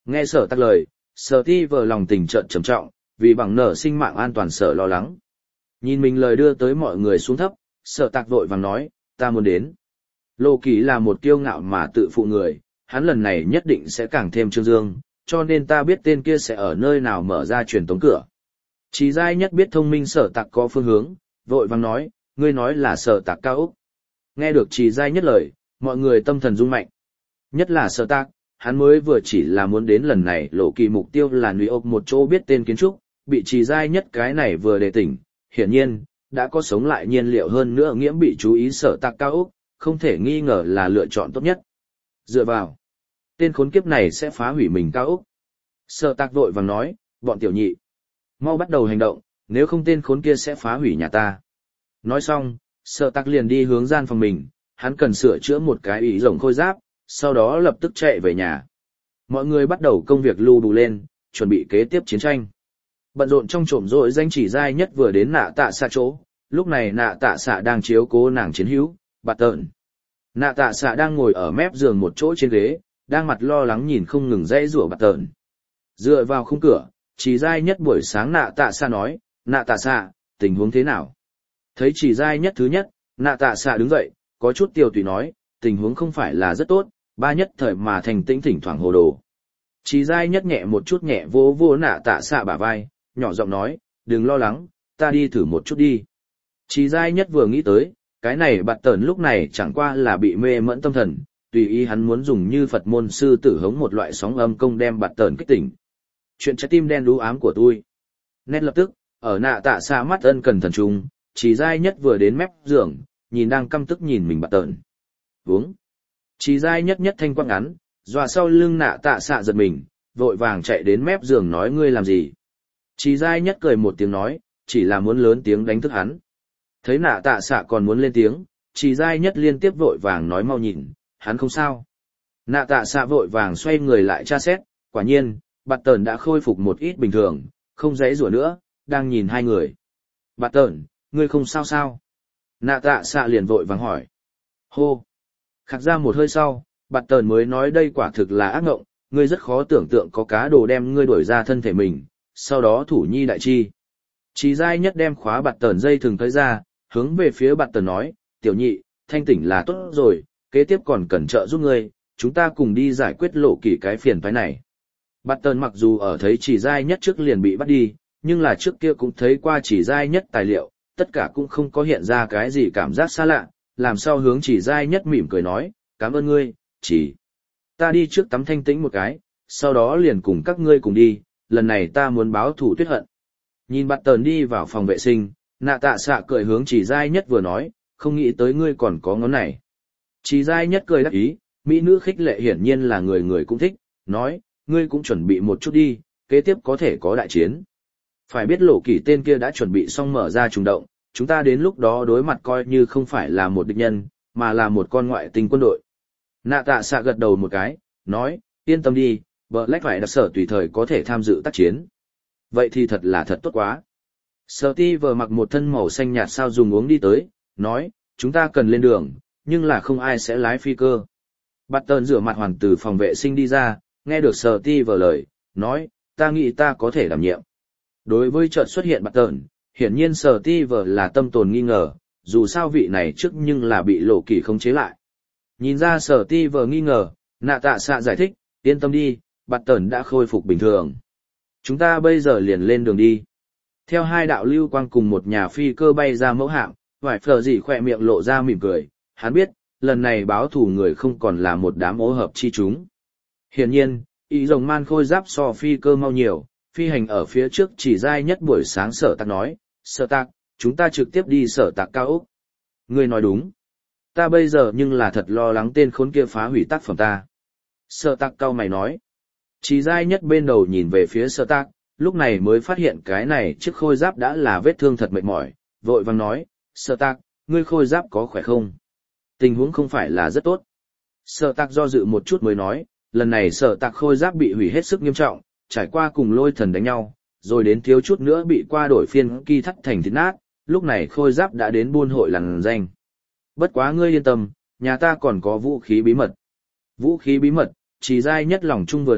Nghe Sở Tạc lời, Sở Ti vờ lòng tình trợn trầm trọng, vì bằng nở sinh mạng an toàn Sở lo lắng. Nhìn mình lời đưa tới mọi người xuống thấp, Sở Tạc vội vàng nói, ta muốn đến. Lộ Kỳ là một kiêu ngạo mà tự phụ người, hắn lần này nhất định sẽ càng thêm trương dương, cho nên ta biết tên kia sẽ ở nơi nào mở ra truyền tống cửa. Chỉ Giai Nhất biết thông minh Sở Tạc có phương hướng, vội vàng nói, ngươi nói là Sở Tạc cao ốc. Nghe được Chỉ Giai Nhất lời, mọi người tâm thần rung mạnh. Nhất là Sở Tạc, hắn mới vừa chỉ là muốn đến lần này Lộ Kỳ mục tiêu là New York một chỗ biết tên kiến trúc, bị Chỉ Giai Nhất cái này vừa đề tỉnh, hiển nhiên, đã có sống lại nhiên liệu hơn nữa nghiễm bị chú ý Sở Tạc cao ốc, không thể nghi ngờ là lựa chọn tốt nhất. Dựa vào, tên khốn kiếp này sẽ phá hủy mình cao ốc. Sở Tạc vội vàng nói, bọn tiểu nhị, mau bắt đầu hành động, nếu không tên khốn kia sẽ phá hủy nhà ta. Nói xong, Sở Tạc liền đi hướng gian phòng mình, hắn cần sửa chữa một cái ý rồng khôi giáp, sau đó lập tức chạy về nhà. Mọi người bắt đầu công việc lưu đủ lên, chuẩn bị kế tiếp chiến tranh. Bận rộn trong trộm rỗi danh Chỉ Giai Nhất vừa đến Nạ Tạ Xạ chỗ, lúc này Nạ Tạ Xạ đang chiếu cố nàng chiến hữu, Bạt Tợn. Nạ Tạ Xạ đang ngồi ở mép giường một chỗ trên ghế, đang mặt lo lắng nhìn không ngừng dãy rủa Bạt Tợn. Dựa vào khung cửa, Chỉ Giai Nhất buổi sáng Nạ Tạ Xạ nói, Nạ Tạ Xạ, tình huống thế nào? Thấy Chỉ Giai Nhất thứ nhất, Nạ Tạ Xạ đứng dậy, có chút tiều tùy nói, tình huống không phải là rất tốt, ba nhất thời mà thành tĩnh thỉnh thoảng hồ đồ. Chỉ Giai Nhất nhẹ một chút nhẹ vô vô Nạ Tạ Xạ bả vai, nhỏ giọng nói, đừng lo lắng, ta đi thử một chút đi. Chỉ Giai Nhất vừa nghĩ tới, cái này Bạt Tợn lúc này chẳng qua là bị mê mẫn tâm thần, tùy ý hắn muốn dùng như Phật môn sư tử hống một loại sóng âm công đem Bạt Tợn kích tỉnh. Chuyện trái tim đen đú ám của tôi. Nên lập tức, ở Nạ Tạ Xạ mắt ân cần thần trung, Chỉ Giai Nhất vừa đến mép giường, nhìn đang căm tức nhìn mình Bạt Tợn. Uống. Chỉ Giai Nhất nhất thanh quang ngắn, dọa sau lưng Nạ Tạ Xạ giật mình, vội vàng chạy đến mép giường nói ngươi làm gì. Chỉ Giai Nhất cười một tiếng nói, chỉ là muốn lớn tiếng đánh thức hắn. Thấy Nạ Tạ Xạ còn muốn lên tiếng, Chỉ Giai Nhất liên tiếp vội vàng nói mau nhìn, hắn không sao. Nạ Tạ Xạ vội vàng xoay người lại tra xét, quả nhiên, Bạt Tợn đã khôi phục một ít bình thường, không giãy giụa nữa, đang nhìn hai người. Bạt Tợn, ngươi không sao sao? Nạ Tạ Xạ liền vội vàng hỏi. Hô! Khạc ra một hơi sau, Bạt Tợn mới nói đây quả thực là ác ngộng, ngươi rất khó tưởng tượng có cá đồ đem ngươi đuổi ra thân thể mình, sau đó thủ nhi đại chi. Chỉ Giai Nhất đem khóa Bạt Tợn dây thừng tới ra, hướng về phía Bạt Tợn nói, tiểu nhị, thanh tỉnh là tốt rồi, kế tiếp còn cần trợ giúp ngươi, chúng ta cùng đi giải quyết Lộ Kỳ cái phiền toái này. Bạt Tợn mặc dù ở thấy Chỉ Giai Nhất trước liền bị bắt đi, nhưng là trước kia cũng thấy qua Chỉ Giai Nhất tài liệu, tất cả cũng không có hiện ra cái gì cảm giác xa lạ, làm sao hướng Chỉ Giai Nhất mỉm cười nói, cảm ơn ngươi, chỉ. Ta đi trước tắm thanh tĩnh một cái, sau đó liền cùng các ngươi cùng đi, lần này ta muốn báo thù tuyết hận. Nhìn Bạt Tợn đi vào phòng vệ sinh, Nạ Tạ Xạ cười hướng Chỉ Giai Nhất vừa nói, không nghĩ tới ngươi còn có ngón này. Chỉ Giai Nhất cười đắc ý, mỹ nữ khích lệ hiển nhiên là người người cũng thích, nói, ngươi cũng chuẩn bị một chút đi, kế tiếp có thể có đại chiến. Phải biết Lộ Kỳ tên kia đã chuẩn bị xong mở ra trùng động, chúng ta đến lúc đó đối mặt coi như không phải là một địch nhân, mà là một con ngoại tinh quân đội. Nạ Tạ Xạ gật đầu một cái, nói, yên tâm đi, Black phải đặc sở tùy thời có thể tham dự tác chiến. Vậy thì thật là thật tốt quá. Sở Ti vừa mặc một thân màu xanh nhạt sao dùng uống đi tới, nói, chúng ta cần lên đường, nhưng là không ai sẽ lái phi cơ. Bạt Tợn rửa mặt hoàn từ phòng vệ sinh đi ra, nghe được Sở Ti vừa lời, nói, ta nghĩ ta có thể đảm nhiệm. Đối với chợt xuất hiện Bạt Tợn, hiển nhiên Sở Ti vừa là tâm tồn nghi ngờ, dù sao vị này trước nhưng là bị Lộ Kỳ khống chế lại. Nhìn ra Sở Ti vừa nghi ngờ, Nạ Tạ Xạ giải thích, yên tâm đi, Bạt Tợn đã khôi phục bình thường. Chúng ta bây giờ liền lên đường đi. Theo hai đạo lưu quang cùng một nhà phi cơ bay ra mẫu hạm, vải phở gì khỏe miệng lộ ra mỉm cười, hắn biết, lần này báo thù người không còn là một đám ô hợp chi chúng. Hiển nhiên, ý rồng man khôi giáp so phi cơ mau nhiều, phi hành ở phía trước Chỉ Giai Nhất buổi sáng Sở Tạc nói, Sở Tạc, chúng ta trực tiếp đi Sở Tạc cao ốc. Ngươi nói đúng. Ta bây giờ nhưng là thật lo lắng tên khốn kia phá hủy tác phẩm ta. Sở Tạc cau mày nói. Chỉ Giai Nhất bên đầu nhìn về phía Sở Tạc, lúc này mới phát hiện cái này chiếc khôi giáp đã là vết thương thật mệt mỏi, vội vàng nói, Sở Tạc, ngươi khôi giáp có khỏe không? Tình huống không phải là rất tốt. Sở Tạc do dự một chút mới nói, lần này Sở Tạc khôi giáp bị hủy hết sức nghiêm trọng, trải qua cùng Lôi Thần đánh nhau, rồi đến thiếu chút nữa bị qua đổi phiên ki thắt thành thịt nát, lúc này khôi giáp đã đến buôn hội lằn danh. Bất quá ngươi yên tâm, nhà ta còn có vũ khí bí mật. Vũ khí bí mật, Chỉ Giai Nhất lòng chung vừa động,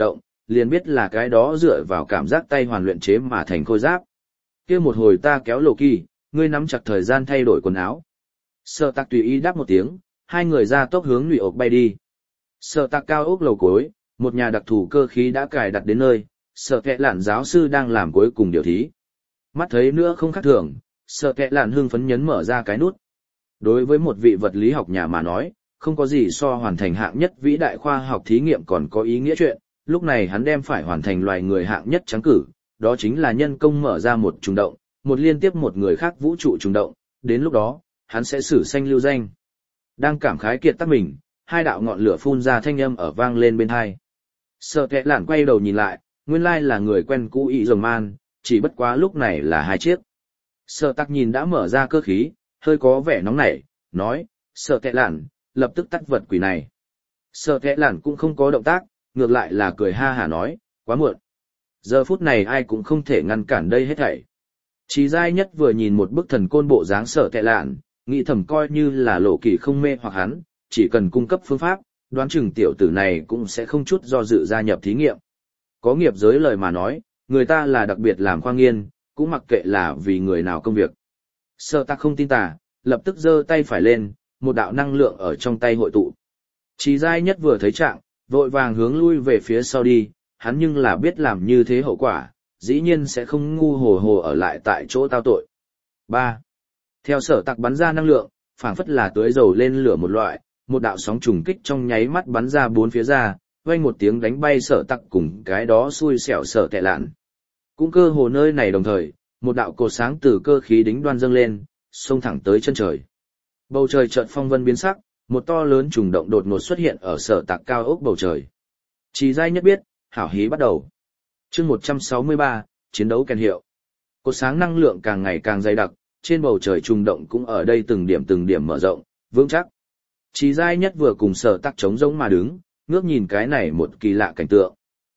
liền biết là cái đó dựa vào cảm giác tay hoàn luyện chế mà thành khôi giáp. Kia một hồi ta kéo Lộ Kỳ, ngươi nắm chặt thời gian thay đổi quần áo. Sở Tạc tùy ý đáp một tiếng, hai người ra tốc hướng Nhụy ốc bay đi. Sở Tạc cao ốc lầu cuối, một nhà đặc thù cơ khí đã cài đặt đến nơi, Sở Kệ Lạn giáo sư đang làm cuối cùng điều thí. Mắt thấy nữa không khác thường, Sở Kệ Lạn hưng phấn nhấn mở ra cái nút. Đối với một vị vật lý học nhà mà nói, không có gì so hoàn thành hạng nhất vĩ đại khoa học thí nghiệm còn có ý nghĩa chuyện, lúc này hắn đem phải hoàn thành loài người hạng nhất trắng cử, đó chính là nhân công mở ra một trùng động, một liên tiếp một người khác vũ trụ trùng động, đến lúc đó, hắn sẽ sử sanh lưu danh. Đang cảm khái kiệt tác mình, hai đạo ngọn lửa phun ra thanh âm ở vang lên bên tai. Sở Kệ Lạn quay đầu nhìn lại, nguyên lai là người quen cũ ý rồng man, chỉ bất quá lúc này là hai chiếc. Sở Tạc nhìn đã mở ra cơ khí, hơi có vẻ nóng nảy, nói, Sở Kệ Lạn, lập tức tắt vật quỷ này. Sở Kệ Lạn cũng không có động tác, ngược lại là cười ha hả nói, quá muộn. Giờ phút này ai cũng không thể ngăn cản đây hết thảy. Chí Giai Nhất vừa nhìn một bức thần côn bộ dáng Sở Kệ Lạn, nghĩ thầm coi như là Lộ Kỳ không mê hoặc hắn, chỉ cần cung cấp phương pháp, đoán chừng tiểu tử này cũng sẽ không chút do dự gia nhập thí nghiệm. Có nghiệp giới lời mà nói, người ta là đặc biệt làm khoa nghiên, cũng mặc kệ là vì người nào công việc. Sở Tạc không tin tà, lập tức giơ tay phải lên, một đạo năng lượng ở trong tay hội tụ. Chí Giai Nhất vừa thấy trạng, vội vàng hướng lui về phía sau đi, hắn nhưng là biết làm như thế hậu quả, dĩ nhiên sẽ không ngu hồ hồ ở lại tại chỗ tao tội. 3. Theo Sở Tạc bắn ra năng lượng, phảng phất là tưới dầu lên lửa một loại, một đạo sóng trùng kích trong nháy mắt bắn ra bốn phía ra, vang một tiếng đánh bay Sở Tạc cùng cái đó xui xẻo Sở Kệ Lạn. Cũng cơ hồ nơi này đồng thời, một đạo cột sáng từ cơ khí đính đoan dâng lên, xông thẳng tới chân trời. Bầu trời chợt phong vân biến sắc, một to lớn trùng động đột ngột xuất hiện ở Sở Tạc cao ốc bầu trời. Chí Giai Nhất biết, hảo hí bắt đầu. Chương 163, chiến đấu kèn hiệu. Cột sáng năng lượng càng ngày càng dày đặc, trên bầu trời trùng động cũng ở đây từng điểm mở rộng, vững chắc. Chí Giai Nhất vừa cùng Sở Tạc trống rỗng mà đứng, ngước nhìn cái này một kỳ lạ cảnh tượng.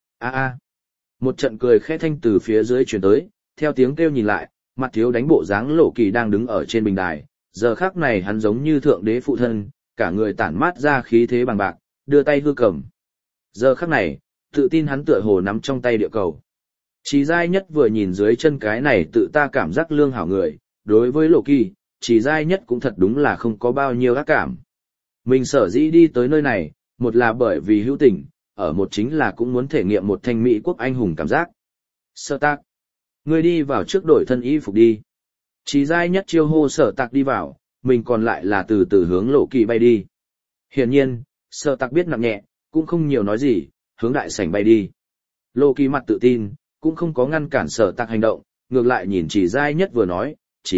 Một trận cười khẽ thanh từ phía dưới truyền tới, theo tiếng kêu nhìn lại, mặt thiếu đánh bộ dáng Lộ Kỳ đang đứng ở trên bình đài, giờ khắc này hắn giống như thượng đế phụ thân, cả người tản mát ra khí thế bằng bạc, đưa tay hư cầm. Giờ khắc này, tự tin hắn tựa hồ nắm trong tay địa cầu. Chí Giai Nhất vừa nhìn dưới chân cái này tự ta cảm giác lương hảo người, đối với Lộ Kỳ, Chí Giai Nhất cũng thật đúng là không có bao nhiêu ác cảm. Mình sở dĩ đi tới nơi này, một là bởi vì hữu tình, ở một chính là cũng muốn thể nghiệm một thanh Mỹ quốc anh hùng cảm giác. Sở Tạc, ngươi đi vào trước đổi thân y phục đi. Chí Giai Nhất chiêu hô Sở Tạc đi vào, mình còn lại là từ từ hướng Lộ Kỳ bay đi. Hiển nhiên, Sở Tạc biết nặng nhẹ, cũng không nhiều nói gì, hướng đại sảnh bay đi. Lộ Kỳ mặt tự tin, cũng không có ngăn cản Sở Tạc hành động, ngược lại nhìn Chí Giai Nhất vừa nói,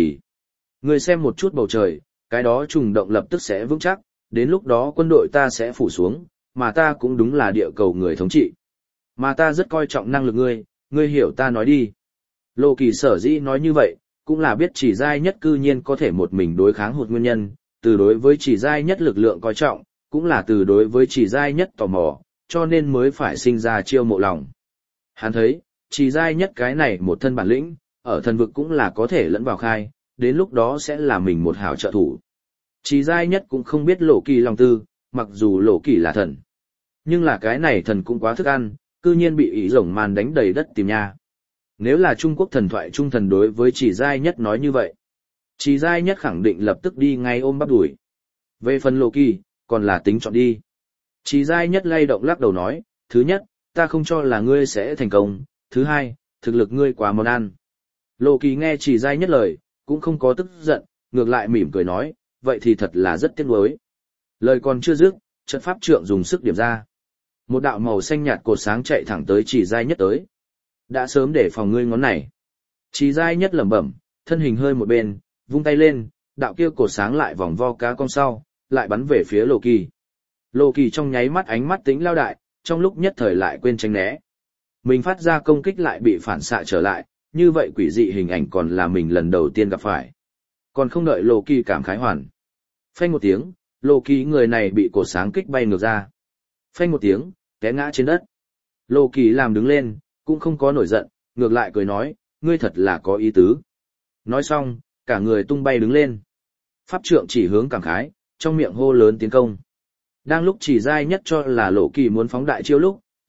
ngươi xem một chút bầu trời, cái đó trùng động lập tức sẽ vững chắc, đến lúc đó quân đội ta sẽ phủ xuống, mà ta cũng đúng là địa cầu người thống trị. Mà ta rất coi trọng năng lực ngươi hiểu ta nói đi. Lộ Kỳ sở dĩ nói như vậy, cũng là biết Chí Giai Nhất cư nhiên có thể một mình đối kháng hụt nguyên nhân, từ đối với Chí Giai Nhất lực lượng coi trọng, cũng là từ đối với Chí Giai Nhất tò mò, cho nên mới phải sinh ra chiêu mộ lòng. Hắn thấy, Chí Giai Nhất cái này một thân bản lĩnh, ở thần vực cũng là có thể lẫn vào khai, đến lúc đó sẽ là mình một hảo trợ thủ. Chí Giai Nhất cũng không biết Lộ Kỳ lòng tư, mặc dù Lộ Kỳ là thần. Nhưng là cái này thần cũng quá thức ăn, cư nhiên bị ý rồng man đánh đầy đất tìm nha. Nếu là Trung Quốc thần thoại trung thần đối với Chí Giai Nhất nói như vậy, Chí Giai Nhất khẳng định lập tức đi ngay ôm bắp đuổi. Về phần Lộ Kỳ, còn là tính chọn đi. Chí Giai Nhất lay động lắc đầu nói, thứ nhất, ta không cho là ngươi sẽ thành công, thứ hai, thực lực ngươi quá món ăn. Lộ Kỳ nghe Chí Giai Nhất lời, cũng không có tức giận, ngược lại mỉm cười nói, vậy thì thật là rất tiếc nuối. Lời còn chưa dứt, trận pháp trượng dùng sức điểm ra. Một đạo màu xanh nhạt cột sáng chạy thẳng tới Chí Giai Nhất tới. Đã sớm để phòng ngươi ngón này. Chí Giai Nhất lẩm bẩm, thân hình hơi một bên, vung tay lên, đạo kia cột sáng lại vòng vo cá cong sau, lại bắn về phía Lộ Kỳ. Lộ Kỳ trong nháy mắt ánh mắt tính lao đại, trong lúc nhất thời lại quên tránh né. Mình phát ra công kích lại bị phản xạ trở lại, như vậy quỷ dị hình ảnh còn là mình lần đầu tiên gặp phải. Còn không đợi Lộ Kỳ cảm khái hoàn. Phanh một tiếng, Lộ Kỳ người này bị cột sáng kích bay ngược ra. Phanh một tiếng, té ngã trên đất. Lộ Kỳ làm đứng lên, cũng không có nổi giận, ngược lại cười nói, ngươi thật là có ý tứ. Nói xong, cả người tung bay đứng lên. Pháp trượng chỉ hướng cảm khái, trong miệng hô lớn tiến công. Đang lúc Chí Giai Nhất cho là Lộ Kỳ muốn phóng đại chiêu lúc,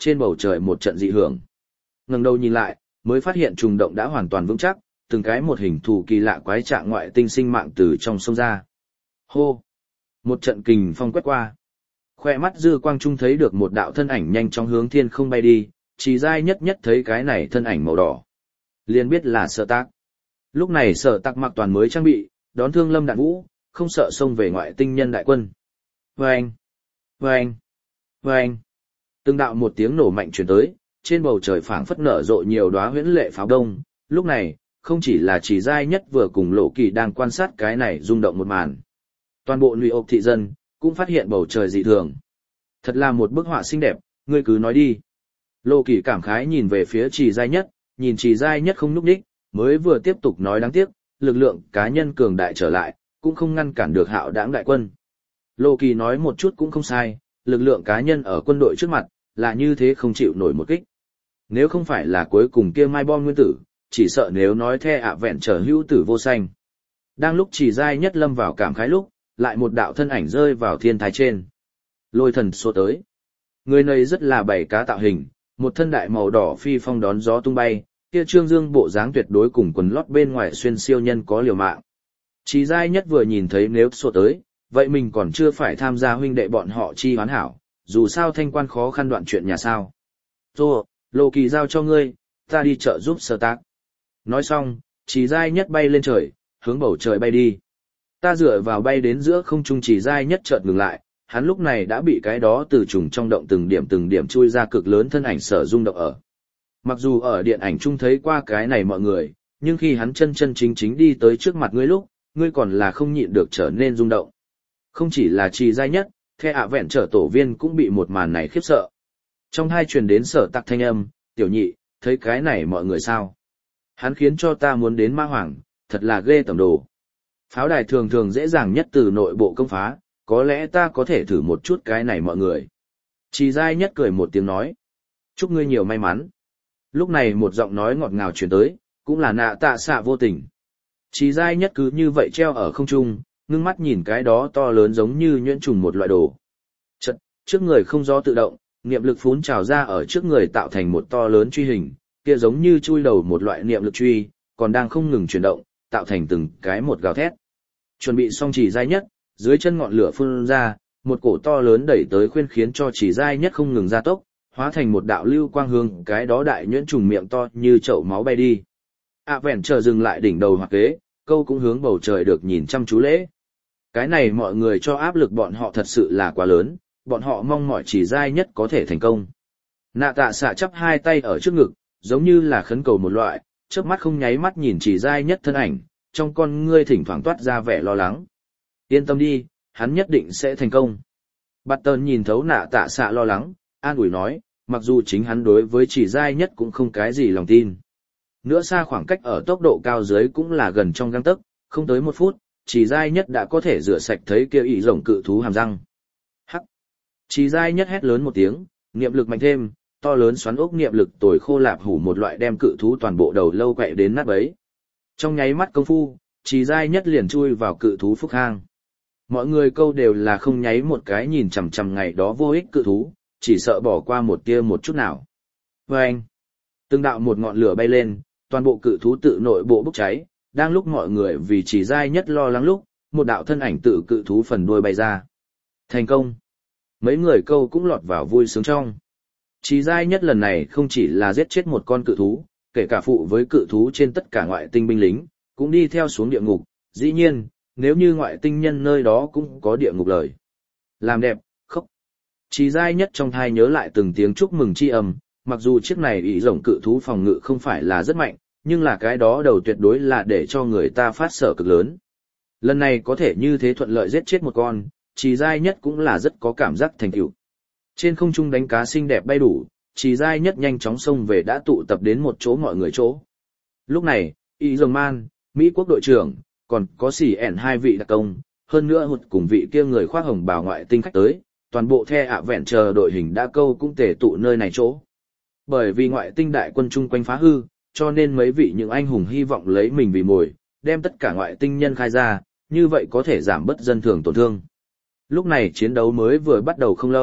trên bầu trời một trận dị hưởng. Ngẩng đầu nhìn lại, mới phát hiện trùng động đã hoàn toàn vững chắc, từng cái một hình thù kỳ lạ quái trạng ngoại tinh sinh mạng từ trong sông ra. Hô! Một trận kình phong quét qua. Khoe mắt dư quang trung thấy được một đạo thân ảnh nhanh chóng hướng thiên không bay đi, Chỉ Giai nhất nhất thấy cái này thân ảnh màu đỏ. Liền biết là Sở Tạc. Lúc này Sở Tạc mặc toàn mới trang bị, đón thương lâm đạn vũ, không sợ xông về ngoại tinh nhân đại quân. Vâng! Vâng! Vâng! Từng đạo một tiếng nổ mạnh truyền tới, trên bầu trời phảng phất nở rộ nhiều đóa huyễn lệ pháo đông. Lúc này, không chỉ là Chỉ Giai nhất vừa cùng Lộ Kỳ đang quan sát cái này rung động một màn. Toàn bộ Nụy Ốc thị dân cũng phát hiện bầu trời dị thường. Thật là một bức họa xinh đẹp, ngươi cứ nói đi. Lộ Kỳ cảm khái nhìn về phía Chỉ Giai nhất, nhìn Chỉ Giai nhất không nhúc nhích, mới vừa tiếp tục nói đáng tiếc, lực lượng cá nhân cường đại trở lại, cũng không ngăn cản được Hạo Đãng đại quân. Lộ Kỳ nói một chút cũng không sai, lực lượng cá nhân ở quân đội trước mặt là như thế không chịu nổi một kích. Nếu không phải là cuối cùng kia mai bom nguyên tử, chỉ sợ nếu nói The Adventure hữu tử vô sanh. Đang lúc Chỉ Giai nhất lâm vào cảm khái lúc, lại một đạo thân ảnh rơi vào thiên thái trên. Lôi thần xô tới. Người này rất là bảy cá tạo hình, một thân đại màu đỏ phi phong đón gió tung bay, kia trương dương bộ dáng tuyệt đối cùng quần lót bên ngoài xuyên siêu nhân có liều mạng. Chỉ Giai nhất vừa nhìn thấy nếu xô tới, vậy mình còn chưa phải tham gia huynh đệ bọn họ chi hoán hảo, dù sao thanh quan khó khăn đoạn chuyện nhà sao. Rồi, Lộ Kỳ giao cho ngươi, ta đi chợ giúp Sở Tạc. Nói xong, Chỉ Giai nhất bay lên trời, hướng bầu trời bay đi. Ta dựa vào bay đến giữa không trung Chỉ Giai nhất chợt ngừng lại, hắn lúc này đã bị cái đó từ trùng trong động từng điểm chui ra cực lớn thân ảnh sở rung động ở. Mặc dù ở điện ảnh chung thấy qua cái này mọi người, nhưng khi hắn chân chính đi tới trước mặt ngươi lúc, ngươi còn là không nhịn được trở nên rung động. Không chỉ là Chỉ Giai nhất, The Adventure tổ viên cũng bị một màn này khiếp sợ. Trong hai truyền đến Sở Tạc thanh âm, tiểu nhị, thấy cái này mọi người sao? Hắn khiến cho ta muốn đến Ma Hoàng, thật là ghê tởm đồ. Pháo đài thường dễ dàng nhất từ nội bộ công phá, có lẽ ta có thể thử một chút cái này mọi người. Chỉ Giai nhất cười một tiếng nói. Chúc ngươi nhiều may mắn. Lúc này một giọng nói ngọt ngào truyền tới, cũng là Nạ Tạ Xạ vô tình. Chỉ Giai nhất cứ như vậy treo ở không trung, ngưng mắt nhìn cái đó to lớn giống như nhuyễn trùng một loại đồ. Chật, trước người không gió tự động, niệm lực phún trào ra ở trước người tạo thành một to lớn truy hình, kia giống như chui đầu một loại niệm lực truy, còn đang không ngừng chuyển động, tạo thành từng cái một gào thét. Chuẩn bị xong Chỉ Giai nhất, dưới chân ngọn lửa phun ra, một cổ to lớn đẩy tới khuyên khiến cho Chỉ Giai nhất không ngừng gia tốc, hóa thành một đạo lưu quang hương, cái đó đại nhuyễn trùng miệng to như chậu máu bay đi. Vẹn chờ dừng lại đỉnh đầu hoặc kế, câu cũng hướng bầu trời được nhìn chăm chú lễ. Cái này mọi người cho áp lực bọn họ thật sự là quá lớn, bọn họ mong mỏi Chỉ Giai nhất có thể thành công. Nạ Tạ Xạ chắp hai tay ở trước ngực, giống như là khấn cầu một loại, chớp mắt không nháy mắt nhìn Chỉ Giai nhất thân ảnh, trong con ngươi thỉnh thoảng toát ra vẻ lo lắng. Yên tâm đi, hắn nhất định sẽ thành công. Bạt Tơn nhìn thấu Nạ Tạ Xạ lo lắng, an ủi nói, mặc dù chính hắn đối với Chỉ Giai nhất cũng không cái gì lòng tin. Nữa xa khoảng cách ở tốc độ cao dưới cũng là gần trong gang tấc, không tới 1 phút, Chỉ Giai nhất đã có thể rửa sạch thấy kia ỷ rồng cự thú hàm răng. Hắc! Chỉ Giai nhất hét lớn một tiếng, niệm lực mạnh thêm, to lớn xoắn ốc niệm lực tồi khô lạp hủ một loại đem cự thú toàn bộ đầu lâu quậy đến nát bấy. Trong nháy mắt công phu, Chỉ Giai nhất liền chui vào cự thú phúc hang. Mọi người câu đều là không nháy một cái nhìn chằm chằm ngày đó vô ích cự thú, chỉ sợ bỏ qua một tia một chút nào. Vâng! Từng đạo một ngọn lửa bay lên, toàn bộ cự thú tự nội bộ bốc cháy, đang lúc mọi người vì Chỉ Giai nhất lo lắng lúc, một đạo thân ảnh tự cự thú phần đuôi bay ra. Thành công! Mấy người câu cũng lọt vào vui sướng trong. Chỉ Giai nhất lần này không chỉ là giết chết một con cự thú, kể cả phụ với cự thú trên tất cả ngoại tinh binh lính, cũng đi theo xuống địa ngục, dĩ nhiên, nếu như ngoại tinh nhân nơi đó cũng có địa ngục lời. Làm đẹp, khóc. Chỉ Giai nhất trong thai nhớ lại từng tiếng chúc mừng chi âm, mặc dù chiếc này ỷ rồng cự thú phòng ngự không phải là rất mạnh, nhưng là cái đó đầu tuyệt đối là để cho người ta phát sợ cực lớn. Lần này có thể như thế thuận lợi giết chết một con, Chỉ Giai nhất cũng là rất có cảm giác thành tựu. Trên không trung đánh cá xinh đẹp bay đủ, Chỉ Giai nhất nhanh chóng xông về đã tụ tập đến một chỗ mọi người chỗ. Lúc này, Y Dòng Man, Mỹ quốc đội trưởng, còn có xỉ ẻn 2 vị đặc công, hơn nữa hụt cùng vị kia người khoác hồng bào ngoại tinh khách tới, toàn bộ The Adventure đội hình đã câu cũng tề tụ nơi này chỗ. Bởi vì ngoại tinh đại quân chung quanh phá hư, cho nên mấy vị những anh hùng hy vọng lấy mình vì mồi, đem tất cả ngoại tinh nhân khai ra, như vậy có thể giảm bớt dân thường tổn thương. Lúc này chiến đấu mới vừa bắt đầu không lâu,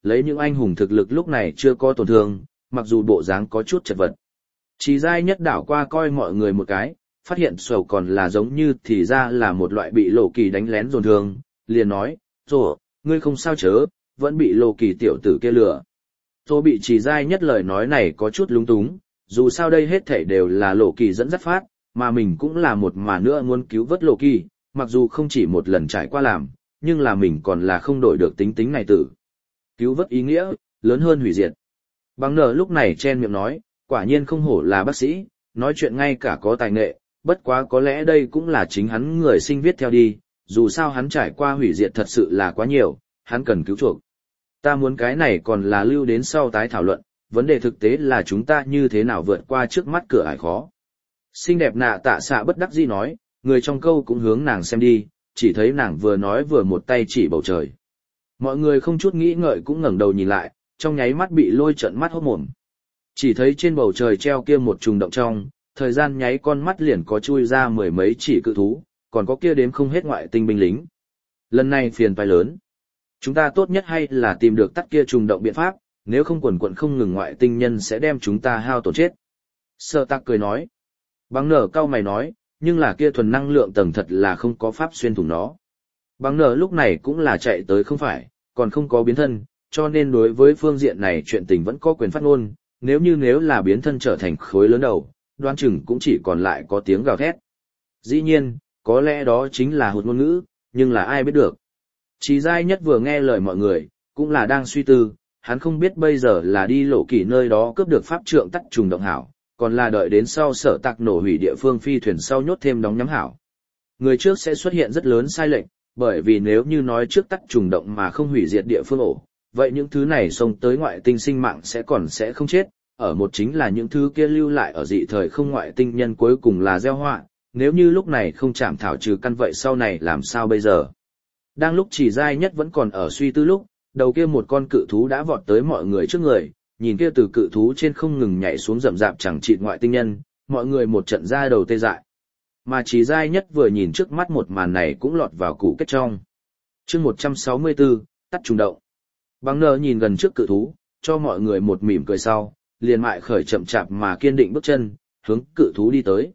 lấy những anh hùng thực lực lúc này chưa có tổn thương, mặc dù bộ dáng có chút chật vật. Chỉ giai nhất đảo qua coi mọi người một cái, phát hiện sầu còn là giống như thì ra là một loại bị lộ kỳ đánh lén dồn thương, liền nói, rồi, ngươi không sao chớ, vẫn bị lộ kỳ tiểu tử kia lừa. Rồi bị chỉ giai nhất lời nói này có chút lung túng, dù sao đây hết thảy đều là lộ kỳ dẫn dắt phát, mà mình cũng là một mà nữa muốn cứu vớt lộ kỳ, mặc dù không chỉ một lần trải qua làm, nhưng là mình còn là không đổi được tính tính này tử. Cứu vớt ý nghĩa, lớn hơn hủy diệt. Bằng nở lúc này chen miệng nói, quả nhiên không hổ là bác sĩ, nói chuyện ngay cả có tài nghệ, bất quá có lẽ đây cũng là chính hắn người sinh viết theo đi, dù sao hắn trải qua hủy diệt thật sự là quá nhiều, hắn cần cứu chuộc. Ta muốn cái này còn là lưu đến sau tái thảo luận, vấn đề thực tế là chúng ta như thế nào vượt qua trước mắt cửa ải khó. Xinh đẹp nạ tạ xạ bất đắc dĩ nói, người trong câu cũng hướng nàng xem đi, chỉ thấy nàng vừa nói vừa một tay chỉ bầu trời. Mọi người không chút nghĩ ngợi cũng ngẩng đầu nhìn lại, trong nháy mắt bị lôi trợn mắt hốt mồm. Chỉ thấy trên bầu trời treo kia một trùng động trong, thời gian nháy con mắt liền có chui ra mười mấy chỉ cự thú, còn có kia đếm không hết ngoại tinh binh lính. Lần này phiền phải lớn. Chúng ta tốt nhất hay là tìm được tắt kia trùng động biện pháp, nếu không quần quận không ngừng ngoại tinh nhân sẽ đem chúng ta hao tổn chết. Sở Tạc cười nói. Bằng nở cao mày nói, nhưng là kia thuần năng lượng tầng thật là không có pháp xuyên thủng nó. Bằng nở lúc này cũng là chạy tới không phải, còn không có biến thân, cho nên đối với phương diện này chuyện tình vẫn có quyền phát ngôn, nếu là biến thân trở thành khối lớn đầu, đoán chừng cũng chỉ còn lại có tiếng gào thét. Dĩ nhiên, có lẽ đó chính là hụt ngôn ngữ, nhưng là ai biết được. Chỉ giai nhất vừa nghe lời mọi người, cũng là đang suy tư, hắn không biết bây giờ là đi lộ kỳ nơi đó cướp được pháp trượng tắt trùng động hảo, còn là đợi đến sau Sở Tạc nổ hủy địa phương phi thuyền sau nhốt thêm đóng nhắm hảo. Người trước sẽ xuất hiện rất lớn sai lệch, bởi vì nếu như nói trước tắt trùng động mà không hủy diệt địa phương ổ, vậy những thứ này xông tới ngoại tinh sinh mạng sẽ không chết, ở một chính là những thứ kia lưu lại ở dị thời không ngoại tinh nhân cuối cùng là gieo họa, nếu như lúc này không chạm thảo trừ căn vậy sau này làm sao bây giờ. Đang lúc chỉ giai nhất vẫn còn ở suy tư lúc, đầu kia một con cự thú đã vọt tới mọi người trước người, nhìn kia từ cự thú trên không ngừng nhảy xuống rậm rạp chẳng trị ngoại tinh nhân, mọi người một trận ra đầu tê dại. Mà chỉ giai nhất vừa nhìn trước mắt một màn này cũng lọt vào củ kết trong. Chương 164, tắt trùng động. Bằng nờ nhìn gần trước cự thú, cho mọi người một mỉm cười sau, liền mại khởi chậm chạp mà kiên định bước chân, hướng cự thú đi tới.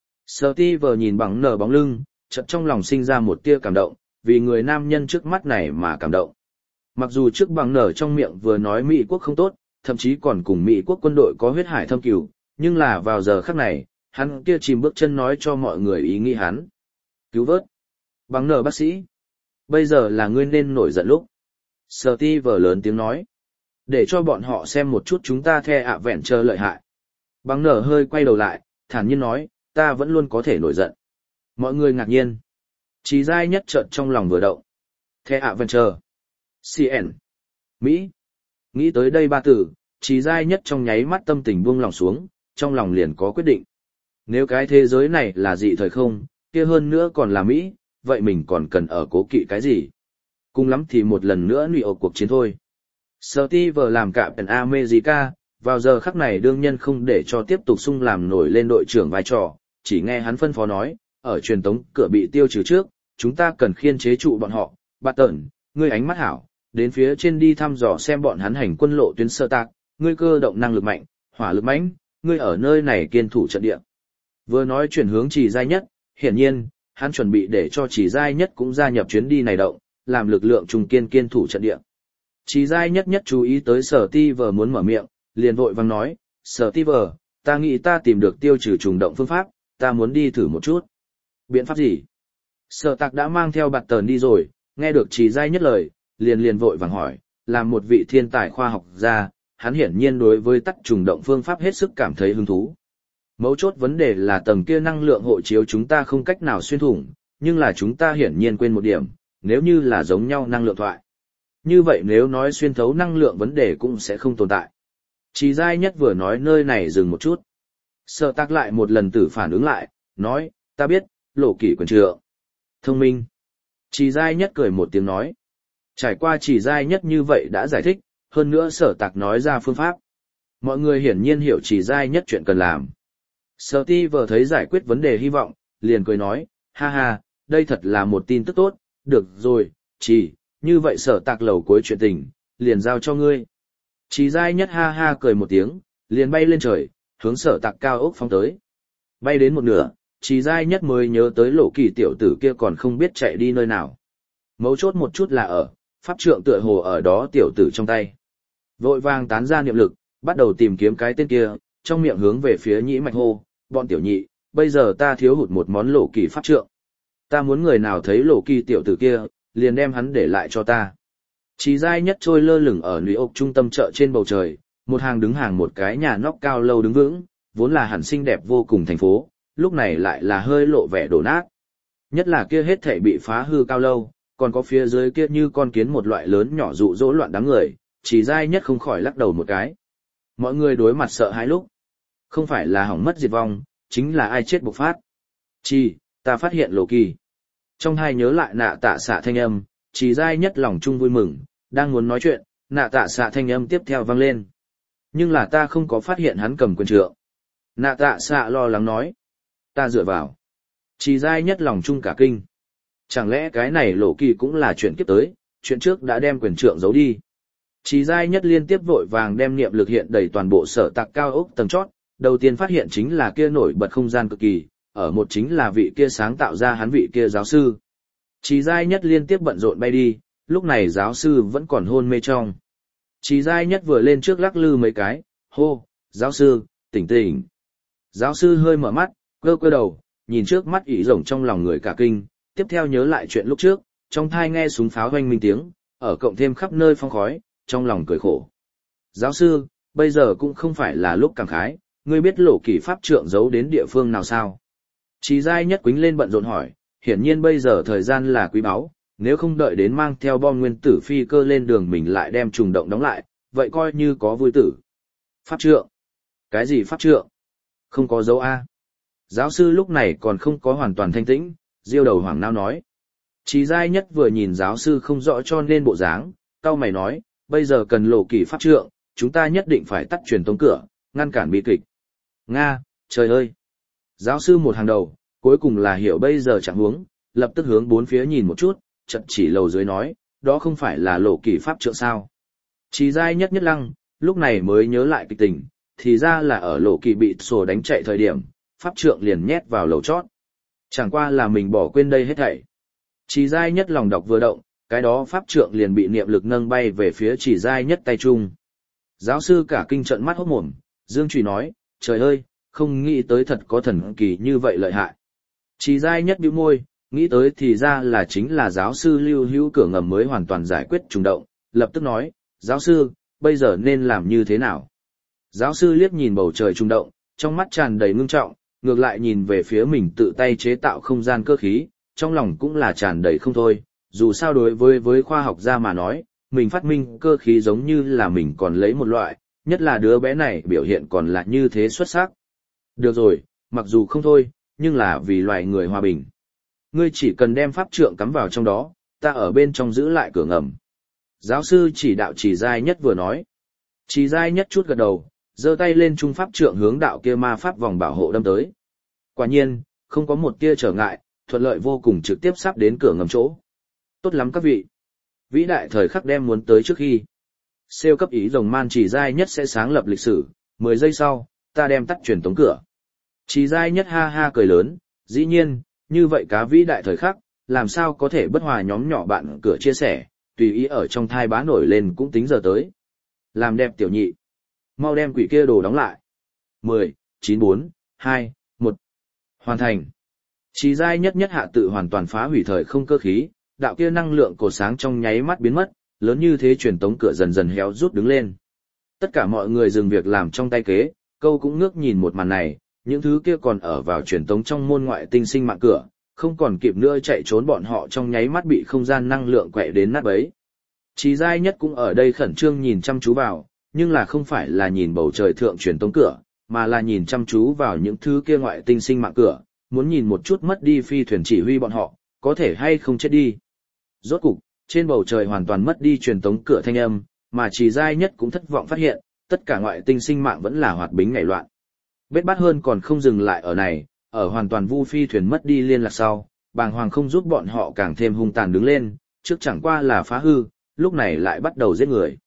Steve nhìn bằng nờ bóng lưng, chợt trong lòng sinh ra một tia cảm động, vì người nam nhân trước mắt này mà cảm động. Mặc dù trước bằng nở trong miệng vừa nói Mỹ quốc không tốt, thậm chí còn cùng Mỹ quốc quân đội có huyết hải thâm cừu, nhưng là vào giờ khắc này, hắn kia chìm bước chân nói cho mọi người ý nghĩ hắn. Cứu vớt. Bằng nở bác sĩ. Bây giờ là ngươi nên nổi giận lúc. Steve lớn tiếng nói. Để cho bọn họ xem một chút chúng ta the ạ vẹn chờ lợi hại. Bằng nở hơi quay đầu lại, thản nhiên nói, ta vẫn luôn có thể nổi giận. Mọi người ngạc nhiên. Chỉ giai nhất chợt trong lòng vừa động. The ạ vẹn chờ. CN. Mỹ. Nghĩ tới đây ba từ, chỉ giai nhất trong nháy mắt tâm tình buông lòng xuống, trong lòng liền có quyết định. Nếu cái thế giới này là dị thời không, kia hơn nữa còn là Mỹ, vậy mình còn cần ở cố kỵ cái gì? Cùng lắm thì một lần nữa nụy ổ cuộc chiến thôi. Steve làm cả Pen America, vào giờ khắc này đương nhân không để cho tiếp tục sung làm nổi lên đội trưởng vai trò, chỉ nghe hắn phân phó nói, ở truyền tống cửa bị tiêu trừ trước, chúng ta cần khiên chế trụ bọn họ, Bạt Tẩn, ngươi ánh mắt hảo, đến phía trên đi thăm dò xem bọn hắn hành quân lộ tuyến sơ tạc, ngươi cơ động năng lực mạnh, hỏa lực mạnh, ngươi ở nơi này kiên thủ trận địa. Vừa nói chuyển hướng chỉ giai nhất, hiển nhiên, hắn chuẩn bị để cho chỉ giai nhất cũng gia nhập chuyến đi này động, làm lực lượng trùng kiên thủ trận địa. Chỉ giai nhất chú ý tới Sở Ti vờ muốn mở miệng, liền vội vang nói, Sở Ti vờ, ta nghĩ ta tìm được tiêu trừ trùng động phương pháp, ta muốn đi thử một chút. Biện pháp gì? Sở Tạc đã mang theo Bạt Tần đi rồi, nghe được chỉ giai nhất lời, liền vội vàng hỏi, làm một vị thiên tài khoa học gia, hắn hiển nhiên đối với tắt trùng động phương pháp hết sức cảm thấy hứng thú. Mấu chốt vấn đề là tầng kia năng lượng hộ chiếu chúng ta không cách nào xuyên thủng, nhưng là chúng ta hiển nhiên quên một điểm, nếu như là giống nhau năng lượng thoại. Như vậy nếu nói xuyên thấu năng lượng vấn đề cũng sẽ không tồn tại. Chỉ giai nhất vừa nói nơi này dừng một chút. Sở Tạc lại một lần tử phản ứng lại, nói, ta biết, lộ kỷ quyền trượng. Thông minh. Chỉ giai nhất cười một tiếng nói. Trải qua chỉ giai nhất như vậy đã giải thích, hơn nữa Sở Tạc nói ra phương pháp. Mọi người hiển nhiên hiểu chỉ giai nhất chuyện cần làm. Sở Ti vừa thấy giải quyết vấn đề hy vọng, liền cười nói, ha ha, đây thật là một tin tức tốt, được rồi, như vậy Sở Tạc lầu cuối chuyện tình, liền giao cho ngươi. Chỉ dai nhất ha ha cười một tiếng, liền bay lên trời, hướng sở tạc cao ốc phóng tới. Bay đến một nửa, chỉ dai nhất mới nhớ tới lộ kỳ tiểu tử kia còn không biết chạy đi nơi nào. Mấu chốt một chút là ở, pháp trượng tựa hồ ở đó tiểu tử trong tay. Vội vàng tán ra niệm lực, bắt đầu tìm kiếm cái tên kia, trong miệng hướng về phía nhĩ mạch hô, bọn tiểu nhị, bây giờ ta thiếu hụt một món lộ kỳ pháp trượng. Ta muốn người nào thấy lộ kỳ tiểu tử kia, liền đem hắn để lại cho ta. Chỉ dai nhất trôi lơ lửng ở núi ốc trung tâm chợ trên bầu trời, một hàng đứng hàng một cái nhà nóc cao lâu đứng vững, vốn là hẳn xinh đẹp vô cùng thành phố, lúc này lại là hơi lộ vẻ đổ nát. Nhất là kia hết thảy bị phá hư cao lâu, còn có phía dưới kia như con kiến một loại lớn nhỏ dụ dỗ loạn đám người, chỉ dai nhất không khỏi lắc đầu một cái. Mọi người đối mặt sợ hãi lúc, không phải là hỏng mất diệt vong, chính là ai chết bộc phát. Ta phát hiện lộ kỳ. Trong hai nhớ lại nạ tạ xạ thanh âm, chỉ dai nhất lòng chung vui mừng, đang muốn nói chuyện, nạ tạ xạ thanh âm tiếp theo vang lên. Nhưng là ta không có phát hiện hắn cầm quyền trượng. Nạ tạ xạ lo lắng nói. Ta dựa vào. Chỉ dai nhất lòng chung cả kinh. Chẳng lẽ cái này lộ kỳ cũng là chuyện kiếp tới, chuyện trước đã đem quyền trượng giấu đi. Chỉ dai nhất liên tiếp vội vàng đem niệm lực hiện đầy toàn bộ sở tạc cao ốc tầng chót, đầu tiên phát hiện chính là kia nổi bật không gian cực kỳ, ở một chính là vị kia sáng tạo ra hắn vị kia giáo sư. Chỉ dai nhất liên tiếp bận rộn bay đi, lúc này giáo sư vẫn còn hôn mê trong. Chỉ dai nhất vừa lên trước lắc lư mấy cái, hô, giáo sư, tỉnh tỉnh. Giáo sư hơi mở mắt, cơ cơ đầu, nhìn trước mắt ỉ rồng trong lòng người cả kinh, tiếp theo nhớ lại chuyện lúc trước, trong thai nghe súng pháo hoanh minh tiếng, ở cộng thêm khắp nơi phong khói, trong lòng cười khổ. Giáo sư, bây giờ cũng không phải là lúc cảm khái, ngươi biết lộ kỳ pháp trượng giấu đến địa phương nào sao? Chỉ dai nhất quính lên bận rộn hỏi, hiển nhiên bây giờ thời gian là quý báu, nếu không đợi đến mang theo bom nguyên tử phi cơ lên đường mình lại đem trùng động đóng lại, vậy coi như có vui tử. Pháp trượng? Cái gì pháp trượng? Không có dấu A. Giáo sư lúc này còn không có hoàn toàn thanh tĩnh, diêu đầu hoảng nao nói. Chỉ dai nhất vừa nhìn giáo sư không rõ cho nên bộ dáng, cau mày nói, bây giờ cần lộ kỳ pháp trượng, chúng ta nhất định phải tắt truyền tống cửa, ngăn cản bi kịch. Nga, trời ơi! Giáo sư một hàng đầu, cuối cùng là hiểu bây giờ chẳng huống, lập tức hướng bốn phía nhìn một chút, chợt chỉ lầu dưới nói, đó không phải là lộ kỳ pháp trượng sao. Chỉ dai nhất nhất lăng, lúc này mới nhớ lại kịch tình, thì ra là ở lộ kỳ bị sổ đánh chạy thời điểm, pháp trượng liền nhét vào lầu chót. Chẳng qua là mình bỏ quên đây hết thảy. Chỉ dai nhất lòng đọc vừa động, cái đó pháp trượng liền bị niệm lực nâng bay về phía chỉ dai nhất tay trung. Giáo sư cả kinh trận mắt hốt mồm, Dương Trùy nói, trời ơi, không nghĩ tới thật có thần kỳ như vậy lợi hại. Chỉ dai nhất bĩu môi, nghĩ tới thì ra là chính là giáo sư lưu hữu cửa ngầm mới hoàn toàn giải quyết trùng động, lập tức nói, giáo sư, bây giờ nên làm như thế nào? Giáo sư liếc nhìn bầu trời trùng động, trong mắt tràn đầy ngưng trọng, ngược lại nhìn về phía mình tự tay chế tạo không gian cơ khí, trong lòng cũng là tràn đầy không thôi, dù sao đối với khoa học gia mà nói, mình phát minh cơ khí giống như là mình còn lấy một loại, nhất là đứa bé này biểu hiện còn là như thế xuất sắc. Được rồi, mặc dù không thôi, nhưng là vì loài người hòa bình. Ngươi chỉ cần đem pháp trượng cắm vào trong đó, ta ở bên trong giữ lại cửa ngầm. Giáo sư chỉ đạo chỉ dai nhất vừa nói. Chỉ dai nhất chút gật đầu, giơ tay lên trung pháp trượng hướng đạo kia ma pháp vòng bảo hộ đâm tới. Quả nhiên, không có một tia trở ngại, thuận lợi vô cùng trực tiếp sắp đến cửa ngầm chỗ. Tốt lắm các vị. Vĩ đại thời khắc đem muốn tới trước khi. Siêu cấp ý rồng man chỉ dai nhất sẽ sáng lập lịch sử, 10 giây sau, ta đem tắt truyền tống cửa. Chỉ dai nhất ha ha cười lớn, dĩ nhiên, như vậy cá vĩ đại thời khắc, làm sao có thể bất hòa nhóm nhỏ bạn cửa chia sẻ, tùy ý ở trong thai bá nổi lên cũng tính giờ tới. Làm đẹp tiểu nhị. Mau đem quỷ kia đồ đóng lại. 10, 9, 4, 2, 1. Hoàn thành. Chỉ dai nhất nhất hạ tự hoàn toàn phá hủy thời không cơ khí, đạo kia năng lượng cột sáng trong nháy mắt biến mất, lớn như thế truyền tống cửa dần dần héo rút đứng lên. Tất cả mọi người dừng việc làm trong tay kế, câu cũng ngước nhìn một màn này, những thứ kia còn ở vào truyền tống trong môn ngoại tinh sinh mạng cửa, không còn kịp nữa chạy trốn bọn họ trong nháy mắt bị không gian năng lượng quẹ đến nát bấy. Chỉ dai nhất cũng ở đây khẩn trương nhìn chăm chú vào, nhưng là không phải là nhìn bầu trời thượng truyền tống cửa, mà là nhìn chăm chú vào những thứ kia ngoại tinh sinh mạng cửa, muốn nhìn một chút mất đi phi thuyền chỉ huy bọn họ, có thể hay không chết đi. Rốt cục, trên bầu trời hoàn toàn mất đi truyền tống cửa thanh âm, mà chỉ dai nhất cũng thất vọng phát hiện, tất cả ngoại tinh sinh mạng vẫn là hoạt bính nảy loạn. Bết bát hơn còn không dừng lại ở này, ở hoàn toàn vu phi thuyền mất đi liên lạc sau, bàng hoàng không giúp bọn họ càng thêm hung tàn đứng lên, trước chẳng qua là phá hư, lúc này lại bắt đầu giết người.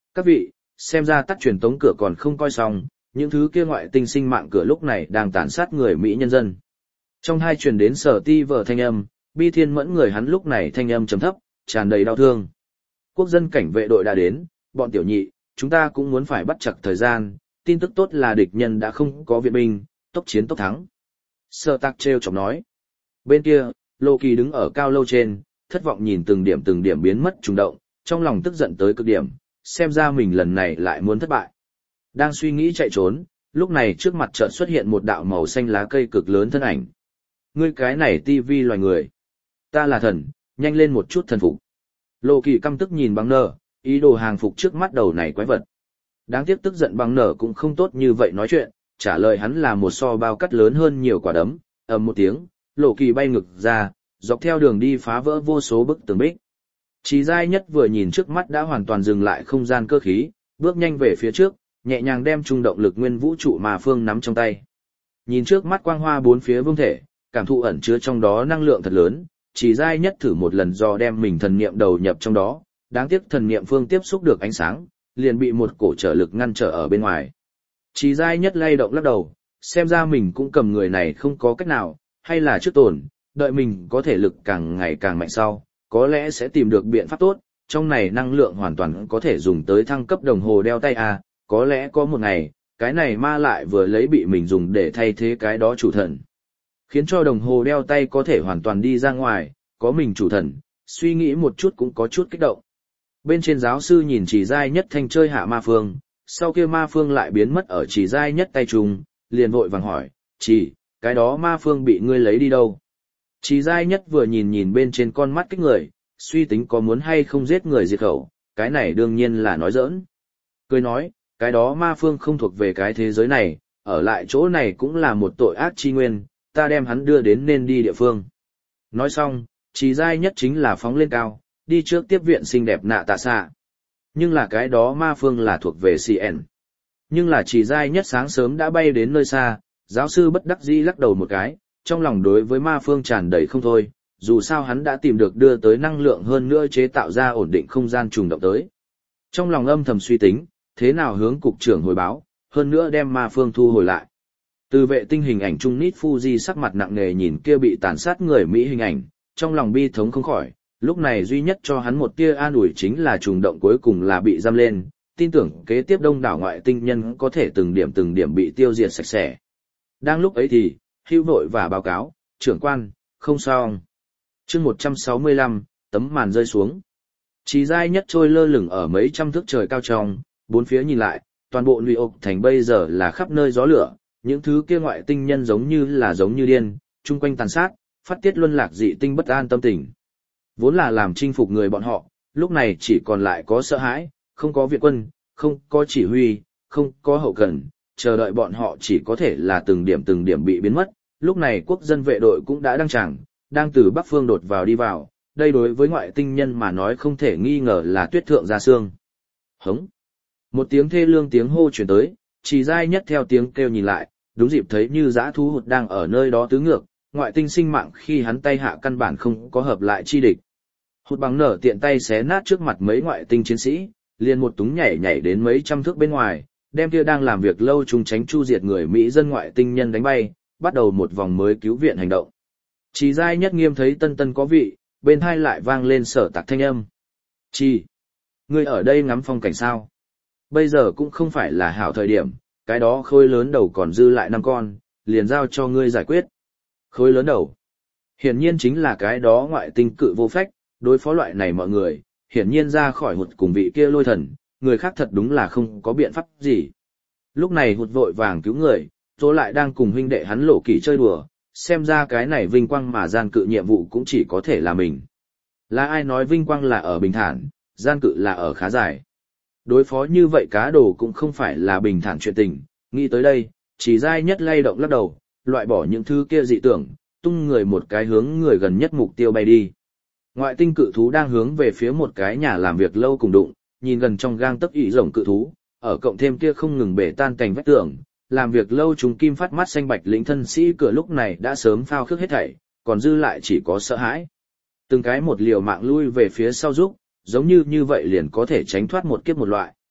Các vị, xem ra tắt truyền tống cửa còn không coi xong, những thứ kia ngoại tinh sinh mạng cửa lúc này đang tàn sát người Mỹ nhân dân. Trong hai truyền đến Sở Ti vở thanh âm, bi thiên mẫn người hắn lúc này thanh âm trầm thấp, tràn đầy đau thương. Quốc dân cảnh vệ đội đã đến, bọn tiểu nhị, chúng ta cũng muốn phải bắt chặt thời gian, tin tức tốt là địch nhân đã không có viện binh, tốc chiến tốc thắng. Sở Tạc trêu chọc nói. Bên kia, Lô Kỳ đứng ở cao lâu trên, thất vọng nhìn từng điểm biến mất trùng động, trong lòng tức giận tới cực điểm, xem ra mình lần này lại muốn thất bại. Đang suy nghĩ chạy trốn, lúc này trước mặt chợt xuất hiện một đạo màu xanh lá cây cực lớn thân ảnh. Ngươi cái này tivi loài người. Ta là thần, nhanh lên một chút thần phục. Lô Kỳ căm tức nhìn Bằng Nở, ý đồ hàng phục trước mắt đầu này quái vật. Đáng tiếc tức giận Bằng Nở cũng không tốt như vậy nói chuyện, trả lời hắn là một so bao cắt lớn hơn nhiều quả đấm, ầm một tiếng, Lô Kỳ bay ngược ra, dọc theo đường đi phá vỡ vô số bức tường bích. Chí Giai Nhất vừa nhìn trước mắt đã hoàn toàn dừng lại không gian cơ khí, bước nhanh về phía trước, nhẹ nhàng đem trung động lực nguyên vũ trụ mà phương nắm trong tay. Nhìn trước mắt quang hoa bốn phía vương thể, cảm thụ ẩn chứa trong đó năng lượng thật lớn, Chí Giai Nhất thử một lần do đem mình thần niệm đầu nhập trong đó, đáng tiếc thần niệm phương tiếp xúc được ánh sáng, liền bị một cổ trở lực ngăn trở ở bên ngoài. Chí Giai Nhất lay động lắc đầu, xem ra mình cũng cầm người này không có cách nào, hay là trước tồn, đợi mình có thể lực càng ngày càng mạnh sau, có lẽ sẽ tìm được biện pháp tốt, trong này năng lượng hoàn toàn có thể dùng tới thăng cấp đồng hồ đeo tay à, có lẽ có một ngày, cái này ma lại vừa lấy bị mình dùng để thay thế cái đó chủ thần. Khiến cho đồng hồ đeo tay có thể hoàn toàn đi ra ngoài, có mình chủ thần, suy nghĩ một chút cũng có chút kích động. Bên trên giáo sư nhìn Chỉ Giai Nhất thanh chơi hạ ma phương, sau kia ma phương lại biến mất ở Chỉ Giai Nhất tay trùng, liền vội vàng hỏi, chỉ, cái đó ma phương bị ngươi lấy đi đâu? Chỉ Giai Nhất vừa nhìn bên trên con mắt kích người, suy tính có muốn hay không giết người diệt khẩu, cái này đương nhiên là nói giỡn. Cười nói, cái đó ma phương không thuộc về cái thế giới này, ở lại chỗ này cũng là một tội ác chi nguyên, ta đem hắn đưa đến nên đi địa phương. Nói xong, Chỉ Giai Nhất chính là phóng lên cao, đi trước tiếp viện xinh đẹp nạ tạ xạ. Nhưng là cái đó ma phương là thuộc về CN. Nhưng là Chỉ Giai Nhất sáng sớm đã bay đến nơi xa, giáo sư bất đắc dĩ lắc đầu một cái, trong lòng đối với ma phương tràn đầy không thôi, dù sao hắn đã tìm được đưa tới năng lượng hơn nữa chế tạo ra ổn định không gian trùng động tới. Trong lòng âm thầm suy tính, thế nào hướng cục trưởng hồi báo, hơn nữa đem ma phương thu hồi lại. Từ vệ tinh hình ảnh trung Nít Fuji sắc mặt nặng nề nhìn kia bị tàn sát người Mỹ hình ảnh, trong lòng bi thống không khỏi, lúc này duy nhất cho hắn một tia an ủi chính là trùng động cuối cùng là bị giam lên, tin tưởng kế tiếp đông đảo ngoại tinh nhân có thể từng điểm bị tiêu diệt sạch sẽ. Đang lúc ấy thì, Hưu vội và báo cáo, trưởng quan, không sao. Chương 165, tấm màn rơi xuống. Chỉ Giai Nhất trôi lơ lửng ở mấy trăm thước trời cao trong, bốn phía nhìn lại, toàn bộ New York thành bây giờ là khắp nơi gió lửa, những thứ kia ngoại tinh nhân giống như điên, chung quanh tàn sát, phát tiết luân lạc dị tinh bất an tâm tình. Vốn là làm chinh phục người bọn họ, lúc này chỉ còn lại có sợ hãi, không có viện quân, không có chỉ huy, không có hậu cần, chờ đợi bọn họ chỉ có thể là từng điểm bị biến mất. Lúc này quốc dân vệ đội cũng đã đăng tràng, đang từ bắc phương đột vào đi vào, đây đối với ngoại tinh nhân mà nói không thể nghi ngờ là tuyết thượng ra xương. Hống! Một tiếng thê lương tiếng hô chuyển tới, Chỉ Giai Nhất theo tiếng kêu nhìn lại, đúng dịp thấy như dã thú hụt đang ở nơi đó tứ ngược, ngoại tinh sinh mạng khi hắn tay hạ căn bản không có hợp lại chi địch. Hụt Bằng Nở tiện tay xé nát trước mặt mấy ngoại tinh chiến sĩ, liền một túng nhảy đến mấy trăm thước bên ngoài, đem kia đang làm việc lâu trùng tránh chu diệt người Mỹ dân ngoại tinh nhân đánh bay, bắt đầu một vòng mới cứu viện hành động. Chỉ Giai Nhất nghiêm thấy tân có vị, bên hai lại vang lên Sở Tạc thanh âm. Chỉ, ngươi ở đây ngắm phong cảnh sao? Bây giờ cũng không phải là hảo thời điểm, cái đó khối lớn đầu còn dư lại 5 con, liền giao cho ngươi giải quyết. Khối lớn đầu. Hiển nhiên chính là cái đó ngoại tinh cự vô phách, đối phó loại này mọi người, hiển nhiên ra khỏi Hụt cùng vị kia lôi thần, người khác thật đúng là không có biện pháp gì. Lúc này Hụt vội vàng cứu người, Tố lại đang cùng huynh đệ hắn Lộ Kỳ chơi đùa, xem ra cái này vinh quang mà gian cự nhiệm vụ cũng chỉ có thể là mình. Là ai nói vinh quang là ở bình thản, gian cự là ở khá dài. Đối phó như vậy cá đồ cũng không phải là bình thản chuyện tình, nghĩ tới đây, Chỉ Giai Nhất lay động lắc đầu, loại bỏ những thứ kia dị tưởng, tung người một cái hướng người gần nhất mục tiêu bay đi. Ngoại tinh cự thú đang hướng về phía một cái nhà làm việc lâu cùng đụng, nhìn gần trong gang tấc ỷ rồng cự thú, ở cộng thêm kia không ngừng bể tan cành vách tường, làm việc lâu chúng kim phát mắt xanh bạch lĩnh thân sĩ cửa lúc này đã sớm phao khước hết thảy, còn dư lại chỉ có sợ hãi. Từng cái một liều mạng lui về phía sau giúp, giống như vậy liền có thể tránh thoát một kiếp một loại.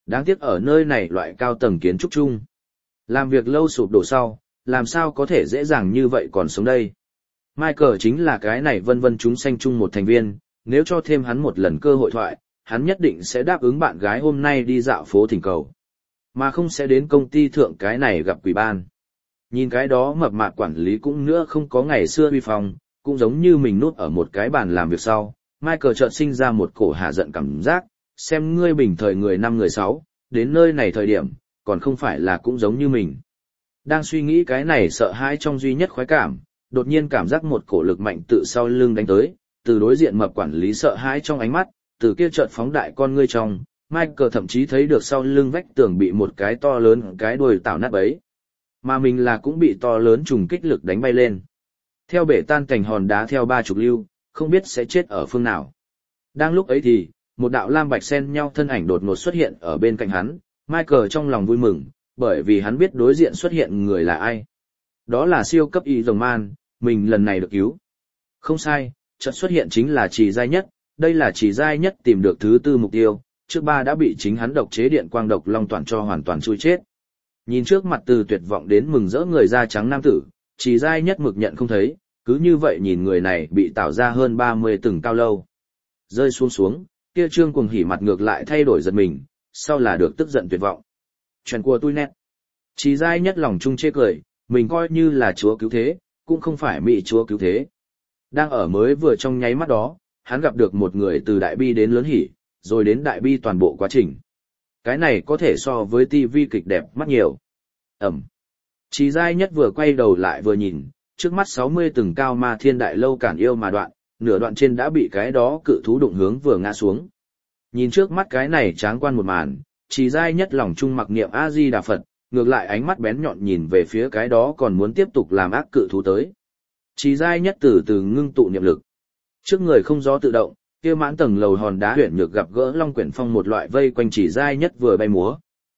Đáng tiếc ở nơi này loại cao tầng kiến trúc chung. Làm việc lâu sụp đổ sau, làm sao có thể dễ dàng như vậy còn sống đây. Michael chính là cái này vân vân chúng sanh chung một thành viên, nếu cho thêm hắn một lần cơ hội thoại, hắn nhất định sẽ đáp ứng bạn gái hôm nay đi dạo phố thỉnh cầu. Mà không sẽ đến công ty thượng cái này gặp quỷ ban. Nhìn cái đó mập mạp quản lý cũng nữa không có ngày xưa uy phong, cũng giống như mình núp ở một cái bàn làm việc sau. Michael chợt sinh ra một cổ hạ giận cảm giác, xem ngươi bình thời người 5 người 6, đến nơi này thời điểm, còn không phải là cũng giống như mình. Đang suy nghĩ cái này sợ hãi trong duy nhất khoái cảm, đột nhiên cảm giác một cổ lực mạnh tự sau lưng đánh tới, từ đối diện mập quản lý sợ hãi trong ánh mắt, từ kia chợt phóng đại con ngươi trong, Michael thậm chí thấy được sau lưng vách tường bị một cái to lớn cái đuôi tảo nát bấy. Mà mình là cũng bị to lớn trùng kích lực đánh bay lên. Theo bể tan cảnh hòn đá theo 30 lưu, không biết sẽ chết ở phương nào. Đang lúc ấy thì, một đạo lam bạch xen nhau thân ảnh đột ngột xuất hiện ở bên cạnh hắn, Michael trong lòng vui mừng, bởi vì hắn biết đối diện xuất hiện người là ai. Đó là siêu cấp y rồng man, mình lần này được cứu. Không sai, trận xuất hiện chính là Trì Giai Nhất, đây là Trì Giai Nhất tìm được thứ 4 mục tiêu, trước 3 đã bị chính hắn độc chế điện quang độc long toàn cho hoàn toàn chui chết. Nhìn trước mặt từ tuyệt vọng đến mừng rỡ người da trắng nam tử, Trì Giai Nhất mực nhận không thấy, cứ như vậy nhìn người này bị tạo ra hơn 30 tầng cao lâu. Rơi xuống, kia trương cuồng hỉ mặt ngược lại thay đổi giật mình, sau là được tức giận tuyệt vọng. Chuyện của tôi nét. Trì Giai Nhất lòng chung chê cười, mình coi như là chúa cứu thế, cũng không phải mỹ chúa cứu thế. Đang ở mới vừa trong nháy mắt đó, hắn gặp được một người từ đại bi đến lớn hỉ, rồi đến đại bi toàn bộ quá trình. Cái này có thể so với TV kịch đẹp mắt nhiều. Trì Giai Nhất vừa quay đầu lại vừa nhìn, trước mắt 60 tầng cao ma thiên đại lâu cản yêu mà đoạn, nửa đoạn trên đã bị cái đó cự thú đụng hướng vừa ngã xuống. Nhìn trước mắt cái này tráng quan một màn, Trì Giai Nhất lòng trung mặc niệm A-di-đà Phật, ngược lại ánh mắt bén nhọn nhìn về phía cái đó còn muốn tiếp tục làm ác cự thú tới. Trì Giai Nhất từ từ ngưng tụ niệm lực. Trước người không gió tự động, kia mãn tầng lầu hòn đá huyền nhược gặp gỡ Long Quyển Phong một loại vây quanh Trì Giai Nhất vừa bay múa.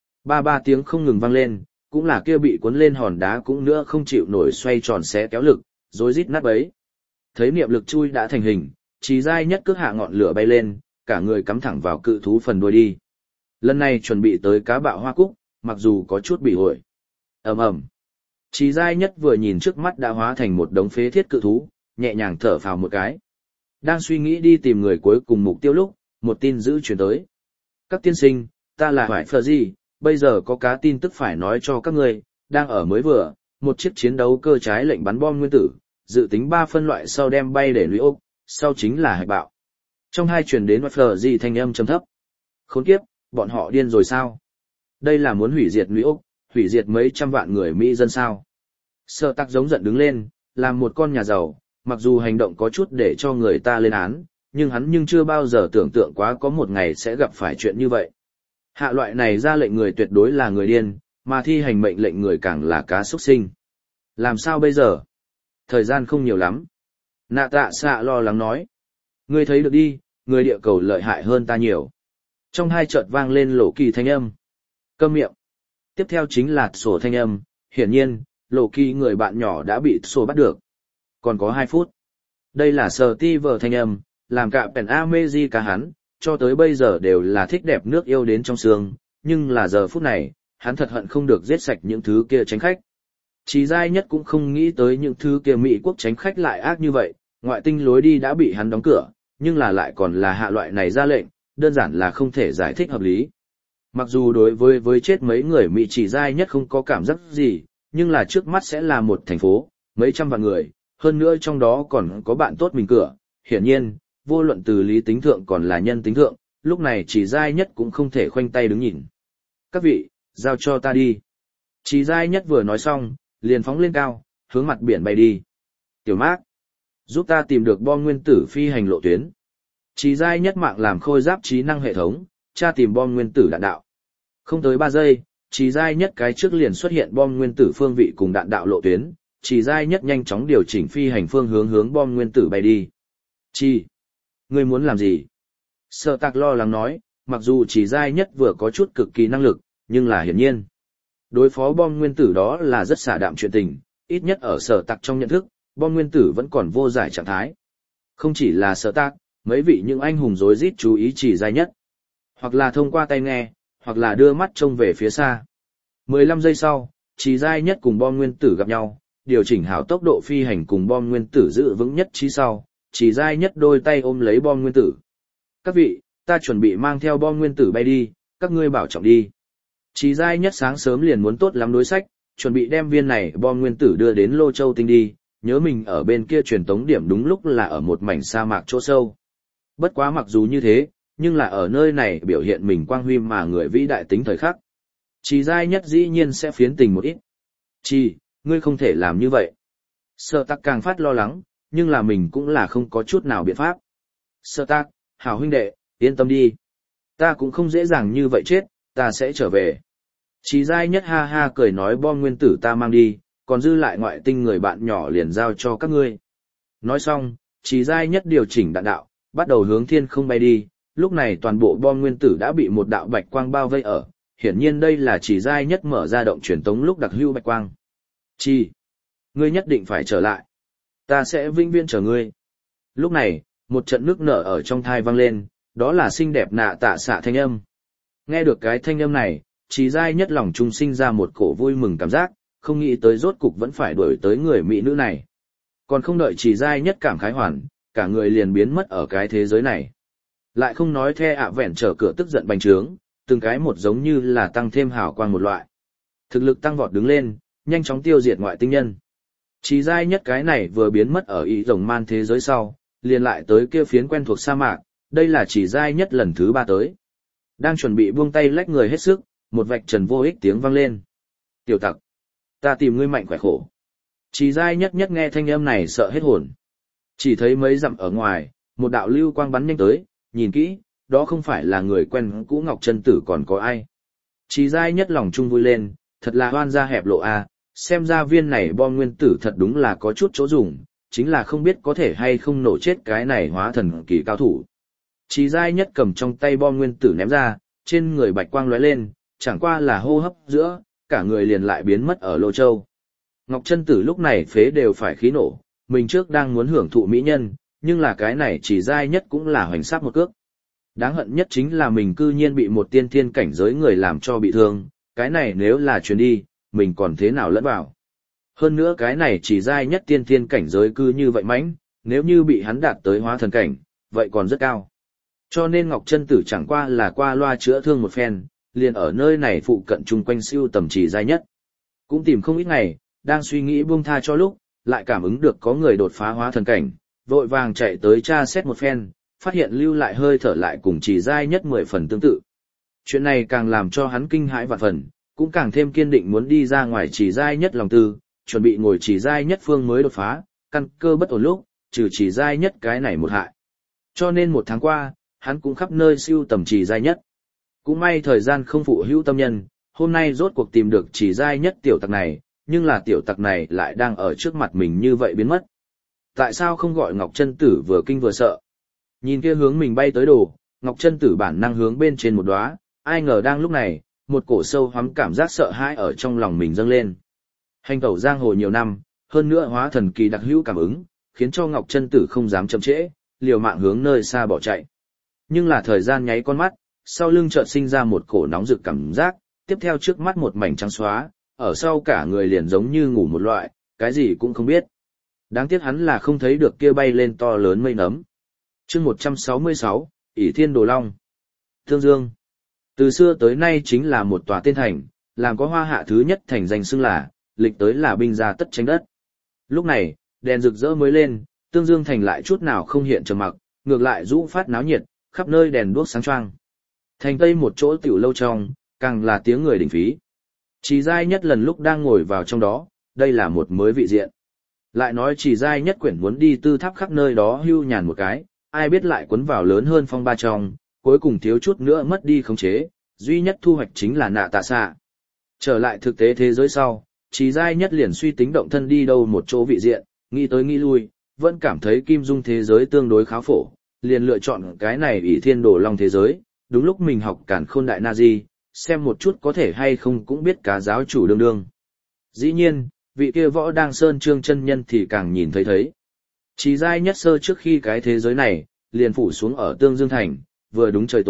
Ba tiếng không ngừng vang lên, cũng là kia bị cuốn lên hòn đá cũng nữa không chịu nổi xoay tròn xé kéo lực, rối rít nát bấy. Thấy niệm lực chui đã thành hình, Trì Giai Nhất cước hạ ngọn lửa bay lên, cả người cắm thẳng vào cự thú phần đuôi đi. Lần này chuẩn bị tới cá bạo hoa cúc, mặc dù có chút bị hội. ầm. Trì Giai Nhất vừa nhìn trước mắt đã hóa thành một đống phế thiết cự thú, nhẹ nhàng thở phào một cái. Đang suy nghĩ đi tìm người cuối cùng mục tiêu lúc, một tin dữ truyền tới. Các tiên sinh, ta là Hoài Phờ Di, bây giờ có cá tin tức phải nói cho các ngươi, đang ở mới vừa, một chiếc chiến đấu cơ trái lệnh bắn bom nguyên tử, dự tính 3 phân loại sau đem bay để lũy ốc, sau chính là hạch bạo. Trong hai truyền đến Hoài Phờ Di thanh âm trầm thấp. Khốn kiếp, bọn họ điên rồi sao? Đây là muốn hủy diệt lũy ốc, hủy diệt mấy trăm vạn người Mỹ dân sao? Sở Tạc giống giận đứng lên, làm một con nhà giàu, mặc dù hành động có chút để cho người ta lên án, nhưng hắn chưa bao giờ tưởng tượng quá có một ngày sẽ gặp phải chuyện như vậy. Hạ loại này ra lệnh người tuyệt đối là người điên, mà thi hành mệnh lệnh người càng là cá súc sinh. Làm sao bây giờ? Thời gian không nhiều lắm. Nạ Tạ Xạ lo lắng nói. Ngươi thấy được đi, người địa cầu lợi hại hơn ta nhiều. Trong hai chợt vang lên Lộ Kỳ thanh âm. Câm miệng. Tiếp theo chính là sổ thanh âm, hiển nhiên, Lộ Kỳ người bạn nhỏ đã bị sổ bắt được. Còn có 2 phút. Đây là Steve thanh âm, làm cả Pen America hắn, cho tới bây giờ đều là thích đẹp nước yêu đến trong xương, nhưng là giờ phút này, hắn thật hận không được giết sạch những thứ kia tránh khách. Trì Giai Nhất cũng không nghĩ tới những thứ kia Mỹ quốc tránh khách lại ác như vậy, ngoại tinh lối đi đã bị hắn đóng cửa, nhưng là lại còn là hạ loại này ra lệnh, đơn giản là không thể giải thích hợp lý. Mặc dù đối với chết mấy người Mỹ Trì Giai Nhất không có cảm giác gì, nhưng là trước mắt sẽ là một thành phố, mấy trăm vạn người, hơn nữa trong đó còn có bạn tốt mình cửa, hiển nhiên, vô luận từ lý tính thượng còn là nhân tính thượng, lúc này Trì Giai Nhất cũng không thể khoanh tay đứng nhìn. Các vị, giao cho ta đi. Trì Giai Nhất vừa nói xong, liền phóng lên cao, hướng mặt biển bay đi. Tiểu Mác, giúp ta tìm được bom nguyên tử phi hành lộ tuyến. Trì Giai Nhất mạng làm khôi giáp trí năng hệ thống, tra tìm bom nguyên tử đạn đạo. Không tới 3 giây, Trì Giai Nhất cái trước liền xuất hiện bom nguyên tử phương vị cùng đạn đạo lộ tuyến, Trì Giai Nhất nhanh chóng điều chỉnh phi hành phương hướng bom nguyên tử bay đi. Trì, ngươi muốn làm gì? Sở Tạc lo lắng nói, mặc dù Trì Giai Nhất vừa có chút cực kỳ năng lực, nhưng là hiển nhiên. Đối phó bom nguyên tử đó là rất xả đạm chuyện tình, ít nhất ở Sở Tạc trong nhận thức, bom nguyên tử vẫn còn vô giải trạng thái. Không chỉ là Sở Tạc, mấy vị những anh hùng rối rít chú ý Trì Giai Nhất. Hoặc là thông qua tai nghe, hoặc là đưa mắt trông về phía xa. 15 giây sau, Trì Giai Nhất cùng bom nguyên tử gặp nhau, điều chỉnh hảo tốc độ phi hành cùng bom nguyên tử giữ vững nhất trí sau, Trì Giai Nhất đôi tay ôm lấy bom nguyên tử. Các vị, ta chuẩn bị mang theo bom nguyên tử bay đi, các ngươi bảo trọng đi. Trì Giai Nhất sáng sớm liền muốn tốt lắm đối sách, chuẩn bị đem viên này bom nguyên tử đưa đến Lô Châu Tinh đi, nhớ mình ở bên kia truyền tống điểm đúng lúc là ở một mảnh sa mạc chỗ sâu. Bất quá mặc dù như thế, nhưng là ở nơi này biểu hiện mình quang huy mà người vĩ đại tính thời khắc. Trì Giai Nhất dĩ nhiên sẽ phiến tình một ít. Trì, ngươi không thể làm như vậy. Sở Tạc càng phát lo lắng, nhưng là mình cũng là không có chút nào biện pháp. Sở Tạc, hảo huynh đệ, yên tâm đi. Ta cũng không dễ dàng như vậy chết, ta sẽ trở về. Trì Giai Nhất ha ha cười nói bom nguyên tử ta mang đi, còn dư lại ngoại tinh người bạn nhỏ liền giao cho các ngươi. Nói xong, Trì Giai Nhất điều chỉnh đạn đạo, bắt đầu hướng thiên không bay đi, lúc này toàn bộ bom nguyên tử đã bị một đạo bạch quang bao vây ở, hiển nhiên đây là Trì Giai Nhất mở ra động truyền tống lúc đặc hữu bạch quang. Trì, ngươi nhất định phải trở lại. Ta sẽ vĩnh viễn chờ ngươi. Lúc này, một trận nước nở ở trong thai vang lên, đó là xinh đẹp nạ tạ xạ thanh âm. Nghe được cái thanh âm này, Trì Giai Nhất lòng trung sinh ra một cổ vui mừng cảm giác, không nghĩ tới rốt cục vẫn phải đuổi tới người mỹ nữ này. Còn không đợi Trì Giai Nhất cảm khái hoàn, cả người liền biến mất ở cái thế giới này. Lại không nói the ạ vẹn trở cửa tức giận bành trướng, từng cái một giống như là tăng thêm hào quang một loại. Thực lực tăng vọt đứng lên, nhanh chóng tiêu diệt ngoại tinh nhân. Trì Giai Nhất cái này vừa biến mất ở ý rồng man thế giới sau, liền lại tới kia phiến quen thuộc sa mạc, đây là Trì Giai Nhất lần thứ 3 tới. Đang chuẩn bị buông tay lách người hết sức, một vạch trần vô ích tiếng vang lên. Tiểu tặc, ta tìm ngươi mạnh khỏe khổ. Trì Giai Nhất nghe thanh âm này sợ hết hồn. Chỉ thấy mấy dặm ở ngoài, một đạo lưu quang bắn nhanh tới, nhìn kỹ, đó không phải là người quen cũ Ngọc Chân Tử còn có ai. Trì Giai Nhất lòng trung vui lên, thật là hoan ra hẹp lộ a, xem ra viên này bom nguyên tử thật đúng là có chút chỗ dùng, chính là không biết có thể hay không nổ chết cái này hóa thần kỳ cao thủ. Trì Giai Nhất cầm trong tay bom nguyên tử ném ra, trên người bạch quang lóe lên, chẳng qua là hô hấp giữa, cả người liền lại biến mất ở Lô Châu. Ngọc Chân Tử lúc này phế đều phải khí nổ, mình trước đang muốn hưởng thụ mỹ nhân, nhưng là cái này Trì Giai Nhất cũng là hoành sát một cước. Đáng hận nhất chính là mình cư nhiên bị một tiên thiên cảnh giới người làm cho bị thương, cái này nếu là chuyến đi, mình còn thế nào lẫn vào. Hơn nữa cái này Trì Giai Nhất tiên thiên cảnh giới cư như vậy mãnh, nếu như bị hắn đạt tới hóa thần cảnh, vậy còn rất cao. Cho nên Ngọc Chân Tử chẳng qua là qua loa chữa thương một phen, liền ở nơi này phụ cận chung quanh siêu tầm Trì Giai Nhất. Cũng tìm không ít ngày, đang suy nghĩ buông tha cho lúc, lại cảm ứng được có người đột phá hóa thần cảnh, vội vàng chạy tới tra xét một phen, phát hiện lưu lại hơi thở lại cùng Trì Giai Nhất 10 phần tương tự. Chuyện này càng làm cho hắn kinh hãi vạn phần, cũng càng thêm kiên định muốn đi ra ngoài Trì Giai Nhất lòng tư, chuẩn bị ngồi Trì Giai Nhất phương mới đột phá, căn cơ bất ổn lúc, trừ Trì Giai Nhất cái này một hại. Cho nên 1 tháng qua, hắn cũng khắp nơi siêu tầm Trì Giai Nhất. Cũng may thời gian không phụ hữu tâm nhân, hôm nay rốt cuộc tìm được Trì Giai Nhất tiểu tặc này, nhưng là tiểu tặc này lại đang ở trước mặt mình như vậy biến mất. Tại sao không gọi Ngọc Chân Tử vừa kinh vừa sợ? Nhìn kia hướng mình bay tới đồ, Ngọc Chân Tử bản năng hướng bên trên một đóa, ai ngờ đang lúc này, một cổ sâu hoắm cảm giác sợ hãi ở trong lòng mình dâng lên. Hành tẩu giang hồ nhiều năm, hơn nữa hóa thần kỳ đặc hữu cảm ứng, khiến cho Ngọc Chân Tử không dám chậm trễ, liều mạng hướng nơi xa bỏ chạy. Nhưng là thời gian nháy con mắt, sau lưng chợt sinh ra một cổ nóng rực cảm giác, tiếp theo trước mắt một mảnh trắng xóa, ở sau cả người liền giống như ngủ một loại, cái gì cũng không biết. Đáng tiếc hắn là không thấy được kia bay lên to lớn mây nấm. Chương 166, ỷ Thiên Đồ Long. Tương Dương. Từ xưa tới nay chính là một tòa tên thành, làm có hoa hạ thứ nhất thành danh xưng là, lịch tới là binh gia tất tranh đất. Lúc này, đèn rực rỡ mới lên, Tương Dương thành lại chút nào không hiện trầm mặc, ngược lại rũ phát náo nhiệt, khắp nơi đèn đuốc sáng choang. Thành tây một chỗ tiểu lâu trong, càng là tiếng người đỉnh phí. Trì Giai Nhất lần lúc đang ngồi vào trong đó, đây là một mới vị diện. Lại nói Trì Giai Nhất quyển muốn đi tư tháp khắp nơi đó hưu nhàn một cái, ai biết lại cuốn vào lớn hơn phong ba trong, cuối cùng thiếu chút nữa mất đi khống chế, duy nhất thu hoạch chính là nạ tạ xạ. Trở lại thực tế thế giới sau, Trì Giai Nhất liền suy tính động thân đi đâu một chỗ vị diện, nghĩ tới nghĩ lui, vẫn cảm thấy kim dung thế giới tương đối khá phổ, liền lựa chọn cái này ỷ Thiên Đồ Long thế giới, đúng lúc mình học Càn Khôn Đại Na Di, xem một chút có thể hay không cũng biết cá giáo chủ đương đương. Dĩ nhiên, vị kia Võ Đang Sơn Trương chân nhân thì càng nhìn thấy. Trì Giai Nhất sơ trước khi cái thế giới này, liền phủ xuống ở Tương Dương Thành, vừa đúng trời tối,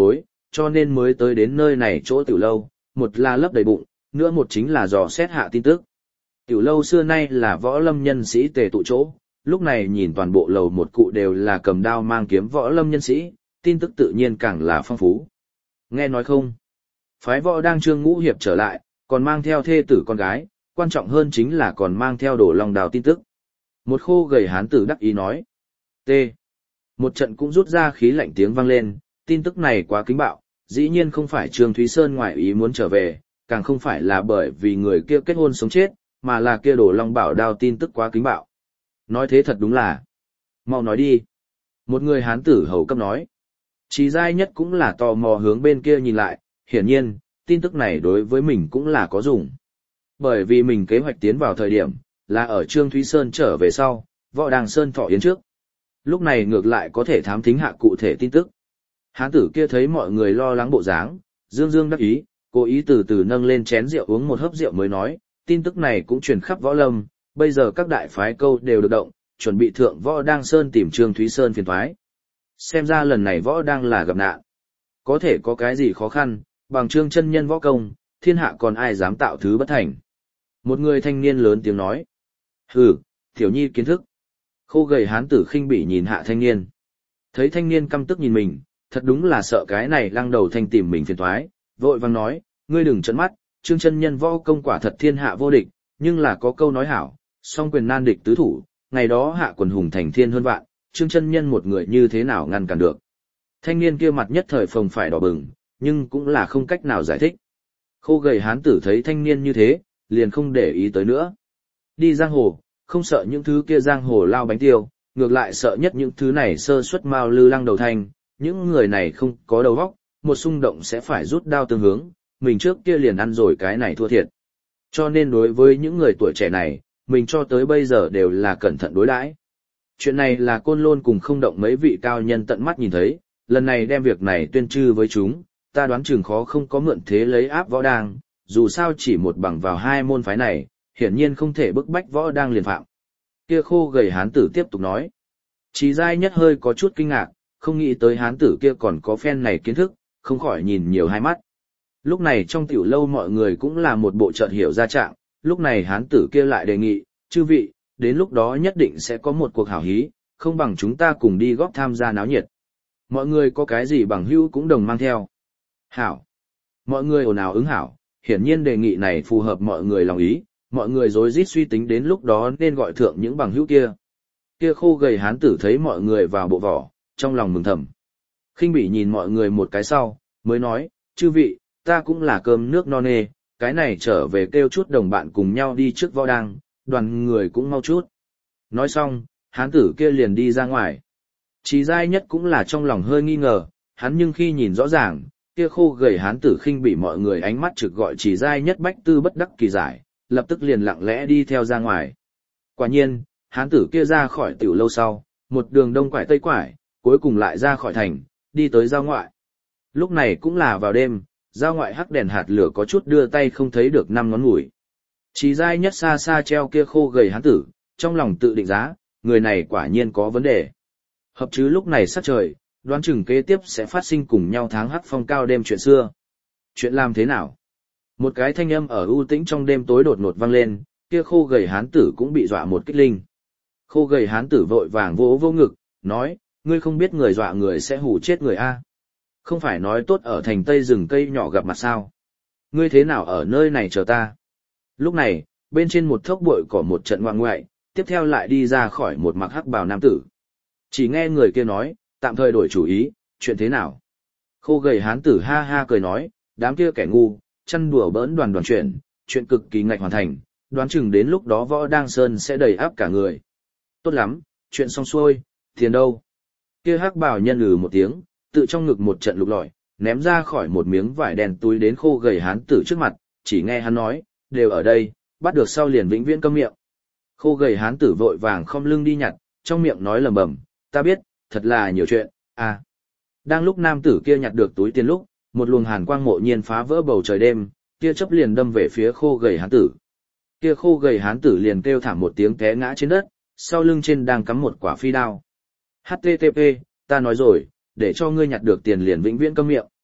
cho nên mới tới đến nơi này chỗ tiểu lâu, một là lấp đầy bụng, nữa một chính là dò xét hạ tin tức. Tiểu lâu xưa nay là võ lâm nhân sĩ tề tụ chỗ, lúc này nhìn toàn bộ lầu một cụ đều là cầm đao mang kiếm võ lâm nhân sĩ, tin tức tự nhiên càng là phong phú. Nghe nói không? Phái võ đang Trương Ngũ Hiệp trở lại, còn mang theo thê tử con gái, quan trọng hơn chính là còn mang theo Đồ Long Đào tin tức. Một khô gầy hán tử đắc ý nói. T. Một trận cũng rút ra khí lạnh tiếng vang lên, tin tức này quá kính bạo, dĩ nhiên không phải Trương Thúy Sơn ngoại ý muốn trở về, càng không phải là bởi vì người kia kết hôn sống chết, mà là kia Đồ Long Bảo Đao tin tức quá kính bạo. Nói thế thật đúng là. Mau nói đi. Một người hán tử hầu cấp nói. Chí Giai Nhất cũng là tò mò hướng bên kia nhìn lại, hiển nhiên, tin tức này đối với mình cũng là có dùng. Bởi vì mình kế hoạch tiến vào thời điểm, là ở Trương Thúy Sơn trở về sau, Võ Đàng Sơn Thọ Yến trước. Lúc này ngược lại có thể thám thính hạ cụ thể tin tức. Hán tử kia thấy mọi người lo lắng bộ dáng, dương dương đắc ý, cố ý từ từ nâng lên chén rượu uống một hớp rượu mới nói, tin tức này cũng truyền khắp võ lâm, bây giờ các đại phái câu đều được động, chuẩn bị thượng Võ Đăng Sơn tìm Trương Thúy Sơn phiền toái. Xem ra lần này Võ Đăng là gặp nạn. Có thể có cái gì khó khăn, bằng Trương chân nhân võ công, thiên hạ còn ai dám tạo thứ bất thành. Một người thanh niên lớn tiếng nói. Hừ, tiểu nhi kiến thức. Khô gầy hán tử khinh bỉ nhìn hạ thanh niên. Thấy thanh niên căm tức nhìn mình, thật đúng là sợ cái này lăng đầu thanh tìm mình phiền toái, vội vàng nói, ngươi đừng trợn mắt, Trương chân nhân võ công quả thật thiên hạ vô địch, nhưng là có câu nói hảo, song quyền nan địch tứ thủ, ngày đó hạ quần hùng thành thiên hơn vạn, Trương chân nhân một người như thế nào ngăn cản được. Thanh niên kia mặt nhất thời phồng phải đỏ bừng, nhưng cũng là không cách nào giải thích. Khô gầy hán tử thấy thanh niên như thế, liền không để ý tới nữa. Đi giang hồ, không sợ những thứ kia giang hồ lao bánh tiêu, ngược lại sợ nhất những thứ này sơ suất mao lư lăng đầu thanh, những người này không có đầu óc, một xung động sẽ phải rút đao tương hướng, mình trước kia liền ăn rồi cái này thua thiệt. Cho nên đối với những người tuổi trẻ này, mình cho tới bây giờ đều là cẩn thận đối đãi. Chuyện này là Côn Lôn cùng không động mấy vị cao nhân tận mắt nhìn thấy, lần này đem việc này tuyên trư với chúng, ta đoán chừng khó không có mượn thế lấy áp Võ Đang, dù sao chỉ một bằng vào hai môn phái này, hiển nhiên không thể bức bách Võ Đang liền phạm. Kia khô gầy hán tử tiếp tục nói. Chí Giai Nhất hơi có chút kinh ngạc, không nghĩ tới hán tử kia còn có phen này kiến thức, không khỏi nhìn nhiều hai mắt. Lúc này trong tiểu lâu mọi người cũng là một bộ chợt hiểu ra trạng, lúc này hán tử kia lại đề nghị, chư vị, đến lúc đó nhất định sẽ có một cuộc hảo hí, không bằng chúng ta cùng đi góp tham gia náo nhiệt. Mọi người có cái gì bằng hữu cũng đồng mang theo. Hảo. Mọi người ồn ào ứng hảo, hiển nhiên đề nghị này phù hợp mọi người lòng ý, mọi người rối rít suy tính đến lúc đó nên gọi thượng những bằng hữu kia. Kia khô gầy hán tử thấy mọi người vào bộ vỏ, trong lòng mừng thầm. Khinh bỉ nhìn mọi người một cái sau, mới nói, chư vị, ta cũng là cơm nước no nê, cái này trở về kêu chút đồng bạn cùng nhau đi trước Võ Đang, đoàn người cũng mau chút. Nói xong, hán tử kia liền đi ra ngoài. Chí Giai Nhất cũng là trong lòng hơi nghi ngờ, hắn nhưng khi nhìn rõ ràng, kia khô gầy hán tử khinh bị mọi người ánh mắt trực gọi Chí Giai Nhất bách tư bất đắc kỳ giải, lập tức liền lặng lẽ đi theo ra ngoài. Quả nhiên, hán tử kia ra khỏi tiểu lâu sau, một đường đông quải tây quải, cuối cùng lại ra khỏi thành, đi tới giao ngoại. Lúc này cũng là vào đêm, giao ngoại hắc đèn hạt lửa có chút đưa tay không thấy được năm ngón ngủi. Chí Giai Nhất xa xa treo kia khô gầy hán tử, trong lòng tự định giá, người này quả nhiên có vấn đề. Hợp chứ lúc này sắc trời, đoán chừng kế tiếp sẽ phát sinh cùng nhau tháng hắc phong cao đêm chuyện xưa. Chuyện làm thế nào? Một cái thanh âm ở u tĩnh trong đêm tối đột ngột vang lên, kia khô gầy hán tử cũng bị dọa một kích linh. Khô gầy hán tử vội vàng vỗ vô ngực, nói, ngươi không biết người dọa người sẽ hù chết người a? Không phải nói tốt ở thành Tây rừng cây nhỏ gặp mặt sao? Ngươi thế nào ở nơi này chờ ta? Lúc này, bên trên một thốc bụi cỏ một trận ngoạn ngoại, tiếp theo lại đi ra khỏi một mặc hắc bào nam tử. Chỉ nghe người kia nói, tạm thời đổi chủ ý, chuyện thế nào? Khô gầy hán tử ha ha cười nói, đám kia kẻ ngu, chăn đùa bỡn đoàn chuyện cực kỳ ngạch hoàn thành, đoán chừng đến lúc đó Võ Đang Sơn sẽ đầy áp cả người. Tốt lắm, chuyện xong xuôi, tiền đâu? Kia hắc bào nhân một tiếng, tự trong ngực một trận lục lọi, ném ra khỏi một miếng vải đen túi đến khô gầy hán tử trước mặt, chỉ nghe hắn nói, đều ở đây, bắt được sau liền vĩnh viễn câm miệng. Khô gầy hán tử vội vàng khom lưng đi nhặt, trong miệng nói lẩm bẩm, ta biết, thật là nhiều chuyện, à. Đang lúc nam tử kia nhặt được túi tiền lúc, một luồng hàn quang mộ nhiên phá vỡ bầu trời đêm, kia chớp liền đâm về phía khô gầy hán tử. Kia khô gầy hán tử liền kêu thảm một tiếng té ngã trên đất, sau lưng trên đang cắm một quả phi đao. HTTP, ta nói rồi, để cho ngươi nhặt được tiền liền vĩnh viễn câm miệng.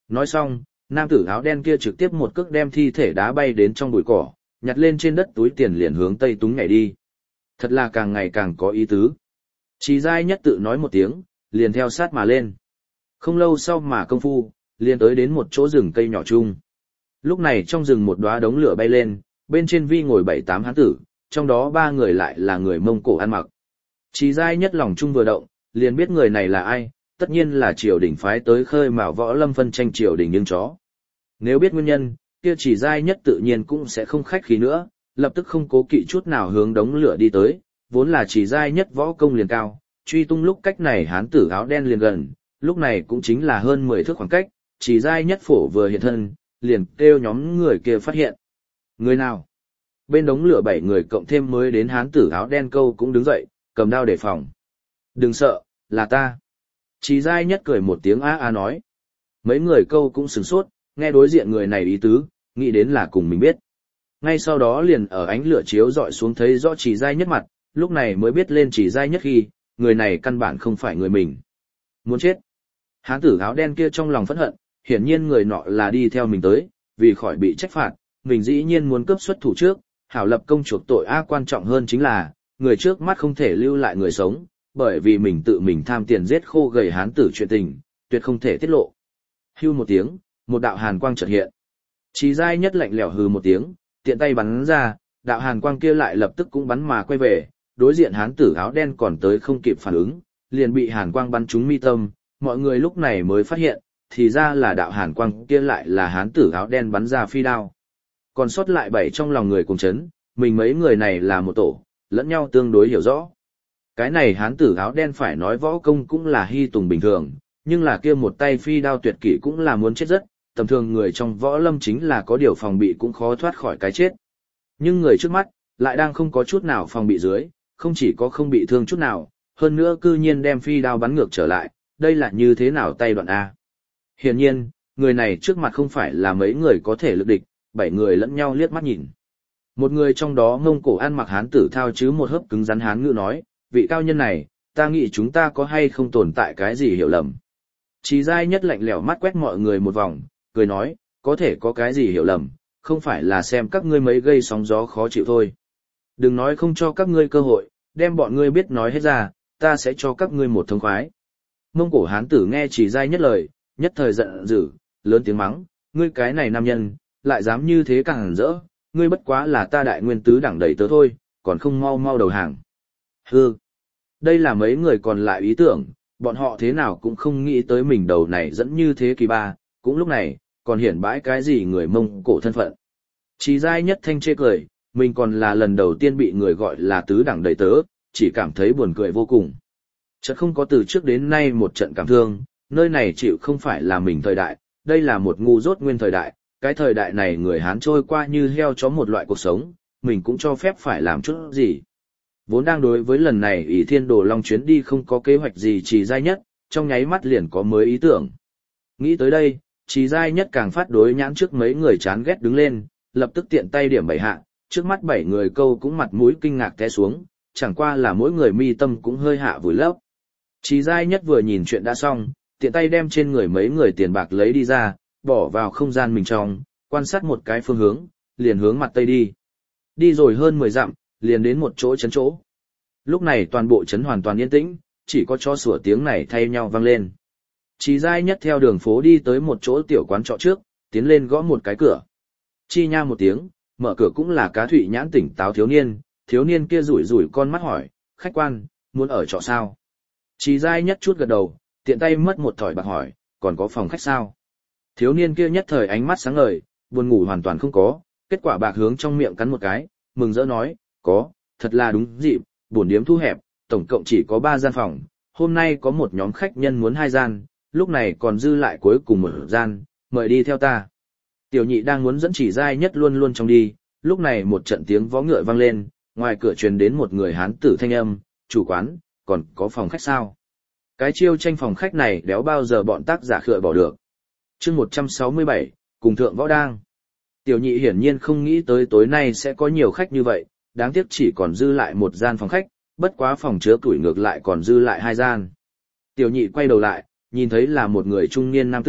Nói xong, nam tử áo đen kia trực tiếp một cước đem thi thể đá bay đến trong bụi cỏ, nhặt lên trên đất túi tiền liền hướng tây túng nhảy đi. Thật là càng ngày càng có ý tứ. Chỉ Giai Nhất tự nói một tiếng, liền theo sát mà lên. Không lâu sau mà công phu, liền tới đến một chỗ rừng cây nhỏ chung. Lúc này trong rừng một đóa đống lửa bay lên, bên trên vi ngồi 7-8 hán tử, trong đó 3 người lại là người Mông Cổ ăn mặc. Chỉ Giai Nhất lòng chung vừa động, liền biết người này là ai, tất nhiên là triều đình phái tới khơi mào võ lâm phân tranh triều đình nhưng chó. Nếu biết nguyên nhân, kia Chỉ Giai Nhất tự nhiên cũng sẽ không khách khí nữa, lập tức không cố kỵ chút nào hướng đống lửa đi tới, vốn là Chỉ Giai Nhất võ công liền cao, truy tung lúc cách này hán tử áo đen liền gần, lúc này cũng chính là hơn 10 thước khoảng cách, Chỉ Giai Nhất phổ vừa hiện thân, liền kêu nhóm người kia phát hiện. Người nào? Bên đống lửa 7 người cộng thêm mới đến hán tử áo đen câu cũng đứng dậy, cầm đao đề phòng. Đừng sợ, là ta. Chỉ Giai Nhất cười một tiếng a nói. Mấy người câu cũng sửng sốt, nghe đối diện người này ý tứ, nghĩ đến là cùng mình biết. Ngay sau đó liền ở ánh lửa chiếu dọi xuống thấy rõ Chỉ Giai Nhất mặt, lúc này mới biết lên Chỉ Giai Nhất khi, người này căn bản không phải người mình. Muốn chết. Hán tử áo đen kia trong lòng phẫn hận, hiển nhiên người nọ là đi theo mình tới, vì khỏi bị trách phạt, mình dĩ nhiên muốn cướp xuất thủ trước, hảo lập công chuộc tội quan trọng hơn chính là, người trước mắt không thể lưu lại người sống, bởi vì mình tự mình tham tiền giết khô gầy hán tử chuyện tình, tuyệt không thể tiết lộ. Hưu một tiếng, một đạo hàn quang chợt hiện. Chỉ Giai Nhất lạnh lẽo hừ một tiếng, tiện tay bắn ra, đạo hàn quang kia lại lập tức cũng bắn mà quay về, đối diện hán tử áo đen còn tới không kịp phản ứng, liền bị hàn quang bắn trúng mi tâm, mọi người lúc này mới phát hiện, thì ra là đạo hàn quang kia lại là hán tử áo đen bắn ra phi đao. Còn sót lại 7 trong lòng người cùng chấn, mình mấy người này là một tổ, lẫn nhau tương đối hiểu rõ. Cái này hán tử áo đen phải nói võ công cũng là hy tùng bình thường, nhưng là kia một tay phi đao tuyệt kỹ cũng là muốn chết rất, tầm thường người trong võ lâm chính là có điều phòng bị cũng khó thoát khỏi cái chết. Nhưng người trước mắt, lại đang không có chút nào phòng bị dưới, không chỉ có không bị thương chút nào, hơn nữa cư nhiên đem phi đao bắn ngược trở lại, đây là như thế nào tay đoạn A. Hiển nhiên, người này trước mặt không phải là mấy người có thể lực địch, 7 người lẫn nhau liếc mắt nhìn. Một người trong đó Mông Cổ ăn mặc hán tử thao chứ một hớp cứng rắn hán ngữ nói, vị cao nhân này, ta nghĩ chúng ta có hay không tồn tại cái gì hiểu lầm. Chỉ Giai Nhất lạnh lẽo mắt quét mọi người một vòng, cười nói, có thể có cái gì hiểu lầm, không phải là xem các ngươi mấy gây sóng gió khó chịu thôi. Đừng nói không cho các ngươi cơ hội, đem bọn ngươi biết nói hết ra, ta sẽ cho các ngươi một thông khoái. Mông Cổ hán tử nghe Chỉ Giai Nhất lời, nhất thời giận dữ, lớn tiếng mắng, ngươi cái này nam nhân, lại dám như thế càng hẳn rỡ, ngươi bất quá là ta đại nguyên tứ đẳng đẩy tớ thôi, còn không mau mau đầu hàng. Hừ, đây là mấy người còn lại ý tưởng, bọn họ thế nào cũng không nghĩ tới mình đầu này dẫn như thế kỳ ba, cũng lúc này, còn hiển bãi cái gì người Mông Cổ thân phận. Chỉ Giai Nhất thanh chê cười, mình còn là lần đầu tiên bị người gọi là tứ đẳng đẩy tớ, chỉ cảm thấy buồn cười vô cùng. Chợt không có từ trước đến nay một trận cảm thương, nơi này chịu không phải là mình thời đại, đây là một ngu dốt nguyên thời đại, cái thời đại này người Hán trôi qua như heo chó một loại cuộc sống, mình cũng cho phép phải làm chút gì. Vốn đang đối với lần này ỷ Thiên Đồ Long chuyến đi không có kế hoạch gì Chỉ Giai Nhất, trong nháy mắt liền có mới ý tưởng. Nghĩ tới đây, Chỉ Giai Nhất càng phát đối nhãn trước mấy người chán ghét đứng lên, lập tức tiện tay điểm 7 hạ, trước mắt 7 người câu cũng mặt mũi kinh ngạc té xuống, chẳng qua là mỗi người mi tâm cũng hơi hạ vùi lấp. Chỉ Giai Nhất vừa nhìn chuyện đã xong, tiện tay đem trên người mấy người tiền bạc lấy đi ra, bỏ vào không gian mình trong, quan sát một cái phương hướng, liền hướng mặt tây đi. Đi rồi hơn 10 dặm, liền đến một chỗ trấn chỗ. Lúc này toàn bộ trấn hoàn toàn yên tĩnh, chỉ có chó sủa tiếng này thay nhau vang lên. Chỉ Giai Nhất theo đường phố đi tới một chỗ tiểu quán trọ trước, tiến lên gõ một cái cửa. Chi nha một tiếng, mở cửa cũng là cá thụy nhãn tỉnh táo thiếu niên kia rủi rủi con mắt hỏi, khách quan, muốn ở trọ sao? Chỉ Giai Nhất chút gật đầu, tiện tay mất một thỏi bạc hỏi, còn có phòng khách sao? Thiếu niên kia nhất thời ánh mắt sáng ngời, buồn ngủ hoàn toàn không có, kết quả bạc hướng trong miệng cắn một cái, mừng rỡ nói, có, thật là đúng dịp, bổn điếm thu hẹp, tổng cộng chỉ có 3 gian phòng, hôm nay có một nhóm khách nhân muốn 2 gian, lúc này còn dư lại cuối cùng 1 gian, mời đi theo ta. Tiểu nhị đang muốn dẫn Chỉ Giai Nhất luôn luôn trong đi, lúc này một trận tiếng vó ngựa vang lên, ngoài cửa truyền đến một người hán tử thanh âm, chủ quán, còn có phòng khách sao? Cái chiêu tranh phòng khách này đéo bao giờ bọn tác giả khựa bỏ được. Chương 167, cùng thượng võ đang. Tiểu nhị hiển nhiên không nghĩ tới tối nay sẽ có nhiều khách như vậy, đáng tiếc chỉ còn dư lại 1 gian phòng khách, bất quá phòng chứa củi ngược lại còn dư lại 2 gian. Tiểu nhị quay đầu lại, nhìn thấy là một người trung niên nam tử,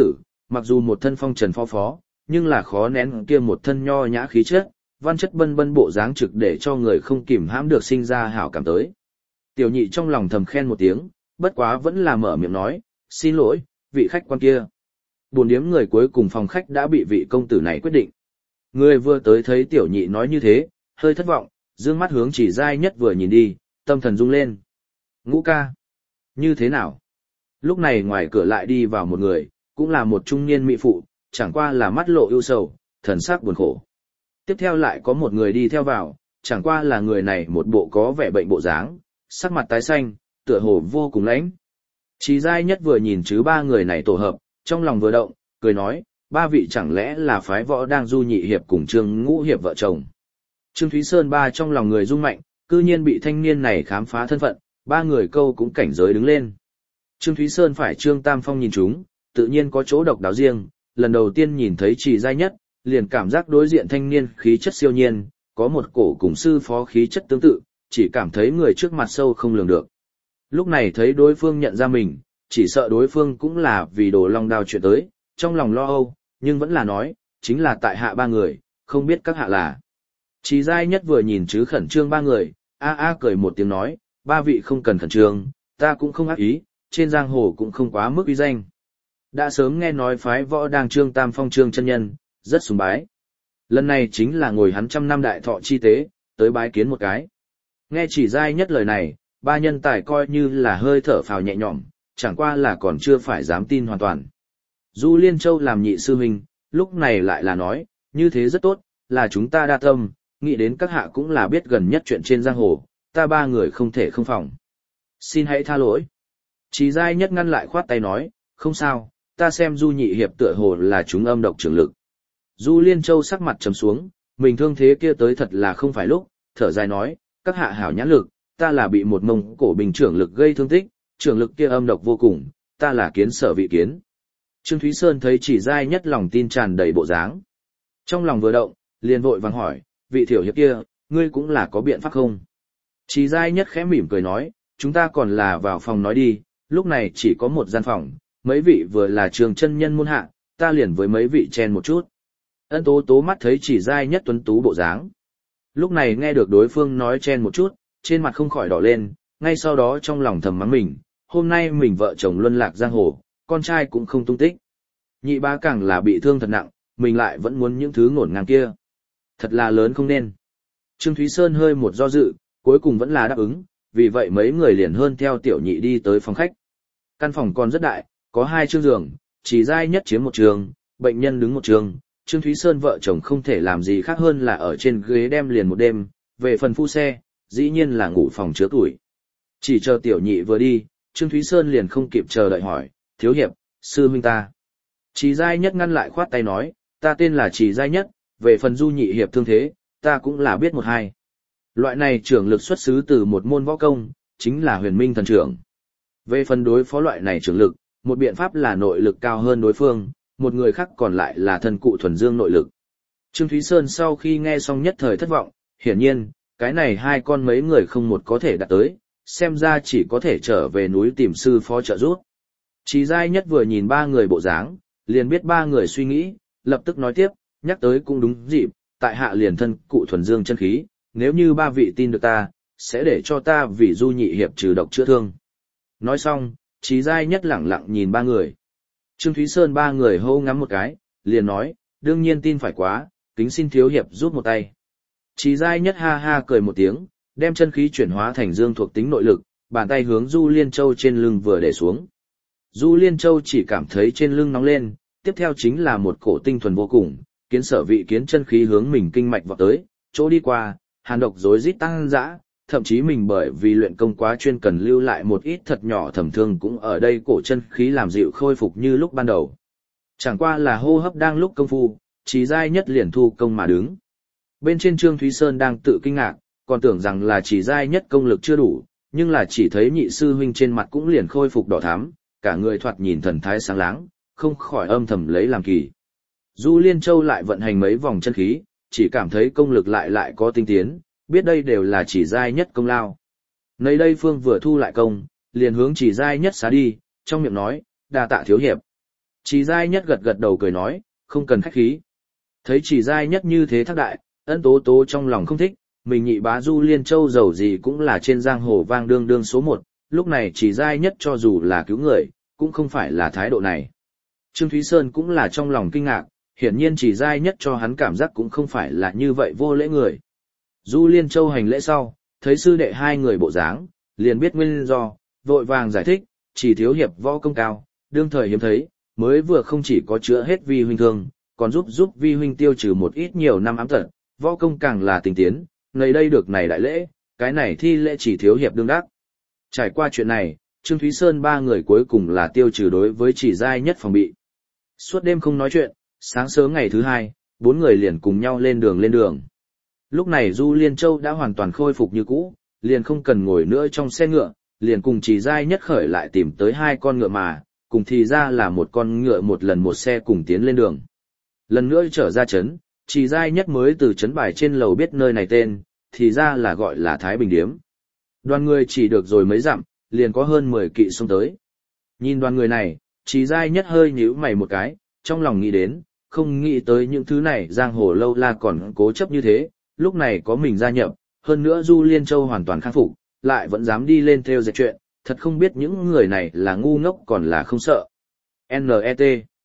Mặc dù một thân phong trần phó phó, nhưng là khó nén kia một thân nho nhã khí chất, văn chất bân bân bộ dáng trực để cho người không kìm hãm được sinh ra hảo cảm tới. Tiểu nhị trong lòng thầm khen một tiếng, bất quá vẫn là mở miệng nói, xin lỗi, vị khách quan kia. Buồn điếm người cuối cùng phòng khách đã bị vị công tử này quyết định. Người vừa tới thấy tiểu nhị nói như thế, hơi thất vọng, dương mắt hướng Chỉ Giai Nhất vừa nhìn đi, tâm thần rung lên. Ngũ ca, như thế nào? Lúc này ngoài cửa lại đi vào một người, cũng là một trung niên mỹ phụ, chẳng qua là mắt lộ ưu sầu, thần sắc buồn khổ. Tiếp theo lại có một người đi theo vào, chẳng qua là người này một bộ có vẻ bệnh bộ dáng, sắc mặt tái xanh, tựa hồ vô cùng lãnh. Chỉ Giai Nhất vừa nhìn chứ ba người này tổ hợp, trong lòng vừa động, cười nói, ba vị chẳng lẽ là phái võ đang du nhị hiệp cùng Trương Ngũ hiệp vợ chồng. Trương Thúy Sơn ba trong lòng người rung mạnh, cư nhiên bị thanh niên này khám phá thân phận, ba người câu cũng cảnh giới đứng lên. Trương Thúy Sơn phải Trương Tam Phong nhìn chúng, tự nhiên có chỗ độc đáo riêng, lần đầu tiên nhìn thấy Chỉ Giai Nhất, liền cảm giác đối diện thanh niên khí chất siêu nhiên, có một cổ cùng sư phó khí chất tương tự, chỉ cảm thấy người trước mặt sâu không lường được. Lúc này thấy đối phương nhận ra mình, chỉ sợ đối phương cũng là vì Đồ Long Đao chuyện tới, trong lòng lo âu, nhưng vẫn là nói, chính là tại hạ ba người, không biết các hạ là. Chỉ Giai Nhất vừa nhìn chứ khẩn trương ba người, cười một tiếng nói, ba vị không cần khẩn trương, ta cũng không ác ý, trên giang hồ cũng không quá mức uy danh. Đã sớm nghe nói phái võ đang Trương Tam Phong Trương chân nhân, rất sùng bái. Lần này chính là ngồi hắn 100 năm đại thọ chi tế, tới bái kiến một cái. Nghe Chỉ Giai Nhất lời này, ba nhân tài coi như là hơi thở phào nhẹ nhõm, chẳng qua là còn chưa phải dám tin hoàn toàn. Du Liên Châu làm nhị sư huynh, lúc này lại là nói, như thế rất tốt, là chúng ta đa tâm, nghĩ đến các hạ cũng là biết gần nhất chuyện trên giang hồ, ta ba người không thể không phòng. Xin hãy tha lỗi. Chỉ Giai Nhất ngăn lại khoát tay nói, không sao, ta xem Du nhị hiệp tựa hồ là chúng âm độc trường lực. Du Liên Châu sắc mặt trầm xuống, mình thương thế kia tới thật là không phải lúc, thở dài nói, các hạ hảo nhãn lực, ta là bị một Mông Cổ bình trưởng lực gây thương tích, trưởng lực kia âm độc vô cùng, ta là kiến sở vị kiến. Trương Thúy Sơn thấy Chỉ Giai Nhất lòng tin tràn đầy bộ dáng. Trong lòng vừa động, liền vội vàng hỏi, vị thiểu hiệp kia, ngươi cũng là có biện pháp không? Chỉ Giai Nhất khẽ mỉm cười nói, chúng ta còn là vào phòng nói đi, lúc này chỉ có một gian phòng, mấy vị vừa là Trường chân nhân môn hạ, ta liền với mấy vị chen một chút. Ân Tố Tố mắt thấy Chỉ Giai Nhất tuấn tú bộ dáng. Lúc này nghe được đối phương nói chen một chút, trên mặt không khỏi đỏ lên, ngay sau đó trong lòng thầm mắng mình, hôm nay mình vợ chồng luân lạc giang hồ, con trai cũng không tung tích. Nhị bá càng là bị thương thật nặng, mình lại vẫn muốn những thứ ngổn ngang kia. Thật là lớn không nên. Trương Thúy Sơn hơi một do dự, cuối cùng vẫn là đáp ứng, vì vậy mấy người liền hơn theo tiểu nhị đi tới phòng khách. Căn phòng còn rất đại, có 2 chương giường, Chỉ Giai Nhất chiếm một giường, bệnh nhân đứng một giường. Trương Thúy Sơn vợ chồng không thể làm gì khác hơn là ở trên ghế đem liền một đêm, về phần phu xe, dĩ nhiên là ngủ phòng chứa tuổi. Chỉ chờ tiểu nhị vừa đi, Trương Thúy Sơn liền không kịp chờ đợi hỏi, thiếu hiệp, sư huynh ta. Chỉ Giai Nhất ngăn lại khoát tay nói, ta tên là Chỉ Giai Nhất, về phần Du nhị hiệp thương thế, ta cũng là biết một hai. Loại này trưởng lực xuất xứ từ một môn võ công, chính là huyền minh thần trưởng. Về phần đối phó loại này trưởng lực, một biện pháp là nội lực cao hơn đối phương, một người khác còn lại là thần cụ thuần dương nội lực. Trương Thúy Sơn sau khi nghe xong nhất thời thất vọng, hiển nhiên, cái này hai con mấy người không một có thể đạt tới, xem ra chỉ có thể trở về núi tìm sư phó trợ giúp. Chỉ Giai Nhất vừa nhìn ba người bộ dáng, liền biết ba người suy nghĩ, lập tức nói tiếp, nhắc tới cũng đúng dịp, tại hạ liền thân cụ thuần dương chân khí, nếu như ba vị tin được ta, sẽ để cho ta vì Du nhị hiệp trừ độc chữa thương. Nói xong, Chỉ Giai Nhất lẳng lặng nhìn ba người. Trương Thúy Sơn ba người hô ngắm một cái, liền nói, đương nhiên tin phải quá, kính xin thiếu hiệp giúp một tay. Chỉ Giai Nhất ha ha cười một tiếng, đem chân khí chuyển hóa thành dương thuộc tính nội lực, bàn tay hướng Du Liên Châu trên lưng vừa để xuống. Du Liên Châu chỉ cảm thấy trên lưng nóng lên, tiếp theo chính là một cổ tinh thuần vô cùng, kiến sở vị kiến chân khí hướng mình kinh mạch vọt tới, chỗ đi qua, hàn độc rối rít tăng dã, thậm chí mình bởi vì luyện công quá chuyên cần lưu lại một ít thật nhỏ thẩm thương cũng ở đây cổ chân khí làm dịu khôi phục như lúc ban đầu. Chẳng qua là hô hấp đang lúc công phu, Chỉ Giai Nhất liền thu công mà đứng. Bên trên Trương Thúy Sơn đang tự kinh ngạc, còn tưởng rằng là Chỉ Giai Nhất công lực chưa đủ, nhưng là chỉ thấy nhị sư huynh trên mặt cũng liền khôi phục đỏ thắm, cả người thoạt nhìn thần thái sáng láng, không khỏi âm thầm lấy làm kỳ. Du Liên Châu lại vận hành mấy vòng chân khí, chỉ cảm thấy công lực lại có tinh tiến, biết đây đều là Chỉ Giai Nhất công lao. Nơi đây Phương vừa thu lại công, liền hướng Chỉ Giai Nhất xá đi, trong miệng nói, đa tạ thiếu hiệp. Chỉ giai nhất gật gật đầu cười nói, không cần khách khí. Thấy chỉ giai nhất như thế thác đại, Ân Tố Tố trong lòng không thích, mình nhị bá Du Liên Châu giàu gì cũng là trên giang hồ vang đương đương số một, lúc này chỉ giai nhất cho dù là cứu người, cũng không phải là thái độ này. Trương Thúy Sơn cũng là trong lòng kinh ngạc, hiển nhiên chỉ giai nhất cho hắn cảm giác cũng không phải là như vậy vô lễ người. Du Liên Châu hành lễ sau, thấy sư đệ hai người bộ dáng, liền biết nguyên do, vội vàng giải thích, chỉ thiếu hiệp võ công cao, đương thời hiếm thấy, mới vừa không chỉ có chữa hết vi huynh thương, còn giúp vi huynh tiêu trừ một ít nhiều năm ám tật, võ công càng là tinh tiến, nơi đây được này đại lễ, cái này thi lễ chỉ thiếu hiệp đương đắc. Trải qua chuyện này, Trương Thúy Sơn ba người cuối cùng là tiêu trừ đối với chỉ giai nhất phòng bị. Suốt đêm không nói chuyện, sáng sớm ngày thứ hai, bốn người liền cùng nhau lên đường. Lúc này Du Liên Châu đã hoàn toàn khôi phục như cũ, liền không cần ngồi nữa trong xe ngựa, liền cùng chỉ giai nhất khởi lại tìm tới hai con ngựa mà, cùng thì ra là một con ngựa một lần một xe cùng tiến lên đường. Lần nữa trở ra trấn, chỉ giai nhất mới từ trấn bài trên lầu biết nơi này tên, thì ra là gọi là Thái Bình Điếm. Đoàn người chỉ được rồi mấy dặm, liền có hơn 10 kỵ xông tới. Nhìn đoàn người này, chỉ giai nhất hơi nhíu mày một cái, trong lòng nghĩ đến, không nghĩ tới những thứ này giang hồ lâu la còn cố chấp như thế, lúc này có mình gia nhập, hơn nữa Du Liên Châu hoàn toàn khắc phục, lại vẫn dám đi lên theo dệt chuyện, thật không biết những người này là ngu ngốc còn là không sợ. N.E.T.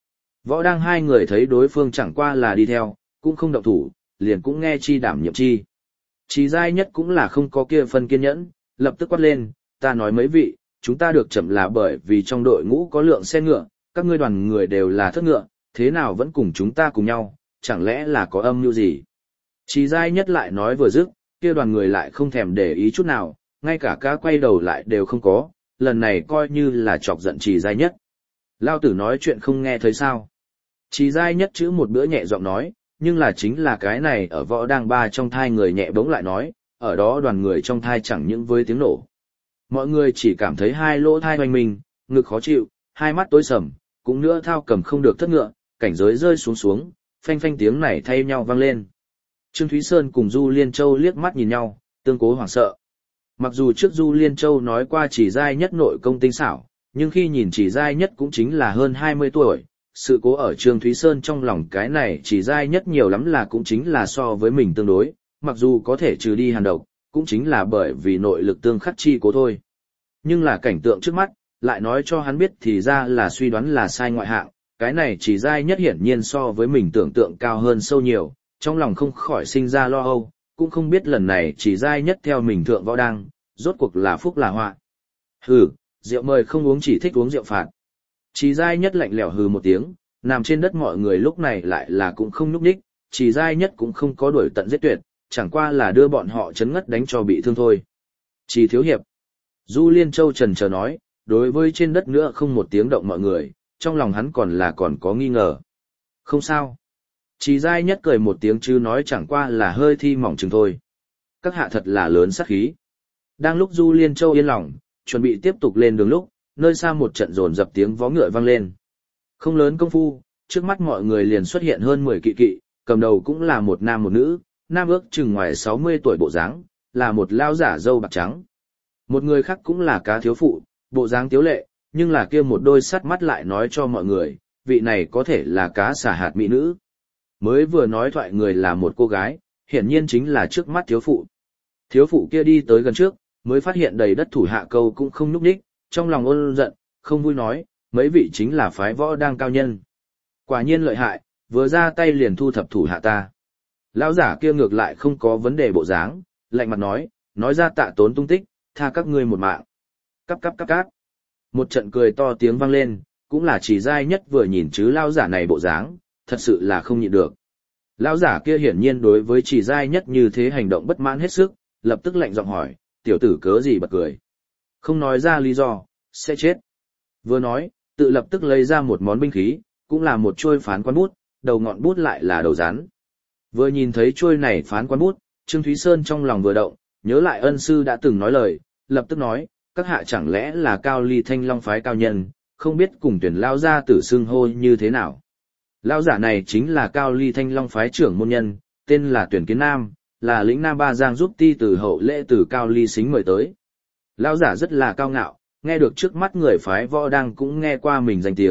Võ đang hai người thấy đối phương chẳng qua là đi theo, cũng không động thủ, liền cũng nghe chi đảm nhiệm chi. Chỉ giai nhất cũng là không có kia phân kiên nhẫn, lập tức quát lên, ta nói mấy vị, chúng ta được chậm là bởi vì trong đội ngũ có lượng xe ngựa, các ngươi đoàn người đều là thất ngựa, thế nào vẫn cùng chúng ta cùng nhau, chẳng lẽ là có âm mưu gì? Chỉ giai nhất lại nói vừa dứt, kia đoàn người lại không thèm để ý chút nào, ngay cả cá quay đầu lại đều không có, lần này coi như là chọc giận chỉ giai nhất. Lao tử nói chuyện không nghe thấy sao? Chỉ giai nhất chữ một bữa nhẹ giọng nói, nhưng là chính là cái này ở võ đang ba trong thai người nhẹ bỗng lại nói, ở đó đoàn người trong thai chẳng những với tiếng nổ. Mọi người chỉ cảm thấy hai lỗ thai hoành mình, ngực khó chịu, hai mắt tối sầm, cũng nữa thao cầm không được thất ngựa, cảnh giới rơi xuống, phanh phanh tiếng này thay nhau vang lên. Trương Thúy Sơn cùng Du Liên Châu liếc mắt nhìn nhau, tương cố hoảng sợ. Mặc dù trước Du Liên Châu nói qua chỉ giai nhất nội công tinh xảo, nhưng khi nhìn chỉ giai nhất cũng chính là hơn 20 tuổi, sự cố ở Trương Thúy Sơn trong lòng cái này chỉ giai nhất nhiều lắm là cũng chính là so với mình tương đối, mặc dù có thể trừ đi hàn độc, cũng chính là bởi vì nội lực tương khắc chi cố thôi. Nhưng là cảnh tượng trước mắt, lại nói cho hắn biết thì ra là suy đoán là sai ngoại hạng, cái này chỉ giai nhất hiển nhiên so với mình tưởng tượng cao hơn sâu nhiều, trong lòng không khỏi sinh ra lo âu, cũng không biết lần này chỉ giai nhất theo mình thượng võ đăng, rốt cuộc là phúc là họa. Hừ, rượu mời không uống chỉ thích uống rượu phạt. Chỉ giai nhất lạnh lẽo hừ một tiếng, nằm trên đất mọi người lúc này lại là cũng không nhúc nhích, chỉ giai nhất cũng không có đuổi tận giết tuyệt, chẳng qua là đưa bọn họ chấn ngất đánh cho bị thương thôi. Chỉ thiếu hiệp. Du Liên Châu trần chờ nói, đối với trên đất nữa không một tiếng động mọi người, trong lòng hắn còn có nghi ngờ. Không sao. Chỉ giai nhất cười một tiếng chứ nói chẳng qua là hơi thi mỏng chừng thôi. Các hạ thật là lớn sát khí. Đang lúc Du Liên Châu yên lòng, chuẩn bị tiếp tục lên đường lúc, nơi xa một trận dồn dập tiếng vó ngựa vang lên. Không lớn công phu, trước mắt mọi người liền xuất hiện hơn 10 kỵ, cầm đầu cũng là một nam một nữ, nam ước chừng ngoài 60 tuổi bộ dáng, là một lao giả râu bạc trắng. Một người khác cũng là cá thiếu phụ, bộ dáng tiếu lệ, nhưng là kia một đôi sắt mắt lại nói cho mọi người, vị này có thể là cá xả hạt mỹ nữ. Mới vừa nói thoại người là một cô gái, hiển nhiên chính là trước mắt thiếu phụ. Thiếu phụ kia đi tới gần trước, mới phát hiện đầy đất thủ hạ câu cũng không nhúc nhích, trong lòng ôn giận, không vui nói, mấy vị chính là phái võ đang cao nhân. Quả nhiên lợi hại, vừa ra tay liền thu thập thủ hạ ta. Lão giả kia ngược lại không có vấn đề bộ dáng, lạnh mặt nói ra tạ tốn tung tích, tha các ngươi một mạng. Cắp cắp cắp cáp. Một trận cười to tiếng vang lên, cũng là chỉ giai nhất vừa nhìn chứ lão giả này bộ dáng, thật sự là không nhịn được. Lão giả kia hiển nhiên đối với chỉ giai nhất như thế hành động bất mãn hết sức, lập tức lạnh giọng hỏi, tiểu tử cớ gì bật cười. Không nói ra lý do, sẽ chết. Vừa nói, tự lập tức lấy ra một món binh khí, cũng là một chuôi phán quan bút, đầu ngọn bút lại là đầu rắn. Vừa nhìn thấy chuôi này phán quan bút, Trương Thúy Sơn trong lòng vừa động, nhớ lại ân sư đã từng nói lời, lập tức nói, các hạ chẳng lẽ là Cao Ly Thanh Long phái cao nhân, không biết cùng tuyển lao gia tử xưng hô như thế nào. Lão giả này chính là Cao Ly Thanh Long phái trưởng môn nhân, tên là Tuyển Kiến Nam, là lĩnh Nam Ba Giang giúp ti từ hậu lễ từ Cao Ly xính mời tới. Lão giả rất là cao ngạo, nghe được trước mắt người phái võ đang cũng nghe qua mình danh tiếng,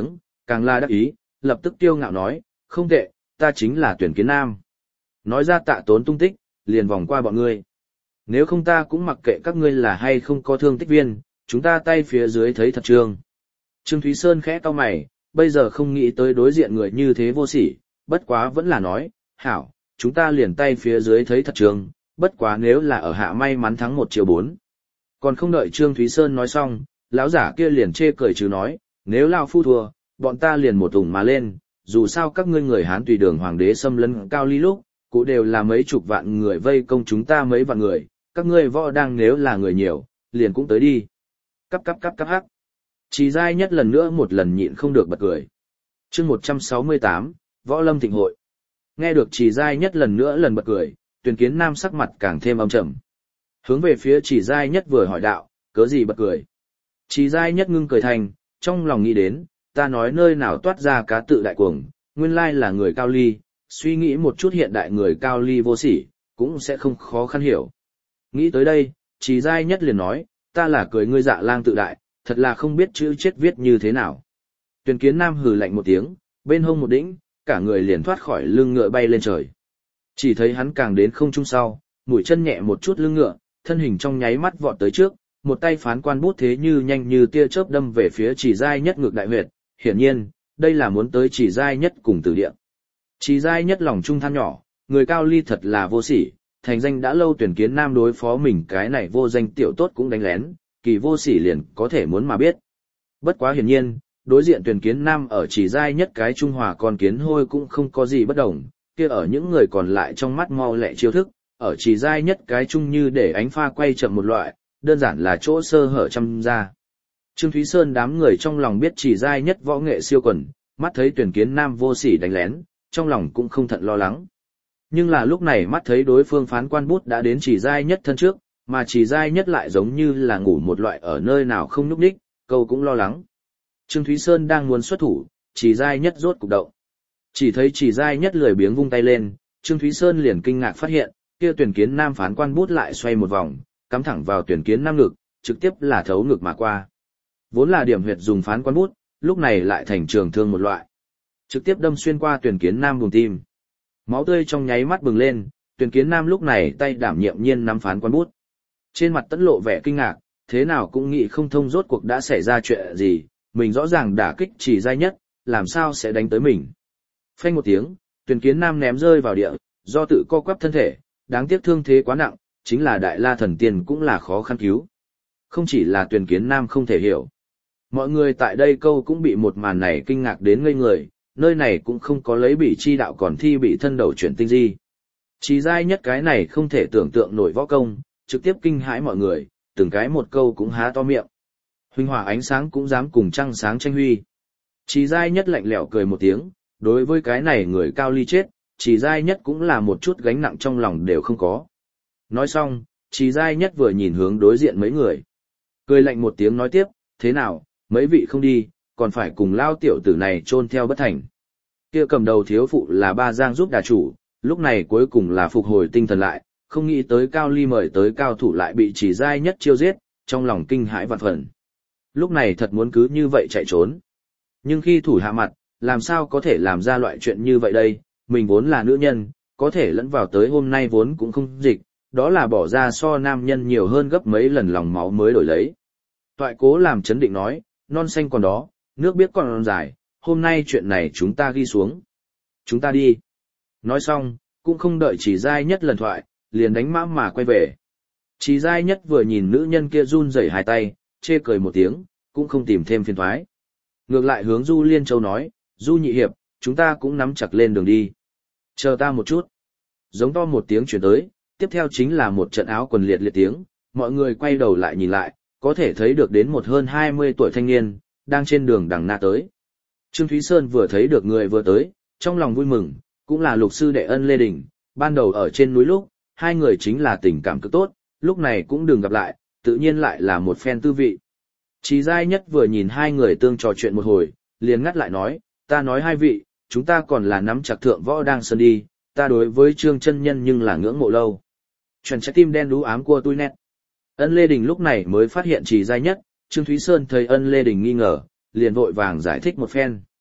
càng là đắc ý, lập tức tiêu ngạo nói, không tệ, ta chính là Tuyển Kiến Nam. Nói ra Tạ Tốn tung tích, liền vòng qua bọn ngươi. Nếu không ta cũng mặc kệ các ngươi là hay không có thương tích viên, chúng ta tay phía dưới thấy thật trương. Trương Thúy Sơn khẽ cau mày, bây giờ không nghĩ tới đối diện người như thế vô sỉ, bất quá vẫn là nói, hảo, chúng ta liền tay phía dưới thấy thật trương, bất quá nếu là ở hạ may mắn thắng 1.4 triệu. Còn không đợi Trương Thúy Sơn nói xong, lão giả kia liền chê cười chứ nói, nếu lão phu thua, bọn ta liền một ủng mà lên, dù sao các ngươi người Hán tùy đường hoàng đế xâm lấn Cao Ly lúc, cũng đều là mấy chục vạn người vây công chúng ta mấy vạn người, các ngươi võ đang nếu là người nhiều, liền cũng tới đi. Cắp hắc. Chỉ dai nhất lần nữa một lần nhịn không được bật cười. Chương 168, Võ Lâm Thịnh Hội. Nghe được Chỉ dai nhất lần nữa lần bật cười, Tuyển Kiến Nam sắc mặt càng thêm âm trầm. Hướng về phía Chỉ dai nhất vừa hỏi đạo, cớ gì bật cười. Chỉ dai nhất ngưng cười thành, trong lòng nghĩ đến, ta nói nơi nào toát ra cá tự đại cuồng, nguyên lai là người Cao Ly, suy nghĩ một chút hiện đại người Cao Ly vô sỉ, cũng sẽ không khó khăn hiểu. Nghĩ tới đây, Chỉ dai nhất liền nói, ta là cười ngươi Dạ Lang tự đại, thật là không biết chữ chết viết như thế nào. Tuyển Kiến Nam hừ lạnh một tiếng, bên hông một đĩnh, cả người liền thoát khỏi lưng ngựa bay lên trời. Chỉ thấy hắn càng đến không trung sau, mũi chân nhẹ một chút lưng ngựa, thân hình trong nháy mắt vọt tới trước, một tay phán quan bút thế như nhanh như tia chớp đâm về phía Chỉ dai nhất ngược đại huyệt, hiển nhiên, đây là muốn tới Chỉ dai nhất cùng tử địa. Chỉ dai nhất lòng trung than nhỏ, người Cao Ly thật là vô sỉ, thành danh đã lâu Tuyển Kiến Nam đối phó mình cái này vô danh tiểu tốt cũng đánh lén, kỳ vô sỉ liền có thể muốn mà biết. Bất quá hiển nhiên, đối diện Tuyển Kiến Nam ở Chỉ dai nhất cái Trung Hòa con kiến hôi cũng không có gì bất đồng, kia ở những người còn lại trong mắt mau lẹ chiêu thức, ở Chỉ dai nhất cái Trung như để ánh pha quay chậm một loại, đơn giản là chỗ sơ hở trăm ra. Trương Thúy Sơn đám người trong lòng biết Chỉ dai nhất võ nghệ siêu quần, mắt thấy Tuyển Kiến Nam vô sỉ đánh lén, trong lòng cũng không thận lo lắng. Nhưng là lúc này mắt thấy đối phương phán quan bút đã đến Chỉ dai nhất thân trước, mà Chỉ dai nhất lại giống như là ngủ một loại ở nơi nào không nhúc nhích, câu cũng lo lắng. Trương Thúy Sơn đang muốn xuất thủ, Chỉ dai nhất rốt cục động. Chỉ thấy Chỉ dai nhất lười biếng vung tay lên, Trương Thúy Sơn liền kinh ngạc phát hiện, kia Tuyển Kiến Nam phán quan bút lại xoay một vòng, cắm thẳng vào Tuyển Kiến Nam ngực, trực tiếp là thấu ngực mà qua. Vốn là điểm huyệt dùng phán quan bút, lúc này lại thành trường thương một loại, trực tiếp đâm xuyên qua Tuyển Kiến Nam vùng tim. Máu tươi trong nháy mắt bừng lên, Tuyển Kiến Nam lúc này tay đảm nhiệm nhiên nắm phán quan bút. Trên mặt Tẫn lộ vẻ kinh ngạc, thế nào cũng nghĩ không thông rốt cuộc đã xảy ra chuyện gì, mình rõ ràng đả kích Chỉ dai nhất, làm sao sẽ đánh tới mình. Phanh một tiếng, Tuyển Kiến Nam ném rơi vào địa, do tự co quắp thân thể, đáng tiếc thương thế quá nặng, chính là Đại La Thần Tiên cũng là khó khăn cứu. Không chỉ là Tuyển Kiến Nam không thể hiểu. Mọi người tại đây câu cũng bị một màn này kinh ngạc đến ngây người, nơi này cũng không có lấy bỉ chi đạo còn thi bị thân đầu chuyển tinh di. Chỉ dai nhất cái này không thể tưởng tượng nổi võ công, trực tiếp kinh hãi mọi người, từng cái một câu cũng há to miệng. Huỳnh hỏa ánh sáng cũng dám cùng trăng sáng tranh huy. Chỉ dai nhất lạnh lẽo cười một tiếng, đối với cái này người Cao Ly chết, Chỉ dai nhất cũng là một chút gánh nặng trong lòng đều không có. Nói xong, Chỉ dai nhất vừa nhìn hướng đối diện mấy người. Cười lạnh một tiếng nói tiếp, thế nào, mấy vị không đi, còn phải cùng lao tiểu tử này chôn theo bất thành. Kia cầm đầu thiếu phụ là Ba Giang giúp đà chủ, lúc này cuối cùng là phục hồi tinh thần lại, không nghĩ tới Cao Ly mời tới cao thủ lại bị Chỉ dai nhất chiêu giết, trong lòng kinh hãi vạn phần. Lúc này thật muốn cứ như vậy chạy trốn. Nhưng khi thủ hạ mặt, làm sao có thể làm ra loại chuyện như vậy đây, mình vốn là nữ nhân, có thể lẫn vào tới hôm nay vốn cũng không dịch, đó là bỏ ra so nam nhân nhiều hơn gấp mấy lần lòng máu mới đổi lấy. Toại cố làm chấn định nói, non xanh còn đó, nước biếc còn dài, hôm nay chuyện này chúng ta ghi xuống. Chúng ta đi. Nói xong, cũng không đợi Chỉ dai nhất lần thoại, liền đánh mã mà quay về. Chỉ dai nhất vừa nhìn nữ nhân kia run rẩy hai tay, chê cười một tiếng, cũng không tìm thêm phiền toái. Ngược lại hướng Du Liên Châu nói, Du nhị hiệp, chúng ta cũng nắm chặt lên đường đi. Chờ ta một chút. Giống to một tiếng chuyển tới, tiếp theo chính là một trận áo quần liệt liệt tiếng, mọi người quay đầu lại nhìn lại, có thể thấy được đến một hơn 20 tuổi thanh niên, đang trên đường đằng na tới. Trương Thúy Sơn vừa thấy được người vừa tới, trong lòng vui mừng, cũng là lục sư đệ Ân Lê Đình, ban đầu ở trên núi lúc, hai người chính là tình cảm cực tốt, lúc này cũng đừng gặp lại, tự nhiên lại là một phen tư vị. Chỉ dai nhất vừa nhìn hai người tương trò chuyện một hồi, liền ngắt lại nói, ta nói hai vị, chúng ta còn là nắm chặt thượng võ đang sơn đi, ta đối với Trương chân nhân nhưng là ngưỡng mộ lâu. Chuẩn trái tim đen đú ám của tôi nét. Ân Lê Đình lúc này mới phát hiện Chỉ dai nhất, Trương Thúy Sơn thấy Ân Lê Đình nghi ngờ, liền vội vàng giải thích một phen.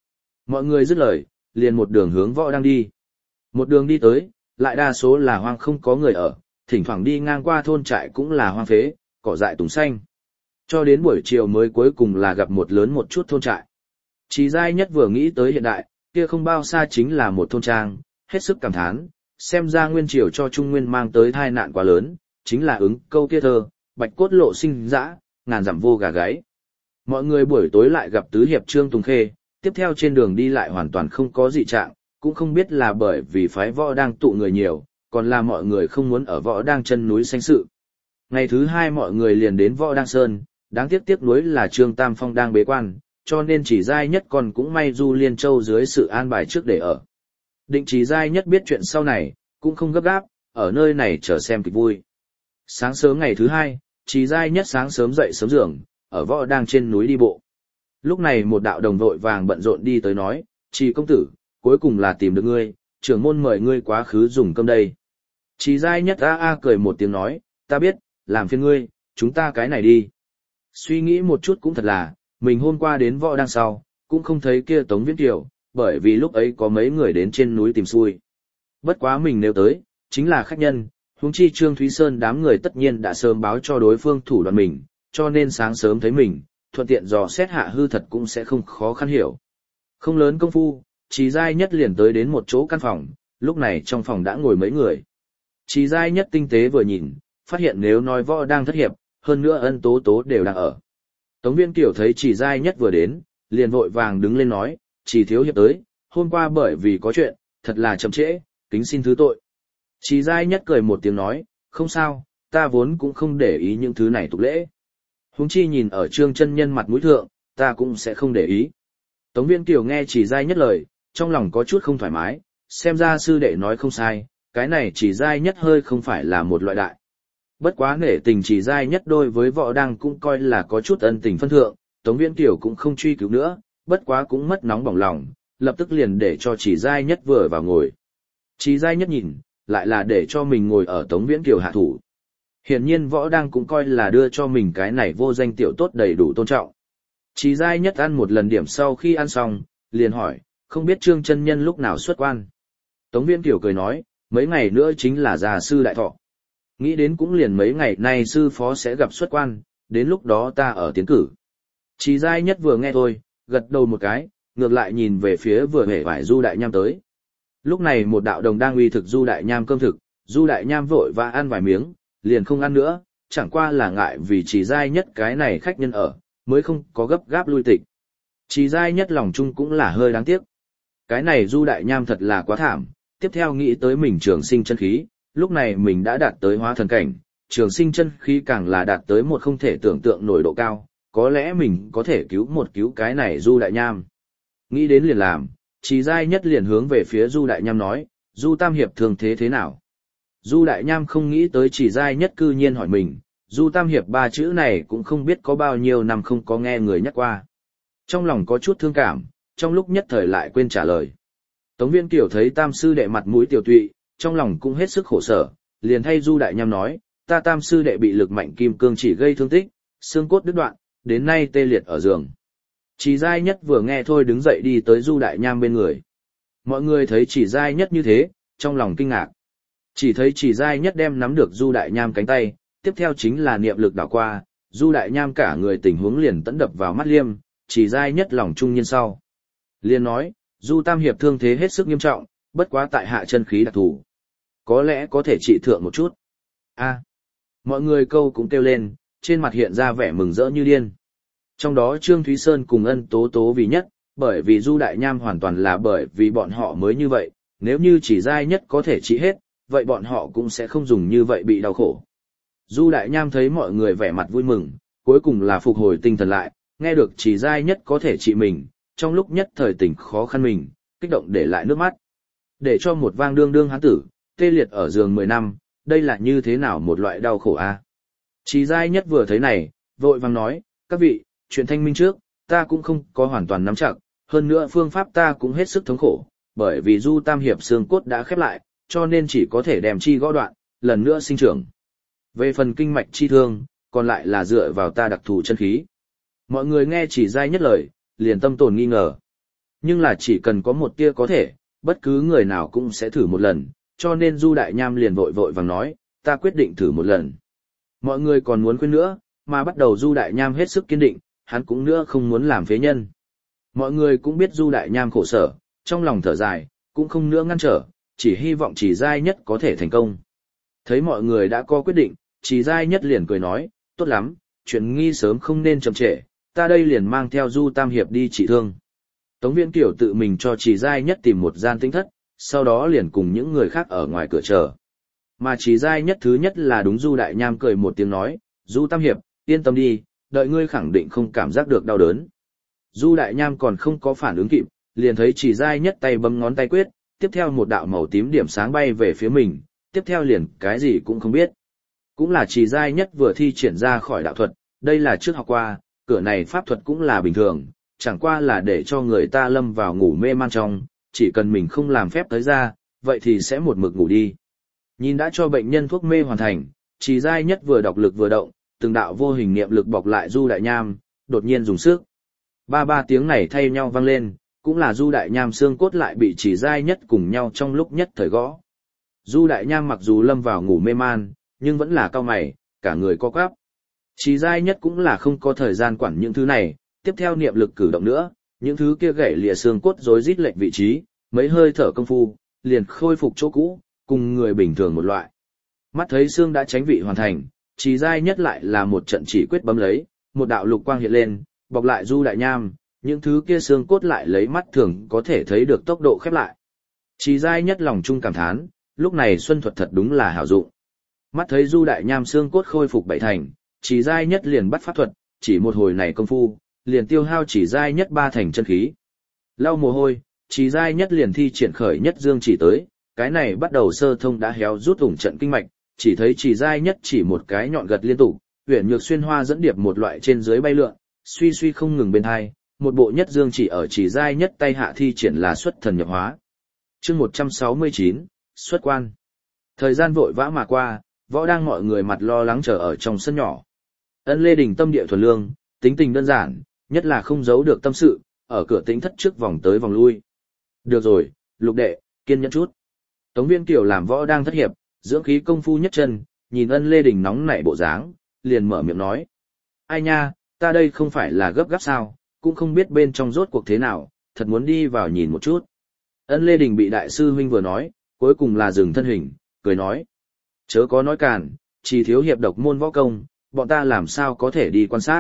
Mọi người dứt lời, liền một đường hướng võ đang đi. Một đường đi tới, lại đa số là hoang không có người ở, thỉnh thoảng đi ngang qua thôn trại cũng là hoang phế, cỏ dại tùng xanh. Cho đến buổi chiều mới cuối cùng là gặp một lớn một chút thôn trại. Chỉ Giai Nhất vừa nghĩ tới hiện đại, kia không bao xa chính là một thôn trang, hết sức cảm thán, xem ra nguyên triều cho Trung Nguyên mang tới tai nạn quá lớn, chính là ứng câu kia thơ, bạch cốt lộ sinh dã, ngàn dặm vô gà gáy. Mọi người buổi tối lại gặp tứ hiệp Trương Tùng Khê, tiếp theo trên đường đi lại hoàn toàn không có dị trạng, cũng không biết là bởi vì phái võ đang tụ người nhiều, còn là mọi người không muốn ở võ đang chân núi sanh sự. Ngày thứ hai mọi người liền đến võ đang sơn, đáng tiếc nuối là Trương Tam Phong đang bế quan, cho nên Chỉ Giai Nhất còn cũng may Du Liên Châu dưới sự an bài trước để ở. Định Chỉ Giai Nhất biết chuyện sau này, cũng không gấp gáp, ở nơi này chờ xem kịch vui. Sáng sớm ngày thứ hai, Chỉ Giai Nhất sáng sớm dậy sớm giường, ở võ đang trên núi đi bộ. Lúc này một đạo đồng vội vàng bận rộn đi tới nói, Chỉ công tử, cuối cùng là tìm được ngươi, trưởng môn mời ngươi quá khứ dùng cơm đây. Chỉ Giai Nhất cười một tiếng nói, ta biết, làm phiền ngươi, chúng ta cái này đi. Suy nghĩ một chút cũng thật là, mình hôm qua đến võ đang sau, cũng không thấy kia Tống Viễn Kiều, bởi vì lúc ấy có mấy người đến trên núi tìm xui. Bất quá mình nếu tới, chính là khách nhân, huống chi Trương Thúy Sơn đám người tất nhiên đã sớm báo cho đối phương thủ đoạn mình, cho nên sáng sớm thấy mình, thuận tiện dò xét hạ hư thật cũng sẽ không khó khăn hiểu. Không lớn công phu, Chỉ Giai Nhất liền tới đến một chỗ căn phòng, lúc này trong phòng đã ngồi mấy người. Chỉ Giai Nhất tinh tế vừa nhìn, phát hiện nếu nói võ đang thất hiệp, hơn nữa Ân Tố Tố đều đang ở. Tống Viễn Kiều thấy Chỉ Giai Nhất vừa đến, liền vội vàng đứng lên nói, Chỉ thiếu hiệp tới, hôm qua bởi vì có chuyện, thật là chậm trễ, kính xin thứ tội. Chỉ Giai Nhất cười một tiếng nói, không sao, ta vốn cũng không để ý những thứ này tục lễ. Huống chi nhìn ở Trương chân nhân mặt mũi thượng, ta cũng sẽ không để ý. Tống Viễn Kiều nghe Chỉ Giai Nhất lời, trong lòng có chút không thoải mái, xem ra sư đệ nói không sai, cái này Chỉ Giai Nhất hơi không phải là một loại đại. Bất quá nể tình Chỉ Giai Nhất đôi với võ đang cũng coi là có chút ân tình phân thượng, Tống Viễn Kiều cũng không truy cứu nữa, bất quá cũng mất nóng bỏng lòng, lập tức liền để cho Chỉ Giai Nhất vừa vào ngồi. Chỉ Giai Nhất nhìn, lại là để cho mình ngồi ở Tống Viễn Kiều hạ thủ. Hiển nhiên võ đang cũng coi là đưa cho mình cái này vô danh tiểu tốt đầy đủ tôn trọng. Chỉ Giai Nhất ăn một lần điểm sau khi ăn xong, liền hỏi, không biết Trương chân nhân lúc nào xuất quan. Tống Viễn Kiều cười nói, mấy ngày nữa chính là già sư đại thọ. Nghĩ đến cũng liền mấy ngày nay sư phó sẽ gặp xuất quan, đến lúc đó ta ở tiến cử. Chỉ Giai Nhất vừa nghe thôi, gật đầu một cái, ngược lại nhìn về phía vừa hể vải Du Đại Nham tới. Lúc này một đạo đồng đang uy thực Du Đại Nham cơm thực, Du Đại Nham vội và ăn vài miếng, liền không ăn nữa, chẳng qua là ngại vì Chỉ Giai Nhất cái này khách nhân ở, mới không có gấp gáp lui tịch. Chỉ Giai Nhất lòng chung cũng là hơi đáng tiếc. Cái này Du Đại Nham thật là quá thảm, tiếp theo nghĩ tới mình trường sinh chân khí, lúc này mình đã đạt tới hóa thần cảnh, trường sinh chân khí càng là đạt tới một không thể tưởng tượng nổi độ cao, có lẽ mình có thể cứu cái này Du Đại Nham. Nghĩ đến liền làm, Chỉ Giai Nhất liền hướng về phía Du Đại Nham nói, Du Tam Hiệp thường thế nào? Du Đại Nham không nghĩ tới Chỉ Giai Nhất cư nhiên hỏi mình, Du Tam Hiệp ba chữ này cũng không biết có bao nhiêu năm không có nghe người nhắc qua. Trong lòng có chút thương cảm, trong lúc nhất thời lại quên trả lời. Tống Viễn Kiều thấy Tam sư đệ mặt mũi tiểu tụy, trong lòng cũng hết sức khổ sở, liền thay Du Đại Nham nói, ta Tam sư đệ bị lực mạnh kim cương chỉ gây thương tích, xương cốt đứt đoạn, đến nay tê liệt ở giường. Chỉ Giai Nhất vừa nghe thôi đứng dậy đi tới Du Đại Nham bên người. Mọi người thấy Chỉ Giai Nhất như thế, trong lòng kinh ngạc. Chỉ thấy Chỉ Giai Nhất đem nắm được Du Đại Nham cánh tay, tiếp theo chính là niệm lực đảo qua, Du Đại Nham cả người tình huống liền tẫn đập vào mắt Liêm, Chỉ Giai Nhất lòng trung nhiên sau. Liền nói, Du Tam Hiệp thương thế hết sức nghiêm trọng, bất quá tại hạ chân khí đặc thù. Có lẽ có thể trị thượng một chút. Mọi người câu cũng kêu lên, trên mặt hiện ra vẻ mừng rỡ như điên. Trong đó Trương Thúy Sơn cùng Ân Tố Tố vì nhất, bởi vì Du Đại Nham hoàn toàn là bởi vì bọn họ mới như vậy, nếu như Chỉ Giai Nhất có thể trị hết, vậy bọn họ cũng sẽ không dùng như vậy bị đau khổ. Du Đại Nham thấy mọi người vẻ mặt vui mừng, cuối cùng là phục hồi tinh thần lại, nghe được Chỉ Giai Nhất có thể trị mình, trong lúc nhất thời tình khó khăn mình, kích động để lại nước mắt. Để cho một vang đương đương hán tử, tê liệt ở giường 10 năm, đây là như thế nào một loại đau khổ a? Chỉ Giai Nhất vừa thấy này, vội vang nói, các vị, chuyện thanh minh trước, ta cũng không có hoàn toàn nắm chặt, hơn nữa phương pháp ta cũng hết sức thống khổ, bởi vì Du Tam Hiệp xương cốt đã khép lại, cho nên chỉ có thể đem chi gõ đoạn, lần nữa sinh trưởng. Về phần kinh mạch chi thương, còn lại là dựa vào ta đặc thù chân khí. Mọi người nghe Chỉ Giai Nhất lời, liền tâm tồn nghi ngờ. Nhưng là chỉ cần có một tia có thể, bất cứ người nào cũng sẽ thử một lần, cho nên Du Đại Nham liền vội vội vàng nói, ta quyết định thử một lần. Mọi người còn muốn khuyên nữa, mà bắt đầu Du Đại Nham hết sức kiên định, hắn cũng nữa không muốn làm phế nhân. Mọi người cũng biết Du Đại Nham khổ sở, trong lòng thở dài, cũng không nữa ngăn trở, chỉ hy vọng Chỉ Giai Nhất có thể thành công. Thấy mọi người đã có quyết định, Chỉ Giai Nhất liền cười nói, tốt lắm, chuyện nghi sớm không nên chậm trễ, ta đây liền mang theo Du Tam Hiệp đi trị thương. Tống Viễn Kiều tự mình cho Chỉ Giai Nhất tìm một gian tĩnh thất, sau đó liền cùng những người khác ở ngoài cửa chờ. Mà Chỉ Giai Nhất thứ nhất là đúng Du Đại Nham cười một tiếng nói, Du Tam Hiệp, yên tâm đi, đợi ngươi khẳng định không cảm giác được đau đớn. Du Đại Nham còn không có phản ứng kịp, liền thấy Chỉ Giai Nhất tay bấm ngón tay quyết, tiếp theo một đạo màu tím điểm sáng bay về phía mình, tiếp theo liền cái gì cũng không biết. Cũng là Chỉ Giai Nhất vừa thi triển ra khỏi đạo thuật, đây là trước học qua, cửa này pháp thuật cũng là bình thường, chẳng qua là để cho người ta lâm vào ngủ mê man trong, chỉ cần mình không làm phép tới ra, vậy thì sẽ một mực ngủ đi. Nhìn đã cho bệnh nhân thuốc mê hoàn thành, Chỉ Giai Nhất vừa đọc lực vừa động, từng đạo vô hình niệm lực bọc lại Du Đại Nham, đột nhiên dùng sức. Ba tiếng này thay nhau vang lên, cũng là Du Đại Nham xương cốt lại bị Chỉ Giai Nhất cùng nhau trong lúc nhất thời gõ. Du Đại Nham mặc dù lâm vào ngủ mê man, nhưng vẫn là cao mày, cả người co quắp. Chỉ Giai Nhất cũng là không có thời gian quản những thứ này, tiếp theo niệm lực cử động nữa, những thứ kia gãy lìa xương cốt rối rít lệch vị trí, mấy hơi thở công phu, liền khôi phục chỗ cũ, cùng người bình thường một loại. Mắt thấy xương đã tránh vị hoàn thành, Chỉ Giai Nhất lại là một trận chỉ quyết bấm lấy, một đạo lục quang hiện lên, bọc lại Du Đại Nham, những thứ kia xương cốt lại lấy mắt thường có thể thấy được tốc độ khép lại. Chỉ Giai Nhất lòng trung cảm thán, lúc này xuân thuật thật đúng là hảo dụng. Mắt thấy Du Đại Nham xương cốt khôi phục bảy thành, Chỉ Giai Nhất liền bắt pháp thuật, chỉ một hồi này công phu, liền tiêu hao Chỉ Giai Nhất 3 thành chân khí. Lau mồ hôi, Chỉ Giai Nhất liền thi triển khởi Nhất Dương chỉ tới, cái này bắt đầu sơ thông đã héo rút ủng trận kinh mạch, chỉ thấy Chỉ Giai Nhất chỉ một cái nhọn gật liên tục, huyền nhược xuyên hoa dẫn điệp một loại trên dưới bay lượn, suy suy không ngừng bên hai, một bộ Nhất Dương chỉ ở Chỉ Giai Nhất tay hạ thi triển là xuất thần nhập hóa. Chương 169, xuất quan. Thời gian vội vã mà qua, võ đang mọi người mặt lo lắng chờ ở trong sân nhỏ. Ân Lê Đình tâm địa thuần lương, tính tình đơn giản, nhất là không giấu được tâm sự, ở cửa tĩnh thất trước vòng tới vòng lui. Được rồi, Lục đệ, kiên nhẫn chút. Tống Viễn Kiều làm võ đang thất hiệp, dưỡng khí công phu nhất chân, nhìn Ân Lê Đình nóng nảy bộ dáng, liền mở miệng nói. Ai nha, ta đây không phải là gấp gáp sao, cũng không biết bên trong rốt cuộc thế nào, thật muốn đi vào nhìn một chút. Ân Lê Đình bị đại sư huynh vừa nói, cuối cùng là dừng thân hình, cười nói. Chớ có nói càn, chỉ thiếu hiệp độc môn võ công, bọn ta làm sao có thể đi quan sát.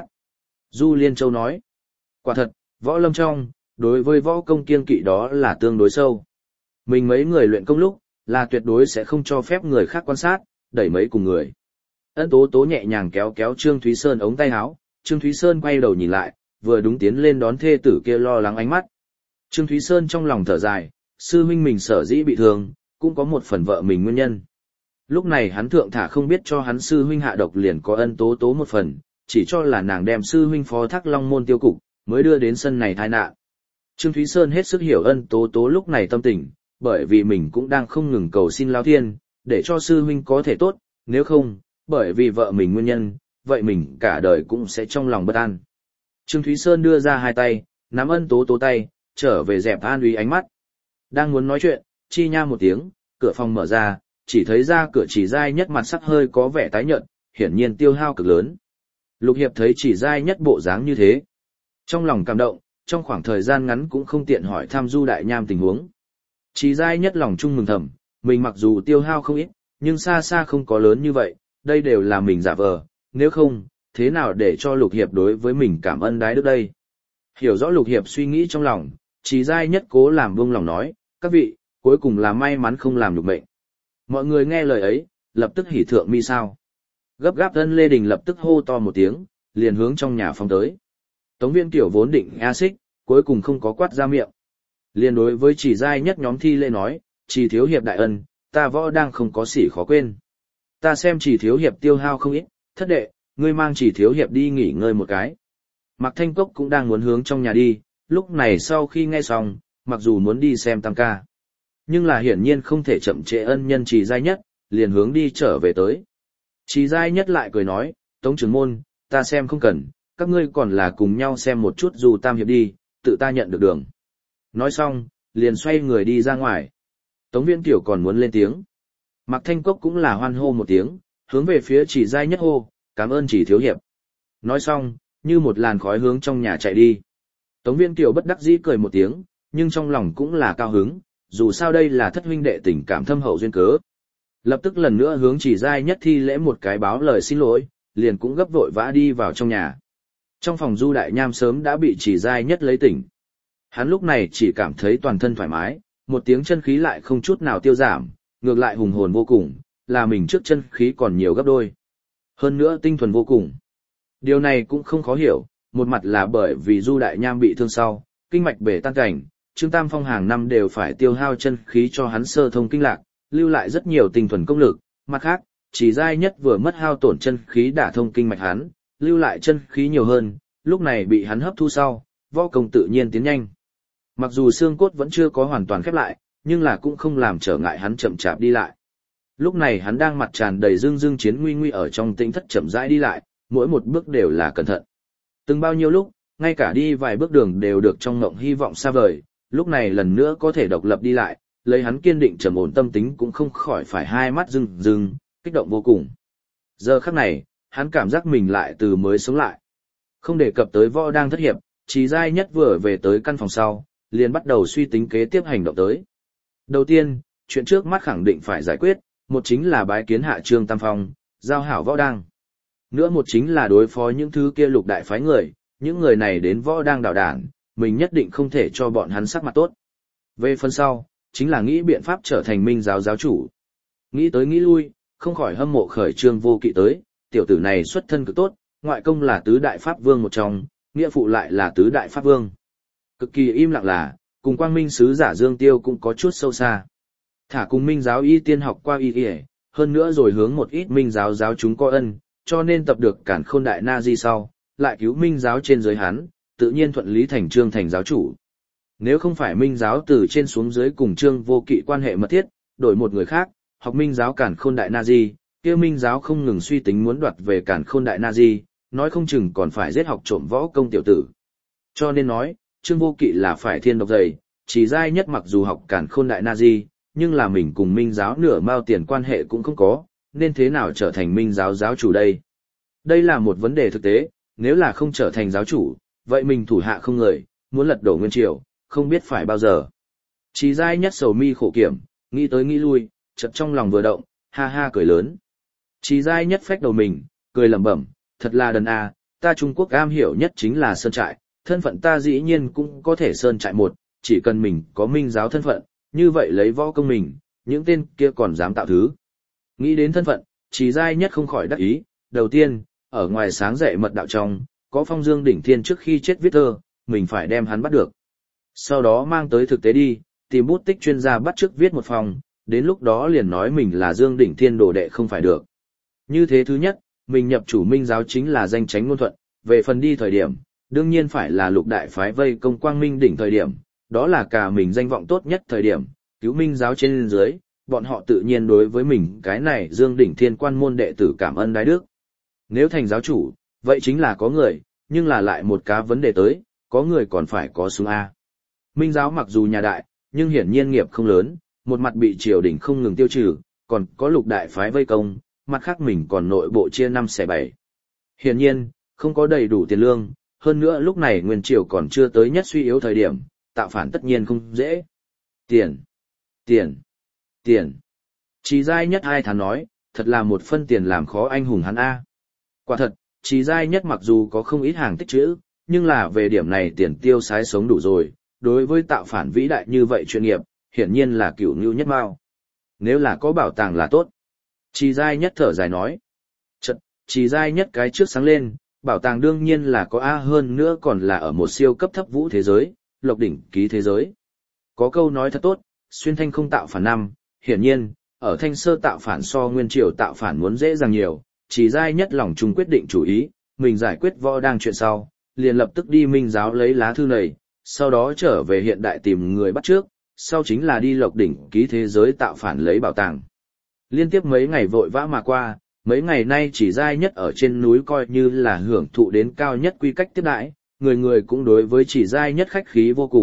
Du Liên Châu nói. Quả thật, võ lâm trong, đối với võ công kiêng kỵ đó là tương đối sâu. Mình mấy người luyện công lúc, là tuyệt đối sẽ không cho phép người khác quan sát, đẩy mấy cùng người. Ân Tố Tố nhẹ nhàng kéo kéo Trương Thúy Sơn ống tay áo, Trương Thúy Sơn quay đầu nhìn lại, vừa đúng tiến lên đón thê tử kia lo lắng ánh mắt. Trương Thúy Sơn trong lòng thở dài, sư huynh mình sở dĩ bị thương, cũng có một phần vợ mình nguyên nhân. Lúc này hắn thượng thả không biết cho hắn sư huynh hạ độc liền có Ân Tố Tố một phần, chỉ cho là nàng đem sư huynh phó thác Long Môn tiêu cục, mới đưa đến sân này tai nạn. Trương Thúy Sơn hết sức hiểu Ân Tố Tố lúc này tâm tình, bởi vì mình cũng đang không ngừng cầu xin Lão Thiên, để cho sư huynh có thể tốt, nếu không, bởi vì vợ mình nguyên nhân, vậy mình cả đời cũng sẽ trong lòng bất an. Trương Thúy Sơn đưa ra hai tay, nắm Ân Tố Tố tay, trở về dẹp an uy ánh mắt. Đang muốn nói chuyện, chi nha một tiếng, cửa phòng mở ra, chỉ thấy ra cửa Chỉ Giai Nhất mặt sắc hơi có vẻ tái nhợt, hiển nhiên tiêu hao cực lớn. Lục Hiệp thấy Chỉ Giai Nhất bộ dáng như thế, trong lòng cảm động, trong khoảng thời gian ngắn cũng không tiện hỏi thăm Du Đại Nham tình huống. Chỉ Giai Nhất lòng chung mừng thầm, mình mặc dù tiêu hao không ít, nhưng xa xa không có lớn như vậy, đây đều là mình giả vờ, nếu không, thế nào để cho Lục Hiệp đối với mình cảm ơn đái đức đây. Hiểu rõ Lục Hiệp suy nghĩ trong lòng, Chỉ Giai Nhất cố làm buông lòng nói, các vị, cuối cùng là may mắn không làm nhục mệnh. Mọi người nghe lời ấy, lập tức hỉ thượng mi sao. Gấp gáp Ân Lê Đình lập tức hô to một tiếng, liền hướng trong nhà phong tới. Tống Viễn Kiều vốn định a xích, cuối cùng không có quát ra miệng. Liền đối với Chỉ Giai Nhất nhóm thi lễ nói, Chỉ thiếu hiệp đại ân, ta võ đang không có sỉ khó quên. Ta xem Chỉ thiếu hiệp tiêu hao không ít, thất đệ, ngươi mang Chỉ thiếu hiệp đi nghỉ ngơi một cái. Mạc Thanh Cốc cũng đang muốn hướng trong nhà đi, lúc này sau khi nghe xong, mặc dù muốn đi xem tam ca, nhưng là hiển nhiên không thể chậm trễ ân nhân Chỉ Giai Nhất, liền hướng đi trở về tới. Chỉ Giai Nhất lại cười nói, Tống trưởng môn, ta xem không cần, các ngươi còn là cùng nhau xem một chút dù tam hiệp đi, tự ta nhận được đường. Nói xong, liền xoay người đi ra ngoài. Tống Viễn Kiều còn muốn lên tiếng. Mạc Thanh Cốc cũng là hoan hô một tiếng, hướng về phía Chỉ Giai Nhất hô, cảm ơn Chỉ thiếu hiệp. Nói xong, như một làn khói hướng trong nhà chạy đi. Tống Viễn Kiều bất đắc dĩ cười một tiếng, nhưng trong lòng cũng là cao hứng, dù sao đây là thất huynh đệ tình cảm thâm hậu duyên cớ. Lập tức lần nữa hướng Chỉ Giai Nhất thi lễ một cái báo lời xin lỗi, liền cũng gấp vội vã đi vào trong nhà. Trong phòng Du Đại Nham sớm đã bị Chỉ Giai Nhất lấy tỉnh. Hắn lúc này chỉ cảm thấy toàn thân thoải mái, một tiếng chân khí lại không chút nào tiêu giảm, ngược lại hùng hồn vô cùng, là mình trước chân khí còn nhiều gấp đôi. Hơn nữa tinh thuần vô cùng. Điều này cũng không khó hiểu, một mặt là bởi vì Du Đại Nham bị thương sau, kinh mạch bể tan cảnh, Trương Tam Phong hàng năm đều phải tiêu hao chân khí cho hắn sơ thông kinh lạc, lưu lại rất nhiều tinh thuần công lực, mặt khác, Chỉ Giai Nhất vừa mất hao tổn chân khí đả thông kinh mạch hắn, lưu lại chân khí nhiều hơn, lúc này bị hắn hấp thu sau, võ công tự nhiên tiến nhanh. Mặc dù xương cốt vẫn chưa có hoàn toàn khép lại, nhưng là cũng không làm trở ngại hắn chậm chạp đi lại. Lúc này hắn đang mặt tràn đầy dương dương chiến nguy nguy ở trong tĩnh thất chậm rãi đi lại, mỗi một bước đều là cẩn thận. Từng bao nhiêu lúc, ngay cả đi vài bước đường đều được trong ngộng hy vọng xa vời, lúc này lần nữa có thể độc lập đi lại, lấy hắn kiên định trầm ổn tâm tính cũng không khỏi phải hai mắt rưng rưng, kích động vô cùng. Giờ khắc này, hắn cảm giác mình lại từ mới sống lại. Không đề cập tới võ đang thất hiệp, Chỉ Giai Nhất vừa về tới căn phòng sau, liền bắt đầu suy tính kế tiếp hành động tới. Đầu tiên, chuyện trước mắt khẳng định phải giải quyết, một chính là bái kiến hạ Trương Tam Phong, giao hảo võ đang. Nữa một chính là đối phó những thứ kia lục đại phái người, những người này đến võ đang đảo đảng, mình nhất định không thể cho bọn hắn sắc mặt tốt. Về phần sau, chính là nghĩ biện pháp trở thành minh giáo giáo chủ. Nghĩ tới nghĩ lui, không khỏi hâm mộ khởi Trương Vô Kỵ tới, tiểu tử này xuất thân cực tốt, ngoại công là tứ đại pháp vương một trong, nghĩa phụ lại là tứ đại pháp vương. Cực kỳ im lặng là, cùng Quang Minh sứ giả Dương Tiêu cũng có chút sâu xa. Thả cùng minh giáo y tiên học qua y y, hơn nữa rồi hướng một ít minh giáo giáo chúng có ân, cho nên tập được Cản Khôn Đại Na Di sau, lại cứu minh giáo trên dưới hắn, tự nhiên thuận lý thành Trương thành giáo chủ. Nếu không phải minh giáo từ trên xuống dưới cùng Trương Vô Kỵ quan hệ mật thiết, đổi một người khác, học minh giáo Cản Khôn Đại Na Di, kia minh giáo không ngừng suy tính muốn đoạt về Cản Khôn Đại Na Di, nói không chừng còn phải giết học trộm võ công tiểu tử. Cho nên nói, Trương Vô Kỵ là phải thiên độc dày, Chỉ Giai Nhất mặc dù học Cản Khôn Đại Na Di, nhưng là mình cùng minh giáo nửa mao tiền quan hệ cũng không có, nên thế nào trở thành minh giáo giáo chủ đây? Đây là một vấn đề thực tế, nếu là không trở thành giáo chủ, vậy mình thủ hạ không người, muốn lật đổ nguyên triều, không biết phải bao giờ. Chỉ Giai Nhất sầu mi khổ kiểm, nghĩ tới nghĩ lui, chợt trong lòng vừa động, ha ha cười lớn. Chỉ Giai Nhất phách đầu mình, cười lẩm bẩm, thật là đần à, ta Trung Quốc am hiểu nhất chính là sơn trại, thân phận ta dĩ nhiên cũng có thể sơn trại một, chỉ cần mình có minh giáo thân phận, như vậy lấy võ công mình, những tên kia còn dám tạo thứ. Nghĩ đến thân phận, Chỉ Giai Nhất không khỏi đắc ý, đầu tiên, ở ngoài sáng dạy mật đạo trong, có Phong Dương Đỉnh Thiên trước khi chết viết thơ, mình phải đem hắn bắt được. Sau đó mang tới thực tế đi, tìm bút tích chuyên gia bắt chước viết một phòng, đến lúc đó liền nói mình là Dương Đỉnh Thiên đồ đệ không phải được. Như thế thứ nhất, mình nhập chủ minh giáo chính là danh chánh ngôn thuận, về phần đi thời điểm, đương nhiên phải là lục đại phái vây công Quang Minh đỉnh thời điểm, đó là cả mình danh vọng tốt nhất thời điểm, cứu minh giáo trên dưới, bọn họ tự nhiên đối với mình cái này Dương Đỉnh Thiên quan môn đệ tử cảm ơn đái đức. Nếu thành giáo chủ, vậy chính là có người, nhưng là lại một cá vấn đề tới, có người còn phải có súng A. Minh giáo mặc dù nhà đại, nhưng hiển nhiên nghiệp không lớn, một mặt bị triều đình không ngừng tiêu trừ, còn có lục đại phái vây công, mặt khác mình còn nội bộ chia 5/7. Hiển nhiên, không có đầy đủ tiền lương, hơn nữa lúc này nguyên triều còn chưa tới nhất suy yếu thời điểm, tạo phản tất nhiên không dễ. Tiền. Chỉ Giai Nhất ai thán nói, thật là một phân tiền làm khó anh hùng hắn A. Quả thật, Chỉ Giai Nhất mặc dù có không ít hàng tích trữ, nhưng là về điểm này tiền tiêu xái sống đủ rồi, đối với tạo phản vĩ đại như vậy chuyên nghiệp, hiển nhiên là cửu ngưu nhất mao. Nếu là có bảo tàng là tốt. Chỉ Giai Nhất thở dài nói. Chỉ Giai Nhất cái trước sáng lên, bảo tàng đương nhiên là có A, hơn nữa còn là ở một siêu cấp thấp vũ thế giới, Lộc Đỉnh Ký thế giới. Có câu nói thật tốt, xuyên thanh không tạo phản năm, hiển nhiên, ở Thanh Sơ tạo phản so Nguyên Triều tạo phản muốn dễ dàng nhiều, Chỉ Giai Nhất lòng chung quyết định chủ ý, mình giải quyết võ đang chuyện sau, liền lập tức đi minh giáo lấy lá thư này, sau đó trở về hiện đại tìm người bắt trước, sau chính là đi Lộc Đỉnh Ký thế giới tạo phản lấy bảo tàng. Liên tiếp mấy ngày vội vã mà qua, mấy ngày nay Chỉ Giai Nhất ở trên núi coi như là hưởng thụ đến cao nhất quy cách tiếp đãi, người người cũng đối với Chỉ Giai Nhất khách khí vô cùng,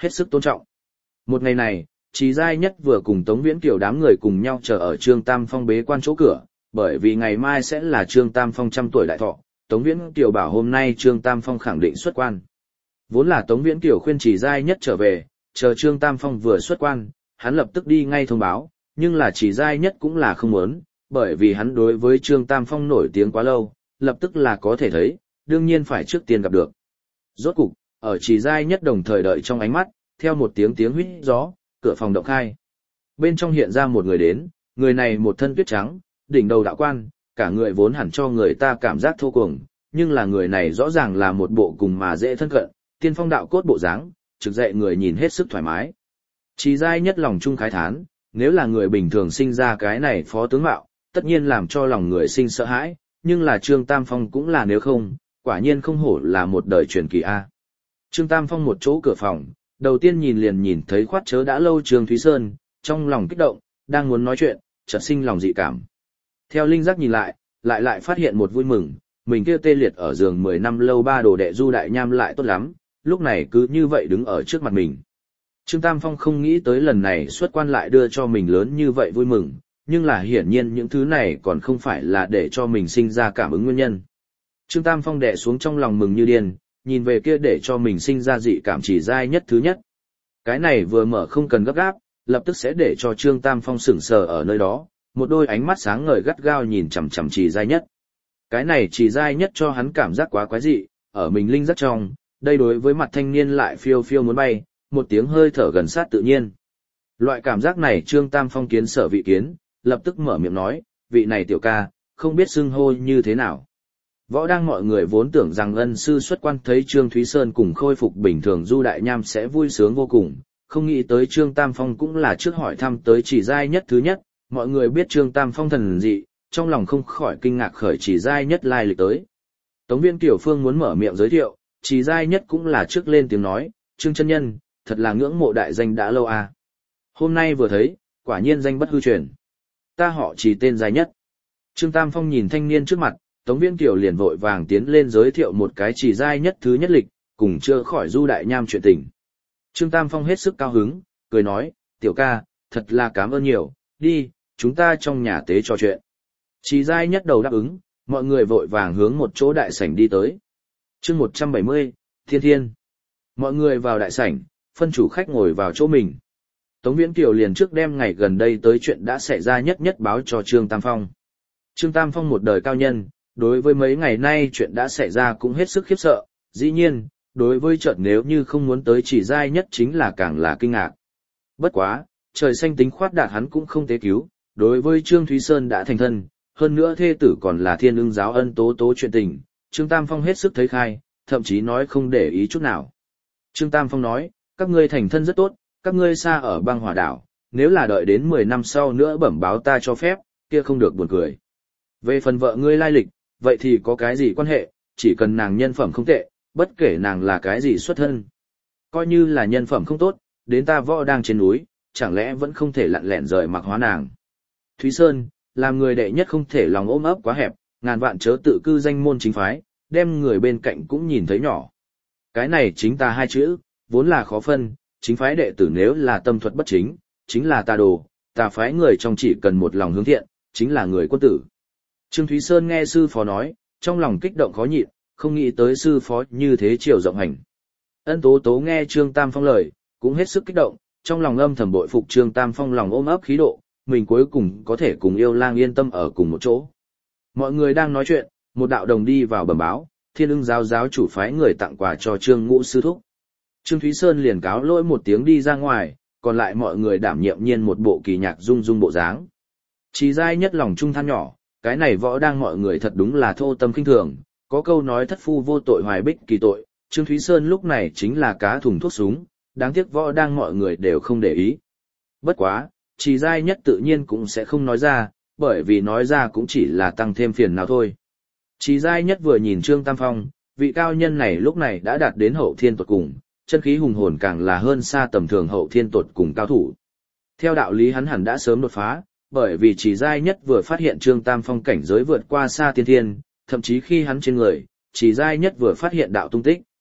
hết sức tôn trọng. Một ngày này, Trì Giai Nhất vừa cùng Tống Viễn Kiều đám người cùng nhau chờ ở Trương Tam Phong bế quan chỗ cửa, bởi vì ngày mai sẽ là Trương Tam Phong 100 tuổi đại thọ, Tống Viễn Kiều bảo hôm nay Trương Tam Phong khẳng định xuất quan. Vốn là Tống Viễn Kiều khuyên Trì Giai Nhất trở về, chờ Trương Tam Phong vừa xuất quan, hắn lập tức đi ngay thông báo, nhưng là Trì Giai Nhất cũng là không muốn, bởi vì hắn đối với Trương Tam Phong nổi tiếng quá lâu, lập tức là có thể thấy, đương nhiên phải trước tiên gặp được. Rốt cục, ở Trì Giai Nhất đồng thời đợi trong ánh mắt, theo một tiếng huýt gió, cửa phòng động khai. Bên trong hiện ra một người đến, người này một thân tuyết trắng, đỉnh đầu đạo quan, cả người vốn hẳn cho người ta cảm giác thô cuồng, nhưng là người này rõ ràng là một bộ cùng mà dễ thân cận, tiên phong đạo cốt bộ dáng, trực dậy người nhìn hết sức thoải mái. Trì Giai Nhất lòng trung khái thán, nếu là người bình thường sinh ra cái này phó tướng mạo, tất nhiên làm cho lòng người sinh sợ hãi, nhưng là Trương Tam Phong cũng là nếu không, quả nhiên không hổ là một đời truyền kỳ a. Trương Tam Phong một chỗ cửa phòng, đầu tiên liền nhìn thấy khoát chớ đã lâu Trương Thúy Sơn, trong lòng kích động, đang muốn nói chuyện, chợt sinh lòng dị cảm. Theo linh giác nhìn lại phát hiện một vui mừng, mình kia tê liệt ở giường 10 năm lâu ba đồ đệ Du Đại Nham lại tốt lắm, lúc này cứ như vậy đứng ở trước mặt mình. Trương Tam Phong không nghĩ tới lần này xuất quan lại đưa cho mình lớn như vậy vui mừng, nhưng là hiển nhiên những thứ này còn không phải là để cho mình sinh ra cảm ứng nguyên nhân. Trương Tam Phong đè xuống trong lòng mừng như điên, nhìn về kia để cho mình sinh ra dị cảm Trì Giai Nhất thứ nhất. Cái này vừa mở không cần gấp gáp, lập tức sẽ để cho Trương Tam Phong sững sờ ở nơi đó, một đôi ánh mắt sáng ngời gắt gao nhìn chằm chằm Trì Giai Nhất. Cái này Trì Giai Nhất cho hắn cảm giác quá quái dị, ở mình linh giác trong, đây đối với mặt thanh niên lại phiêu phiêu muốn bay, một tiếng hơi thở gần sát tự nhiên. Loại cảm giác này Trương Tam Phong kiến sở vị kiến, lập tức mở miệng nói, vị này tiểu ca, không biết xưng hô như thế nào. Võ đang mọi người vốn tưởng rằng ân sư xuất quan thấy Trương Thúy Sơn cùng khôi phục bình thường Du Đại Nham sẽ vui sướng vô cùng, không nghĩ tới Trương Tam Phong cũng là trước hỏi thăm tới Trì Giai Nhất thứ nhất, mọi người biết Trương Tam Phong thần dị, trong lòng không khỏi kinh ngạc khởi Trì Giai Nhất lai lịch tới. Tống Viên Tiểu Phương muốn mở miệng giới thiệu, Trì Giai Nhất cũng là trước lên tiếng nói, Trương chân nhân, thật là ngưỡng mộ đại danh đã lâu à. Hôm nay vừa thấy, quả nhiên danh bất hư truyền. Ta họ Trì tên Giai Nhất. Trương Tam Phong nhìn thanh niên trước mặt, Tống Viên Kiều liền vội vàng tiến lên giới thiệu một cái Trì Giai Nhất thứ nhất lịch, cùng chữa khỏi Du Đại Nham chuyện tình. Trương Tam Phong hết sức cao hứng, cười nói, tiểu ca, thật là cảm ơn nhiều, đi, chúng ta trong nhà tế trò chuyện. Trì Giai Nhất đầu đáp ứng, mọi người vội vàng hướng một chỗ đại sảnh đi tới. Chương 170, Thiên Thiên. Mọi người vào đại sảnh, phân chủ khách ngồi vào chỗ mình. Tống Viễn Kiều liền trước đem ngày gần đây tới chuyện đã xảy ra nhất báo cho Trương Tam Phong. Trương Tam Phong một đời cao nhân, đối với mấy ngày nay chuyện đã xảy ra cũng hết sức khiếp sợ, dĩ nhiên, đối với chợt nếu như không muốn tới Trì Giai Nhất chính là càng là kinh ngạc. Bất quá, trời xanh tính khoát đạt hắn cũng không tế cứu, đối với Trương Thúy Sơn đã thành thân, hơn nữa thê tử còn là Thiên Ưng giáo ân tố tố chuyện tình, Trương Tam Phong hết sức thấy khai, thậm chí nói không để ý chút nào. Trương Tam Phong nói, các ngươi thành thân rất tốt, các ngươi xa ở băng hỏa đảo, nếu là đợi đến 10 năm sau nữa bẩm báo ta cho phép, kia không được buồn cười. Về phần vợ ngươi lai lịch, vậy thì có cái gì quan hệ, chỉ cần nàng nhân phẩm không tệ, bất kể nàng là cái gì xuất thân. Coi như là nhân phẩm không tốt, đến ta Võ đang trên núi, chẳng lẽ vẫn không thể lặn lẻn rời mặc hóa nàng. Thúy Sơn, làm người đệ nhất không thể lòng ôm ấp quá hẹp, ngàn vạn chớ tự cư danh môn chính phái, đem người bên cạnh cũng nhìn thấy nhỏ. Cái này chính ta hai chữ, vốn là khó phân, chính phái đệ tử nếu là tâm thuật bất chính, chính là tà đồ, tà phái người trong chỉ cần một lòng hướng thiện, chính là người quân tử. Trương Thúy Sơn nghe sư phó nói, trong lòng kích động khó nhịn, không nghĩ tới sư phó như thế chiều rộng hành. Ân tố tố nghe Trương Tam Phong lời, cũng hết sức kích động, trong lòng âm thầm bội phục Trương Tam Phong lòng ôm ấp khí độ, mình cuối cùng có thể cùng yêu lang yên tâm ở cùng một chỗ. Mọi người đang nói chuyện, một đạo đồng đi vào bẩm báo, Thiên Ưng giáo giáo chủ phái người tặng quà cho Trương Ngũ sư thúc. Trương Thúy Sơn liền cáo lỗi một tiếng đi ra ngoài, còn lại mọi người đảm nhiệm nhiên một bộ kỳ nhạc rung rung bộ dáng. Trì Giai Nhất lòng trung than nhỏ, cái này Võ đang mọi người thật đúng là thô tâm khinh thường, có câu nói thất phu vô tội hoài bích kỳ tội, Trương Thúy Sơn lúc này chính là cá thùng thuốc súng, đáng tiếc Võ đang mọi người đều không để ý. Bất quá, Trì Giai Nhất tự nhiên cũng sẽ không nói ra, bởi vì nói ra cũng chỉ là tăng thêm phiền nào thôi. Trì Giai Nhất vừa nhìn Trương Tam Phong, vị cao nhân này lúc này đã đạt đến hậu thiên tột cùng, chân khí hùng hồn càng là hơn xa tầm thường hậu thiên tột cùng cao thủ. Theo đạo lý hắn hẳn đã sớm đột phá, bởi vì Trì Giai Nhất vừa phát hiện Trương Tam Phong cảnh giới vượt qua xa tiên thiên, thậm chí khi hắn trên người, Trì Giai Nhất vừa phát hiện đạo tung tích.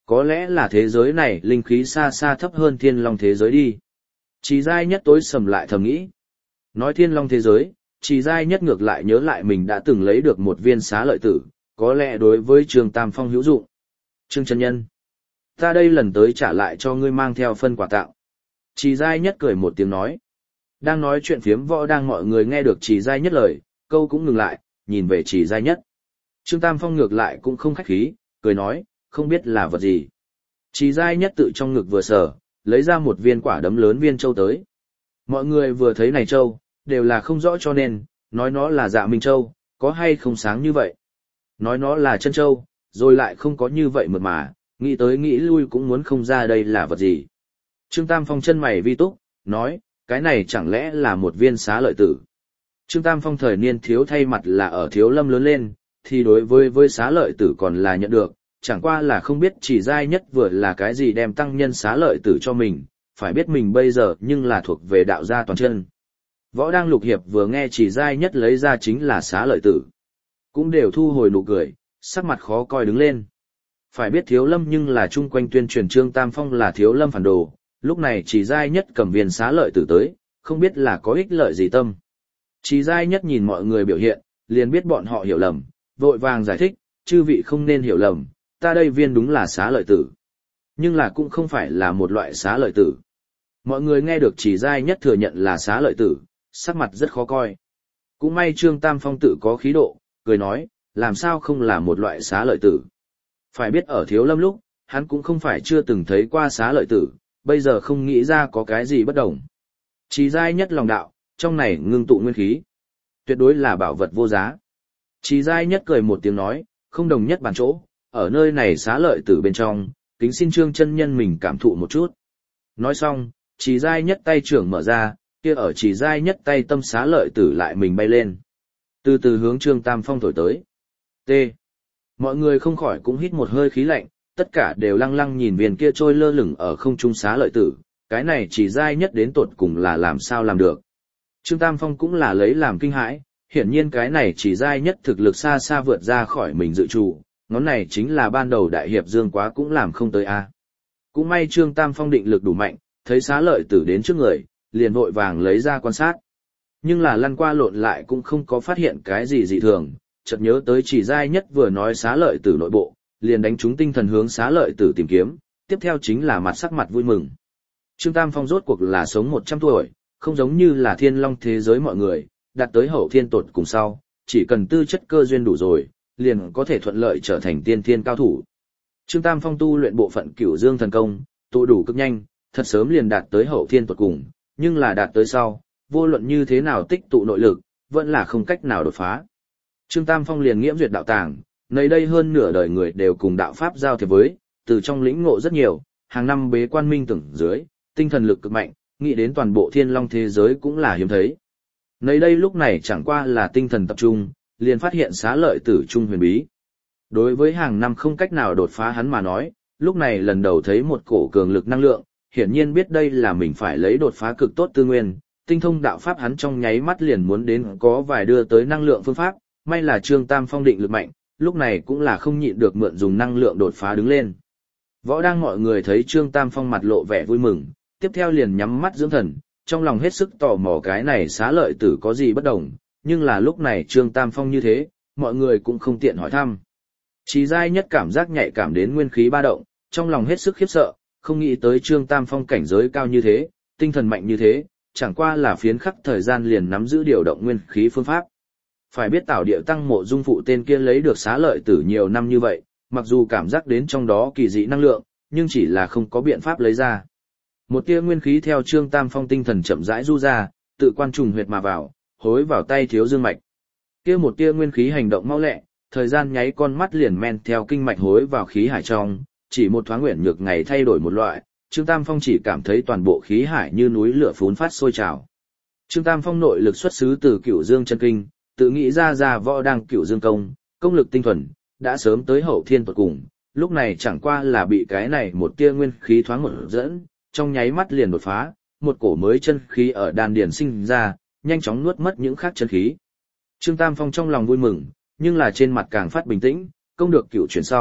Có lẽ là thế giới này linh khí xa xa thấp hơn thiên long thế giới đi. Chỉ giai nhất tối sầm lại thầm nghĩ. Nói thiên long thế giới, chỉ giai nhất ngược lại nhớ lại mình đã từng lấy được một viên xá lợi tử, có lẽ đối với Trương Tam Phong hữu dụng. Trương chân nhân, ta đây lần tới trả lại cho ngươi mang theo phân quà tặng. Chỉ giai nhất cười một tiếng nói. Đang nói chuyện phiếm võ đang mọi người nghe được chỉ giai nhất lời, câu cũng ngừng lại, nhìn về chỉ giai nhất. Trương Tam Phong ngược lại cũng không khách khí, cười nói, không biết là vật gì. Chỉ giai nhất tự trong ngực vừa sờ, lấy ra một viên quả đấm lớn viên châu tới. Mọi người vừa thấy này châu, đều là không rõ cho nên, nói nó là Dạ Minh Châu, có hay không sáng như vậy. Nói nó là chân châu, rồi lại không có như vậy mượt mà, nghĩ tới nghĩ lui cũng muốn không ra đây là vật gì. Trương Tam Phong chân mày vi túc, nói, cái này chẳng lẽ là một viên xá lợi tử. Trương Tam Phong thời niên thiếu thay mặt là ở Thiếu Lâm lớn lên, thì đối với xá lợi tử còn là nhận được, chẳng qua là không biết chỉ giai nhất vừa là cái gì đem tăng nhân xá lợi tử cho mình, phải biết mình bây giờ nhưng là thuộc về đạo gia toàn chân. Võ đang lục hiệp vừa nghe chỉ giai nhất lấy ra chính là xá lợi tử. Cũng đều thu hồi nụ cười, sắc mặt khó coi đứng lên. Phải biết Thiếu Lâm nhưng là chung quanh tuyên truyền Trương Tam Phong là Thiếu Lâm phản đồ, lúc này chỉ giai nhất cầm viên xá lợi tử tới, không biết là có ích lợi gì tâm. Chỉ giai nhất nhìn mọi người biểu hiện, liền biết bọn họ hiểu lầm, vội vàng giải thích, chư vị không nên hiểu lầm, ta đây viên đúng là xá lợi tử. Nhưng là cũng không phải là một loại xá lợi tử. Mọi người nghe được chỉ giai nhất thừa nhận là xá lợi tử, sắc mặt rất khó coi. Cũng may Trương Tam Phong tự có khí độ, cười nói, làm sao không là một loại xá lợi tử. Phải biết ở Thiếu Lâm lúc, hắn cũng không phải chưa từng thấy qua xá lợi tử, bây giờ không nghĩ ra có cái gì bất đồng. Chỉ giai nhất lòng đạo, trong này ngưng tụ nguyên khí. Tuyệt đối là bảo vật vô giá. Chỉ giai nhất cười một tiếng nói, không đồng nhất bàn chỗ, ở nơi này xá lợi tử bên trong, kính xin Trương chân nhân mình cảm thụ một chút. Nói xong, chỉ giai nhất tay trưởng mở ra, kia ở chỉ giai nhất tay tâm xá lợi tử lại mình bay lên. Từ từ hướng Trương Tam Phong thổi tới. T. Mọi người không khỏi cũng hít một hơi khí lạnh, tất cả đều lăng lăng nhìn viên kia trôi lơ lửng ở không trung xá lợi tử, cái này chỉ giai nhất đến tột cùng là làm sao làm được. Trương Tam Phong cũng là lấy làm kinh hãi, hiển nhiên cái này chỉ giai nhất thực lực xa xa vượt ra khỏi mình dự trù, ngón này chính là ban đầu đại hiệp Dương Quá cũng làm không tới a. Cũng may Trương Tam Phong định lực đủ mạnh, thấy xá lợi tử đến trước người, liền vội vàng lấy ra quan sát. Nhưng là lăn qua lộn lại cũng không có phát hiện cái gì dị thường, chợt nhớ tới chỉ giai nhất vừa nói xá lợi tử nội bộ, liền đánh trúng tinh thần hướng xá lợi tử tìm kiếm, tiếp theo chính là mặt sắc mặt vui mừng. Trương Tam Phong rốt cuộc là sống 100 tuổi, không giống như là thiên long thế giới mọi người, đạt tới hậu thiên tột cùng sau, chỉ cần tư chất cơ duyên đủ rồi, liền có thể thuận lợi trở thành tiên thiên cao thủ. Trương Tam Phong tu luyện bộ phận Cửu Dương thần công, tụ đủ cực nhanh, thật sớm liền đạt tới hậu thiên tột cùng, nhưng là đạt tới sau, vô luận như thế nào tích tụ nội lực, vẫn là không cách nào đột phá. Trương Tam Phong liền nghiễm duyệt đạo tàng, nơi đây hơn nửa đời người đều cùng đạo pháp giao thiệp với, từ trong lĩnh ngộ rất nhiều, hàng năm bế quan minh tưởng dưới, tinh thần lực cực mạnh, nghĩ đến toàn bộ thiên long thế giới cũng là hiếm thấy. Nơi đây lúc này chẳng qua là tinh thần tập trung, liền phát hiện xá lợi tử trung huyền bí. Đối với hàng năm không cách nào đột phá hắn mà nói, lúc này lần đầu thấy một cổ cường lực năng lượng, hiển nhiên biết đây là mình phải lấy đột phá cực tốt tư nguyên, tinh thông đạo pháp hắn trong nháy mắt liền muốn đến có vài đưa tới năng lượng phương pháp, may là Trương Tam Phong định lực mạnh, lúc này cũng là không nhịn được mượn dùng năng lượng đột phá đứng lên. Võ đang mọi người thấy Trương Tam Phong mặt lộ vẻ vui mừng, tiếp theo liền nhắm mắt dưỡng thần, trong lòng hết sức tò mò cái này xá lợi tử có gì bất đồng, nhưng là lúc này Trương Tam Phong như thế, mọi người cũng không tiện hỏi thăm. Chỉ giai nhất cảm giác nhạy cảm đến nguyên khí ba động, trong lòng hết sức khiếp sợ, không nghĩ tới Trương Tam Phong cảnh giới cao như thế, tinh thần mạnh như thế, chẳng qua là phiến khắc thời gian liền nắm giữ điều động nguyên khí phương pháp. Phải biết Tảo Điệu Tăng Mộ Dung phụ tên kia lấy được xá lợi tử nhiều năm như vậy, mặc dù cảm giác đến trong đó kỳ dị năng lượng, nhưng chỉ là không có biện pháp lấy ra. Một tia nguyên khí theo Trương Tam Phong tinh thần chậm rãi du ra, tự quan trùng huyệt mà vào, hối vào tay Thiếu Dương mạch. Kia một tia nguyên khí hành động mau lẹ, thời gian nháy con mắt liền men theo kinh mạch hối vào khí hải trong, chỉ một thoáng nguyện nhược ngày thay đổi một loại, Trương Tam Phong chỉ cảm thấy toàn bộ khí hải như núi lửa phún phát sôi trào. Trương Tam Phong nội lực xuất xứ từ Cửu Dương chân kinh, tự nghĩ ra võ đang Cửu Dương công, công lực tinh thuần, đã sớm tới hậu thiên tột cùng, lúc này chẳng qua là bị cái này một tia nguyên khí thoáng một dẫn, trong nháy mắt liền đột phá, một cổ mới chân khí ở đan điền sinh ra, nhanh chóng nuốt mất những khác chân khí. Trương Tam Phong trong lòng vui mừng, nhưng là trên mặt càng phát bình tĩnh, công được cửu chuyển sau,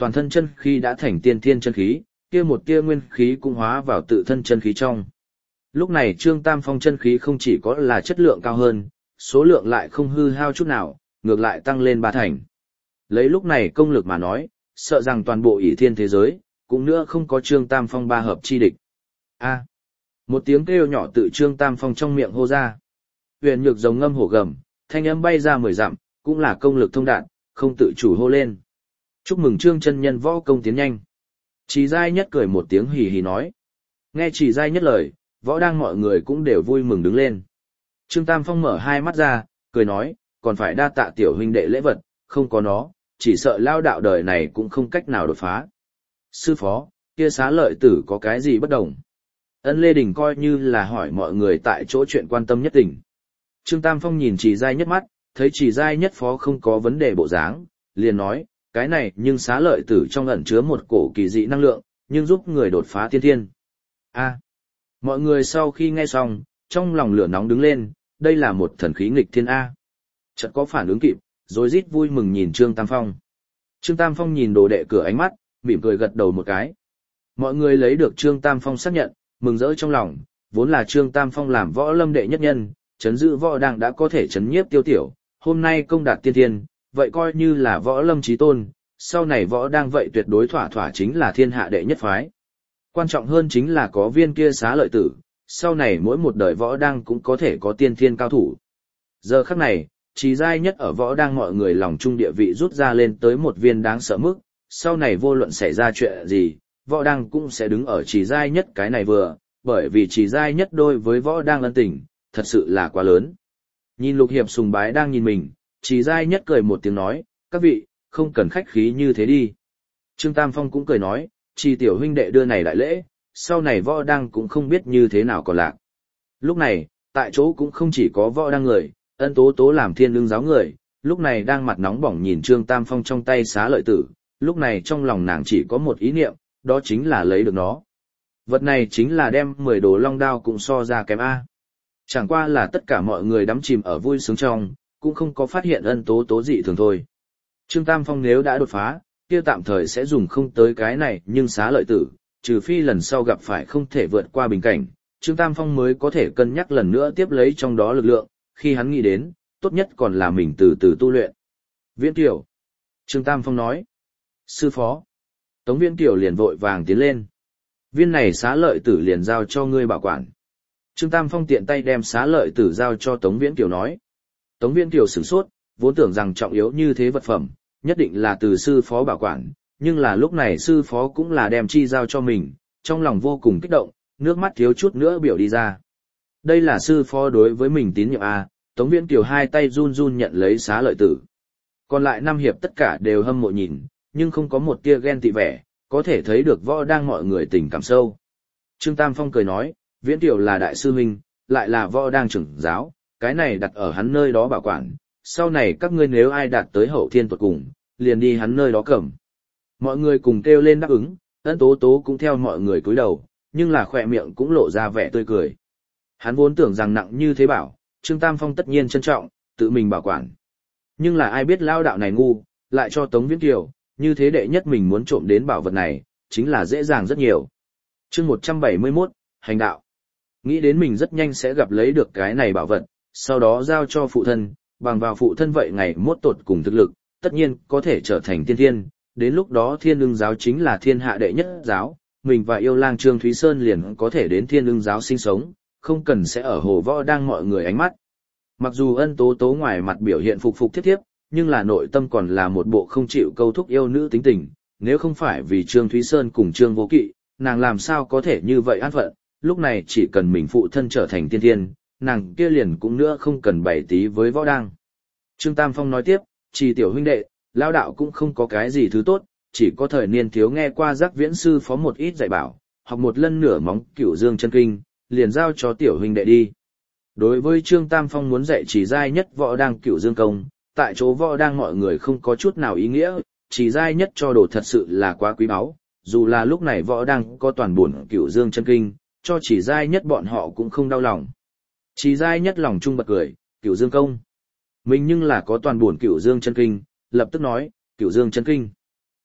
toàn thân chân khí đã thành tiên thiên chân khí, kia một tia nguyên khí cũng hóa vào tự thân chân khí trong. Lúc này Trương Tam Phong chân khí không chỉ có là chất lượng cao hơn, số lượng lại không hư hao chút nào, ngược lại tăng lên 3 thành. Lấy lúc này công lực mà nói, sợ rằng toàn bộ ỷ thiên thế giới, cũng nữa không có Trương Tam Phong ba hợp chi địch. A. Một tiếng kêu nhỏ tự Trương Tam Phong trong miệng hô ra. Huyền Nhược giống ngâm hổ gầm, thanh âm bay ra 10 dặm, cũng là công lực thông đạt, không tự chủ hô lên. Chúc mừng Trương chân nhân võ công tiến nhanh. Chỉ Giai Nhất cười một tiếng hì hì nói. Nghe Chỉ Giai Nhất lời, võ đang mọi người cũng đều vui mừng đứng lên. Trương Tam Phong mở hai mắt ra, cười nói, còn phải đa tạ tiểu huynh đệ lễ vật, không có nó, chỉ sợ lao đạo đời này cũng không cách nào đột phá. Sư phó, kia Xá Lợi Tử có cái gì bất đồng? Ân Lê Đình coi như là hỏi mọi người tại chỗ chuyện quan tâm nhất tình. Trương Tam Phong nhìn Chỉ Giai Nhất mắt, thấy Chỉ Giai Nhất phó không có vấn đề bộ dáng, liền nói, cái này nhưng Xá Lợi Tử trong ẩn chứa một cổ kỳ dị năng lượng, nhưng giúp người đột phá tiên thiên. A. Mọi người sau khi nghe xong, trong lòng lửa nóng đứng lên, đây là một thần khí nghịch thiên A. Chợt có phản ứng kịp, rồi rít vui mừng nhìn Trương Tam Phong. Trương Tam Phong nhìn đồ đệ cửa ánh mắt, mỉm cười gật đầu một cái. Mọi người lấy được Trương Tam Phong xác nhận, mừng rỡ trong lòng, vốn là Trương Tam Phong làm võ lâm đệ nhất nhân, chấn giữ võ đang đã có thể chấn nhiếp tiêu tiểu, hôm nay công đạt tiên thiên, vậy coi như là võ lâm chí tôn, sau này võ đang vậy tuyệt đối thỏa thỏa chính là thiên hạ đệ nhất phái. Quan trọng hơn chính là có viên kia Xá Lợi Tử, sau này mỗi một đời võ đang cũng có thể có tiên thiên cao thủ. Giờ khắc này, Chỉ Giai Nhất ở võ đang mọi người lòng trung địa vị rút ra lên tới một viên đáng sợ mức, sau này vô luận xảy ra chuyện gì, võ đang cũng sẽ đứng ở Chỉ Giai Nhất cái này vừa, bởi vì Chỉ Giai Nhất đối với võ đang ân tình, thật sự là quá lớn. Nhìn Lục Hiệp sùng bái đang nhìn mình, Chỉ Giai Nhất cười một tiếng nói, các vị, không cần khách khí như thế đi. Trương Tam Phong cũng cười nói, Chỉ tiểu huynh đệ đưa này đại lễ, sau này võ đang cũng không biết như thế nào còn lạc. Lúc này, tại chỗ cũng không chỉ có võ đang người, Ân Tố Tố làm Thiên Lương giáo người, lúc này đang mặt nóng bỏng nhìn Trương Tam Phong trong tay Xá Lợi Tử, lúc này trong lòng nàng chỉ có một ý niệm, đó chính là lấy được nó. Vật này chính là đem 10 đồ long đao cũng so ra kém A. Chẳng qua là tất cả mọi người đắm chìm ở vui sướng trong, cũng không có phát hiện Ân Tố Tố dị thường thôi. Trương Tam Phong nếu đã đột phá, kia tạm thời sẽ dùng không tới cái này, nhưng Xá Lợi Tử, trừ phi lần sau gặp phải không thể vượt qua bình cảnh, Trương Tam Phong mới có thể cân nhắc lần nữa tiếp lấy trong đó lực lượng, khi hắn nghĩ đến, tốt nhất còn là mình từ từ tu luyện. Viễn Tiểu. Trương Tam Phong nói. Sư phó. Tống Viễn Tiểu liền vội vàng tiến lên. Viên này Xá Lợi Tử liền giao cho ngươi bảo quản. Trương Tam Phong tiện tay đem Xá Lợi Tử giao cho Tống Viễn Tiểu nói. Tống Viễn Tiểu sửng sốt, vốn tưởng rằng trọng yếu như thế vật phẩm, nhất định là từ sư phó bảo quản, nhưng là lúc này sư phó cũng là đem chi giao cho mình, trong lòng vô cùng kích động, nước mắt thiếu chút nữa biểu đi ra. Đây là sư phó đối với mình tín nhiệm A. Tống Viễn Kiều hai tay run run nhận lấy Xá Lợi Tử. Còn lại 5 hiệp tất cả đều hâm mộ nhìn, nhưng không có một tia ghen tị vẻ, có thể thấy được võ đang mọi người tình cảm sâu. Trương Tam Phong cười nói, Viễn Kiều là đại sư huynh, lại là võ đang trưởng giáo, cái này đặt ở hắn nơi đó bảo quản, sau này các ngươi nếu ai đạt tới hậu thiên tuột cùng, liền đi hắn nơi đó cầm. Mọi người cùng kêu lên đáp ứng, Ân Tố Tố cũng theo mọi người cúi đầu, nhưng là khỏe miệng cũng lộ ra vẻ tươi cười. Hắn vốn tưởng rằng nặng như thế bảo, Trương Tam Phong tất nhiên trân trọng, tự mình bảo quản. Nhưng là ai biết lao đạo này ngu, lại cho Tống Viễn Kiều, như thế đệ nhất mình muốn trộm đến bảo vật này, chính là dễ dàng rất nhiều. Chương 171, hành đạo. Nghĩ đến mình rất nhanh sẽ gặp lấy được cái này bảo vật, sau đó giao cho phụ thân, bằng vào phụ thân vậy ngày mốt tột cùng thực lực, tất nhiên có thể trở thành tiên thiên, đến lúc đó Thiên Lương giáo chính là thiên hạ đệ nhất giáo, mình và yêu lang Trương Thúy Sơn liền có thể đến Thiên Lương giáo sinh sống, không cần sẽ ở hồ võ đang mọi người ánh mắt. Mặc dù Ân Tố Tố ngoài mặt biểu hiện phục phục thiếp thiếp, nhưng là nội tâm còn là một bộ không chịu câu thúc yêu nữ tính tình, nếu không phải vì Trương Thúy Sơn cùng Trương Vô Kỵ, nàng làm sao có thể như vậy an phận, lúc này chỉ cần mình phụ thân trở thành tiên thiên, nàng kia liền cũng nữa không cần bày tí với võ đang. Trương Tam Phong nói tiếp, chỉ tiểu huynh đệ, lao đạo cũng không có cái gì thứ tốt, chỉ có thời niên thiếu nghe qua Giác Viễn sư phó một ít dạy bảo, học một lần nửa móng Cửu Dương chân kinh, liền giao cho tiểu huynh đệ đi. Đối với Trương Tam Phong muốn dạy chỉ giai nhất võ đang Cửu Dương công, tại chỗ võ đang mọi người không có chút nào ý nghĩa, chỉ giai nhất cho đồ thật sự là quá quý báu, dù là lúc này võ đang có toàn bổn Cửu Dương chân kinh, cho chỉ giai nhất bọn họ cũng không đau lòng. Chỉ giai nhất lòng trung bật cười, Cửu Dương công. Mình nhưng là có toàn bổn Cửu Dương chân kinh, lập tức nói, Cửu Dương chân kinh.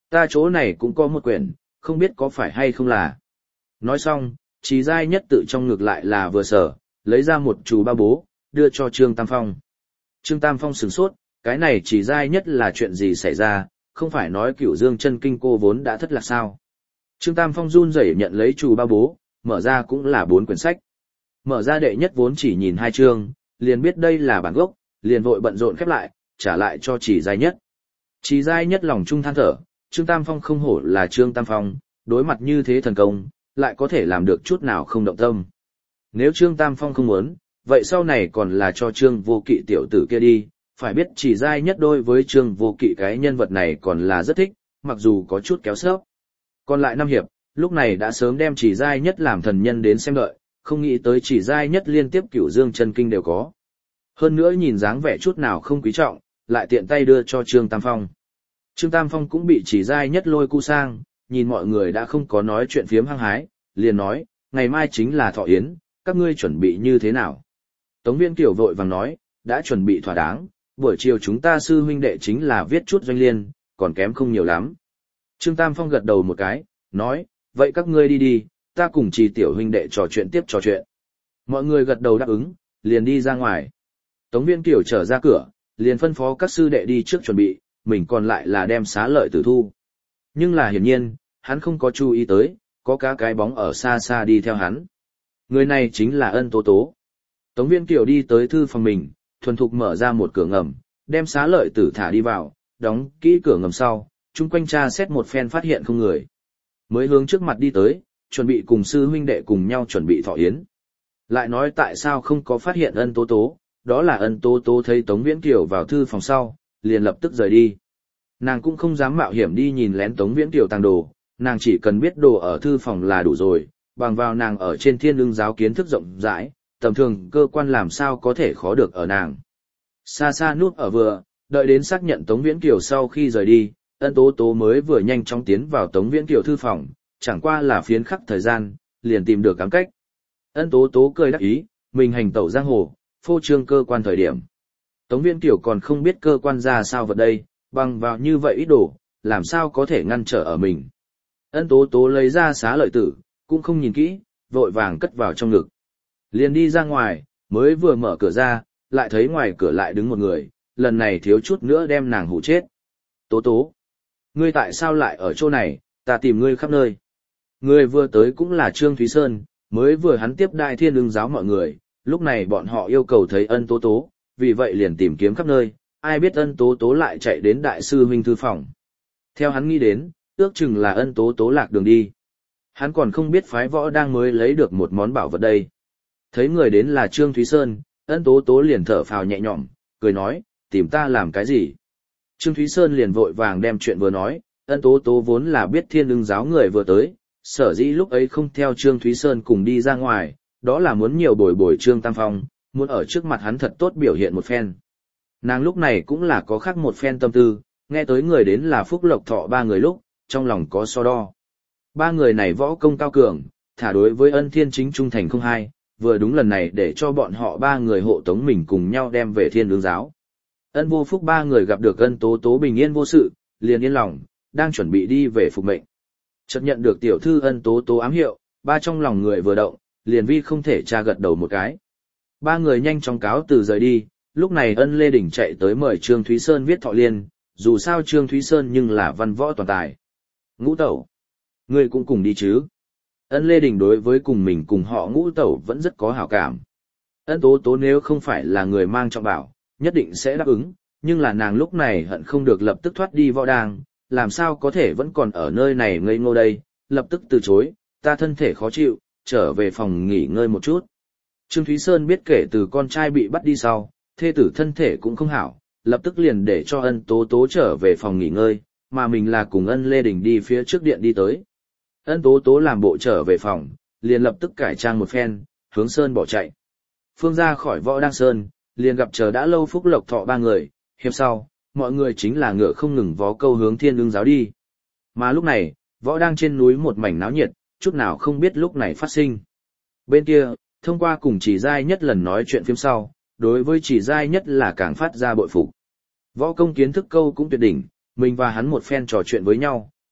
Ta chỗ này cũng có một quyển, không biết có phải hay không là. Nói xong, Chỉ Giai Nhất tự trong ngược lại là vừa sở, lấy ra một chú ba bố, đưa cho Trương Tam Phong. Trương Tam Phong sửng sốt, cái này Chỉ Giai Nhất là chuyện gì xảy ra, không phải nói Cửu Dương Chân Kinh cô vốn đã thất lạc sao. Trương Tam Phong run rẩy nhận lấy chú ba bố, mở ra cũng là 4 quyển sách. Mở ra đệ nhất vốn chỉ nhìn 2 chương, liền biết đây là bản gốc, liền vội bận rộn khép lại, trả lại cho Chỉ Giai Nhất. Chỉ Giai Nhất lòng trung than thở, Trương Tam Phong không hổ là Trương Tam Phong, đối mặt như thế thần công, lại có thể làm được chút nào không động tâm. Nếu Trương Tam Phong không muốn, vậy sau này còn là cho Trương Vô Kỵ tiểu tử kia đi, phải biết Chỉ Giai Nhất đối với Trương Vô Kỵ cái nhân vật này còn là rất thích, mặc dù có chút kéo xớp. Còn lại 5 hiệp, lúc này đã sớm đem Chỉ Giai Nhất làm thần nhân đến xem đợi, không nghĩ tới Chỉ Giai Nhất liên tiếp Cửu Dương Chân Kinh đều có. Hơn nữa nhìn dáng vẻ chút nào không quý trọng, lại tiện tay đưa cho Trương Tam Phong. Trương Tam Phong cũng bị Chỉ Giai Nhất lôi cu sang, nhìn mọi người đã không có nói chuyện phiếm hăng hái, liền nói, ngày mai chính là thọ yến, các ngươi chuẩn bị như thế nào? Tống Viễn Kiều vội vàng nói, đã chuẩn bị thỏa đáng, buổi chiều chúng ta sư huynh đệ chính là viết chút doanh liên, còn kém không nhiều lắm. Trương Tam Phong gật đầu một cái, nói, vậy các ngươi đi đi, ta cùng Chỉ tiểu huynh đệ trò chuyện tiếp trò chuyện. Mọi người gật đầu đáp ứng, liền đi ra ngoài. Tống Viễn Kiều trở ra cửa, liền phân phó các sư đệ đi trước chuẩn bị, mình còn lại là đem xá lợi tử thu. Nhưng là hiển nhiên, hắn không có chú ý tới, có cái bóng ở xa xa đi theo hắn. Người này chính là Ân Tố Tố. Tống Viễn Kiều đi tới thư phòng mình, thuần thục mở ra một cửa ngầm, đem xá lợi tử thả đi vào, đóng kỹ cửa ngầm sau, chung quanh tra xét một phen phát hiện không người. Mới hướng trước mặt đi tới, chuẩn bị cùng sư huynh đệ cùng nhau chuẩn bị thọ yến. Lại nói tại sao không có phát hiện Ân Tố Tố, đó là Ân Tố Tố thấy Tống Viễn Kiều vào thư phòng sau, liền lập tức rời đi. Nàng cũng không dám mạo hiểm đi nhìn lén Tống Viễn Kiều tàng đồ, nàng chỉ cần biết đồ ở thư phòng là đủ rồi, bằng vào nàng ở trên Thiên Ưng giáo kiến thức rộng rãi, tầm thường cơ quan làm sao có thể khó được ở nàng. Xa xa núp ở vừa, đợi đến xác nhận Tống Viễn Kiều sau khi rời đi, Ân Tố Tố mới vừa nhanh chóng tiến vào Tống Viễn Kiều thư phòng, chẳng qua là phiến khắc thời gian, liền tìm được cám cách. Ân Tố Tố cười đắc ý, mình hành tẩu giang hồ, phô trương cơ quan thời điểm. Tống Viễn Kiều còn không biết cơ quan ra sao vật đây, bằng vào như vậy ít đồ, làm sao có thể ngăn trở ở mình. Ân Tố Tố lấy ra xá lợi tử, cũng không nhìn kỹ, vội vàng cất vào trong ngực. Liền đi ra ngoài, mới vừa mở cửa ra, lại thấy ngoài cửa lại đứng một người, lần này thiếu chút nữa đem nàng hù chết. Tố Tố, ngươi tại sao lại ở chỗ này, ta tìm ngươi khắp nơi. Người vừa tới cũng là Trương Thúy Sơn, mới vừa hắn tiếp đại Thiên Ưng giáo mọi người, lúc này bọn họ yêu cầu thấy Ân Tố Tố, vì vậy liền tìm kiếm khắp nơi, ai biết Ân Tố Tố lại chạy đến đại sư huynh thư phòng. Theo hắn nghĩ đến, ước chừng là Ân Tố Tố lạc đường đi. Hắn còn không biết phái võ đang mới lấy được một món bảo vật đây. Thấy người đến là Trương Thúy Sơn, Ân Tố Tố liền thở phào nhẹ nhõm, cười nói, tìm ta làm cái gì? Trương Thúy Sơn liền vội vàng đem chuyện vừa nói, Ân Tố Tố vốn là biết Thiên Ưng giáo người vừa tới, sở dĩ lúc ấy không theo Trương Thúy Sơn cùng đi ra ngoài, đó là muốn nhiều bồi bồi Trương Tam Phong, muốn ở trước mặt hắn thật tốt biểu hiện một phen. Nàng lúc này cũng là có khác một phen tâm tư, nghe tới người đến là Phúc Lộc Thọ 3 người lúc, trong lòng có so đo. 3 người này võ công cao cường, thả đối với Ân Thiên Chính trung thành không hai, vừa đúng lần này để cho bọn họ 3 người hộ tống mình cùng nhau đem về Thiên Ưng giáo. Ân Vô Phúc 3 người gặp được Ân Tố Tố bình yên vô sự, liền yên lòng, đang chuẩn bị đi về phục mệnh. Chợt nhận được tiểu thư Ân Tố Tố ám hiệu, ba trong lòng người vừa động, liền vi không thể tra gật đầu một cái. 3 người nhanh chóng cáo từ rời đi, lúc này Ân Lê Đình chạy tới mời Trương Thúy Sơn viết thọ liên, dù sao Trương Thúy Sơn nhưng là văn võ toàn tài. Ngũ Tẩu, ngươi cũng cùng đi chứ? Ân Lê Đình đối với cùng mình cùng họ Ngũ Tẩu vẫn rất có hảo cảm. Ân Tố Tố nếu không phải là người mang trọng bảo, nhất định sẽ đáp ứng, nhưng là nàng lúc này hận không được lập tức thoát đi võ đàng, làm sao có thể vẫn còn ở nơi này ngây ngô đây, lập tức từ chối, ta thân thể khó chịu, trở về phòng nghỉ ngơi một chút. Trương Thúy Sơn biết kể từ con trai bị bắt đi sau, thê tử thân thể cũng không hảo, lập tức liền để cho Ân Tố Tố trở về phòng nghỉ ngơi, mà mình là cùng Ân Lê Đình đi phía trước điện đi tới. Ân Tố Tố làm bộ trở về phòng, liền lập tức cải trang một phen, hướng Sơn bỏ chạy. Phương ra khỏi võ đăng Sơn, liền gặp chờ đã lâu Phúc Lộc Thọ 3 người, hiệp sau, mọi người chính là ngựa không ngừng vó câu hướng Thiên Ưng giáo đi. Mà lúc này, võ đang trên núi một mảnh náo nhiệt, chút nào không biết lúc này phát sinh. Bên kia, thông qua cùng Chỉ Giai Nhất lần nói chuyện phiếm sau, đối với Chỉ Giai Nhất là càng phát ra bội phục. Võ công kiến thức câu cũng tuyệt đỉnh, mình và hắn một phen trò chuyện với nhau,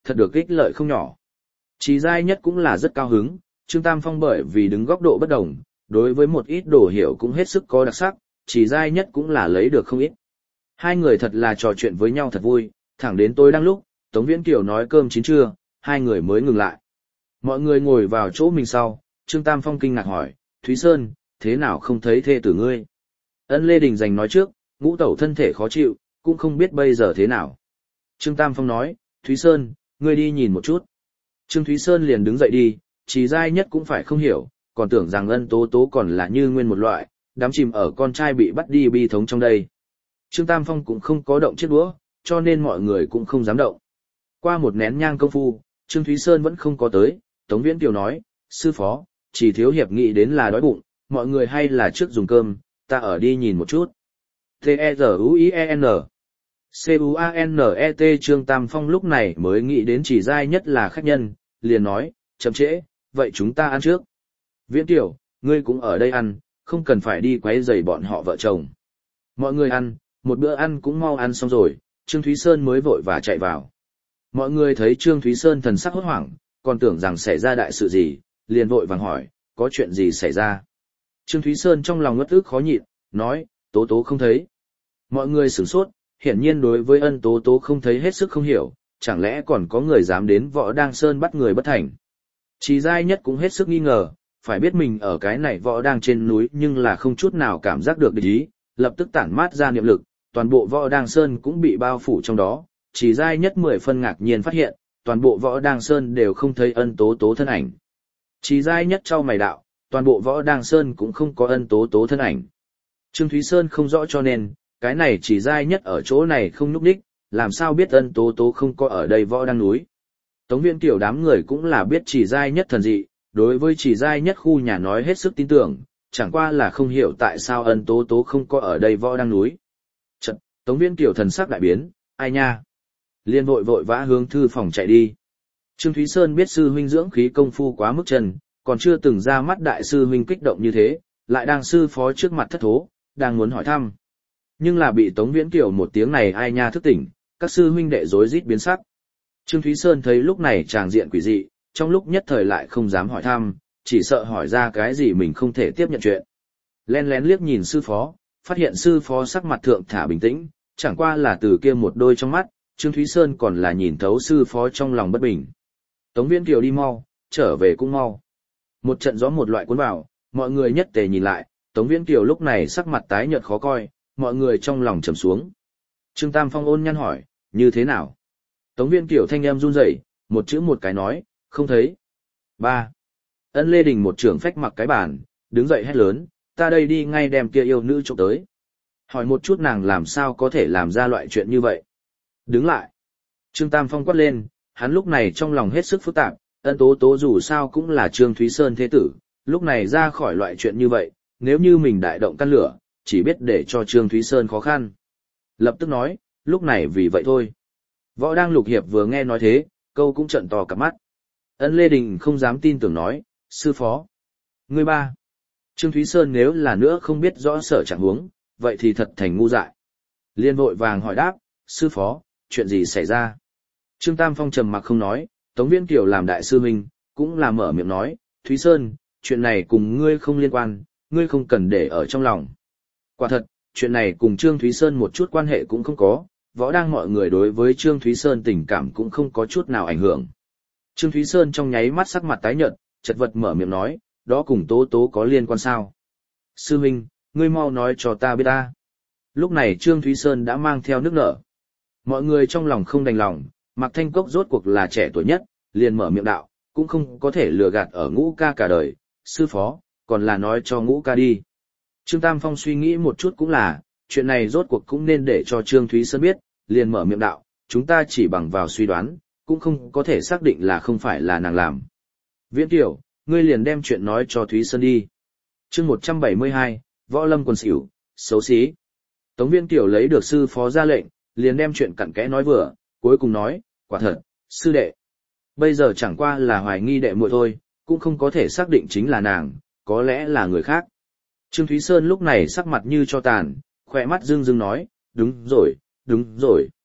thật được ích lợi không nhỏ. Chỉ giai nhất cũng là rất cao hứng, Trương Tam Phong bởi vì đứng góc độ bất đồng, đối với một ít đồ hiểu cũng hết sức có đặc sắc, chỉ giai nhất cũng là lấy được không ít. Hai người thật là trò chuyện với nhau thật vui, thẳng đến tối đang lúc, Tống Viễn Kiều nói cơm chín trưa, hai người mới ngừng lại. Mọi người ngồi vào chỗ mình sau, Trương Tam Phong kinh ngạc hỏi, Thúy Sơn, thế nào không thấy thê tử ngươi? Ân Lê Đình dành nói trước, ngũ tẩu thân thể khó chịu, cũng không biết bây giờ thế nào. Trương Tam Phong nói, Thúy Sơn, ngươi đi nhìn một chút. Trương Thúy Sơn liền đứng dậy đi, chỉ giai nhất cũng phải không hiểu, còn tưởng rằng Ân Tố Tố còn là như nguyên một loại, đám chìm ở con trai bị bắt đi bi thống trong đây. Trương Tam Phong cũng không có động chiếc đũa, cho nên mọi người cũng không dám động. Qua một nén nhang công phu, Trương Thúy Sơn vẫn không có tới, Tống Viễn Kiều nói, sư phó, chỉ thiếu hiệp nghĩ đến là đói bụng, mọi người hay là trước dùng cơm, ta ở đi nhìn một chút. T-E-Z-U-I-E-N C-U-A-N-E-T Trương Tam Phong lúc này mới nghĩ đến chỉ giai nhất là khách nhân, liền nói, chậm trễ, vậy chúng ta ăn trước. Viễn Kiều, ngươi cũng ở đây ăn, không cần phải đi quấy rầy bọn họ vợ chồng. Mọi người ăn, một bữa ăn cũng mau ăn xong rồi, Trương Thúy Sơn mới vội và chạy vào. Mọi người thấy Trương Thúy Sơn thần sắc hốt hoảng, còn tưởng rằng xảy ra đại sự gì, liền vội vàng hỏi, có chuyện gì xảy ra. Trương Thúy Sơn trong lòng ngất ức khó nhịn, nói, Tố Tố không thấy. Mọi người sửng sốt, hiển nhiên đối với Ân Tố Tố không thấy hết sức không hiểu, chẳng lẽ còn có người dám đến Võ Đăng Sơn bắt người bất thành. Chỉ giai nhất cũng hết sức nghi ngờ, phải biết mình ở cái này Võ Đăng trên núi nhưng là không chút nào cảm giác được địch ý, lập tức tản mát ra niệm lực, toàn bộ Võ Đăng Sơn cũng bị bao phủ trong đó, chỉ giai nhất 10 phân ngạc nhiên phát hiện, toàn bộ Võ Đăng Sơn đều không thấy Ân Tố Tố thân ảnh. Chỉ giai nhất trao mày đạo, toàn bộ Võ Đăng Sơn cũng không có Ân Tố Tố thân ảnh. Trương Thúy Sơn không rõ cho nên, cái này chỉ giai nhất ở chỗ này không nhúc nhích, làm sao biết Ân Tố Tố không có ở đây Võ Đăng núi. Tống Viễn Kiều đám người cũng là biết chỉ giai nhất thần dị, đối với chỉ giai nhất khu nhà nói hết sức tin tưởng, chẳng qua là không hiểu tại sao Ân Tố Tố không có ở đây Võ Đăng núi. Chợt, Tống Viễn Kiều thần sắc đại biến, ai nha? Liên vội vội vã hướng thư phòng chạy đi. Trương Thúy Sơn biết sư huynh dưỡng khí công phu quá mức chân, còn chưa từng ra mắt đại sư huynh kích động như thế, lại đang sư phó trước mặt thất thố, đang muốn hỏi thăm. Nhưng là bị Tống Viễn Kiều một tiếng này ai nha thức tỉnh, các sư huynh đệ rối rít biến sắc. Trương Thúy Sơn thấy lúc này tràng diện quỷ dị, trong lúc nhất thời lại không dám hỏi thăm, chỉ sợ hỏi ra cái gì mình không thể tiếp nhận chuyện. Len lén liếc nhìn sư phó, phát hiện sư phó sắc mặt thượng thả bình tĩnh, chẳng qua là từ kia một đôi trong mắt, Trương Thúy Sơn còn là nhìn thấu sư phó trong lòng bất bình. Tống Viễn Kiều đi mau, trở về cũng mau. Một trận gió một loại cuốn vào, mọi người nhất tề nhìn lại, Tống Viễn Kiều lúc này sắc mặt tái nhợt khó coi, mọi người trong lòng trầm xuống. Trương Tam Phong ôn nhăn hỏi, như thế nào? Tống Viễn Kiều thanh em run rẩy, một chữ một cái nói, không thấy. 3. Ân Lê Đình một trưởng phách mặc cái bàn, đứng dậy hét lớn, ta đây đi ngay đem kia yêu nữ trộm tới. Hỏi một chút nàng làm sao có thể làm ra loại chuyện như vậy. Đứng lại. Trương Tam Phong quát lên, hắn lúc này trong lòng hết sức phức tạp, Ân Tố Tố dù sao cũng là Trương Thúy Sơn thế tử, lúc này ra khỏi loại chuyện như vậy, nếu như mình đại động căn lửa, chỉ biết để cho Trương Thúy Sơn khó khăn. Lập tức nói, lúc này vì vậy thôi. Võ Đang Lục Hiệp vừa nghe nói thế, câu cũng trợn to cả mắt. Ân Lê Đình không dám tin tưởng nói, sư phó. Người ba. Trương Thúy Sơn nếu là nữa không biết rõ sở trạng huống, vậy thì thật thành ngu dại. Liên vội vàng hỏi đáp, sư phó, chuyện gì xảy ra? Trương Tam Phong trầm mặc không nói, Tống Viễn Kiều làm đại sư huynh, cũng là mở miệng nói, Thúy Sơn, chuyện này cùng ngươi không liên quan, ngươi không cần để ở trong lòng. Quả thật, chuyện này cùng Trương Thúy Sơn một chút quan hệ cũng không có, Võ Đang mọi người đối với Trương Thúy Sơn tình cảm cũng không có chút nào ảnh hưởng. Trương Thúy Sơn trong nháy mắt sắc mặt tái nhợt, chật vật mở miệng nói, đó cùng Tố Tố có liên quan sao? Sư huynh, ngươi mau nói cho ta biết ta. Lúc này Trương Thúy Sơn đã mang theo nước nở. Mọi người trong lòng không đành lòng, Mạc Thanh Cốc rốt cuộc là trẻ tuổi nhất, liền mở miệng đạo, cũng không có thể lừa gạt ở Ngũ ca cả đời, sư phó, còn là nói cho Ngũ ca đi. Trương Tam Phong suy nghĩ một chút cũng là, chuyện này rốt cuộc cũng nên để cho Trương Thúy Sơn biết, liền mở miệng đạo, chúng ta chỉ bằng vào suy đoán, cũng không có thể xác định là không phải là nàng làm. Viễn Kiều, ngươi liền đem chuyện nói cho Thúy Sơn đi. Chương 172, Võ Lâm quần xỉu, xấu xí. Tống Viễn Kiều lấy được sư phó ra lệnh, liền đem chuyện cặn kẽ nói vừa, cuối cùng nói, quả thật, sư đệ. Bây giờ chẳng qua là hoài nghi đệ muội thôi, cũng không có thể xác định chính là nàng, có lẽ là người khác. Trương Thúy Sơn lúc này sắc mặt như cho tàn, khỏe mắt rưng rưng nói, đúng rồi, đúng rồi.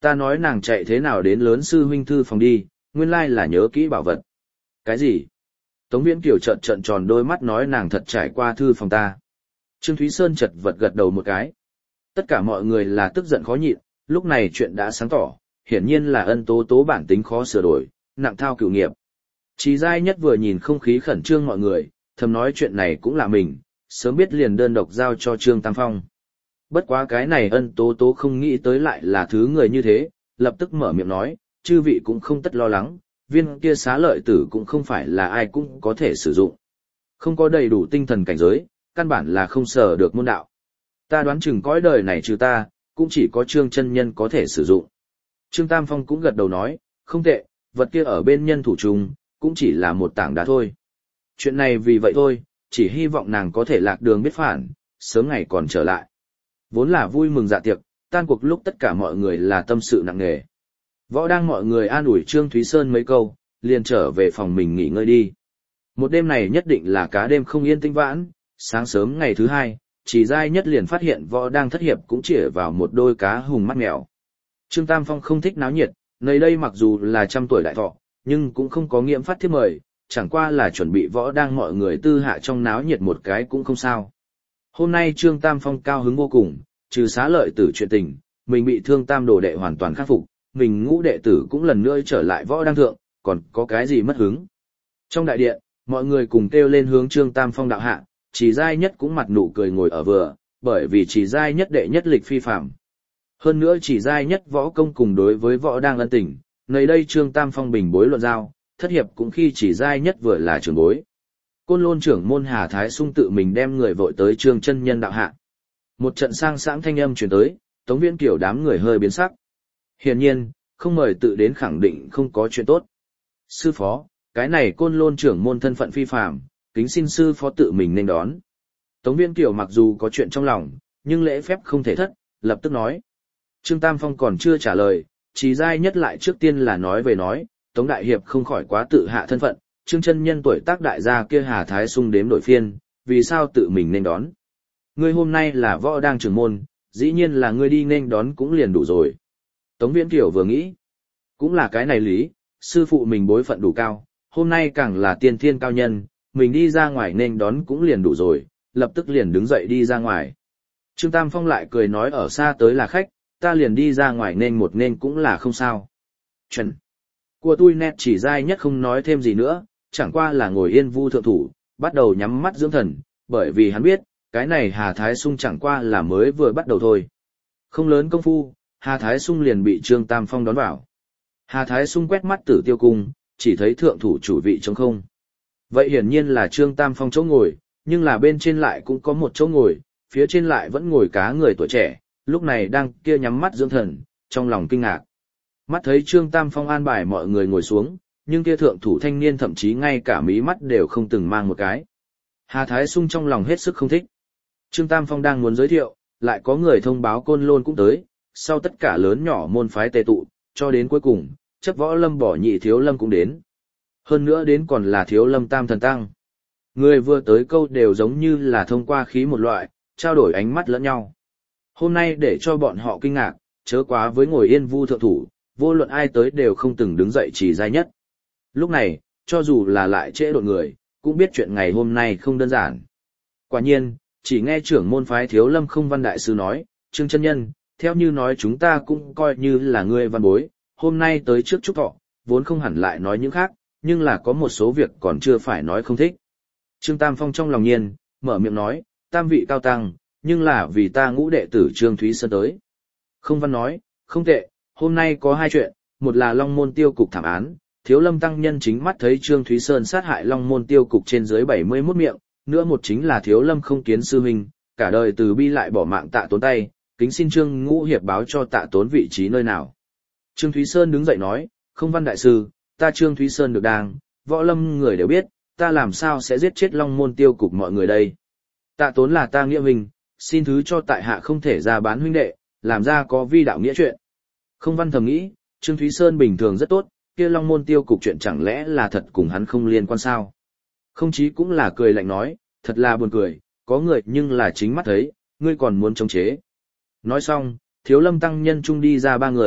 Ta nói nàng chạy thế nào đến lớn sư huynh thư phòng đi, nguyên lai là nhớ kỹ bảo vật. Cái gì? Tống Viễn Kiều trợn trợn tròn đôi mắt nói nàng thật trải qua thư phòng ta. Trương Thúy Sơn chật vật gật đầu một cái. Tất cả mọi người là tức giận khó nhịn, lúc này chuyện đã sáng tỏ, hiển nhiên là Ân Tố Tố bản tính khó sửa đổi, nặng thao cửu nghiệp. Chí Giai Nhất vừa nhìn không khí khẩn trương mọi người, thầm nói chuyện này cũng là mình, sớm biết liền đơn độc giao cho Trương Tam Phong. Bất quá cái này Ân Tố Tố không nghĩ tới lại là thứ người như thế, lập tức mở miệng nói, chư vị cũng không tất lo lắng, viên kia xá lợi tử cũng không phải là ai cũng có thể sử dụng. Không có đầy đủ tinh thần cảnh giới, căn bản là không sở được môn đạo. Ta đoán chừng cõi đời này trừ ta, cũng chỉ có Trương chân nhân có thể sử dụng. Trương Tam Phong cũng gật đầu nói, không tệ, vật kia ở bên nhân thủ trùng, cũng chỉ là một tảng đá thôi. Chuyện này vì vậy thôi, chỉ hy vọng nàng có thể lạc đường biết phản, sớm ngày còn trở lại. Vốn là vui mừng dạ tiệc, tan cuộc lúc tất cả mọi người là tâm sự nặng nề. Võ đang mọi người an ủi Trương Thúy Sơn mấy câu, liền trở về phòng mình nghỉ ngơi đi. Một đêm này nhất định là cá đêm không yên tĩnh vãn, sáng sớm ngày thứ hai, Chỉ Giai Nhất liền phát hiện Võ đang thất hiệp cũng chĩa vào một đôi cá hùng mắt mèo. Trương Tam Phong không thích náo nhiệt, nơi đây mặc dù là 100 tuổi đại thọ, nhưng cũng không có nghiễm phát thiếp mời, chẳng qua là chuẩn bị Võ đang mọi người tư hạ trong náo nhiệt một cái cũng không sao. Hôm nay Trương Tam Phong cao hứng vô cùng, trừ xá lợi tử chuyện tình, mình bị thương tam đồ đệ hoàn toàn khắc phục, mình ngũ đệ tử cũng lần nữa trở lại Võ đang thượng, còn có cái gì mất hứng. Trong đại điện, mọi người cùng kêu lên hướng Trương Tam Phong đạo hạ, Chỉ Giai Nhất cũng mặt nụ cười ngồi ở vừa, bởi vì Chỉ Giai Nhất đệ nhất lịch phi phạm. Hơn nữa Chỉ Giai Nhất võ công cùng đối với Võ đang ân tình, nơi đây Trương Tam Phong bình bối luận giao, thất hiệp cũng khi Chỉ Giai Nhất vừa là trưởng bối. Côn Lôn trưởng môn Hà Thái Sung tự mình đem người vội tới Trương chân nhân đạo hạ. Một trận sang sảng thanh âm truyền tới, Tống Viễn Kiều đám người hơi biến sắc. Hiển nhiên, không mời tự đến khẳng định không có chuyện tốt. Sư phó, cái này Côn Lôn trưởng môn thân phận phi phàm, kính xin sư phó tự mình nên đón. Tống Viễn Kiều mặc dù có chuyện trong lòng, nhưng lễ phép không thể thất, lập tức nói. Trương Tam Phong còn chưa trả lời, Chỉ Giai Nhất lại trước tiên là nói về nói, Tống Đại Hiệp không khỏi quá tự hạ thân phận, Trương chân nhân tuổi tác đại gia kia Hà Thái Sung đếm đổi phiên, vì sao tự mình nên đón. Ngươi hôm nay là Võ đang trưởng môn, dĩ nhiên là ngươi đi nên đón cũng liền đủ rồi. Tống Viễn Kiều vừa nghĩ, cũng là cái này lý, sư phụ mình bối phận đủ cao, hôm nay càng là tiên thiên cao nhân, mình đi ra ngoài nên đón cũng liền đủ rồi, lập tức liền đứng dậy đi ra ngoài. Trương Tam Phong lại cười nói ở xa tới là khách, ta liền đi ra ngoài nên một nên cũng là không sao. Chuẩn. Của tôi nét Chỉ Giai Nhất không nói thêm gì nữa, chẳng qua là ngồi yên vu thượng thủ, bắt đầu nhắm mắt dưỡng thần, bởi vì hắn biết, cái này Hà Thái Sung chẳng qua là mới vừa bắt đầu thôi. Không lớn công phu, Hà Thái Sung liền bị Trương Tam Phong đón vào. Hà Thái Sung quét mắt Tử Tiêu Cung, chỉ thấy thượng thủ chủ vị trống không. Vậy hiển nhiên là Trương Tam Phong chỗ ngồi, nhưng là bên trên lại cũng có một chỗ ngồi, phía trên lại vẫn ngồi cá người tuổi trẻ, lúc này đang kia nhắm mắt dưỡng thần, trong lòng kinh ngạc. Mắt thấy Trương Tam Phong an bài mọi người ngồi xuống, nhưng kia thượng thủ thanh niên thậm chí ngay cả mí mắt đều không từng mang một cái. Hà Thái Sung trong lòng hết sức không thích. Trương Tam Phong đang muốn giới thiệu, lại có người thông báo Côn Lôn cũng tới, sau tất cả lớn nhỏ môn phái tề tụ, cho đến cuối cùng, chấp võ lâm bỏ nhị thiếu lâm cũng đến. Hơn nữa đến còn là thiếu lâm tam thần tăng. Người vừa tới câu đều giống như là thông qua khí một loại, trao đổi ánh mắt lẫn nhau. Hôm nay để cho bọn họ kinh ngạc, chớ quá với ngồi yên vu thượng thủ, vô luận ai tới đều không từng đứng dậy Chỉ Giai Nhất. Lúc này, cho dù là lại trễ đội người, cũng biết chuyện ngày hôm nay không đơn giản. Quả nhiên, chỉ nghe trưởng môn phái thiếu lâm không văn đại sư nói, Trương chân nhân, theo như nói chúng ta cũng coi như là ngươi văn bối, hôm nay tới trước chúc thọ, vốn không hẳn lại nói những khác, nhưng là có một số việc còn chưa phải nói không thích. Trương Tam Phong trong lòng nhiên, mở miệng nói, tam vị cao tăng, nhưng là vì ta ngũ đệ tử Trương Thúy Sơn tới. Không văn nói, không tệ, hôm nay có hai chuyện, một là Long Môn tiêu cục thảm án, thiếu lâm tăng nhân chính mắt thấy Trương Thúy Sơn sát hại Long Môn tiêu cục trên dưới 71 miệng, nữa một chính là thiếu lâm không kiến sư huynh, cả đời từ bi lại bỏ mạng Tạ Tốn tay, kính xin Trương ngũ hiệp báo cho Tạ Tốn vị trí nơi nào. Trương Thúy Sơn đứng dậy nói, không văn đại sư, ta Trương Thúy Sơn được đang, võ lâm người đều biết, ta làm sao sẽ giết chết Long Môn tiêu cục mọi người đây. Tạ Tốn là ta nghĩa huynh, xin thứ cho tại hạ không thể ra bán huynh đệ, làm ra có vi đạo nghĩa chuyện. Không văn thầm nghĩ, Trương Thúy Sơn bình thường rất tốt, kia Long Môn tiêu cục chuyện chẳng lẽ là thật cùng hắn không liên quan sao. Không chí cũng là cười lạnh nói, thật là buồn cười, có người nhưng là chính mắt thấy, ngươi còn muốn chống chế. Nói xong, thiếu lâm tăng nhân trung đi ra ba người,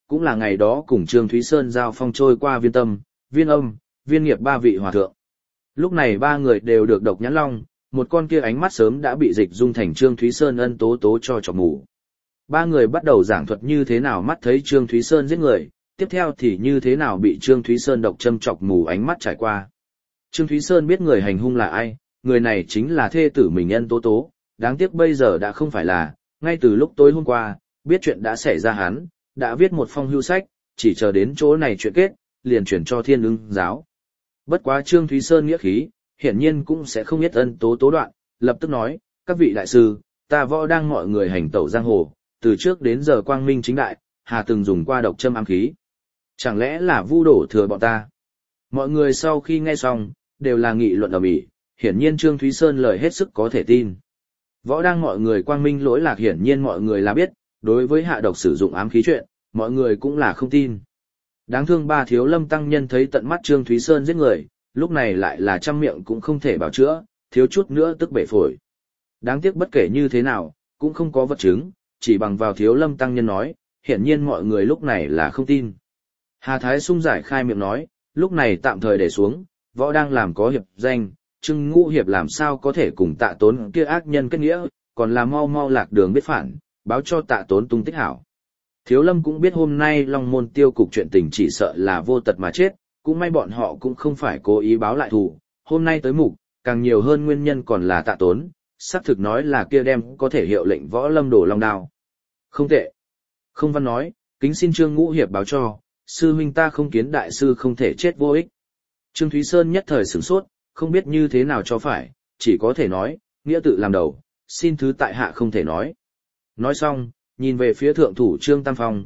cũng là ngày đó cùng Trương Thúy Sơn giao phong trôi qua Viên Tâm, Viên Âm, Viên Nghiệp ba vị hòa thượng. Lúc này ba người đều được độc nhãn long, một con kia ánh mắt sớm đã bị dịch dung thành Trương Thúy Sơn ân tố tố cho chọc mù. Ba người bắt đầu giảng thuật như thế nào mắt thấy Trương Thúy Sơn giết người, tiếp theo thì như thế nào bị Trương Thúy Sơn độc châm chọc mù ánh mắt trải qua. Trương Thúy Sơn biết người hành hung là ai, người này chính là thê tử mình ân tố tố, đáng tiếc bây giờ đã không phải là, ngay từ lúc tối hôm qua, biết chuyện đã xảy ra hắn, đã viết một phong hưu sách, chỉ chờ đến chỗ này chuyện kết, liền chuyển cho Thiên Ưng giáo. Bất quá Trương Thúy Sơn nghĩa khí, hiển nhiên cũng sẽ không biết ân tố tố đoạn, lập tức nói, các vị đại sư, ta võ đang mọi người hành tẩu giang hồ, từ trước đến giờ quang minh chính đại, hà từng dùng qua độc châm ám khí. Chẳng lẽ là vu đổ thừa bọn ta? Mọi người sau khi nghe xong, đều là nghị luận ầm ĩ, hiển nhiên Trương Thúy Sơn lời hết sức có thể tin. Võ đang mọi người quang minh lỗi lạc hiển nhiên mọi người là biết, đối với hạ độc sử dụng ám khí chuyện, mọi người cũng là không tin. Đáng thương ba thiếu lâm tăng nhân thấy tận mắt Trương Thúy Sơn giết người, lúc này lại là trăm miệng cũng không thể bảo chữa, thiếu chút nữa tức bể phổi. Đáng tiếc bất kể như thế nào, cũng không có vật chứng, chỉ bằng vào thiếu lâm tăng nhân nói, hiển nhiên mọi người lúc này là không tin. Hà Thái Sung giải khai miệng nói, lúc này tạm thời để xuống, võ đang làm có hiệp danh, Trương Ngũ Hiệp làm sao có thể cùng Tạ Tốn kia ác nhân kết nghĩa, còn là mau mau lạc đường biết phản, báo cho Tạ Tốn tung tích hảo. Thiếu lâm cũng biết hôm nay Long Môn tiêu cục chuyện tình chỉ sợ là vô tật mà chết, cũng may bọn họ cũng không phải cố ý báo lại thù, hôm nay tới mục, càng nhiều hơn nguyên nhân còn là Tạ Tốn, xác thực nói là kia đem có thể hiệu lệnh võ lâm đổ long đao. Không tệ. Không văn nói, kính xin Trương Ngũ Hiệp báo cho, sư huynh ta không kiến đại sư không thể chết vô ích. Trương Thúy Sơn nhất thời sửng sốt, không biết như thế nào cho phải, chỉ có thể nói, nghĩa tự làm đầu, xin thứ tại hạ không thể nói. Nói xong, nhìn về phía thượng thủ Trương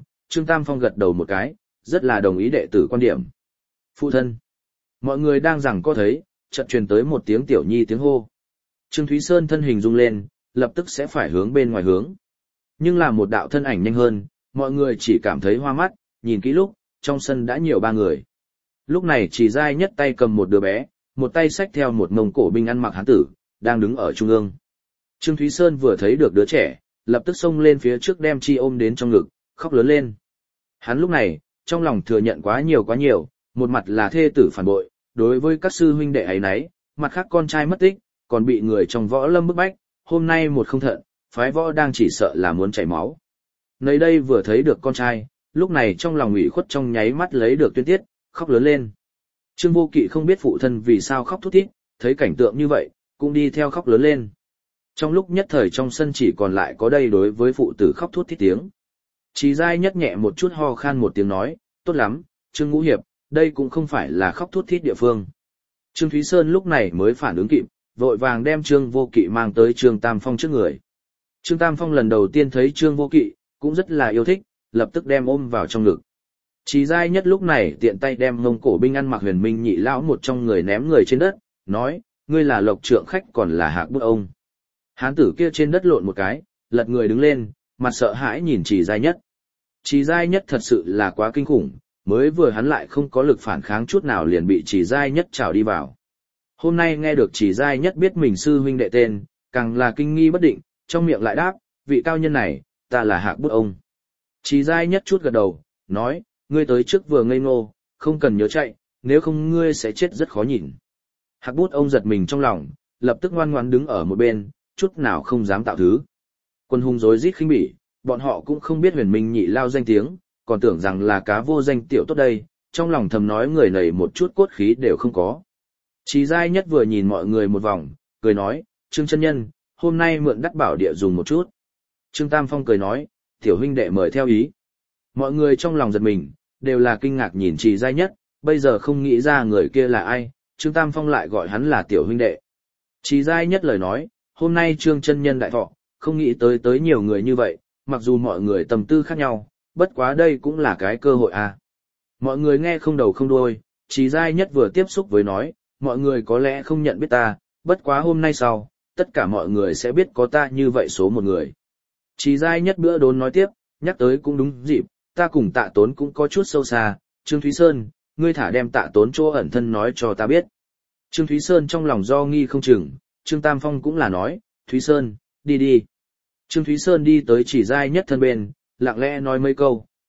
Tam Phong gật đầu một cái, rất là đồng ý đệ tử quan điểm. Phụ thân. Mọi người đang rằng có thấy, chợt truyền tới một tiếng tiểu nhi tiếng hô. Trương Thúy Sơn thân hình rung lên, lập tức sẽ phải hướng bên ngoài hướng. Nhưng là một đạo thân ảnh nhanh hơn, mọi người chỉ cảm thấy hoa mắt, nhìn kỹ lúc, trong sân đã nhiều ba người. Lúc này Chỉ Giai nhất tay cầm một đứa bé, một tay xách theo một mông cổ binh ăn mặc hán tử, đang đứng ở trung ương. Trương Thúy Sơn vừa thấy được đứa trẻ, lập tức xông lên phía trước đem chi ôm đến trong ngực, khóc lớn lên. Hắn lúc này, trong lòng thừa nhận quá nhiều, một mặt là thê tử phản bội, đối với các sư huynh đệ ấy nấy, mặt khác con trai mất tích, còn bị người trong võ lâm bức bách, hôm nay một không thận, phái võ đang chỉ sợ là muốn chảy máu. Nơi đây vừa thấy được con trai, lúc này trong lòng ủy khuất trong nháy mắt lấy được tuyên tiết, khóc lớn lên. Trương Vô Kỵ không biết phụ thân vì sao khóc thút thít, thấy cảnh tượng như vậy, cũng đi theo khóc lớn lên. Trong lúc nhất thời trong sân chỉ còn lại có đây đối với phụ tử khóc thút thít tiếng. Chỉ Giai nhất nhẹ một chút ho khan một tiếng nói, tốt lắm, Trương Ngũ Hiệp, đây cũng không phải là khóc thút thít địa phương. Trương Thúy Sơn lúc này mới phản ứng kịp, vội vàng đem Trương Vô Kỵ mang tới Trương Tam Phong trước người. Trương Tam Phong lần đầu tiên thấy Trương Vô Kỵ, cũng rất là yêu thích, lập tức đem ôm vào trong ngực. Chỉ Giai nhất lúc này tiện tay đem mông cổ binh ăn mặc Huyền Minh nhị lão một trong người ném người trên đất, nói, ngươi là Lộc Trượng khách còn là Hạc Bút ông. Hán tử kia trên đất lộn một cái, lật người đứng lên, mặt sợ hãi nhìn Chỉ Giai nhất. Chỉ Giai nhất thật sự là quá kinh khủng, mới vừa hắn lại không có lực phản kháng chút nào liền bị Chỉ Giai nhất trảo đi vào. Hôm nay nghe được Chỉ Giai nhất biết mình sư huynh đệ tên, càng là kinh nghi bất định, trong miệng lại đáp, vị cao nhân này, ta là Hạc Bút ông. Chỉ Giai nhất chút gật đầu, nói, ngươi tới trước vừa ngây ngô, không cần nhớ chạy, nếu không ngươi sẽ chết rất khó nhìn. Hạc Bút ông giật mình trong lòng, lập tức ngoan ngoãn đứng ở một bên, chút nào không dám tạo thứ. Quân hùng rối rít khinh bỉ, bọn họ cũng không biết Huyền Minh nhị lao danh tiếng, còn tưởng rằng là cá vô danh tiểu tốt đây, trong lòng thầm nói người này một chút cốt khí đều không có. Chỉ Giai nhất vừa nhìn mọi người một vòng, cười nói, Trương chân nhân, hôm nay mượn đắc bảo địa dùng một chút. Trương Tam Phong cười nói, tiểu huynh đệ mời theo ý. Mọi người trong lòng giật mình, đều là kinh ngạc nhìn Chỉ Giai nhất, bây giờ không nghĩ ra người kia là ai, Trương Tam Phong lại gọi hắn là tiểu huynh đệ. Chỉ Giai nhất lời nói, hôm nay Trương chân nhân đại thọ, không nghĩ tới nhiều người như vậy, mặc dù mọi người tâm tư khác nhau, bất quá đây cũng là cái cơ hội à. Mọi người nghe không đầu không đuôi, Chỉ Giai nhất vừa tiếp xúc với nói, mọi người có lẽ không nhận biết ta, bất quá hôm nay sau, tất cả mọi người sẽ biết có ta như vậy số một người. Chỉ Giai nhất bữa đốn nói tiếp, nhắc tới cũng đúng dịp, ta cùng Tạ Tốn cũng có chút sâu xa, Trương Thúy Sơn, ngươi thả đem Tạ Tốn chỗ ẩn thân nói cho ta biết. Trương Thúy Sơn trong lòng do nghi không chừng, Trương Tam Phong cũng là nói, Thúy Sơn, đi đi. Trương Thúy Sơn đi tới Chỉ Giai nhất thân bên, lặng lẽ nói mấy câu,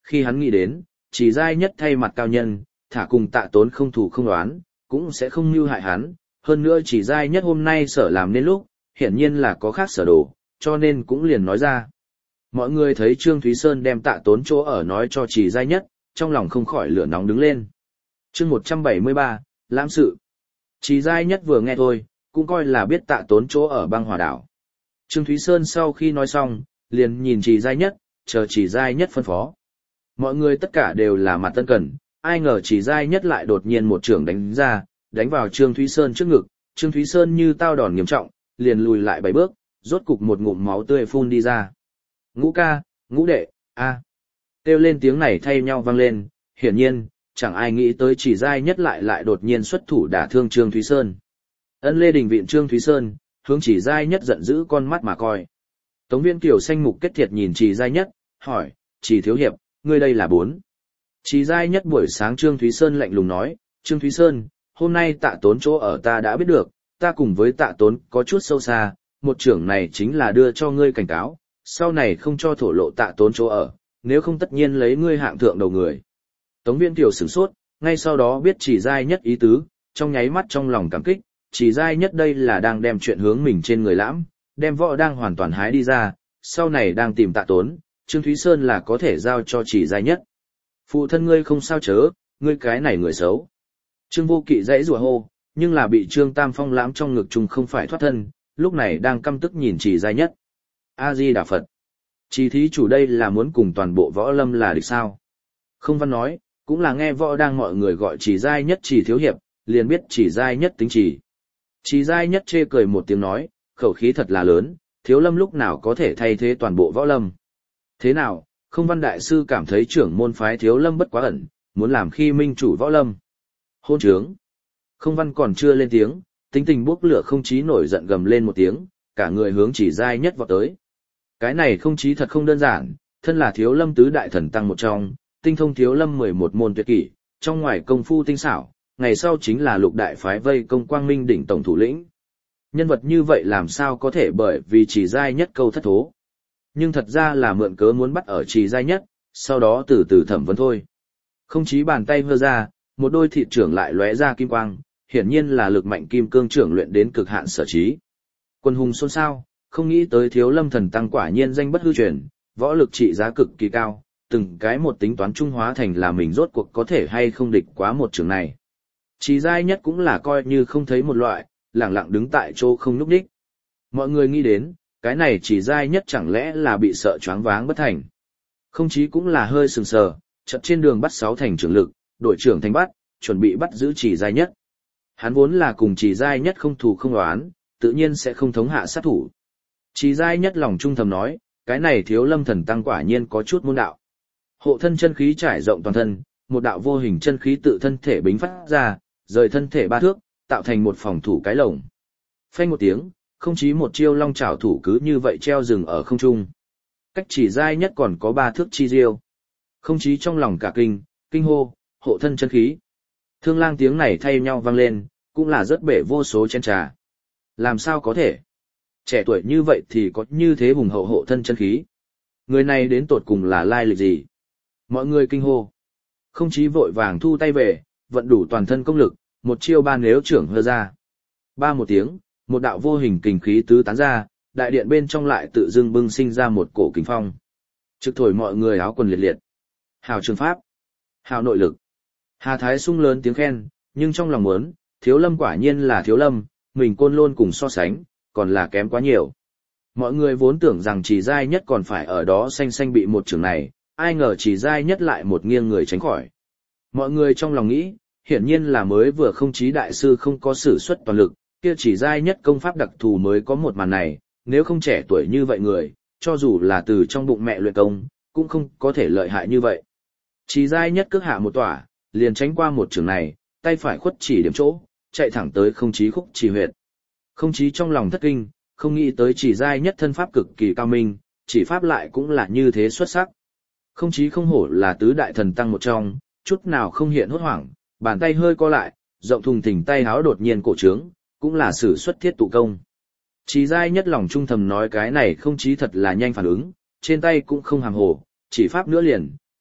Khi hắn nghĩ đến, chỉ giai nhất thay mặt cao nhân, thả cùng Tạ Tốn không thù không đoán, cũng sẽ không mưu hại hắn, hơn nữa chỉ giai nhất hôm nay sở làm nên lúc, hiển nhiên là có khác sở đồ, cho nên cũng liền nói ra. Mọi người thấy Trương Thúy Sơn đem Tạ Tốn chỗ ở nói cho chỉ giai nhất, trong lòng không khỏi lửa nóng đứng lên. Chương 173, lãm sự. Chỉ giai nhất vừa nghe thôi, cũng coi là biết Tạ Tốn chỗ ở băng hòa đảo. Trương Thúy Sơn sau khi nói xong, liền nhìn chỉ giai nhất, chờ chỉ giai nhất phân phó. Mọi người tất cả đều là mặt tân cần, ai ngờ chỉ giai nhất lại đột nhiên một chưởng đánh ra, đánh vào Trương Thúy Sơn trước ngực, Trương Thúy Sơn như tao đòn nghiêm trọng, liền lùi lại 7 bước, rốt cục một ngụm máu tươi phun đi ra. Ngũ ca, ngũ đệ, a. Kêu lên tiếng này thay nhau vang lên, hiển nhiên, chẳng ai nghĩ tới chỉ giai nhất lại đột nhiên xuất thủ đả thương Trương Thúy Sơn. Ân Lê Đình viện Trương Thúy Sơn, hướng chỉ giai nhất giận dữ con mắt mà coi. Tống Viên Kiều xanh mục kết thiệt nhìn chỉ giai nhất, hỏi, chỉ thiếu hiệp, ngươi đây là 4. Chỉ giai nhất buổi sáng Trương Thúy Sơn lạnh lùng nói, Trương Thúy Sơn, hôm nay Tạ Tốn chỗ ở ta đã biết được, ta cùng với Tạ Tốn có chút sâu xa, một trưởng này chính là đưa cho ngươi cảnh cáo, sau này không cho thổ lộ Tạ Tốn chỗ ở, nếu không tất nhiên lấy ngươi hạng thượng đầu người. Tống Viên Kiều sửng sốt, ngay sau đó biết chỉ giai nhất ý tứ, trong nháy mắt trong lòng cảm kích, chỉ giai nhất đây là đang đem chuyện hướng mình trên người lãm, đem võ đang hoàn toàn hái đi ra, sau này đang tìm Tạ Tốn, Trương Thúy Sơn là có thể giao cho chỉ giai nhất. Phụ thân ngươi không sao chớ, ngươi cái này người xấu. Trương Vô Kỵ dãy rủa hô, nhưng là bị Trương Tam Phong lãm trong ngực trùng không phải thoát thân, lúc này đang căm tức nhìn chỉ giai nhất. A-di-đà Phật. Chỉ thí chủ đây là muốn cùng toàn bộ võ lâm là địch sao? Không văn nói, cũng là nghe võ đang mọi người gọi chỉ giai nhất chỉ thiếu hiệp, liền biết chỉ giai nhất tính chỉ. Chỉ giai nhất chê cười một tiếng nói, khẩu khí thật là lớn, thiếu lâm lúc nào có thể thay thế toàn bộ võ lâm. Thế nào, không văn đại sư cảm thấy trưởng môn phái thiếu lâm bất quá ẩn, muốn làm khi minh chủ võ lâm. Hôn trướng. Không văn còn chưa lên tiếng, tính tình bốc lửa không chí nổi giận gầm lên một tiếng, cả người hướng chỉ giai nhất vọt tới. Cái này không chí thật không đơn giản, thân là thiếu lâm tứ đại thần tăng một trong, tinh thông thiếu lâm 11 môn tuyệt kỹ, trong ngoài công phu tinh xảo, ngày sau chính là lục đại phái vây công quang minh đỉnh tổng thủ lĩnh. Nhân vật như vậy làm sao có thể bởi vì chỉ giai nhất câu thất thố. Nhưng thật ra là mượn cớ muốn bắt ở chỉ giai nhất, sau đó từ từ thẩm vấn thôi. Không chí bàn tay vơ ra, một đôi thịt trưởng lại lóe ra kim quang, hiển nhiên là lực mạnh kim cương trưởng luyện đến cực hạn sở trí. Quân hùng xôn xao, không nghĩ tới thiếu lâm thần tăng quả nhiên danh bất hư truyền, võ lực trị giá cực kỳ cao, từng cái một tính toán trung hóa thành là mình rốt cuộc có thể hay không địch quá một trường này. Chỉ giai nhất cũng là coi như không thấy một loại, lẳng lặng đứng tại chỗ không nhúc nhích. Mọi người nghĩ đến, cái này chỉ giai nhất chẳng lẽ là bị sợ choáng váng bất thành. Không chí cũng là hơi sừng sờ, chợt trên đường bắt 6 thành trưởng lực, đội trưởng thành bắt, chuẩn bị bắt giữ chỉ giai nhất. Hắn vốn là cùng chỉ giai nhất không thù không oán, tự nhiên sẽ không thống hạ sát thủ. Chỉ giai nhất lòng trung thầm nói, cái này thiếu lâm thần tăng quả nhiên có chút môn đạo. Hộ thân chân khí trải rộng toàn thân, một đạo vô hình chân khí tự thân thể bính phát ra, rời thân thể 3 thước, tạo thành một phòng thủ cái lồng. Phanh một tiếng, không chí một chiêu long chảo thủ cứ như vậy treo rừng ở không trung. Cách chỉ giai nhất còn có 3 thước chi diêu. Không chí trong lòng cả kinh hô, hộ thân chân khí. Thương lang tiếng này thay nhau vang lên, cũng là rất bể vô số chén trà. Làm sao có thể? Trẻ tuổi như vậy thì có như thế hùng hậu hộ thân chân khí. Người này đến tột cùng là lai lịch gì? Mọi người kinh hô. Không chí vội vàng thu tay về, vận đủ toàn thân công lực, một chiêu ba nếu trưởng hơ ra. Ba một tiếng, một đạo vô hình kình khí tứ tán ra, đại điện bên trong lại tự dưng bưng sinh ra một cổ kình phong. Trực thổi mọi người áo quần liệt liệt. Hào trường pháp, hào nội lực. Hà Thái sung lớn tiếng khen, nhưng trong lòng muốn, thiếu lâm quả nhiên là thiếu lâm, mình côn lôn cùng so sánh, còn là kém quá nhiều. Mọi người vốn tưởng rằng chỉ giai nhất còn phải ở đó xanh xanh bị một trường này, ai ngờ chỉ giai nhất lại một nghiêng người tránh khỏi. Mọi người trong lòng nghĩ, hiển nhiên là mới vừa không chí đại sư không có sử xuất toàn lực, kia chỉ giai nhất công pháp đặc thù mới có một màn này, nếu không trẻ tuổi như vậy người, cho dù là từ trong bụng mẹ luyện công, cũng không có thể lợi hại như vậy. Chỉ giai nhất cước hạ một tỏa, liền tránh qua một trường này, tay phải khuất chỉ điểm chỗ, chạy thẳng tới không chí khúc chỉ huyệt. Không chí trong lòng thất kinh, không nghĩ tới chỉ giai nhất thân pháp cực kỳ cao minh, chỉ pháp lại cũng là như thế xuất sắc. Không chí không hổ là tứ đại thần tăng một trong, chút nào không hiện hốt hoảng, bàn tay hơi co lại, rộng thùng thình tay háo đột nhiên cổ trướng, cũng là sử xuất thiết tụ công. Chỉ giai nhất lòng trung thầm nói cái này không chí thật là nhanh phản ứng, trên tay cũng không hàm hồ, chỉ pháp nữa liền,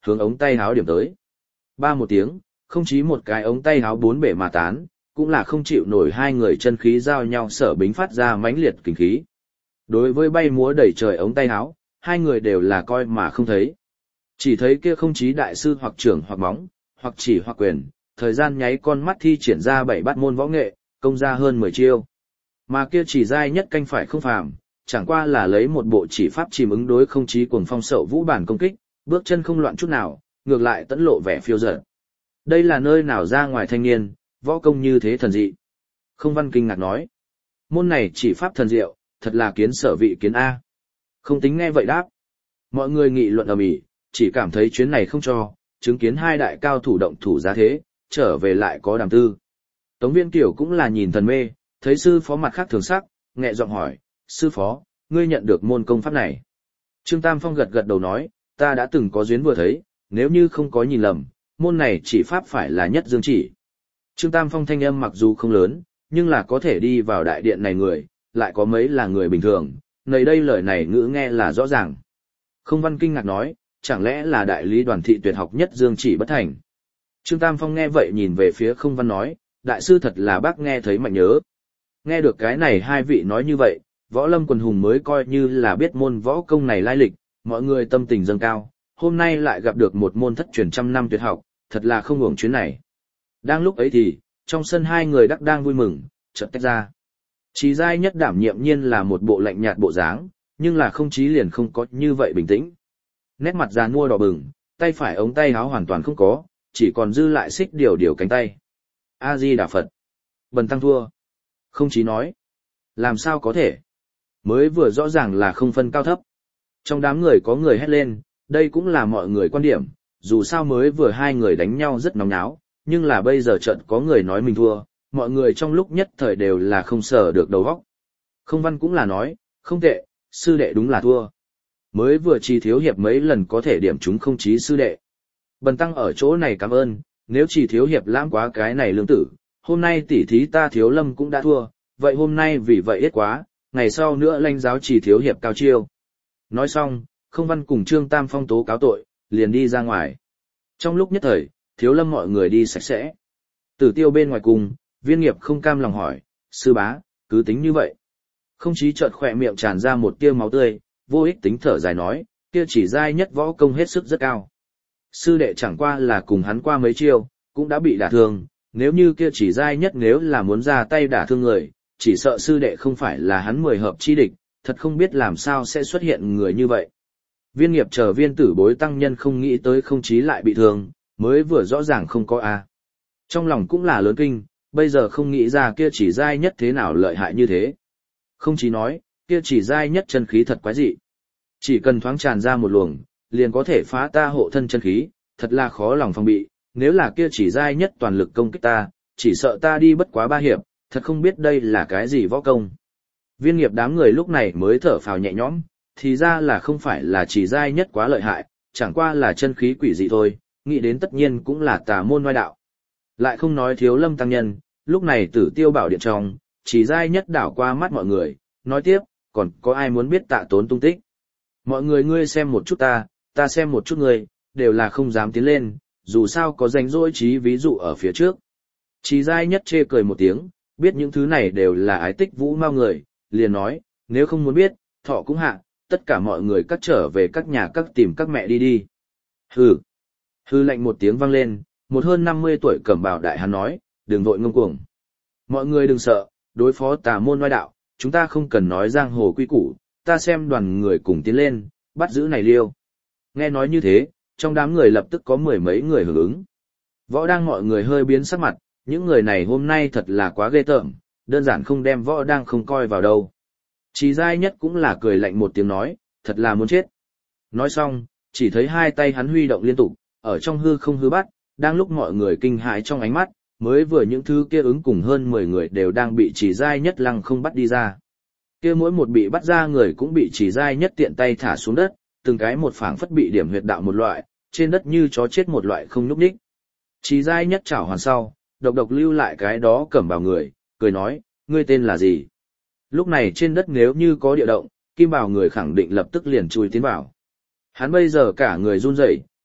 hướng ống tay háo điểm tới. Ba một tiếng, không chí một cái ống tay háo bốn bể mà tán, cũng là không chịu nổi hai người chân khí giao nhau sở bính phát ra mãnh liệt kinh khí. Đối với bay múa đầy trời ống tay háo, hai người đều là coi mà không thấy. Chỉ thấy kia không chí đại sư hoặc trưởng hoặc móng, hoặc chỉ hoặc quyền, thời gian nháy con mắt thi triển ra 7 bát môn võ nghệ, công ra hơn 10 chiêu. Mà kia chỉ giai nhất canh phải không phàm, chẳng qua là lấy một bộ chỉ pháp chìm ứng đối không chí cuồng phong sậu vũ bản công kích, bước chân không loạn chút nào, ngược lại tẫn lộ vẻ phiêu dở. Đây là nơi nào ra ngoài thanh niên, võ công như thế thần dị. Không Văn kinh ngạc nói, môn này chỉ pháp thần diệu, thật là kiến sở vị kiến A. Không Tính nghe vậy đáp. Mọi người nghị luận ầm ĩ, chỉ cảm thấy chuyến này không cho, chứng kiến hai đại cao thủ động thủ giá thế, trở về lại có đàm tư. Tống Viên Kiều cũng là nhìn thần mê, thấy sư phó mặt khác thường sắc, nhẹ giọng hỏi, sư phó, ngươi nhận được môn công pháp này. Trương Tam Phong gật gật đầu nói, ta đã từng có duyên vừa thấy, nếu như không có nhìn lầm, môn này chỉ pháp phải là nhất dương chỉ. Trương Tam Phong thanh âm mặc dù không lớn, nhưng là có thể đi vào đại điện này người, lại có mấy là người bình thường, nơi đây lời này ngữ nghe là rõ ràng. Không Văn kinh ngạc nói, chẳng lẽ là đại lý Đoàn thị tuyệt học nhất dương chỉ bất thành. Trương Tam Phong nghe vậy nhìn về phía Không Văn nói, đại sư thật là bác nghe thấy mạnh nhớ. Nghe được cái này hai vị nói như vậy, võ lâm quần hùng mới coi như là biết môn võ công này lai lịch, mọi người tâm tình dâng cao, hôm nay lại gặp được một môn thất truyền trăm năm tuyệt học, thật là không uổng chuyến này. Đang lúc ấy thì, trong sân hai người đang vui mừng, chợt tách ra. Chí giai nhất đảm nhiệm nhiên là một bộ lạnh nhạt bộ dáng, nhưng là không chí liền không có như vậy bình tĩnh. Nét mặt già nua đỏ bừng, tay phải ống tay áo hoàn toàn không có, chỉ còn dư lại xích điều cánh tay. A Di Đà Phật. Bần tăng thua. Không chí nói. Làm sao có thể? Mới vừa rõ ràng là không phân cao thấp. Trong đám người có người hét lên, đây cũng là mọi người quan điểm, dù sao mới vừa hai người đánh nhau rất nóng náo, nhưng là bây giờ chợt có người nói mình thua, mọi người trong lúc nhất thời đều là không sờ được đầu óc. Không Văn cũng là nói, không tệ, sư đệ đúng là thua. Mới vừa Chỉ Thiếu Hiệp mấy lần có thể điểm chúng không chí sư đệ. Bần tăng ở chỗ này cảm ơn, nếu Chỉ Thiếu Hiệp lãng quá cái này lương tử, hôm nay tỷ thí ta Thiếu Lâm cũng đã thua, vậy hôm nay vì vậy ít quá, ngày sau nữa lãnh giáo Chỉ Thiếu Hiệp cao chiêu. Nói xong, Không Văn cùng Trương Tam Phong tố cáo tội, liền đi ra ngoài. Trong lúc nhất thời, Thiếu Lâm mọi người đi sạch sẽ. Tử Tiêu bên ngoài cùng, Viên Nghiệp không cam lòng hỏi, sư bá, cứ tính như vậy. Không chí chợt khỏe miệng tràn ra một tia máu tươi, vô ích tính thở dài nói, kia chỉ giai nhất võ công hết sức rất cao. Sư đệ chẳng qua là cùng hắn qua mấy chiêu, cũng đã bị đả thương, nếu như kia chỉ giai nhất nếu là muốn ra tay đả thương người, chỉ sợ sư đệ không phải là hắn 10 hợp chi địch, thật không biết làm sao sẽ xuất hiện người như vậy. Viên Nghiệp chờ Viên Tử Bối tăng nhân không nghĩ tới không chí lại bị thương, mới vừa rõ ràng không có a. Trong lòng cũng là lớn kinh, bây giờ không nghĩ ra kia chỉ giai nhất thế nào lợi hại như thế. Không chí nói, kia chỉ giai nhất chân khí thật quái dị. Chỉ cần thoáng tràn ra một luồng, liền có thể phá ta hộ thân chân khí, thật là khó lòng phòng bị, nếu là kia chỉ giai nhất toàn lực công kích ta, chỉ sợ ta đi bất quá 3 hiệp, thật không biết đây là cái gì võ công. Viên Nghiệp đám người lúc này mới thở phào nhẹ nhõm, thì ra là không phải là chỉ giai nhất quá lợi hại, chẳng qua là chân khí quỷ dị thôi, nghĩ đến tất nhiên cũng là tà môn ngoại đạo. Lại không nói Thiếu Lâm tăng nhân, lúc này Tử Tiêu bảo điện trong, chỉ giai nhất đảo qua mắt mọi người, nói tiếp, còn có ai muốn biết Tạ Tốn tung tích? Mọi người ngươi xem một chút ta xem một chút ngươi, đều là không dám tiến lên, dù sao có rảnh rỗi trí ví dụ ở phía trước. Chỉ giai nhất chê cười một tiếng, biết những thứ này đều là ái tích vũ mau người, liền nói, nếu không muốn biết, thọ cũng hạ, tất cả mọi người cắt trở về các nhà các tìm các mẹ đi. Hừ. Hừ lạnh một tiếng vang lên, một hơn 50 tuổi cẩm bào đại hán nói, đừng vội ngông cuồng. Mọi người đừng sợ, đối phó tà môn ngoại đạo, chúng ta không cần nói giang hồ quy củ, ta xem đoàn người cùng tiến lên, bắt giữ này liêu. Nghe nói như thế, trong đám người lập tức có 10 mấy người hưởng ứng. Võ đang mọi người hơi biến sắc mặt, những người này hôm nay thật là quá ghê tởm, đơn giản không đem võ đang không coi vào đâu. Chỉ giai nhất cũng là cười lạnh một tiếng nói, thật là muốn chết. Nói xong, chỉ thấy hai tay hắn huy động liên tục, ở trong hư không hư bắt, đang lúc mọi người kinh hãi trong ánh mắt, mới vừa những thứ kia ứng cùng hơn 10 người đều đang bị chỉ giai nhất lăng không bắt đi ra. Kia mỗi một bị bắt ra người cũng bị chỉ giai nhất tiện tay thả xuống đất, từng cái một phảng phất bị điểm huyệt đạo một loại, trên đất như chó chết một loại không nhúc nhích. Chỉ giai nhất chảo hoàn sau, độc lưu lại cái đó cẩm vào người, cười nói, ngươi tên là gì? Lúc này trên đất nếu như có địa động, kim bào người khẳng định lập tức liền chui tiến vào. Hắn bây giờ cả người run rẩy,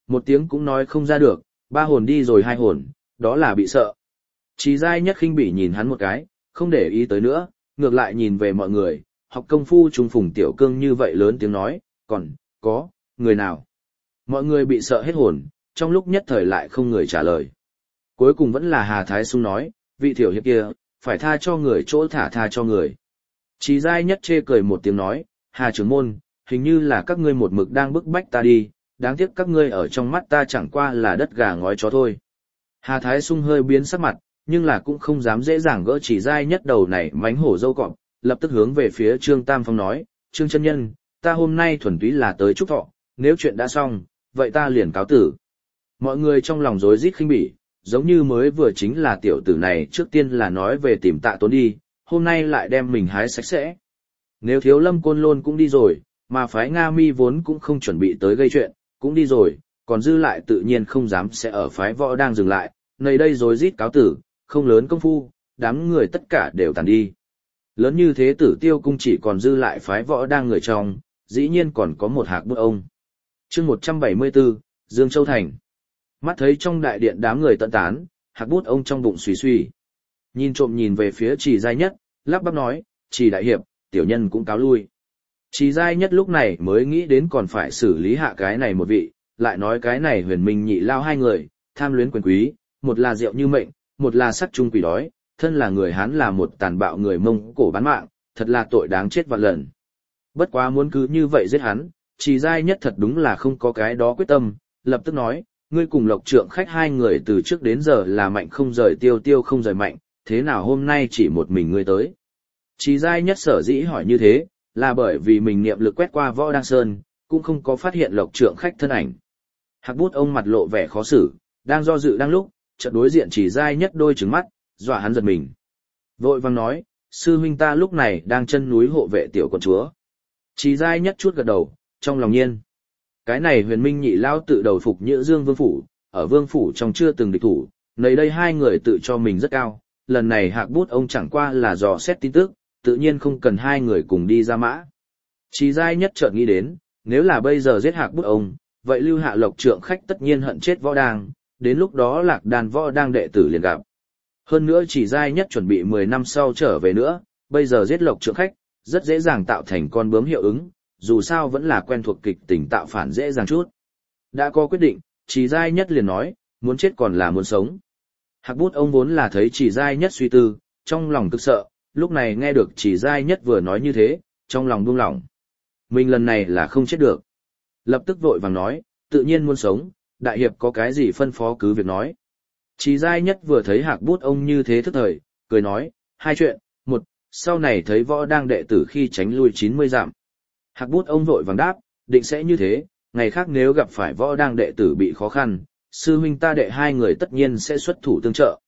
Một tiếng cũng nói không ra được, 3 hồn đi rồi 2 hồn, đó là bị sợ. Trí giai nhất khinh bỉ nhìn hắn một cái, không để ý tới nữa, ngược lại nhìn về mọi người, học công phu trùng phùng tiểu cương như vậy lớn tiếng nói, còn, có, người nào? Mọi người bị sợ hết hồn, trong lúc nhất thời lại không người trả lời. Cuối cùng vẫn là Hà Thái Sung nói, vị tiểu hiệp kia, phải tha cho người chỗ thả tha cho người. Trí giai nhất chê cười một tiếng nói, Hà trưởng môn, hình như là các ngươi một mực đang bức bách ta đi, đáng tiếc các ngươi ở trong mắt ta chẳng qua là đất gà ngói chó thôi. Hà Thái Sung hơi biến sắc mặt, nhưng là cũng không dám dễ dàng gỡ chỉ giai nhất đầu này mánh hổ dâu cọp, lập tức hướng về phía Trương Tam Phong nói, Trương chân nhân, ta hôm nay thuần túy là tới chúc thọ, nếu chuyện đã xong, vậy ta liền cáo tử. Mọi người trong lòng rối rít khinh bỉ, giống như mới vừa chính là tiểu tử này trước tiên là nói về tìm Tạ Tốn đi, hôm nay lại đem mình hái sạch sẽ. Nếu Thiếu Lâm Côn Lôn cũng đi rồi, mà phái Nga Mi vốn cũng không chuẩn bị tới gây chuyện, cũng đi rồi, còn dư lại tự nhiên không dám sẽ ở phái Võ đang dừng lại, nơi đây rối rít cáo tử, không lớn công phu, đám người tất cả đều tàn đi. Lớn như thế Tử Tiêu cung chỉ còn dư lại phái Võ đang người trong, dĩ nhiên còn có một Hạc Bút ông. Chương 174, Dương Châu Thành. Mắt thấy trong đại điện đám người tận tán, Hạc Bút ông trong bụng suy suy. Nhìn trộm nhìn về phía Trì Giai Nhất, lắp bắp nói, Trì đại hiệp, tiểu nhân cũng cáo lui. Trì Giai Nhất lúc này mới nghĩ đến còn phải xử lý hạ cái này một vị, lại nói cái này Huyền Minh Nhị Lao hai người, tham luyến quyền quý, một là rượu như mệnh, một là sắc chung quỷ đói, thân là người Hán là một tàn bạo người Mông Cổ bán mạng, thật là tội đáng chết vạn lần. Bất quá muốn cứ như vậy giết hắn, Trì Giai Nhất thật đúng là không có cái đó quyết tâm, lập tức nói, ngươi cùng Lộc Trượng Khách hai người từ trước đến giờ là mạnh không rời tiêu, tiêu không rời mạnh, thế nào hôm nay chỉ một mình ngươi tới? Trì Giai Nhất sở dĩ hỏi như thế, là bởi vì mình niệm lực quét qua Võ Đăng Sơn, cũng không có phát hiện Lộc Trượng Khách thân ảnh. Hạc Bút ông mặt lộ vẻ khó xử, đang do dự đang lúc, chợt đối diện Trì Giai Nhất đôi trừng mắt, dọa hắn giật mình. Vội vàng nói, sư huynh ta lúc này đang chân núi hộ vệ tiểu quận chúa. Trì Giai Nhất chút gật đầu, trong lòng nhiên. Cái này Huyền Minh Nhị Lao tự đầu phục Nhữ Dương Vương Phủ, ở Vương Phủ trong chưa từng địch thủ, nấy đây hai người tự cho mình rất cao, lần này Hạc Bút ông chẳng qua là dò xét tin tức, tự nhiên không cần hai người cùng đi ra mã. Trì Giai Nhất chợt nghĩ đến, nếu là bây giờ giết Hạc Bút ông, vậy Lưu Hạ Lộc Trượng Khách tất nhiên hận chết Võ Đang, đến lúc đó Lạc Đàn Võ Đang đệ tử liền gặp. Hơn nữa Trì Giai Nhất chuẩn bị 10 năm sau trở về nữa, bây giờ giết Lộc Trượng Khách, rất dễ dàng tạo thành con bướm hiệu ứng, dù sao vẫn là quen thuộc kịch tình tạo phản dễ dàng chút. Đã có quyết định, Trì Giai Nhất liền nói, muốn chết còn là muốn sống. Hạc Bút ông vốn là thấy Trì Giai Nhất suy tư, trong lòng cực sợ, lúc này nghe được Trì Giai Nhất vừa nói như thế, trong lòng buông lỏng. Mình lần này là không chết được. Lập tức vội vàng nói, tự nhiên muốn sống, đại hiệp có cái gì phân phó cứ việc nói. Trì Giai Nhất vừa thấy Hạc Bút ông như thế thức thời, cười nói, hai chuyện, một, sau này thấy Võ Đang đệ tử khi tránh lui 90 dặm. Hạc Bút ông vội vàng đáp, định sẽ như thế, ngày khác nếu gặp phải Võ Đang đệ tử bị khó khăn, sư huynh ta đệ hai người tất nhiên sẽ xuất thủ tương trợ.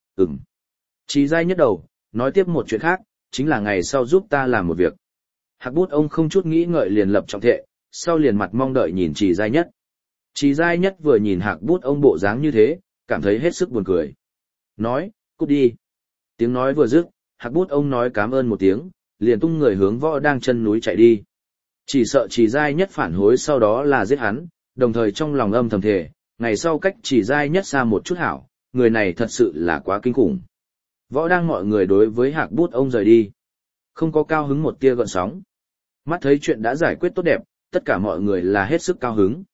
Trì Giai Nhất đầu, nói tiếp một chuyện khác, chính là ngày sau giúp ta làm một việc. Hạc Bút ông không chút nghĩ ngợi liền lập trọng thệ, sau liền mặt mong đợi nhìn Trì Giai Nhất. Trì Giai Nhất vừa nhìn Hạc Bút ông bộ dáng như thế, cảm thấy hết sức buồn cười. Nói, cút đi. Tiếng nói vừa dứt, Hạc Bút ông nói cảm ơn một tiếng, liền tung người hướng Võ Đang chân núi chạy đi. Chỉ sợ Trì Giai Nhất phản hối sau đó là giết hắn, đồng thời trong lòng âm thầm thề, ngày sau cách Trì Giai Nhất xa một chút hảo, người này thật sự là quá kinh khủng. Võ Đang mọi người đối với Hạc Bút ông rời đi, không có cao hứng một tia gợn sóng. Mắt thấy chuyện đã giải quyết tốt đẹp, tất cả mọi người là hết sức cao hứng.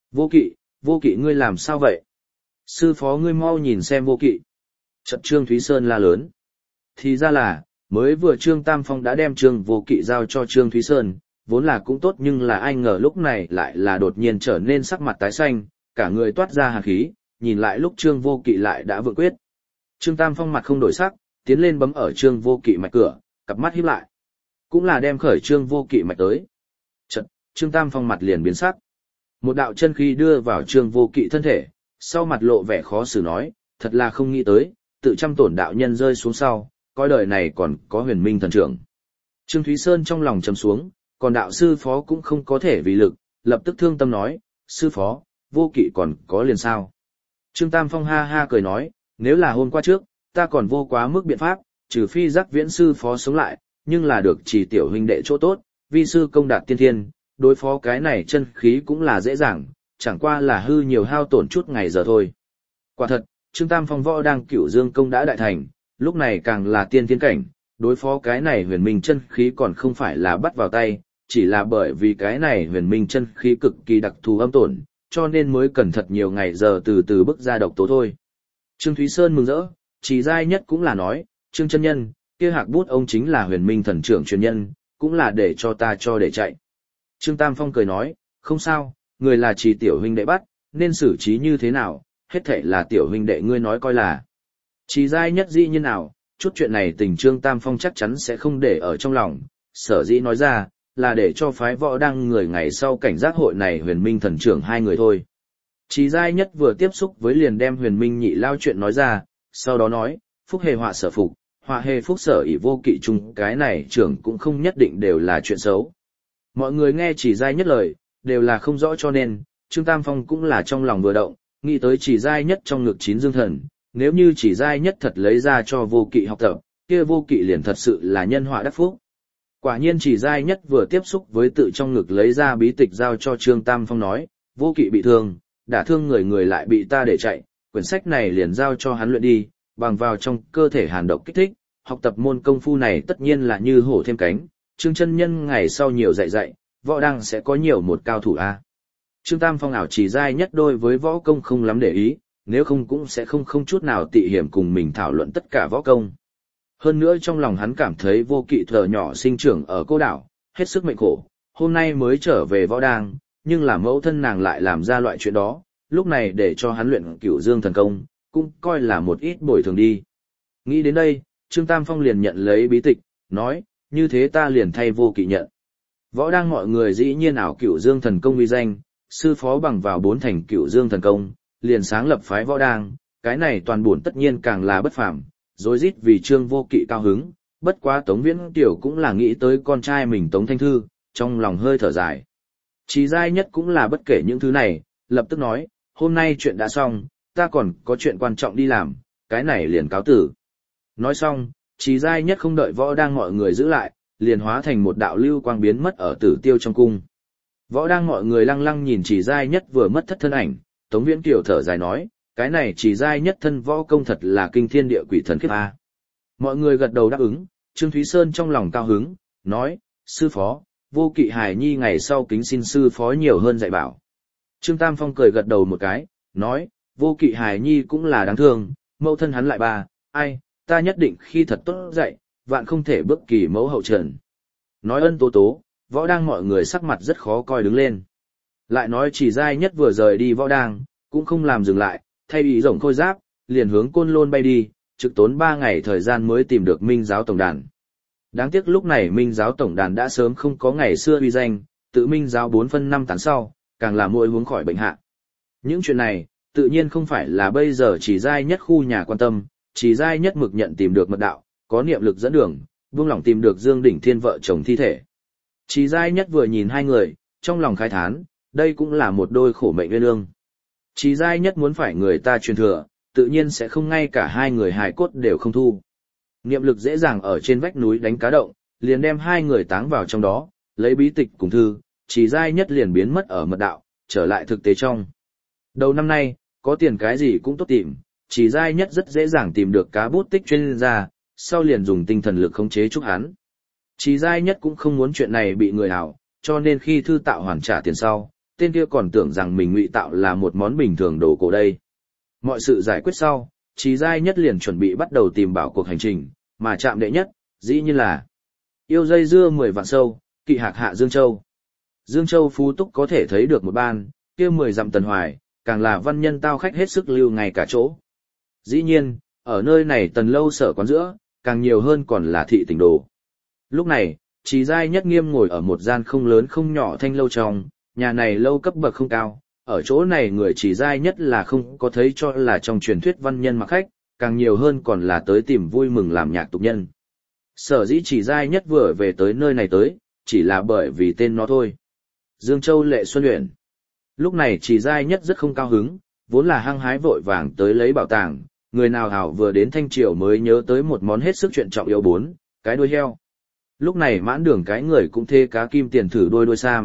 Vô Kỵ ngươi làm sao vậy? Sư phó ngươi mau nhìn xem Vô Kỵ. Trận Trương Thúy Sơn la lớn. Thì ra là, mới vừa Trương Tam Phong đã đem Trương Vô Kỵ giao cho Trương Thúy Sơn, vốn là cũng tốt nhưng là ai ngờ lúc này lại là đột nhiên trở nên sắc mặt tái xanh, cả người toát ra hàn khí, nhìn lại lúc Trương Vô Kỵ lại đã vượng quyết. Trương Tam Phong mặt không đổi sắc, tiến lên bấm ở Trương Vô Kỵ mạch cửa, cặp mắt híp lại. Cũng là đem khởi Trương Vô Kỵ mạch tới. Chợt, Trương Tam Phong mặt liền biến sắc. Một đạo chân khí đưa vào Trương Vô Kỵ thân thể, sau mặt lộ vẻ khó xử nói, thật là không nghĩ tới, tự trăm tổn đạo nhân rơi xuống sau, coi đời này còn có Huyền Minh thần trưởng. Trương Thúy Sơn trong lòng trầm xuống, còn đạo sư phó cũng không có thể vì lực, lập tức thương tâm nói, sư phó, Vô Kỵ còn có liền sao? Trương Tam Phong ha ha cười nói, nếu là hôm qua trước, ta còn vô quá mức biện pháp, trừ phi giác viễn sư phó sống lại, nhưng là được chỉ tiểu huynh đệ chỗ tốt, vi sư công đạt tiên thiên, đối phó cái này chân khí cũng là dễ dàng, chẳng qua là hư nhiều hao tổn chút ngày giờ thôi. Quả thật, Trương Tam Phong võ đang Cửu Dương công đã đại thành, lúc này càng là tiên thiên cảnh, đối phó cái này huyền minh chân khí còn không phải là bắt vào tay, chỉ là bởi vì cái này huyền minh chân khí cực kỳ đặc thù âm tổn, cho nên mới cần thật nhiều ngày giờ từ từ bức ra độc tố thôi. Trương Thúy Sơn mừng rỡ, Chỉ Giai Nhất cũng là nói, Trương chân nhân, kia hạc bút ông chính là huyền minh thần trưởng truyền nhân, cũng là để cho ta cho để chạy. Trương Tam Phong cười nói, không sao, người là Chỉ tiểu huynh đệ bắt, nên xử trí như thế nào, hết thảy là tiểu huynh đệ ngươi nói coi là. Chỉ Giai Nhất dĩ nhiên nào, chút chuyện này tình Trương Tam Phong chắc chắn sẽ không để ở trong lòng, sở dĩ nói ra, là để cho phái võ đăng người ngày sau cảnh giác hội này huyền minh thần trưởng hai người thôi. Chỉ Giai Nhất vừa tiếp xúc với liền đem huyền minh nhị lao chuyện nói ra, sau đó nói, phúc hề họa sở phục, họa hề phúc sở ỷ vô kỵ chung, cái này trưởng cũng không nhất định đều là chuyện xấu. Mọi người nghe Chỉ Giai Nhất lời, đều là không rõ cho nên, Trương Tam Phong cũng là trong lòng vừa động, nghĩ tới Chỉ Giai Nhất trong ngực chín dương thần, nếu như Chỉ Giai Nhất thật lấy ra cho vô kỵ học tập, kia vô kỵ liền thật sự là nhân họa đắc phúc. Quả nhiên Chỉ Giai Nhất vừa tiếp xúc với tự trong ngực lấy ra bí tịch giao cho Trương Tam Phong nói, vô kỵ bị thương, đả thương người lại bị ta để chạy, quyển sách này liền giao cho hắn luyện đi, bằng vào trong cơ thể hàn độc kích thích, học tập môn công phu này tất nhiên là như hổ thêm cánh, Trương chân nhân ngày sau nhiều dạy, võ đăng sẽ có nhiều một cao thủ a. Trương Tam Phong ảo Chỉ Giai Nhất đôi với võ công không lắm để ý, nếu không cũng sẽ không chút nào tị hiểm cùng mình thảo luận tất cả võ công. Hơn nữa trong lòng hắn cảm thấy vô kỵ thở nhỏ sinh trưởng ở cô đảo, hết sức mệnh khổ, hôm nay mới trở về võ đăng, nhưng là mẫu thân nàng lại làm ra loại chuyện đó, lúc này để cho hắn luyện Cửu Dương thần công, cũng coi là một ít bồi thường đi. Nghĩ đến đây, Trương Tam Phong liền nhận lấy bí tịch, nói, như thế ta liền thay vô kỵ nhận. Võ đăng mọi người dĩ nhiên ảo Cửu Dương thần công uy danh, sư phó bằng vào 4 thành Cửu Dương thần công, liền sáng lập phái võ đăng, cái này toàn buồn tất nhiên càng là bất phàm, rối rít vì Trương vô kỵ cao hứng, bất quá Tống Viễn Tiểu cũng là nghĩ tới con trai mình Tống Thanh Thư, trong lòng hơi thở dài. Chỉ Giai Nhất cũng là bất kể những thứ này, lập tức nói, hôm nay chuyện đã xong, ta còn có chuyện quan trọng đi làm, cái này liền cáo tử. Nói xong, Chỉ Giai Nhất không đợi võ đăng mọi người giữ lại, liền hóa thành một đạo lưu quang biến mất ở Tử Tiêu trong cung. Võ đăng mọi người lăng lăng nhìn Chỉ Giai Nhất vừa mất thất thân ảnh, Tống Viễn Kiều thở dài nói, cái này Chỉ Giai Nhất thân võ công thật là kinh thiên địa quỷ thần khiếp a. Mọi người gật đầu đáp ứng, Trương Thúy Sơn trong lòng cao hứng, nói, sư phó, vô kỵ hài nhi ngày sau kính xin sư phó nhiều hơn dạy bảo. Trương Tam Phong cười gật đầu một cái, nói, vô kỵ hài nhi cũng là đáng thương, mẫu thân hắn lại ba, ai, ta nhất định khi thật tốt dạy, vạn không thể bước kỳ mẫu hậu trần. Nói ân tố tố, võ đang mọi người sắc mặt rất khó coi đứng lên. Lại nói Chỉ Giai Nhất vừa rời đi võ đang, cũng không làm dừng lại, thay ý rồng khôi giáp, liền hướng Côn Lôn bay đi, trực tốn 3 ngày thời gian mới tìm được Minh giáo tổng đàn. Đáng tiếc lúc này Minh giáo tổng đàn đã sớm không có ngày xưa uy danh, tự Minh giáo 4 phân 5 tán sau, càng là mỗi hướng khỏi bệnh hạ. Những chuyện này, tự nhiên không phải là bây giờ Chỉ Giai Nhất khu nhà quan tâm, Chỉ Giai Nhất mực nhận tìm được mật đạo, có niệm lực dẫn đường, buông lỏng tìm được Dương Đỉnh Thiên vợ chồng thi thể. Chỉ Giai Nhất vừa nhìn hai người, trong lòng khai thán, đây cũng là một đôi khổ mệnh uyên ương. Chỉ Giai Nhất muốn phải người ta truyền thừa, tự nhiên sẽ không ngay cả hai người hài cốt đều không thu. Niệm lực dễ dàng ở trên vách núi đánh cá động, liền đem hai người táng vào trong đó, lấy bí tịch cùng thư, Chỉ Giai Nhất liền biến mất ở mật đạo, trở lại thực tế trong. Đầu năm nay, có tiền cái gì cũng tốt tìm, Chỉ Giai Nhất rất dễ dàng tìm được cá bút tích chuyên gia, sau liền dùng tinh thần lực khống chế chúc hắn. Chỉ Giai Nhất cũng không muốn chuyện này bị người hảo, cho nên khi thư tạo hoàn trả tiền sau, tên kia còn tưởng rằng mình ngụy tạo là một món bình thường đồ cổ đây. Mọi sự giải quyết sau, Chỉ Giai Nhất liền chuẩn bị bắt đầu tìm bảo cuộc hành trình, mà chạm đệ nhất, dĩ nhiên là yêu dây dưa 10 vạn sâu, kỵ hạc hạ Dương Châu. Dương Châu phú túc có thể thấy được một ban, kia 10 dặm Tần Hoài, càng là văn nhân tao khách hết sức lưu ngay cả chỗ. Dĩ nhiên, ở nơi này Tần lâu sở quán giữa, càng nhiều hơn còn là thị tỉnh đồ. Lúc này, Chỉ Giai Nhất nghiêm ngồi ở một gian không lớn không nhỏ thanh lâu trong, nhà này lâu cấp bậc không cao, ở chỗ này người Chỉ Giai Nhất là không có thấy cho là trong truyền thuyết văn nhân mặc khách, càng nhiều hơn còn là tới tìm vui mừng làm nhạc tục nhân. Sở dĩ Chỉ Giai Nhất vừa về tới nơi này tới, chỉ là bởi vì tên nó thôi. Dương Châu Lệ Xuân Uyển. Lúc này Chỉ Giai Nhất rất không cao hứng, vốn là hăng hái vội vàng tới lấy bảo tàng, người nào hảo vừa đến Thanh Triều mới nhớ tới một món hết sức chuyện trọng yếu 4, cái đuôi heo. Lúc này mãn đường cái người cũng thê cá kim tiền thử đuôi sam,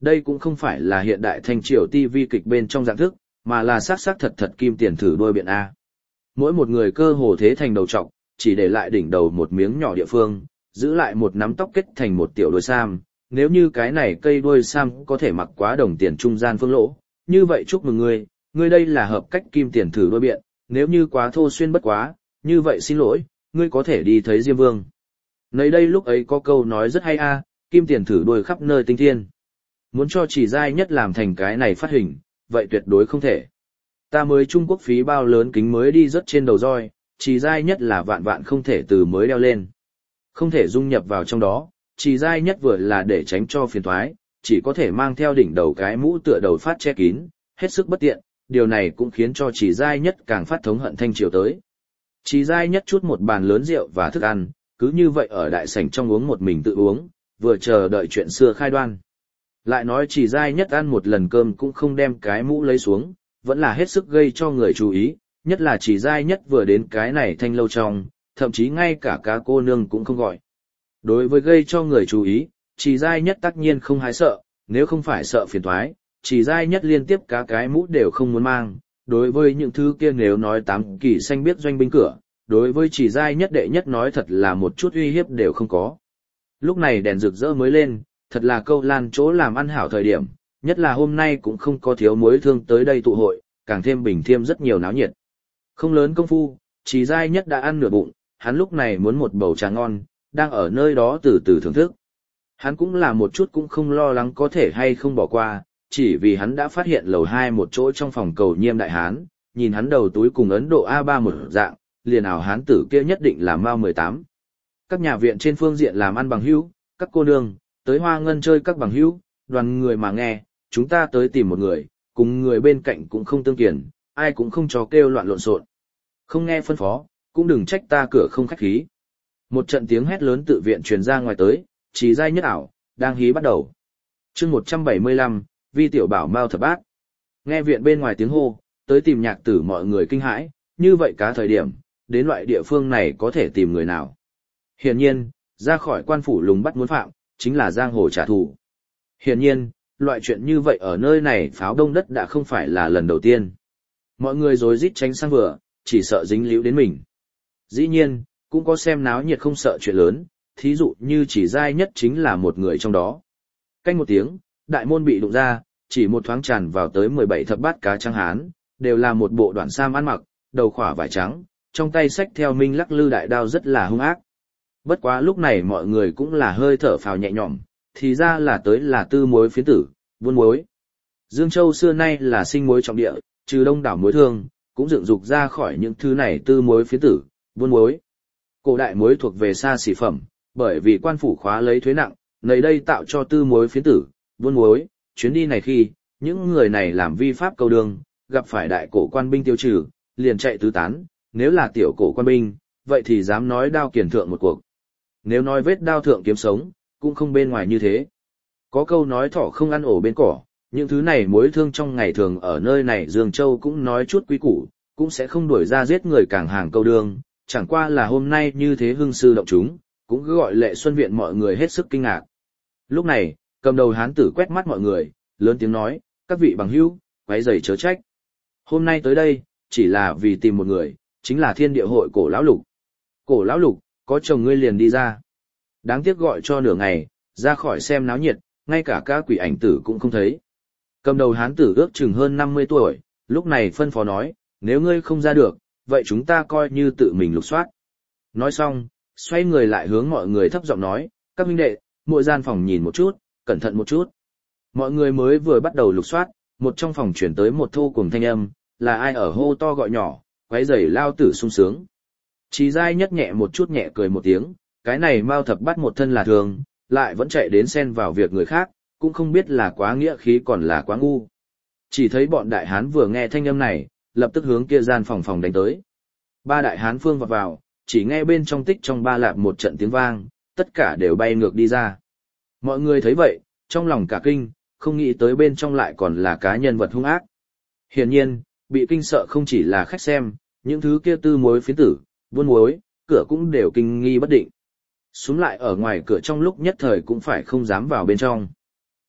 Đây cũng không phải là hiện đại thanh triều TV kịch bên trong dạng thức, mà là xác xác thật thật kim tiền thử đuôi biện A. Mỗi một người cơ hồ thế thành đầu trọc, chỉ để lại đỉnh đầu một miếng nhỏ địa phương, giữ lại một nắm tóc kết thành một tiểu đuôi sam. Nếu như cái này cây đuôi sam có thể mặc quá đồng tiền trung gian phương lỗ, như vậy chúc mừng ngươi đây là hợp cách kim tiền thử đuôi biện, nếu như quá thô xuyên bất quá, như vậy xin lỗi, ngươi có thể đi thấy Diêm Vương. Nơi đây lúc ấy có câu nói rất hay a, kim tiền thử đuôi khắp nơi tinh thiên. Muốn cho Chỉ Giai Nhất làm thành cái này phát hình, vậy tuyệt đối không thể. Ta mới Trung Quốc phí bao lớn kính mới đi rớt trên đầu roi, Chỉ Giai Nhất là vạn vạn không thể từ mới đeo lên. Không thể dung nhập vào trong đó, Chỉ Giai Nhất vừa là để tránh cho phiền toái, chỉ có thể mang theo đỉnh đầu cái mũ tựa đầu phát che kín, hết sức bất tiện, điều này cũng khiến cho Chỉ Giai Nhất càng phát thống hận thanh triều tới. Chỉ Giai Nhất chút một bàn lớn rượu và thức ăn, cứ như vậy ở đại sảnh trong uống một mình tự uống, vừa chờ đợi chuyện xưa khai đoan. Lại nói Chỉ Giai Nhất ăn một lần cơm cũng không đem cái mũ lấy xuống, vẫn là hết sức gây cho người chú ý, nhất là Chỉ Giai Nhất vừa đến cái này thanh lâu trong, thậm chí ngay cả cá cô nương cũng không gọi. Đối với gây cho người chú ý, Chỉ Giai Nhất tất nhiên không hái sợ, nếu không phải sợ phiền toái, Chỉ Giai Nhất liên tiếp cá cái mũ đều không muốn mang. Đối với những thứ kia nếu nói tám kỳ xanh biết doanh binh cửa, đối với Chỉ Giai Nhất đệ nhất nói thật là một chút uy hiếp đều không có. Lúc này đèn rực rỡ mới lên, thật là câu lan chỗ làm ăn hảo thời điểm, nhất là hôm nay cũng không có thiếu mối thương tới đây tụ hội, càng thêm bình thêm rất nhiều náo nhiệt. Không lớn công phu, Chỉ Giai Nhất đã ăn nửa bụng, hắn lúc này muốn một bầu trà ngon, đang ở nơi đó từ từ thưởng thức. Hắn cũng là một chút cũng không lo lắng có thể hay không bỏ qua, chỉ vì hắn đã phát hiện lầu 2 một chỗ trong phòng cầu Nhiêm đại hán, nhìn hắn đầu túi cùng Ấn Độ A3 một dạng, liền ảo hán tử kia nhất định là Mao 18. Các nhà viện trên phương diện làm ăn bằng hữu, các cô nương, tới Hoa Ngân chơi các bằng hữu, đoàn người mà nghe, chúng ta tới tìm một người, cùng người bên cạnh cũng không tương kiền, ai cũng không cho kêu loạn lộn xộn. Không nghe phân phó, cũng đừng trách ta cửa không khách khí. Một trận tiếng hét lớn tự viện truyền ra ngoài tới, Chỉ Giai Nhất ảo, đang hí bắt đầu. Chương 175, Vi tiểu bảo Mao thập bát. Nghe viện bên ngoài tiếng hô, tới tìm Nhạc Tử mọi người kinh hãi, như vậy cả thời điểm, đến loại địa phương này có thể tìm người nào. Hiển nhiên, ra khỏi quan phủ lùng bắt muốn phạm, chính là giang hồ trả thù. Hiển nhiên, loại chuyện như vậy ở nơi này pháo đông đất đã không phải là lần đầu tiên. Mọi người rối rít tránh sang vừa, chỉ sợ dính líu đến mình. Dĩ nhiên, cũng có xem náo nhiệt không sợ chuyện lớn, thí dụ như Chỉ Giai Nhất chính là một người trong đó. Canh một tiếng, đại môn bị đụng ra, chỉ một thoáng tràn vào tới 17 thập bát cá trắng hán, đều là một bộ đoạn sam ăn mặc, đầu khỏa vải trắng, trong tay xách theo minh lắc lư đại đao rất là hung ác. Bất quá lúc này mọi người cũng là hơi thở phào nhẹ nhõm, thì ra là tới là tư muối phiến tử, buôn muối. Dương Châu xưa nay là sinh muối trọng địa, trừ đông đảo muối thương, cũng dựng dục ra khỏi những thứ này tư muối phiến tử, buôn muối. Cổ đại muối thuộc về xa xỉ phẩm, bởi vì quan phủ khóa lấy thuế nặng, nơi đây tạo cho tư muối phiến tử, buôn muối. Chuyến đi này khi, những người này làm vi pháp câu đường, gặp phải đại cổ quan binh tiêu trừ, liền chạy tứ tán, nếu là tiểu cổ quan binh, vậy thì dám nói đao kiền thượng một cuộc. Nếu nói vết đao thượng kiếm sống, cũng không bên ngoài như thế. Có câu nói thỏ không ăn ổ bên cỏ, những thứ này mối thương trong ngày thường ở nơi này Dương Châu cũng nói chút quý củ, cũng sẽ không đuổi ra giết người cảng hàng câu đường, chẳng qua là hôm nay như thế hưng sư động chúng, cũng cứ gọi Lệ Xuân Viện mọi người hết sức kinh ngạc. Lúc này, cầm đầu hán tử quét mắt mọi người, lớn tiếng nói, các vị bằng hữu, quấy rầy chớ trách. Hôm nay tới đây, chỉ là vì tìm một người, chính là Thiên Địa hội Cổ Lão Lục. Cổ Lão Lục, có chồng ngươi liền đi ra. Đáng tiếc gọi cho nửa ngày, ra khỏi xem náo nhiệt, ngay cả các quỷ ảnh tử cũng không thấy. Cầm đầu hán tử ước chừng hơn 50 tuổi, lúc này phân phó nói, nếu ngươi không ra được, vậy chúng ta coi như tự mình lục soát. Nói xong, xoay người lại hướng mọi người thấp giọng nói, các huynh đệ, mỗi gian phòng nhìn một chút, cẩn thận một chút. Mọi người mới vừa bắt đầu lục soát, một trong phòng chuyển tới một thô cùng thanh âm, là ai ở hô to gọi nhỏ, quấy rầy lao tử sung sướng. Chỉ Giai Nhất nhẹ một chút nhẹ cười một tiếng, cái này Mao thập bắt một thân là thường, lại vẫn chạy đến xen vào việc người khác, cũng không biết là quá nghĩa khí còn là quá ngu. Chỉ thấy bọn đại hán vừa nghe thanh âm này, lập tức hướng kia gian phòng đánh tới. Ba đại hán phương vọt vào, chỉ nghe bên trong tích trong ba lạp một trận tiếng vang, tất cả đều bay ngược đi ra. Mọi người thấy vậy, trong lòng cả kinh, không nghĩ tới bên trong lại còn là cá nhân vật hung ác. Hiển nhiên, bị kinh sợ không chỉ là khách xem, những thứ kia tư muối phiến tử, buôn muối, cửa cũng đều kinh nghi bất định. Xuống lại ở ngoài cửa trong lúc nhất thời cũng phải không dám vào bên trong.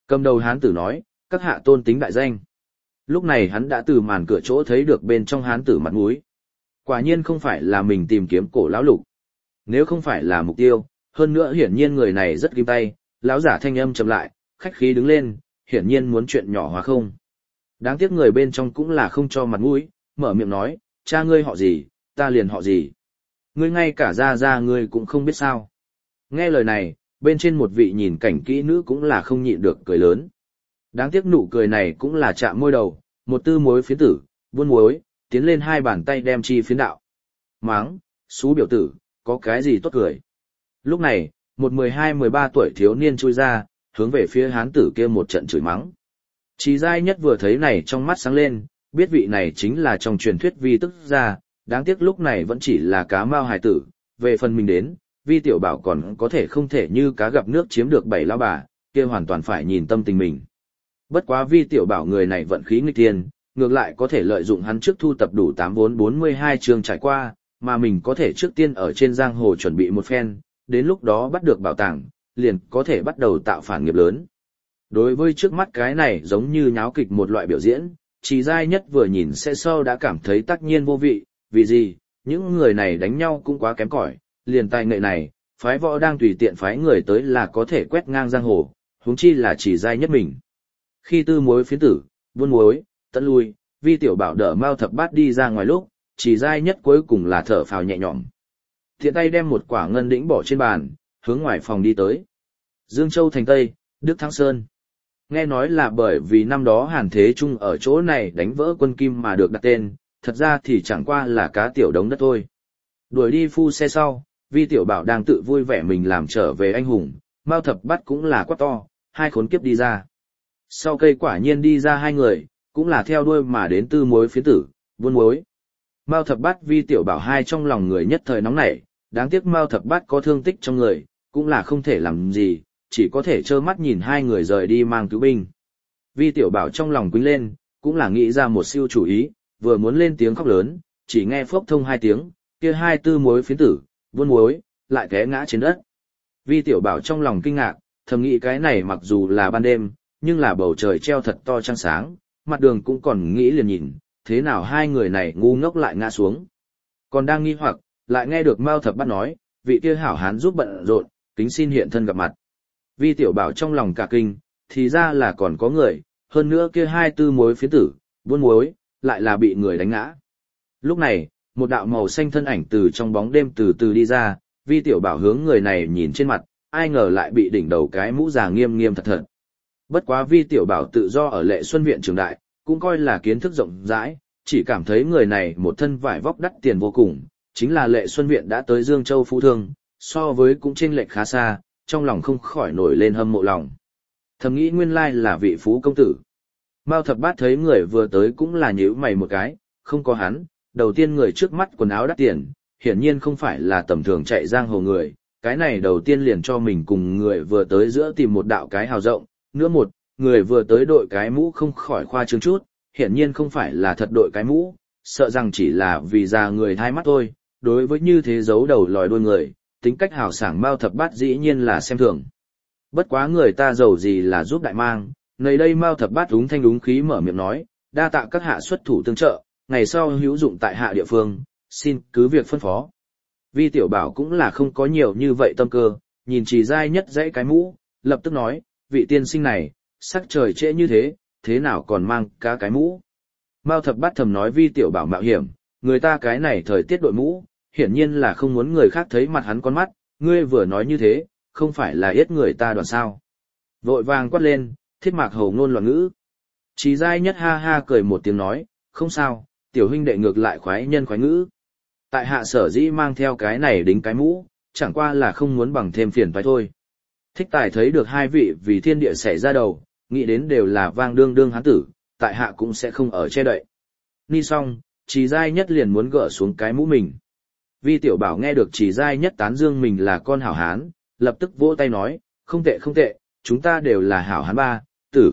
Cầm đầu hán tử nói, các hạ tôn tính đại danh. Lúc này hắn đã từ màn cửa chỗ thấy được bên trong hán tử mặt mũi. Quả nhiên không phải là mình tìm kiếm cổ lão lục. Nếu không phải là mục tiêu, hơn nữa hiển nhiên người này rất ghim tay, lão giả thanh âm chậm lại, khách khí đứng lên, hiển nhiên muốn chuyện nhỏ hóa không. Đáng tiếc người bên trong cũng là không cho mặt mũi, mở miệng nói, cha ngươi họ gì, ta liền họ gì. Ngươi ngay cả ra ngươi cũng không biết sao. Nghe lời này, bên trên một vị nhìn cảnh kỹ nữ cũng là không nhịn được cười lớn. Đáng tiếc nụ cười này cũng là chạm môi đầu, một tư mối phiến tử, buôn muối, tiến lên hai bàn tay đem chi phiến đạo. Máng, xú biểu tử, có cái gì tốt cười. Lúc này, một 12-13 tuổi thiếu niên chui ra, hướng về phía hán tử kia một trận chửi mắng. Trí giai nhất vừa thấy này trong mắt sáng lên, biết vị này chính là trong truyền thuyết vi tức gia, đáng tiếc lúc này vẫn chỉ là cá mao hài tử, về phần mình đến, vi tiểu bảo còn có thể không thể như cá gặp nước chiếm được 7 lão bà, kia hoàn toàn phải nhìn tâm tình mình. Bất quá vi tiểu bảo người này vận khí nghịch thiên, ngược lại có thể lợi dụng hắn trước thu tập đủ 8-4-42 chương trải qua, mà mình có thể trước tiên ở trên giang hồ chuẩn bị một phen, đến lúc đó bắt được bảo tàng, liền có thể bắt đầu tạo phản nghiệp lớn. Đối với trước mắt cái này giống như nháo kịch một loại biểu diễn, Chỉ giai nhất vừa nhìn sẽ sâu đã cảm thấy tất nhiên vô vị, vì gì, những người này đánh nhau cũng quá kém cỏi, liền tài nghệ này, phái võ đang tùy tiện phái người tới là có thể quét ngang giang hồ, huống chi là Chỉ giai nhất mình. Khi tư mối phiến tử, buôn muối, tận lui, vi tiểu bảo đỡ Mao Thập Bát đi ra ngoài lúc, Chỉ giai nhất cuối cùng là thở phào nhẹ nhõm. Thiện tay đem một quả ngân đĩnh bỏ trên bàn, hướng ngoài phòng đi tới. Dương Châu thành Tây, Đức Thắng Sơn. Nghe nói là bởi vì năm đó Hàn Thế Trung ở chỗ này đánh vỡ quân Kim mà được đặt tên, thật ra thì chẳng qua là cá tiểu đống đất thôi. Đuổi đi phu xe sau, vi tiểu bảo đang tự vui vẻ mình làm trở về anh hùng, Mao Thập Bát cũng là quát to, hai khốn kiếp đi ra. Sau cây quả nhiên đi ra hai người, cũng là theo đuôi mà đến tư mối phiến tử, buôn muối. Mao Thập Bát vi tiểu bảo hai trong lòng người nhất thời nóng nảy, đáng tiếc Mao Thập Bát có thương tích trong người, cũng là không thể làm gì, chỉ có thể trơ mắt nhìn hai người rời đi mang cứu binh. Vi tiểu bảo trong lòng quýnh lên, cũng là nghĩ ra một siêu chủ ý, vừa muốn lên tiếng khóc lớn, chỉ nghe phốc thông hai tiếng, kia hai tư mối phiến tử, buôn muối, lại té ngã trên đất. Vi tiểu bảo trong lòng kinh ngạc, thầm nghĩ cái này mặc dù là ban đêm, nhưng là bầu trời treo thật to trăng sáng, mặt đường cũng còn nghĩ liền nhìn, thế nào hai người này ngu ngốc lại ngã xuống. Còn đang nghi hoặc, lại nghe được Mao Thập Bát nói, vị kia hảo hán giúp bận rộn, kính xin hiện thân gặp mặt. Vi tiểu bảo trong lòng cả kinh, thì ra là còn có người, hơn nữa kia hai tư mối phiến tử, buôn muối, lại là bị người đánh ngã. Lúc này, một đạo màu xanh thân ảnh từ trong bóng đêm từ từ đi ra, vi tiểu bảo hướng người này nhìn trên mặt, ai ngờ lại bị đỉnh đầu cái mũ già nghiêm nghiêm thật thật. Bất quá vi tiểu bảo tự do ở Lệ Xuân Viện trường đại, cũng coi là kiến thức rộng rãi, chỉ cảm thấy người này một thân vải vóc đắt tiền vô cùng, chính là Lệ Xuân Viện đã tới Dương Châu phú thương, so với cũng chênh lệch khá xa, trong lòng không khỏi nổi lên hâm mộ lòng. Thầm nghĩ nguyên lai là vị phú công tử. Mao Thập Bát thấy người vừa tới cũng là nhíu mày một cái, không có hắn, đầu tiên người trước mắt quần áo đắt tiền, hiển nhiên không phải là tầm thường chạy giang hồ người, cái này đầu tiên liền cho mình cùng người vừa tới giữa tìm một đạo cái hào rộng, nữa một, người vừa tới đội cái mũ không khỏi khoa trương chút, hiển nhiên không phải là thật đội cái mũ, sợ rằng chỉ là vì già người thay mắt thôi, đối với như thế giấu đầu lòi đuôi người, tính cách hào sảng Mao Thập Bát dĩ nhiên là xem thường. Bất quá người ta giàu gì là giúp đại mang, nơi đây Mao Thập Bát đúng thanh đúng khí mở miệng nói, đa tạ các hạ xuất thủ tương trợ, ngày sau hữu dụng tại hạ địa phương, xin cứ việc phân phó. Vi tiểu bảo cũng là không có nhiều như vậy tâm cơ, nhìn Chỉ giai nhất dãy cái mũ, lập tức nói, vị tiên sinh này, sắc trời trễ như thế, thế nào còn mang cá cái mũ. Mao Thập Bát thầm nói vi tiểu bảo mạo hiểm, người ta cái này thời tiết đội mũ, hiển nhiên là không muốn người khác thấy mặt hắn con mắt, ngươi vừa nói như thế, không phải là yết người ta đoàn sao. Vội vàng quát lên, thiết mạc hầu ngôn loạn ngữ. Chỉ giai nhất ha ha cười một tiếng nói, không sao, tiểu huynh đệ ngược lại khoái nhân khoái ngữ. Tại hạ sở dĩ mang theo cái này đính cái mũ, chẳng qua là không muốn bằng thêm phiền phải thôi. Thích tài thấy được hai vị vì thiên địa xảy ra đầu, nghĩ đến đều là vang đương đương hán tử, tại hạ cũng sẽ không ở che đậy. Ni xong, Chỉ giai nhất liền muốn gỡ xuống cái mũ mình. Vi tiểu bảo nghe được Chỉ giai nhất tán dương mình là con hảo hán, lập tức vỗ tay nói, không tệ không tệ, chúng ta đều là hảo hán ba, tử.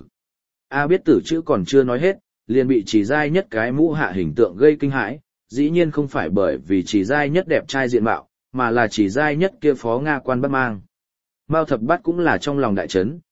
A biết tử chữ còn chưa nói hết, liền bị Chỉ giai nhất cái mũ hạ hình tượng gây kinh hãi, dĩ nhiên không phải bởi vì Chỉ giai nhất đẹp trai diện mạo, mà là Chỉ giai nhất kia phó Nga quan bắt mang. Mao Thập Bát cũng là trong lòng đại chấn,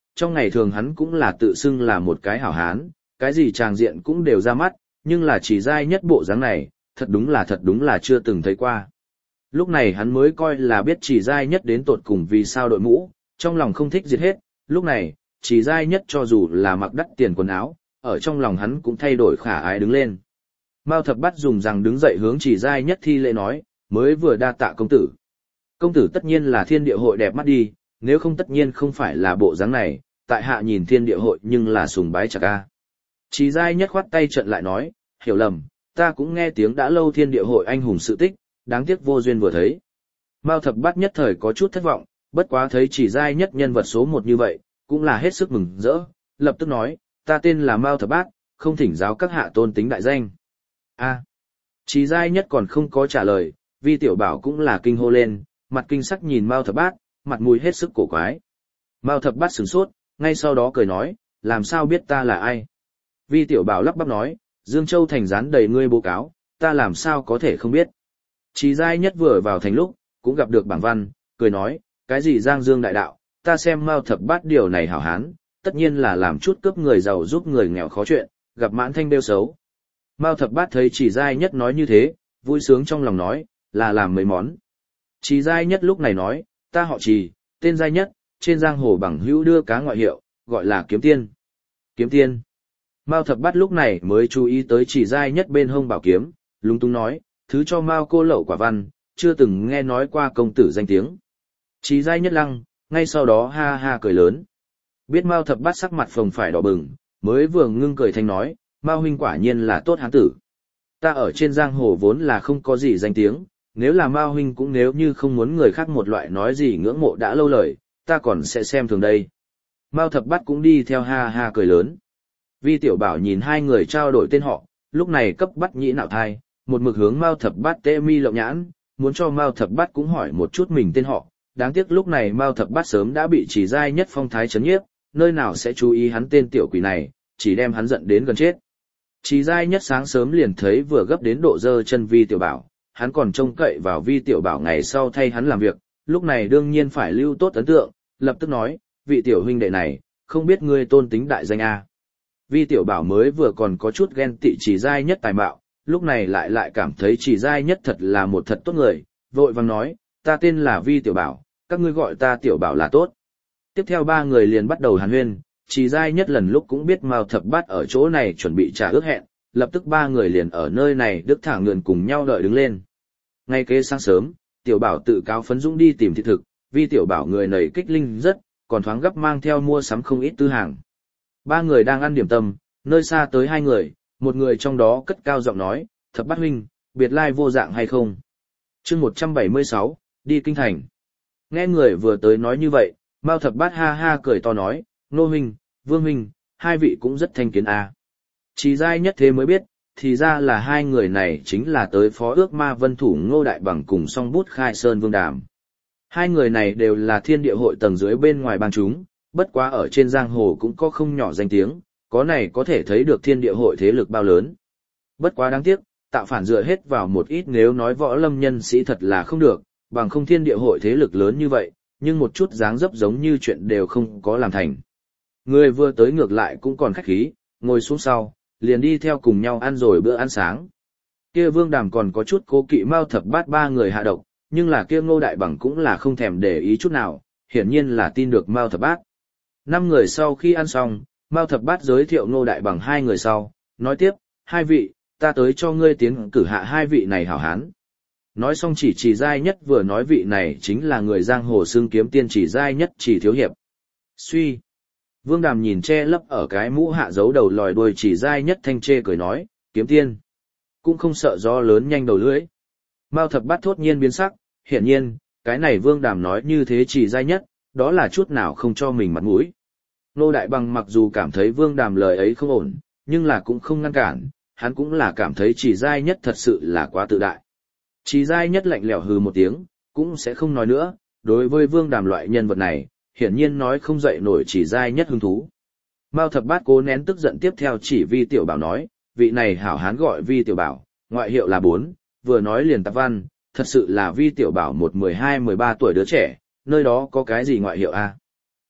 trong ngày thường hắn cũng là tự xưng là một cái hảo hán, cái gì tràng diện cũng đều ra mắt, nhưng là chỉ giai nhất bộ dáng này, thật đúng là chưa từng thấy qua. Lúc này hắn mới coi là biết chỉ giai nhất đến tột cùng vì sao đội mũ, trong lòng không thích diệt hết, lúc này, chỉ giai nhất cho dù là mặc đắt tiền quần áo, ở trong lòng hắn cũng thay đổi khả ái đứng lên. Mao Thập Bát dùng rằng đứng dậy hướng chỉ giai nhất thi lễ nói, mới vừa đa tạ công tử. Công tử tất nhiên là thiên địa hội đẹp mắt đi, nếu không tất nhiên không phải là bộ dáng này, tại hạ nhìn thiên địa hội nhưng là sùng bái chặt ca. Chỉ giai nhất khoát tay trận lại nói, hiểu lầm, ta cũng nghe tiếng đã lâu thiên địa hội anh hùng sự tích, đáng tiếc vô duyên vừa thấy. Mao Thập Bát nhất thời có chút thất vọng, bất quá thấy chỉ giai nhất nhân vật số một như vậy, cũng là hết sức mừng rỡ, lập tức nói, ta tên là Mao Thập Bát, không thỉnh giáo các hạ tôn tính đại danh. A, chỉ giai nhất còn không có trả lời, Vi Tiểu Bảo cũng là kinh hô lên, mặt kinh sắc nhìn Mao Thập Bát, mặt mũi hết sức cổ quái. Mao Thập Bát sửng sốt, ngay sau đó cười nói, làm sao biết ta là ai? Vi Tiểu Bảo lắp bắp nói, Dương Châu thành dán đầy ngươi bố cáo, ta làm sao có thể không biết. Chỉ giai nhất vừa vào thành lúc, cũng gặp được bảng văn, cười nói, cái gì Giang Dương đại đạo, ta xem Mao Thập Bát điều này hảo hán, tất nhiên là làm chút cướp người giàu giúp người nghèo khó chuyện, gặp mãn thanh đeo xấu. Mao Thập Bát thấy chỉ giai nhất nói như thế, vui sướng trong lòng nói, là làm mấy món. Chỉ giai nhất lúc này nói, ta họ Trì, tên giai nhất, trên giang hồ bằng hữu đưa cá ngoại hiệu, gọi là Kiếm Tiên. Kiếm Tiên. Mao Thập Bát lúc này mới chú ý tới chỉ giai nhất bên hông bảo kiếm, lúng túng nói, thứ cho Mao cô lậu quả văn, chưa từng nghe nói qua công tử danh tiếng. Chỉ giai nhất lăng, ngay sau đó ha ha cười lớn. Biết Mao Thập Bát sắc mặt phồng phải đỏ bừng, mới vừa ngưng cười thanh nói, Mao huynh quả nhiên là tốt hán tử. Ta ở trên giang hồ vốn là không có gì danh tiếng, nếu là Mao huynh cũng nếu như không muốn người khác một loại nói gì ngưỡng mộ đã lâu lời, ta còn sẽ xem thường đây. Mao Thập Bát cũng đi theo ha ha cười lớn. Vi Tiểu Bảo nhìn hai người trao đổi tên họ, lúc này cấp bắt nhĩ nạo thai, một mực hướng Mao Thập Bát tê mi lộng nhãn, muốn cho Mao Thập Bát cũng hỏi một chút mình tên họ. Đáng tiếc lúc này Mao Thập Bát sớm đã bị chỉ giai nhất phong thái chấn nhiếp, nơi nào sẽ chú ý hắn tên tiểu quỷ này, chỉ đem hắn giận đến gần chết. Chỉ giai nhất sáng sớm liền thấy vừa gấp đến độ giơ chân Vi Tiểu Bảo, hắn còn trông cậy vào Vi Tiểu Bảo ngày sau thay hắn làm việc, lúc này đương nhiên phải lưu tốt ấn tượng, lập tức nói, vị tiểu huynh đệ này, không biết ngươi tôn tính đại danh a. Vi Tiểu Bảo mới vừa còn có chút ghen tị chỉ giai nhất tài mạo, lúc này lại cảm thấy chỉ giai nhất thật là một thật tốt người, vội vàng nói, ta tên là Vi Tiểu Bảo, các ngươi gọi ta Tiểu Bảo là tốt. Tiếp theo ba người liền bắt đầu hàn huyên, chỉ giai nhất lần lúc cũng biết Mao Thập Bát ở chỗ này chuẩn bị trả ước hẹn, lập tức ba người liền ở nơi này đức thả ngườn cùng nhau đợi đứng lên. Ngay kế sáng sớm, Tiểu Bảo tự cáo phấn dũng đi tìm thị thực, Vi Tiểu Bảo người nảy kích linh rất, còn thoáng gấp mang theo mua sắm không ít tư hàng. Ba người đang ăn điểm tâm, nơi xa tới hai người, một người trong đó cất cao giọng nói, Thập Bát huynh, biệt lai vô dạng hay không? Chương 176, đi kinh thành. Nghe người vừa tới nói như vậy, Mao Thập Bát ha ha cười to nói, Nô huynh, Vương huynh, hai vị cũng rất thanh kiến a. Chỉ giai nhất thế mới biết, thì ra là hai người này chính là tới phó ước ma vân thủ Ngô Đại Bằng cùng song bút Khai Sơn Vương Đàm. Hai người này đều là thiên địa hội tầng dưới bên ngoài bang chúng, bất quá ở trên giang hồ cũng có không nhỏ danh tiếng, có này có thể thấy được thiên địa hội thế lực bao lớn. Bất quá đáng tiếc, tạo phản dựa hết vào một ít nếu nói võ lâm nhân sĩ thật là không được, bằng không thiên địa hội thế lực lớn như vậy, nhưng một chút dáng dấp giống như chuyện đều không có làm thành. Người vừa tới ngược lại cũng còn khách khí, ngồi xuống sau, liền đi theo cùng nhau ăn rồi bữa ăn sáng. Kia Vương Đàm còn có chút cố kỵ Mao Thập Bát ba người hạ độc, nhưng là kia Ngô Đại Bằng cũng là không thèm để ý chút nào, hiển nhiên là tin được Mao Thập Bát. Năm người sau khi ăn xong, Mao Thập Bát giới thiệu Ngô Đại Bằng hai người sau, nói tiếp, hai vị, ta tới cho ngươi tiến cử hạ hai vị này hảo hán. Nói xong chỉ giai nhất vừa nói vị này chính là người giang hồ xưng kiếm tiên chỉ giai nhất chỉ thiếu hiệp. Suy. Vương Đàm nhìn che lấp ở cái mũ hạ giấu đầu lòi đuôi chỉ giai nhất thanh chê cười nói, kiếm tiên. Cũng không sợ gió lớn nhanh đầu lưỡi. Mao Thập Bát thốt nhiên biến sắc, hiển nhiên, cái này Vương Đàm nói như thế chỉ giai nhất, đó là chút nào không cho mình mặt mũi. Nô Đại Bằng mặc dù cảm thấy Vương Đàm lời ấy không ổn, nhưng là cũng không ngăn cản, hắn cũng là cảm thấy chỉ giai nhất thật sự là quá tự đại. Chỉ giai nhất lạnh lẽo hừ một tiếng, cũng sẽ không nói nữa, đối với Vương Đàm loại nhân vật này, hiển nhiên nói không dậy nổi chỉ giai nhất hứng thú. Mao Thập Bát cố nén tức giận tiếp theo chỉ Vi Tiểu Bảo nói, vị này hảo hán gọi Vi Tiểu Bảo, ngoại hiệu là 4, vừa nói liền tạp văn, thật sự là Vi Tiểu Bảo một 12-13 tuổi đứa trẻ, nơi đó có cái gì ngoại hiệu a?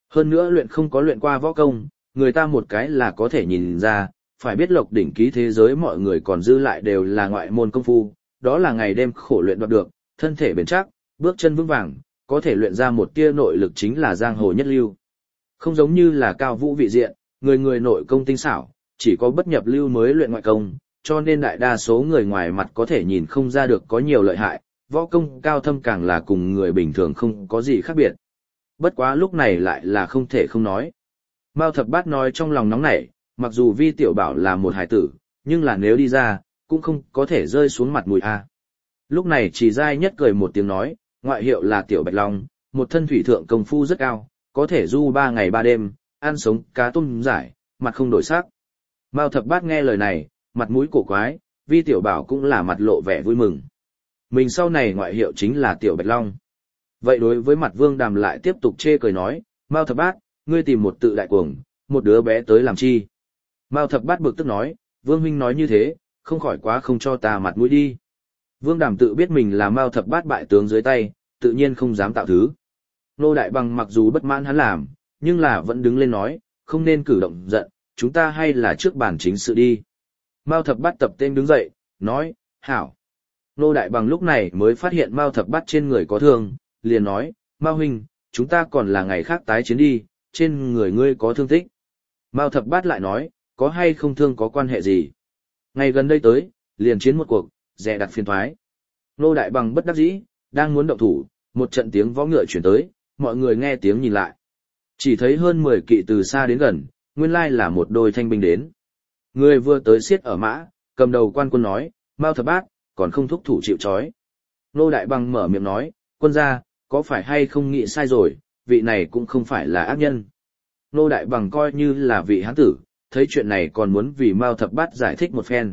Hơn nữa luyện không có luyện qua võ công, người ta một cái là có thể nhìn ra, phải biết Lộc đỉnh ký thế giới mọi người còn dư lại đều là ngoại môn công phu, đó là ngày đêm khổ luyện đoạt được, thân thể bền chắc, bước chân vững vàng, có thể luyện ra một tia nội lực chính là giang hồ nhất lưu. Không giống như là Cao Vũ vị diện, người người nội công tinh xảo, chỉ có bất nhập lưu mới luyện ngoại công, cho nên đại đa số người ngoài mặt có thể nhìn không ra được có nhiều lợi hại, võ công cao thâm càng là cùng người bình thường không có gì khác biệt. Bất quá lúc này lại là không thể không nói. Mao Thập Bát nói trong lòng nóng nảy, mặc dù Vi Tiểu Bảo là một hài tử, nhưng là nếu đi ra, cũng không có thể rơi xuống mặt mũi a. Lúc này Chỉ Giai Nhất cười một tiếng nói, ngoại hiệu là Tiểu Bạch Long, một thân thủy thượng công phu rất cao, có thể du 3 ngày 3 đêm, ăn sống cá tôm giải, mặt không đổi sắc. Mao Thập Bát nghe lời này, mặt mũi cổ quái, Vi Tiểu Bảo cũng là mặt lộ vẻ vui mừng. Mình sau này ngoại hiệu chính là Tiểu Bạch Long. Vậy đối với mặt Vương Đàm lại tiếp tục chê cười nói, Mao Thập Bát, ngươi tìm một tự đại cuồng, một đứa bé tới làm chi? Mao Thập Bát bực tức nói, Vương huynh nói như thế, không khỏi quá không cho ta mặt mũi đi. Vương Đàm tự biết mình là Mao Thập Bát bại tướng dưới tay, tự nhiên không dám tạo thứ. Nô Đại Bằng mặc dù bất mãn hắn làm, nhưng là vẫn đứng lên nói, không nên cử động giận, chúng ta hay là trước bàn chính sự đi. Mao Thập Bát tập tên đứng dậy, nói, hảo. Nô Đại Bằng lúc này mới phát hiện Mao Thập Bát trên người có thương, liền nói, Mao huynh, chúng ta còn là ngày khác tái chiến đi, trên người ngươi có thương tích. Mao Thập Bát lại nói, có hay không thương có quan hệ gì. Ngày gần đây tới, liền chiến một cuộc, dè đặt phiền thoái. Nô Đại Bằng bất đắc dĩ, đang muốn động thủ, một trận tiếng võ ngựa chuyển tới, mọi người nghe tiếng nhìn lại. Chỉ thấy hơn 10 kỵ từ xa đến gần, nguyên lai là một đôi thanh binh đến. Người vừa tới xiết ở mã, cầm đầu quan quân nói, Mao Thập Bát, còn không thúc thủ chịu trói. Nô Đại Bằng mở miệng nói, quân gia, có phải hay không nghĩ sai rồi, vị này cũng không phải là ác nhân. Nô Đại Bằng coi như là vị hán tử, thấy chuyện này còn muốn vì Mao Thập Bát giải thích một phen.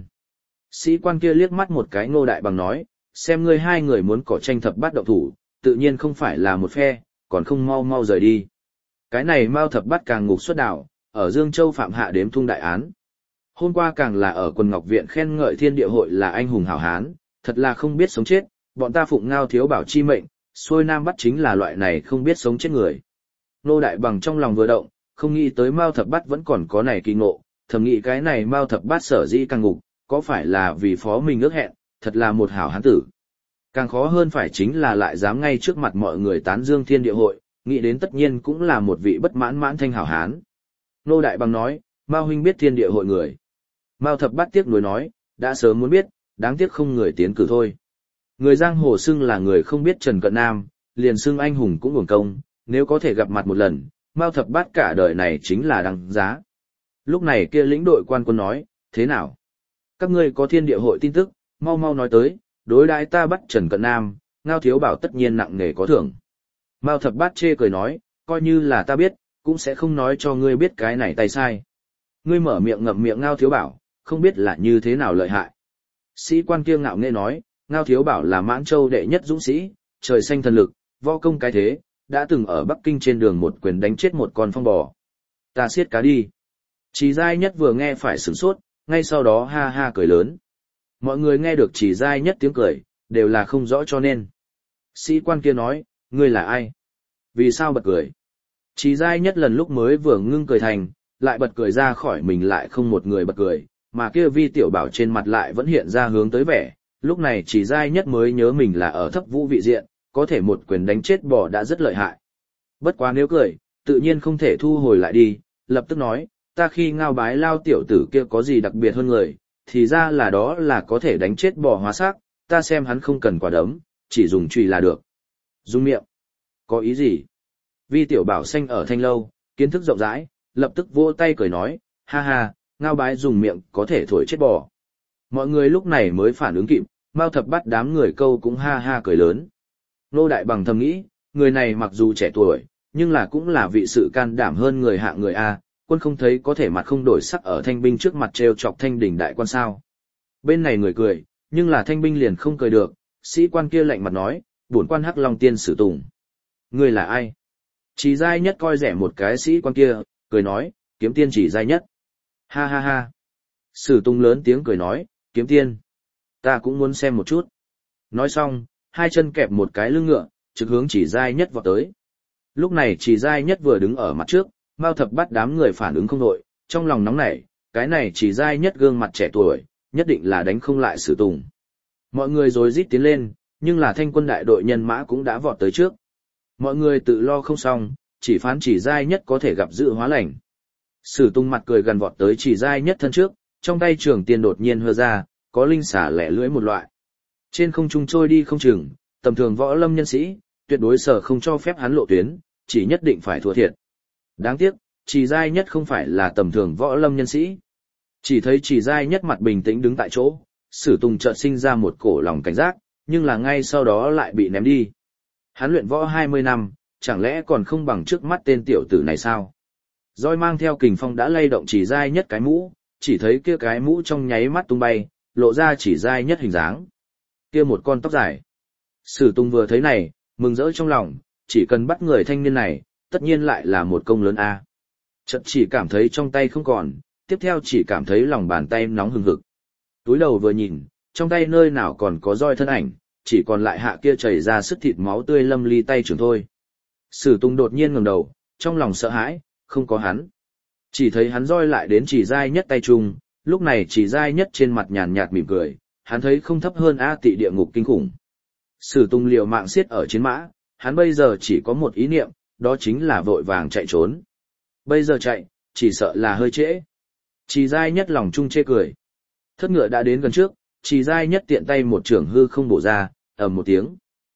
Sĩ quan kia liếc mắt một cái Nô Đại Bằng nói, xem ngươi hai người muốn cỏ tranh Thập Bát động thủ, tự nhiên không phải là một phe, còn không mau mau rời đi. Cái này Mao Thập Bát càng ngục xuất đạo, ở Dương Châu phạm hạ đếm thung đại án. Hôm qua càng là ở Quần Ngọc Viện khen ngợi Thiên Địa Hội là anh hùng hảo hán, thật là không biết sống chết, bọn ta phụng Ngao Thiếu Bảo chi mệnh, xuôi nam bắt chính là loại này không biết sống chết người. Nô Đại Bằng trong lòng vừa động, không nghĩ tới Mao Thập Bát vẫn còn có này kỳ ngộ, thầm nghĩ cái này Mao Thập Bát sở dĩ càng ngục, có phải là vì phó mình ước hẹn, thật là một hảo hán tử. Càng khó hơn phải chính là lại dám ngay trước mặt mọi người tán dương Thiên Địa Hội, nghĩ đến tất nhiên cũng là một vị bất mãn mãn thanh hảo hán. Nô Đại Bằng nói, Mao huynh biết Thiên Địa Hội người. Mao Thập Bát tiếc nuối nói, đã sớm muốn biết, đáng tiếc không người tiến cử thôi. Người giang hồ xưng là người không biết Trần Cận Nam, liền xưng anh hùng cũng uổng công, nếu có thể gặp mặt một lần, Mao Thập Bát cả đời này chính là đăng giá. Lúc này kia lĩnh đội quan quân nói, thế nào? Các ngươi có Thiên Địa Hội tin tức, mau mau nói tới, đối đãi ta bắt Trần Cận Nam, Ngao Thiếu Bảo tất nhiên nặng nề có thưởng. Mao Thập Bát chê cười nói, coi như là ta biết, cũng sẽ không nói cho ngươi biết cái này tay sai. Ngươi mở miệng ngậm miệng Ngao Thiếu Bảo, không biết là như thế nào lợi hại. Sĩ quan kia ngạo nghễ nói, Ngao Thiếu Bảo là Mãn Châu đệ nhất dũng sĩ, trời xanh thần lực, võ công cái thế, đã từng ở Bắc Kinh trên đường một quyền đánh chết một con phong bò. Ta siết cá đi. Chỉ Giai Nhất vừa nghe phải sửng sốt, ngay sau đó ha ha cười lớn. Mọi người nghe được Chỉ Giai Nhất tiếng cười, đều là không rõ cho nên. Sĩ quan kia nói, ngươi là ai? Vì sao bật cười? Chỉ Giai Nhất lần lúc mới vừa ngưng cười thành, lại bật cười ra khỏi mình lại không một người bật cười, mà kia Vi Tiểu Bảo trên mặt lại vẫn hiện ra hướng tới vẻ. Lúc này Chỉ Giai Nhất mới nhớ mình là ở Thấp Vũ vị diện, có thể một quyền đánh chết bò đã rất lợi hại. Bất quá nếu cười, tự nhiên không thể thu hồi lại đi, lập tức nói, ta khi Ngao bái Lao tiểu tử kia có gì đặc biệt hơn người, thì ra là đó là có thể đánh chết bò hóa xác, ta xem hắn không cần quả đấm, chỉ dùng chùy là được. Dùng miệng. Có ý gì? Vi Tiểu Bảo xanh ở Thanh Lâu, kiến thức rộng rãi, lập tức vỗ tay cười nói, ha ha, Ngao bái dùng miệng có thể thổi chết bò. Mọi người lúc này mới phản ứng kịp, Mao Thập Bát đám người câu cũng ha ha cười lớn. Nô Đại Bằng thầm nghĩ, người này mặc dù trẻ tuổi, nhưng là cũng là vị sự can đảm hơn người hạng người A, quân không thấy có thể mặt không đổi sắc ở thanh binh trước mặt treo chọc thanh đỉnh đại quan sao. Bên này người cười, nhưng là thanh binh liền không cười được, sĩ quan kia lạnh mặt nói, bổn quan Hắc Long Tiên Sử Tùng. Người là ai? Chỉ Giai Nhất coi rẻ một cái sĩ quan kia, cười nói, Kiếm Tiên Chỉ Giai Nhất. Ha ha ha. Sử Tùng lớn tiếng cười nói, Kiếm Tiên. Ta cũng muốn xem một chút. Nói xong, hai chân kẹp một cái lưng ngựa, trực hướng Chỉ Giai Nhất vọt tới. Lúc này Chỉ Giai Nhất vừa đứng ở mặt trước, Mao Thập Bát đám người phản ứng không đội, trong lòng nóng nảy, cái này Chỉ Giai Nhất gương mặt trẻ tuổi, nhất định là đánh không lại Sử Tùng. Mọi người rối rít tiến lên, nhưng là Thanh quân đại đội nhân mã cũng đã vọt tới trước. Mọi người tự lo không xong, chỉ phán Chỉ Giai Nhất có thể gặp dự hóa lành. Sử Tùng mặt cười gần vọt tới Chỉ Giai Nhất thân trước, trong tay trường tiên đột nhiên hơ ra, có linh xả lẻ lưỡi một loại. Trên không trung trôi đi không chừng, tầm thường võ lâm nhân sĩ, tuyệt đối sở không cho phép hắn lộ tuyến, chỉ nhất định phải thua thiệt. Đáng tiếc, Chỉ Giai Nhất không phải là tầm thường võ lâm nhân sĩ. Chỉ thấy Chỉ Giai Nhất mặt bình tĩnh đứng tại chỗ, Sử Tùng chợt sinh ra một cổ lòng cảnh giác, nhưng là ngay sau đó lại bị ném đi. Hắn luyện võ 20 năm, chẳng lẽ còn không bằng trước mắt tên tiểu tử này sao? Roi mang theo kình phong đã lay động Chỉ Giai Nhất cái mũ, chỉ thấy kia cái mũ trong nháy mắt tung bay, lộ ra Chỉ Giai Nhất hình dáng. Kia một con tóc dài. Sử Tùng vừa thấy này, mừng rỡ trong lòng, chỉ cần bắt người thanh niên này, tất nhiên lại là một công lớn a. Chợt chỉ cảm thấy trong tay không còn, tiếp theo chỉ cảm thấy lòng bàn tay nóng hừng hực. Túi đầu vừa nhìn, trong tay nơi nào còn có roi thân ảnh, chỉ còn lại hạ kia chảy ra sức thịt máu tươi lâm ly tay trưởng thôi. Sử Tùng đột nhiên ngẩng đầu, trong lòng sợ hãi, không có hắn. Chỉ thấy hắn roi lại đến Chỉ Giai Nhất tay trung, lúc này Chỉ Giai Nhất trên mặt nhàn nhạt mỉm cười, hắn thấy không thấp hơn A Tị địa ngục kinh khủng. Sử Tùng liều mạng xiết ở chiến mã, hắn bây giờ chỉ có một ý niệm, đó chính là vội vàng chạy trốn. Bây giờ chạy, chỉ sợ là hơi trễ. Chỉ Giai Nhất lòng chung chê cười. Thất ngựa đã đến gần trước, Chỉ Giai Nhất tiện tay một chưởng hư không bổ ra, ầm một tiếng.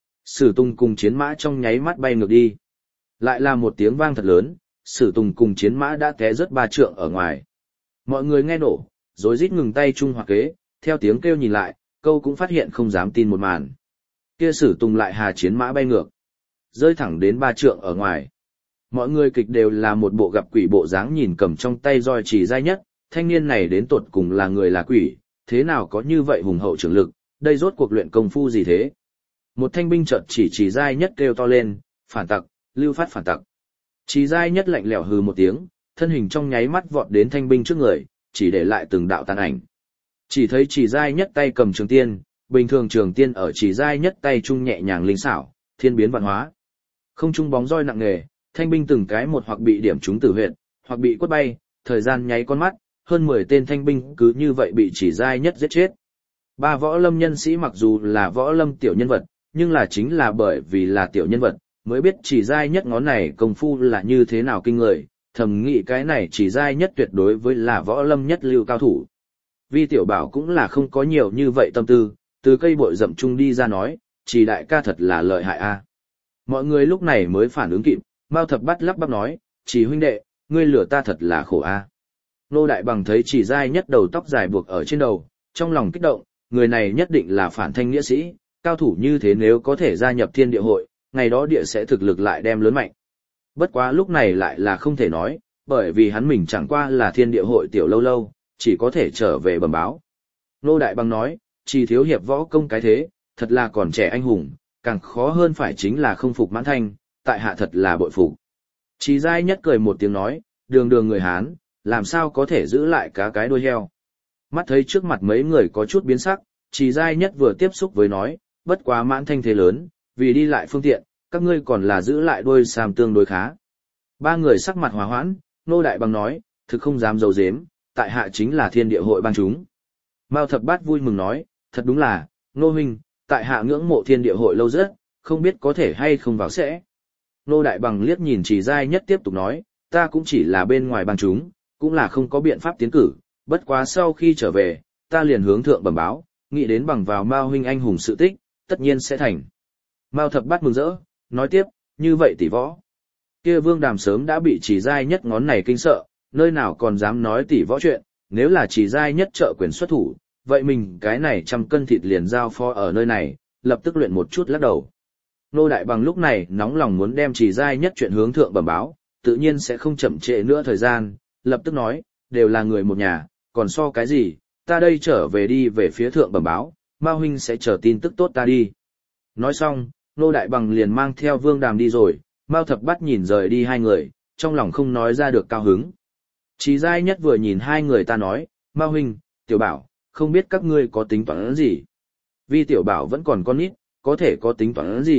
Sử Tùng cùng chiến mã trong nháy mắt bay ngược đi. Lại là một tiếng vang thật lớn, Sử Tùng cùng chiến mã đã té rớt 3 trượng ở ngoài. Mọi người nghe nổ, rối rít ngừng tay chung hoặc kế, theo tiếng kêu nhìn lại, câu cũng phát hiện không dám tin một màn. Kia Sử Tùng lại hà chiến mã bay ngược, rơi thẳng đến 3 trượng ở ngoài. Mọi người kịch đều là một bộ gặp quỷ bộ dáng nhìn cầm trong tay roi Chỉ Giai Nhất, thanh niên này đến tột cùng là người là quỷ, thế nào có như vậy hùng hậu trưởng lực, đây rốt cuộc luyện công phu gì thế? Một thanh binh chợt Chỉ Giai Nhất kêu to lên, phản tặc, lưu phát phản tặc. Chỉ Giai Nhất lạnh lẽo hừ một tiếng, thân hình trong nháy mắt vọt đến thanh binh trước người, chỉ để lại từng đạo tàn ảnh. Chỉ thấy Chỉ Giai Nhất tay cầm trường tiên, bình thường trường tiên ở Chỉ Giai Nhất tay trung nhẹ nhàng linh xảo, thiên biến vạn hóa. Không trung bóng roi nặng nề, thanh binh từng cái một hoặc bị điểm trúng tử huyệt, hoặc bị quất bay, thời gian nháy con mắt, hơn 10 tên thanh binh cứ như vậy bị Chỉ Giai Nhất giết chết. 3 võ lâm nhân sĩ mặc dù là võ lâm tiểu nhân vật, nhưng là chính là bởi vì là tiểu nhân vật, mới biết Chỉ Giai Nhất ngón này công phu là như thế nào kinh người, thầm nghĩ cái này Chỉ Giai Nhất tuyệt đối với là võ lâm nhất lưu cao thủ. Vi Tiểu Bảo cũng là không có nhiều như vậy tâm tư, từ cây bội rậm chung đi ra nói, Chỉ đại ca thật là lợi hại a. Mọi người lúc này mới phản ứng kịp, Mao Thập Bát lắp bắp nói, Chỉ huynh đệ, ngươi lừa ta thật là khổ a. Nô Đại Bằng thấy Chỉ Giai Nhất đầu tóc dài buộc ở trên đầu, trong lòng kích động, người này nhất định là phản thanh nghĩa sĩ, cao thủ như thế nếu có thể gia nhập Thiên Địa hội, ngày đó địa sẽ thực lực lại đem lớn mạnh. Bất quá lúc này lại là không thể nói, bởi vì hắn mình chẳng qua là Thiên Địa hội tiểu lâu lâu, chỉ có thể trở về bẩm báo. Nô Đại Bằng nói, Chỉ thiếu hiệp võ công cái thế, thật là còn trẻ anh hùng, càng khó hơn phải chính là không phục mãn thanh, tại hạ thật là bội phục. Chỉ Giai Nhất cười một tiếng nói, đường đường người Hán, làm sao có thể giữ lại cá cái đuôi heo. Mắt thấy trước mặt mấy người có chút biến sắc, Chỉ Giai Nhất vừa tiếp xúc với nói, bất quá mãn thanh thế lớn, vì đi lại phương tiện, các ngươi còn là giữ lại đuôi sam tương đối khá. 3 người sắc mặt hòa hoãn, Nô Đại Bằng nói, thực không dám giấu giếm, tại hạ chính là Thiên Địa hội bang chúng. Mao Thập Bát vui mừng nói, thật đúng là, Nô huynh, tại hạ ngưỡng mộ Thiên Địa hội lâu rất, không biết có thể hay không vào sẽ. Nô Đại Bằng liếc nhìn Chỉ Giai Nhất tiếp tục nói, ta cũng chỉ là bên ngoài bang chúng, cũng là không có biện pháp tiến cử, bất quá sau khi trở về, ta liền hướng thượng bẩm báo, nghĩ đến bằng vào Mao huynh anh hùng sự tích, tất nhiên sẽ thành. Mao Thập Bát mừng rỡ, nói tiếp, như vậy tỷ võ. Kia Vương Đàm sớm đã bị Chỉ Giai Nhất ngón này kinh sợ, nơi nào còn dám nói tỷ võ chuyện, nếu là Chỉ Giai Nhất trợ quyền xuất thủ, vậy mình cái này 100 cân thịt liền giao phó ở nơi này, lập tức luyện một chút lắc đầu. Nô Đại Bằng lúc này nóng lòng muốn đem Chỉ Giai Nhất chuyện hướng thượng bẩm báo, tự nhiên sẽ không chậm trễ nữa thời gian, lập tức nói, đều là người một nhà, còn so cái gì, ta đây trở về đi về phía thượng bẩm báo, Mao huynh sẽ chờ tin tức tốt ta đi. Nói xong, Nô Đại Bằng liền mang theo Vương Đàm đi rồi, Mao Thập Bát nhìn rời đi 2 người, trong lòng không nói ra được cao hứng. Chỉ Giai Nhất vừa nhìn 2 người ta nói, Mao huynh, Tiểu Bảo, không biết các ngươi có tính toán gì. Vi Tiểu Bảo vẫn còn con nít, có thể có tính toán gì,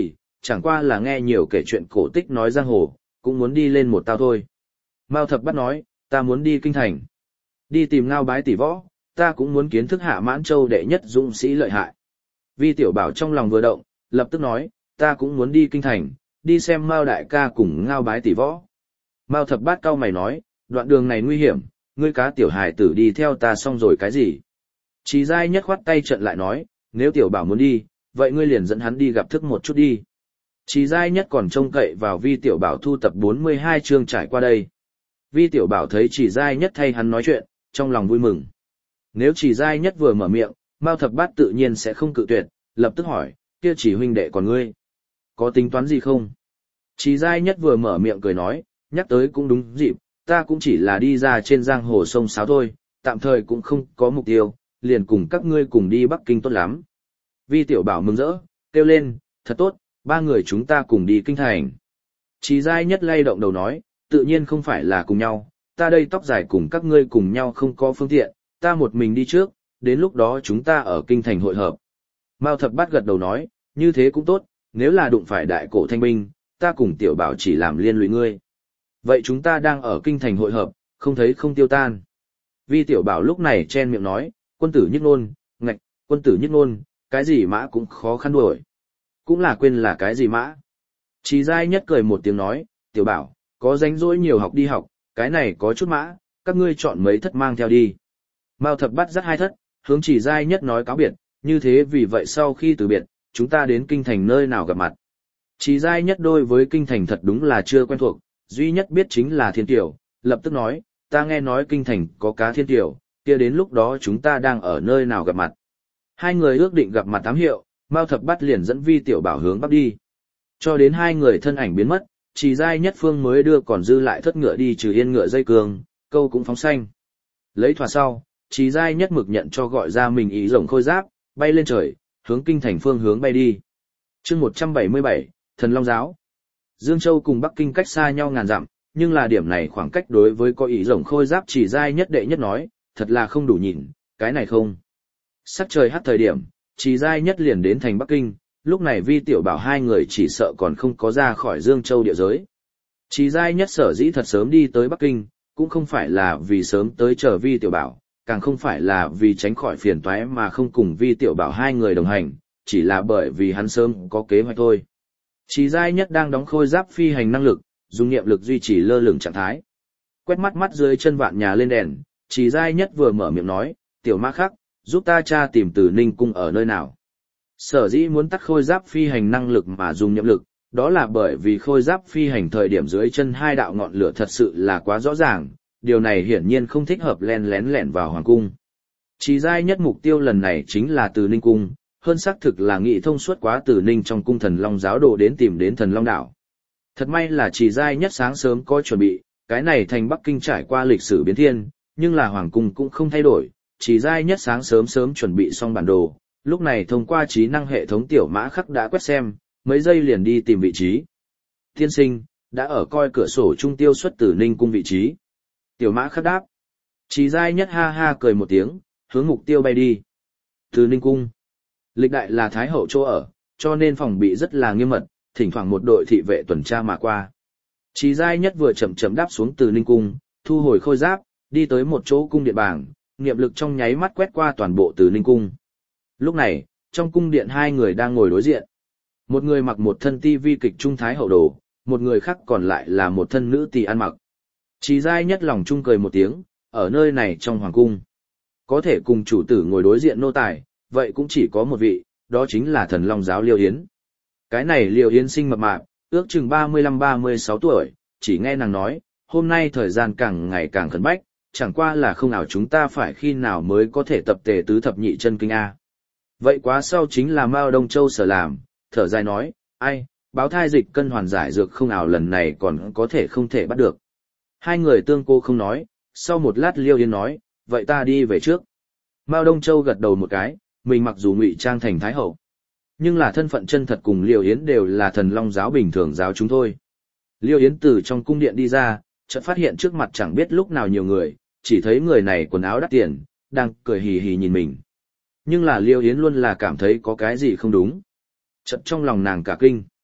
chẳng qua là nghe nhiều kể chuyện cổ tích nói giang hồ, cũng muốn đi lên một tao thôi. Mao Thập Bát nói, ta muốn đi kinh thành. Đi tìm Ngao Bái tỷ võ, ta cũng muốn kiến thức Hạ Mãn Châu đệ nhất dũng sĩ lợi hại. Vi Tiểu Bảo trong lòng vừa động, lập tức nói, ta cũng muốn đi kinh thành, đi xem Mao đại ca cùng Ngao Bái tỷ võ. Mao Thập Bát cau mày nói, đoạn đường này nguy hiểm, ngươi cá tiểu hài tử đi theo ta xong rồi cái gì? Trí Giai Nhất khoát tay trận lại nói, nếu Tiểu Bảo muốn đi, vậy ngươi liền dẫn hắn đi gặp thức một chút đi. Trí Giai Nhất còn trông cậy vào Vi Tiểu Bảo thu tập 42 chương trải qua đây. Vi Tiểu Bảo thấy Trí Giai Nhất thay hắn nói chuyện, trong lòng vui mừng. Nếu Trí Giai Nhất vừa mở miệng, Mao Thập Bát tự nhiên sẽ không cự tuyệt, lập tức hỏi, kia Chỉ huynh đệ còn ngươi, có tính toán gì không? Trí Giai Nhất vừa mở miệng cười nói, nhắc tới cũng đúng dịp, ta cũng chỉ là đi ra trên giang hồ sông sáo thôi, tạm thời cũng không có mục tiêu, liền cùng các ngươi cùng đi Bắc Kinh tốt lắm. Vi Tiểu Bảo mừng rỡ, kêu lên, thật tốt, ba người chúng ta cùng đi kinh thành. Trí Giai Nhất lay động đầu nói, tự nhiên không phải là cùng nhau, ta đây tóc dài cùng các ngươi cùng nhau không có phương tiện, ta một mình đi trước, đến lúc đó chúng ta ở kinh thành hội hợp. Mao Thập Bát gật đầu nói, như thế cũng tốt, nếu là đụng phải đại cổ thanh binh, ta cùng Tiểu Bảo chỉ làm liên lụy ngươi. Vậy chúng ta đang ở kinh thành hội hợp, không thấy không tiêu tan. Vi Tiểu Bảo lúc này chen miệng nói, quân tử nhất ngôn, ngạch, quân tử nhất ngôn, cái gì mã cũng khó khăn đuổi. Cũng là quên là cái gì mã. Trí Giai Nhất cười một tiếng nói, Tiểu Bảo, có rảnh rỗi nhiều học đi học, cái này có chút mã, các ngươi chọn mấy thất mang theo đi. Mao Thập Bát dắt hai thất, hướng Trí Giai Nhất nói cáo biệt, như thế vì vậy sau khi từ biệt, chúng ta đến kinh thành nơi nào gặp mặt. Trí Giai Nhất đối với kinh thành thật đúng là chưa quen thuộc, duy nhất biết chính là Thiên Tiểu, lập tức nói, ta nghe nói kinh thành có cá Thiên Tiểu, kia đến lúc đó chúng ta đang ở nơi nào gặp mặt. Hai người ước định gặp mặt tám hiệu, Mao Thập Bát liền dẫn Vi Tiểu Bảo hướng bắc đi. Cho đến hai người thân ảnh biến mất, Trí Giai Nhất phương mới đưa còn dư lại thất ngựa đi trừ yên ngựa dây cương, câu cũng phóng xanh. Lấy thỏa sau, Trí Giai Nhất mực nhận cho gọi ra mình ý rồng khôi giáp, bay lên trời, hướng kinh thành phương hướng bay đi. Chương 177, Thần Long Giáo. Dương Châu cùng Bắc Kinh cách xa nhau ngàn dặm, nhưng là điểm này khoảng cách đối với có ý rồng khôi giáp Trí Giai Nhất đệ nhất nói, thật là không đủ nhìn, cái này không. Sắc trời hắt thời điểm, Trí Giai Nhất liền đến thành Bắc Kinh, lúc này Vi Tiểu Bảo hai người chỉ sợ còn không có ra khỏi Dương Châu địa giới. Trí Giai Nhất sở dĩ thật sớm đi tới Bắc Kinh, cũng không phải là vì sớm tới chờ Vi Tiểu Bảo, càng không phải là vì tránh khỏi phiền toái mà không cùng Vi Tiểu Bảo hai người đồng hành, chỉ là bởi vì hắn sớm có kế hoạch thôi. Trí Giai Nhất đang đóng khôi giáp phi hành năng lực, dùng niệm lực duy trì lơ lửng trạng thái. Quét mắt mắt dưới chân vạn nhà lên đèn, Trí Giai Nhất vừa mở miệng nói, Tiểu Mã Khắc, giúp ta tra tìm Từ Ninh cung ở nơi nào. Sở dĩ muốn tắt khôi giáp phi hành năng lực mà dùng niệm lực, đó là bởi vì khôi giáp phi hành thời điểm dưới chân hai đạo ngọn lửa thật sự là quá rõ ràng, điều này hiển nhiên không thích hợp len lén lẻn vào hoàng cung. Trí Giai Nhất mục tiêu lần này chính là Từ Ninh cung, hơn xác thực là nghị thông suốt quá Từ Ninh trong cung Thần Long giáo đồ đến tìm đến Thần Long đảo. Thật may là Trí Giai Nhất sáng sớm có chuẩn bị, cái này thành Bắc Kinh trải qua lịch sử biến thiên, nhưng là hoàng cung cũng không thay đổi, Trí Giai Nhất sáng sớm chuẩn bị xong bản đồ, lúc này thông qua trí năng hệ thống Tiểu Mã Khắc đã quét xem, mấy giây liền đi tìm vị trí. Tiên sinh, đã ở coi cửa sổ trung tiêu xuất Từ Ninh cung vị trí. Tiểu Mã Khắc đáp. Trí Giai Nhất ha ha cười một tiếng, hướng mục tiêu bay đi. Từ Ninh cung. Lịch đại là Thái hậu chỗ ở, cho nên phòng bị rất là nghiêm mật, thỉnh thoảng một đội thị vệ tuần tra mà qua. Trí Giai Nhất vừa chậm đáp xuống Từ Ninh cung, thu hồi khôi giáp, đi tới một chỗ cung điện bảng, niệm lực trong nháy mắt quét qua toàn bộ Từ Ninh cung. Lúc này, trong cung điện hai người đang ngồi đối diện. Một người mặc một thân ti vi kịch trung thái hậu đồ, một người khác còn lại là một thân nữ tỳ ăn mặc. Trí Giai Nhất lòng trung cười một tiếng, ở nơi này trong hoàng cung. Có thể cùng chủ tử ngồi đối diện nô tài, vậy cũng chỉ có một vị, đó chính là Thần Long giáo Liêu Yến. Cái này Liêu Yến sinh mập mạp, ước chừng 35-36 tuổi, chỉ nghe nàng nói, hôm nay thời gian càng ngày càng khẩn bách, chẳng qua là không nào chúng ta phải khi nào mới có thể tập tề tứ thập nhị chân kinh A. Vậy quá sau chính là Mao Đông Châu sở làm, thở dài nói, ai, báo thai dịch cân hoàn giải dược không nào lần này còn có thể không thể bắt được. Hai người tương cô không nói, sau một lát Liêu Yến nói, vậy ta đi về trước. Mao Đông Châu gật đầu một cái, mình mặc dù ngụy trang thành Thái hậu, nhưng là thân phận chân thật cùng Liêu Yến đều là Thần Long giáo bình thường giáo chúng thôi. Liêu Yến từ trong cung điện đi ra, chợt phát hiện trước mặt chẳng biết lúc nào nhiều người, chỉ thấy người này quần áo đắt tiền, đang cười hì hì nhìn mình. Nhưng là Liêu Yến luôn là cảm thấy có cái gì không đúng. Chợt trong lòng nàng cả kinh.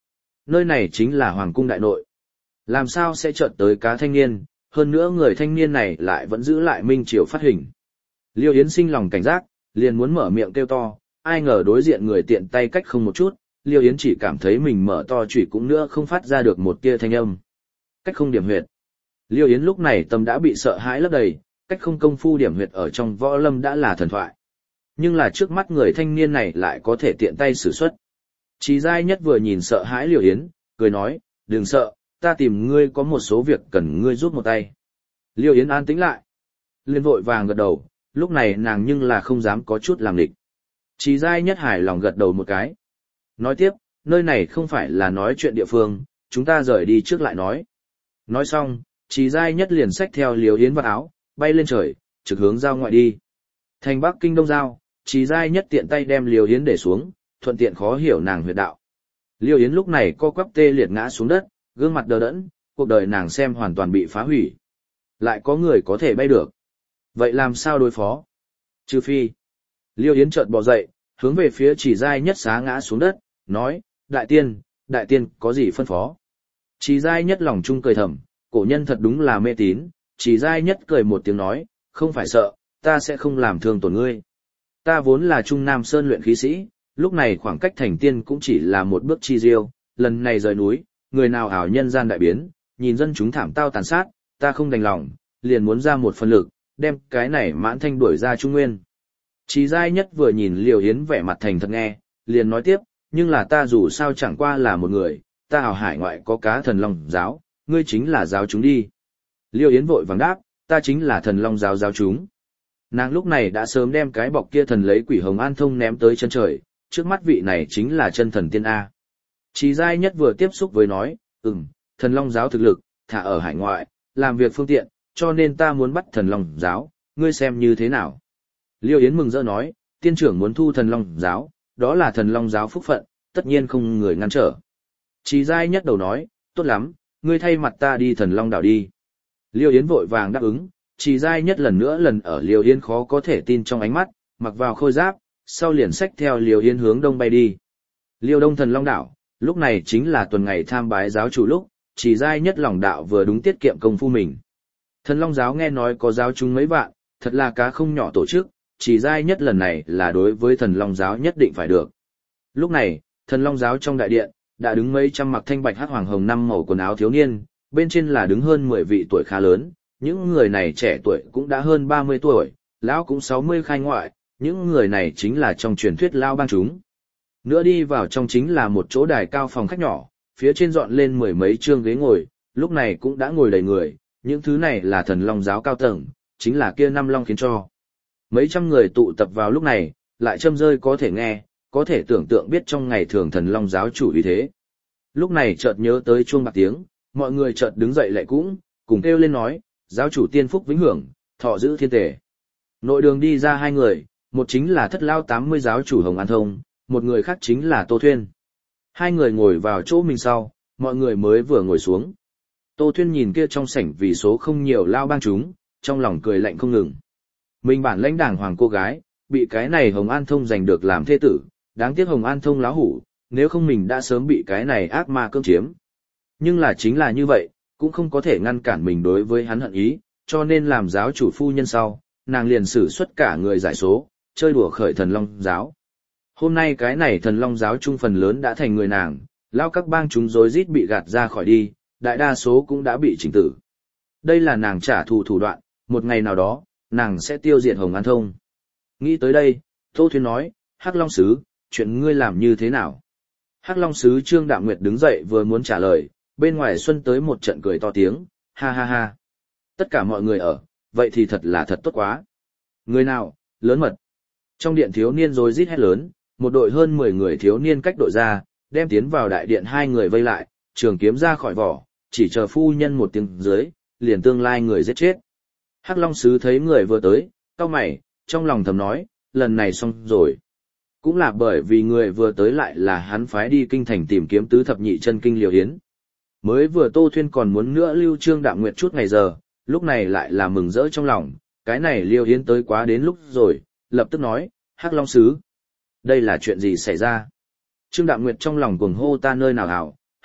Nơi này chính là Hoàng cung đại nội. Làm sao sẽ chợt tới cá thanh niên, hơn nữa người thanh niên này lại vẫn giữ lại Minh Triều phát hình. Liêu Yến sinh lòng cảnh giác, liền muốn mở miệng kêu to, ai ngờ đối diện người tiện tay cách không một chút, Liêu Yến chỉ cảm thấy mình mở to chủy cũng nữa không phát ra được một tia thanh âm. Cách không điểm huyệt. Liêu Yến lúc này tâm đã bị sợ hãi lấp đầy, cách không công phu điểm huyệt ở trong võ lâm đã là thần thoại. Nhưng là trước mắt người thanh niên này lại có thể tiện tay sử xuất. Trí Giai Nhất vừa nhìn sợ hãi Liêu Yến, cười nói, đừng sợ, ta tìm ngươi có một số việc cần ngươi giúp một tay. Liêu Yến an tĩnh lại. Liên vội vàng gật đầu, lúc này nàng nhưng là không dám có chút làm địch. Trí Giai Nhất hài lòng gật đầu một cái. Nói tiếp, nơi này không phải là nói chuyện địa phương, chúng ta rời đi trước lại nói. Nói xong, Trí Giai Nhất liền xách theo Liêu Yến vào áo, bay lên trời, trực hướng giao ngoại đi. Thành Bắc Kinh Đông Giao, Trí Giai Nhất tiện tay đem Liêu Yến để xuống, thuận tiện khó hiểu nàng huyệt đạo. Liêu Yến lúc này co quắp tê liệt ngã xuống đất, gương mặt đờ đẫn, cuộc đời nàng xem hoàn toàn bị phá hủy. Lại có người có thể bay được. Vậy làm sao đối phó? Trừ phi. Liêu Yến chợt bò dậy, hướng về phía Chỉ Giai Nhất xá ngã xuống đất, nói, đại tiên, có gì phân phó? Chỉ Giai Nhất lòng chung cười thầm, cổ nhân thật đúng là mê tín, Chỉ Giai Nhất cười một tiếng nói, không phải sợ, ta sẽ không làm thương tổn ngươi. Ta vốn là Trung Nam Sơn luyện khí sĩ, lúc này khoảng cách thành tiên cũng chỉ là một bước chi diêu, lần này rời núi, người nào ảo nhân gian đại biến, nhìn dân chúng thảm tao tàn sát, ta không đành lòng, liền muốn ra một phần lực, đem cái này Mãn Thanh đuổi ra Trung Nguyên. Chỉ Giai Nhất vừa nhìn Liêu Yến vẻ mặt thành thật nghe, liền nói tiếp, nhưng là ta dù sao chẳng qua là một người, ta ảo hải ngoại có cá thần long giáo, ngươi chính là giáo chúng đi. Liêu Yến vội vàng đáp, ta chính là thần long giáo giáo chúng. Nàng lúc này đã sớm đem cái bọc kia thần lấy quỷ hồng an thông ném tới chân trời, trước mắt vị này chính là chân thần tiên A. Chỉ Giai Nhất vừa tiếp xúc với nói, thần long giáo thực lực, thả ở hải ngoại, làm việc phương tiện, cho nên ta muốn bắt thần long giáo, ngươi xem như thế nào. Liêu Yến mừng rỡ nói, tiên trưởng muốn thu thần long giáo, đó là thần long giáo phúc phận, tất nhiên không người ngăn trở. Chỉ Giai Nhất đầu nói, tốt lắm, ngươi thay mặt ta đi thần long đảo đi. Liêu Yến vội vàng đáp ứng, Chỉ Giai Nhất lần ở Liêu Yến khó có thể tin trong ánh mắt, mặc vào khôi giáp, sau liền xách theo Liêu Yến hướng đông bay đi. Liêu Đông thần long đảo, lúc này chính là tuần ngày tham bái giáo chủ lúc, Chỉ Giai Nhất lòng đạo vừa đúng tiết kiệm công phu mình. Thần long giáo nghe nói có giáo chúng mấy vạn, thật là cá không nhỏ tổ chức, Chỉ Giai Nhất lần này là đối với thần long giáo nhất định phải được. Lúc này, thần long giáo trong đại điện, đã đứng mấy trăm mặc thanh bạch hắc hoàng hồng năm màu quần áo thiếu niên, bên trên là đứng hơn 10 vị tuổi khá lớn, những người này trẻ tuổi cũng đã hơn 30 tuổi, lão cũng 60 khai ngoại, những người này chính là trong truyền thuyết lao bang chúng. Nữa đi vào trong chính là một chỗ đài cao phòng khách nhỏ, phía trên dọn lên 10 mấy chương ghế ngồi, lúc này cũng đã ngồi đầy người, những thứ này là thần long giáo cao tầng, chính là kia năm long khiến cho. Mấy trăm người tụ tập vào lúc này, lại châm rơi có thể nghe, có thể tưởng tượng biết trong ngày thường thần long giáo chủ vì thế. Lúc này chợt nhớ tới chuông bạc tiếng, mọi người chợt đứng dậy lại cũng, cùng kêu lên nói, giáo chủ tiên phúc vĩnh hưởng, thọ giữ thiên tề. Nội đường đi ra hai người, một chính là thất lao 80 giáo chủ Hồng An Thông, một người khác chính là Tô Thuyên. Hai người ngồi vào chỗ mình sau, mọi người mới vừa ngồi xuống. Tô Thuyên nhìn kia trong sảnh vì số không nhiều lao bang chúng, trong lòng cười lạnh không ngừng. Mình bản lãnh đảng hoàng cô gái, bị cái này Hồng An Thông giành được làm thê tử, đáng tiếc Hồng An Thông láo hủ, nếu không mình đã sớm bị cái này ác ma cưỡng chiếm. Nhưng là chính là như vậy, cũng không có thể ngăn cản mình đối với hắn hận ý, cho nên làm giáo chủ phu nhân sau, nàng liền sử xuất cả người giải số, chơi đùa khởi thần long giáo. Hôm nay cái này thần long giáo trung phần lớn đã thành người nàng, lao các bang chúng rối rít bị gạt ra khỏi đi, đại đa số cũng đã bị chỉnh tử. Đây là nàng trả thù thủ đoạn, một ngày nào đó, nàng sẽ tiêu diệt Hồng An Thông. Nghĩ tới đây, Tô Thuyên nói, Hắc Long Sứ, chuyện ngươi làm như thế nào? Hắc Long Sứ Trương Đạm Nguyệt đứng dậy vừa muốn trả lời, bên ngoài xuân tới một trận cười to tiếng, ha ha ha. Tất cả mọi người ở, vậy thì thật là thật tốt quá. Người nào, lớn mật. Trong điện thiếu niên rối rít hét lớn, một đội hơn 10 người thiếu niên cách đội ra, đem tiến vào đại điện hai người vây lại, trường kiếm ra khỏi vỏ, chỉ chờ phu nhân một tiếng dưới, liền tương lai người giết chết. Hắc Long Sứ thấy người vừa tới, cau mày, trong lòng thầm nói, lần này xong rồi. Cũng là bởi vì người vừa tới lại là hắn phái đi kinh thành tìm kiếm tứ thập nhị chân kinh Liêu Yến. Mới vừa Tô Thuyên còn muốn nữa lưu Trương Đạm Nguyệt chút ngày giờ, lúc này lại là mừng rỡ trong lòng, cái này Liêu Yến tới quá đến lúc rồi, lập tức nói, Hắc Long Sứ. Đây là chuyện gì xảy ra? Trương Đạm Nguyệt trong lòng cuồng hô ta nơi nào hảo,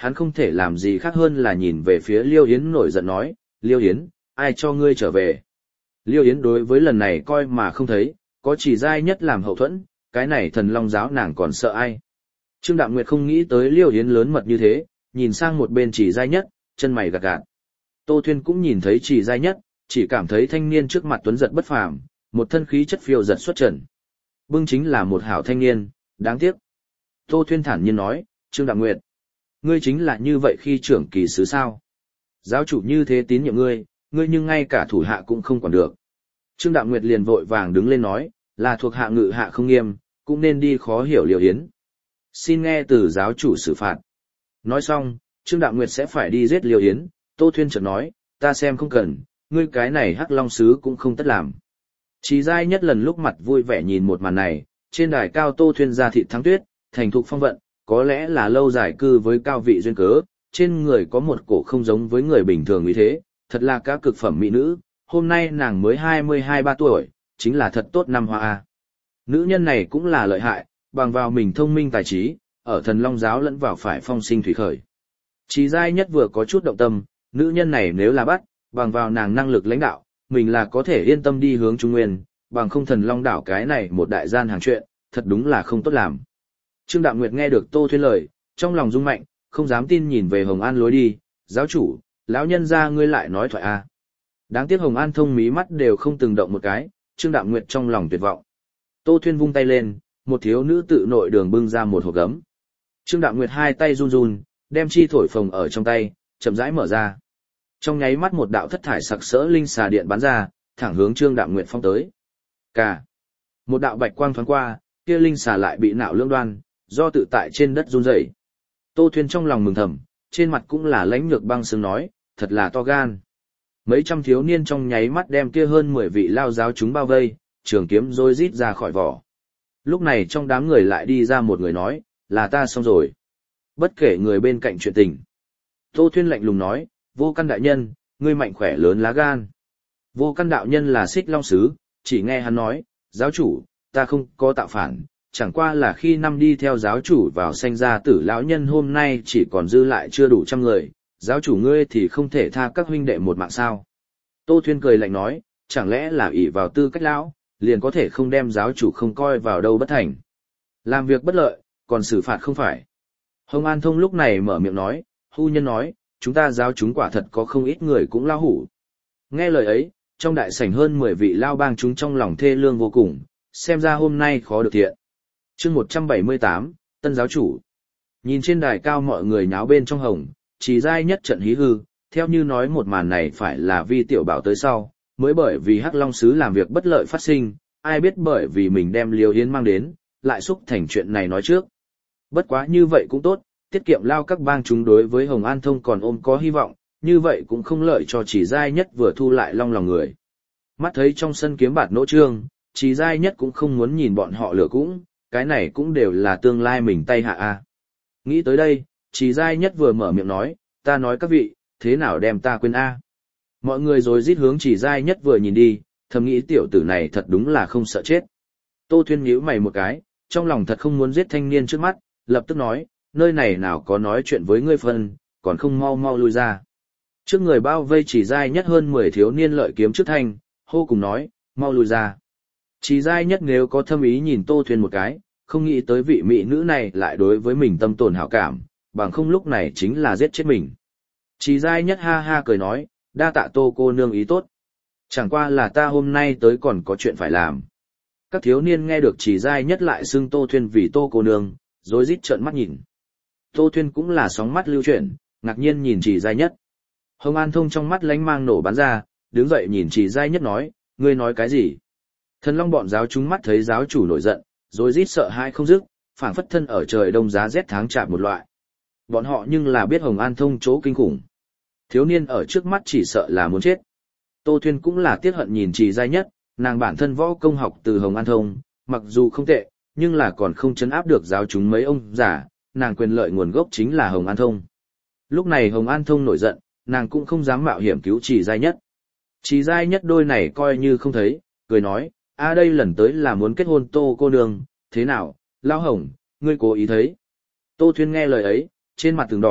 hắn không thể làm gì khác hơn là nhìn về phía Liêu Yến nổi giận nói, Liêu Yến, ai cho ngươi trở về? Liêu Yến đối với lần này coi mà không thấy, có chỉ giai nhất làm hậu thuẫn, cái này thần long giáo nàng còn sợ ai? Trương Đạm Nguyệt không nghĩ tới Liêu Yến lớn mật như thế, nhìn sang một bên chỉ giai nhất, chân mày gạt gạt. Tô Thuyên cũng nhìn thấy chỉ giai nhất, chỉ cảm thấy thanh niên trước mặt tuấn giật bất phàm, một thân khí chất phiêu giật xuất trần. Bưng chính là một hảo thanh niên, đáng tiếc. Tô Thuyên thản nhiên nói, Trương Đạm Nguyệt, ngươi chính là như vậy khi trưởng kỳ sứ sao? Giáo chủ như thế tín nhiệm ngươi, ngươi nhưng ngay cả thủ hạ cũng không quản được. Trương Đạm Nguyệt liền vội vàng đứng lên nói, là thuộc hạ ngự hạ không nghiêm, cũng nên đi khó hiểu Liêu Yến. Xin nghe từ giáo chủ xử phạt. Nói xong, Trương Đạm Nguyệt sẽ phải đi giết Liêu Yến, Tô Thuyên chợt nói, ta xem không cần, ngươi cái này Hắc Long sứ cũng không tất làm. Chỉ giai nhất lần lúc mặt vui vẻ nhìn một màn này, trên đài cao Tô Thuyên ra thịt thắng tuyết, thành thục phong vận, có lẽ là lâu dài cư với cao vị duyên cớ, trên người có một cổ không giống với người bình thường như thế, thật là các cực phẩm mỹ nữ, hôm nay nàng mới 22-3 tuổi, chính là thật tốt năm hoa a. Nữ nhân này cũng là lợi hại, bằng vào mình thông minh tài trí, ở thần long giáo lẫn vào phải phong sinh thủy khởi. Chỉ giai nhất vừa có chút động tâm, nữ nhân này nếu là bắt, bằng vào nàng năng lực lãnh đạo, mình là có thể yên tâm đi hướng Trung Nguyên, bằng không thần long đảo cái này một đại gian hàng chuyện, thật đúng là không tốt làm. Trương Đạm Nguyệt nghe được Tô Thuyên lời, trong lòng rung mạnh, không dám tin nhìn về Hồng An lối đi, giáo chủ, lão nhân gia ngươi lại nói thoại a. Đáng tiếc Hồng An thông mí mắt đều không từng động một cái, Trương Đạm Nguyệt trong lòng tuyệt vọng. Tô Thuyên vung tay lên, một thiếu nữ tự nội đường bưng ra một hộp gấm. Trương Đạm Nguyệt hai tay run run, đem chi thổi phồng ở trong tay, chậm rãi mở ra. Trong nháy mắt một đạo thất thải sặc sỡ linh xà điện bắn ra, thẳng hướng Trương Đạm Nguyệt phong tới. Cả một đạo bạch quang thoáng qua, kia linh xà lại bị nạo lưỡng đoan, do tự tại trên đất run rẩy. Tô Thuyên trong lòng mừng thầm, trên mặt cũng là lãnh nhược băng sướng nói, thật là to gan. Mấy trăm thiếu niên trong nháy mắt đem kia hơn 10 vị lao giáo chúng bao vây, trường kiếm rối rít ra khỏi vỏ. Lúc này trong đám người lại đi ra một người nói, là ta xong rồi. Bất kể người bên cạnh chuyện tình. Tô Thuyên lạnh lùng nói, Vô Căn đại nhân, ngươi mạnh khỏe lớn lá gan. Vô Căn đạo nhân là Xích Long sứ, chỉ nghe hắn nói, giáo chủ, ta không có tạo phản, chẳng qua là khi năm đi theo giáo chủ vào sanh ra tử lão nhân hôm nay chỉ còn dư lại chưa đủ 100 người, giáo chủ ngươi thì không thể tha các huynh đệ một mạng sao. Tô Thuyên cười lạnh nói, chẳng lẽ là ỷ vào tư cách lão, liền có thể không đem giáo chủ không coi vào đâu bất thành. Làm việc bất lợi, còn xử phạt không phải. Hồng An Thông lúc này mở miệng nói, hưu nhân nói, chúng ta giáo chúng quả thật có không ít người cũng lao hủ. Nghe lời ấy, trong đại sảnh hơn 10 vị lao bang chúng trong lòng thê lương vô cùng, xem ra hôm nay khó được thiện. Chương 178, Tân giáo chủ. Nhìn trên đài cao mọi người nháo bên trong hồng, chỉ giai nhất trận hí hư, theo như nói một màn này phải là Vi tiểu bảo tới sau, mới bởi vì Hắc Long sứ làm việc bất lợi phát sinh, ai biết bởi vì mình đem Liêu Yến mang đến, lại xúc thành chuyện này nói trước. Bất quá như vậy cũng tốt, tiết kiệm lao các bang chúng đối với Hồng An Thông còn ôm có hy vọng, như vậy cũng không lợi cho chỉ giai nhất vừa thu lại long lòng người. Mắt thấy trong sân kiếm bạt nỗ trương, chỉ giai nhất cũng không muốn nhìn bọn họ lửa cũng, cái này cũng đều là tương lai mình tay hạ a. Nghĩ tới đây, chỉ giai nhất vừa mở miệng nói, ta nói các vị, thế nào đem ta quên a? Mọi người rồi rít hướng chỉ giai nhất vừa nhìn đi, thầm nghĩ tiểu tử này thật đúng là không sợ chết. Tô Thuyên nhíu mày một cái, trong lòng thật không muốn giết thanh niên trước mắt, lập tức nói, nơi này nào có nói chuyện với ngươi phân, còn không mau mau lui ra. Trước người bao vây chỉ giai nhất hơn 10 thiếu niên lợi kiếm trước thanh, hô cùng nói, mau lui ra. Chỉ giai nhất nếu có thâm ý nhìn Tô Thuyên một cái, không nghĩ tới vị mỹ nữ này lại đối với mình tâm tồn hảo cảm, bằng không lúc này chính là giết chết mình. Chỉ giai nhất ha ha cười nói, đa tạ Tô cô nương ý tốt. Chẳng qua là ta hôm nay tới còn có chuyện phải làm. Các thiếu niên nghe được chỉ giai nhất lại xưng Tô Thuyên vì Tô cô nương, rối rít trợn mắt nhìn. Tô Thuyên cũng là sóng mắt lưu chuyển, ngạc nhiên nhìn chỉ giai nhất. Hồng An Thông trong mắt lánh mang nổ bắn ra, đứng dậy nhìn chỉ giai nhất nói, ngươi nói cái gì? Thần Long bọn giáo chúng mắt thấy giáo chủ nổi giận, rối rít sợ hãi không dứt, phảng phất thân ở trời đông giá rét tháng chạp một loại. Bọn họ nhưng là biết Hồng An Thông chỗ kinh khủng. Thiếu niên ở trước mắt chỉ sợ là muốn chết. Tô Thuyên cũng là tiếc hận nhìn chỉ giai nhất, nàng bản thân võ công học từ Hồng An Thông, mặc dù không tệ, nhưng là còn không chấn áp được giáo chúng mấy ông giả, nàng quyền lợi nguồn gốc chính là Hồng An Thông. Lúc này Hồng An Thông nổi giận, nàng cũng không dám mạo hiểm cứu chỉ giai nhất. Chỉ giai nhất đôi này coi như không thấy, cười nói, đây lần tới là muốn kết hôn Tô cô nương, thế nào, Lão Hồng, ngươi cố ý thấy. Tô Thuyên nghe lời ấy, trên mặt từng đỏ,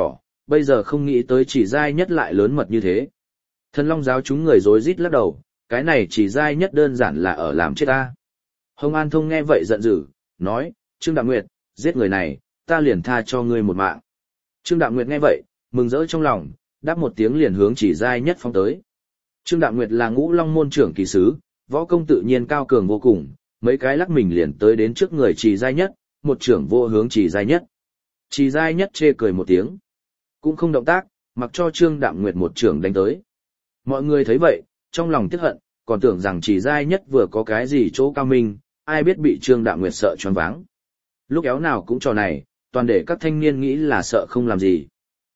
bây giờ không nghĩ tới chỉ giai nhất lại lớn mật như thế. Thần Long giáo chúng người rối rít lắc đầu, cái này chỉ giai nhất đơn giản là ở làm chết ta. Hồng An Thông nghe vậy giận dữ, nói, Trương Đạm Nguyệt, giết người này, ta liền tha cho ngươi một mạng. Trương Đạm Nguyệt nghe vậy, mừng rỡ trong lòng, đáp một tiếng liền hướng chỉ giai nhất phóng tới. Trương Đạm Nguyệt là Ngũ Long môn trưởng kỳ sứ, võ công tự nhiên cao cường vô cùng, mấy cái lắc mình liền tới đến trước người chỉ giai nhất, một trưởng vô hướng chỉ giai nhất. Chỉ giai nhất chê cười một tiếng, cũng không động tác, mặc cho Trương Đạm Nguyệt một trưởng đánh tới. Mọi người thấy vậy, trong lòng tiếc hận, còn tưởng rằng chỉ giai nhất vừa có cái gì chỗ cao minh, ai biết bị Trương Đạm Nguyệt sợ choáng váng. Lúc éo nào cũng trò này, toàn để các thanh niên nghĩ là sợ không làm gì.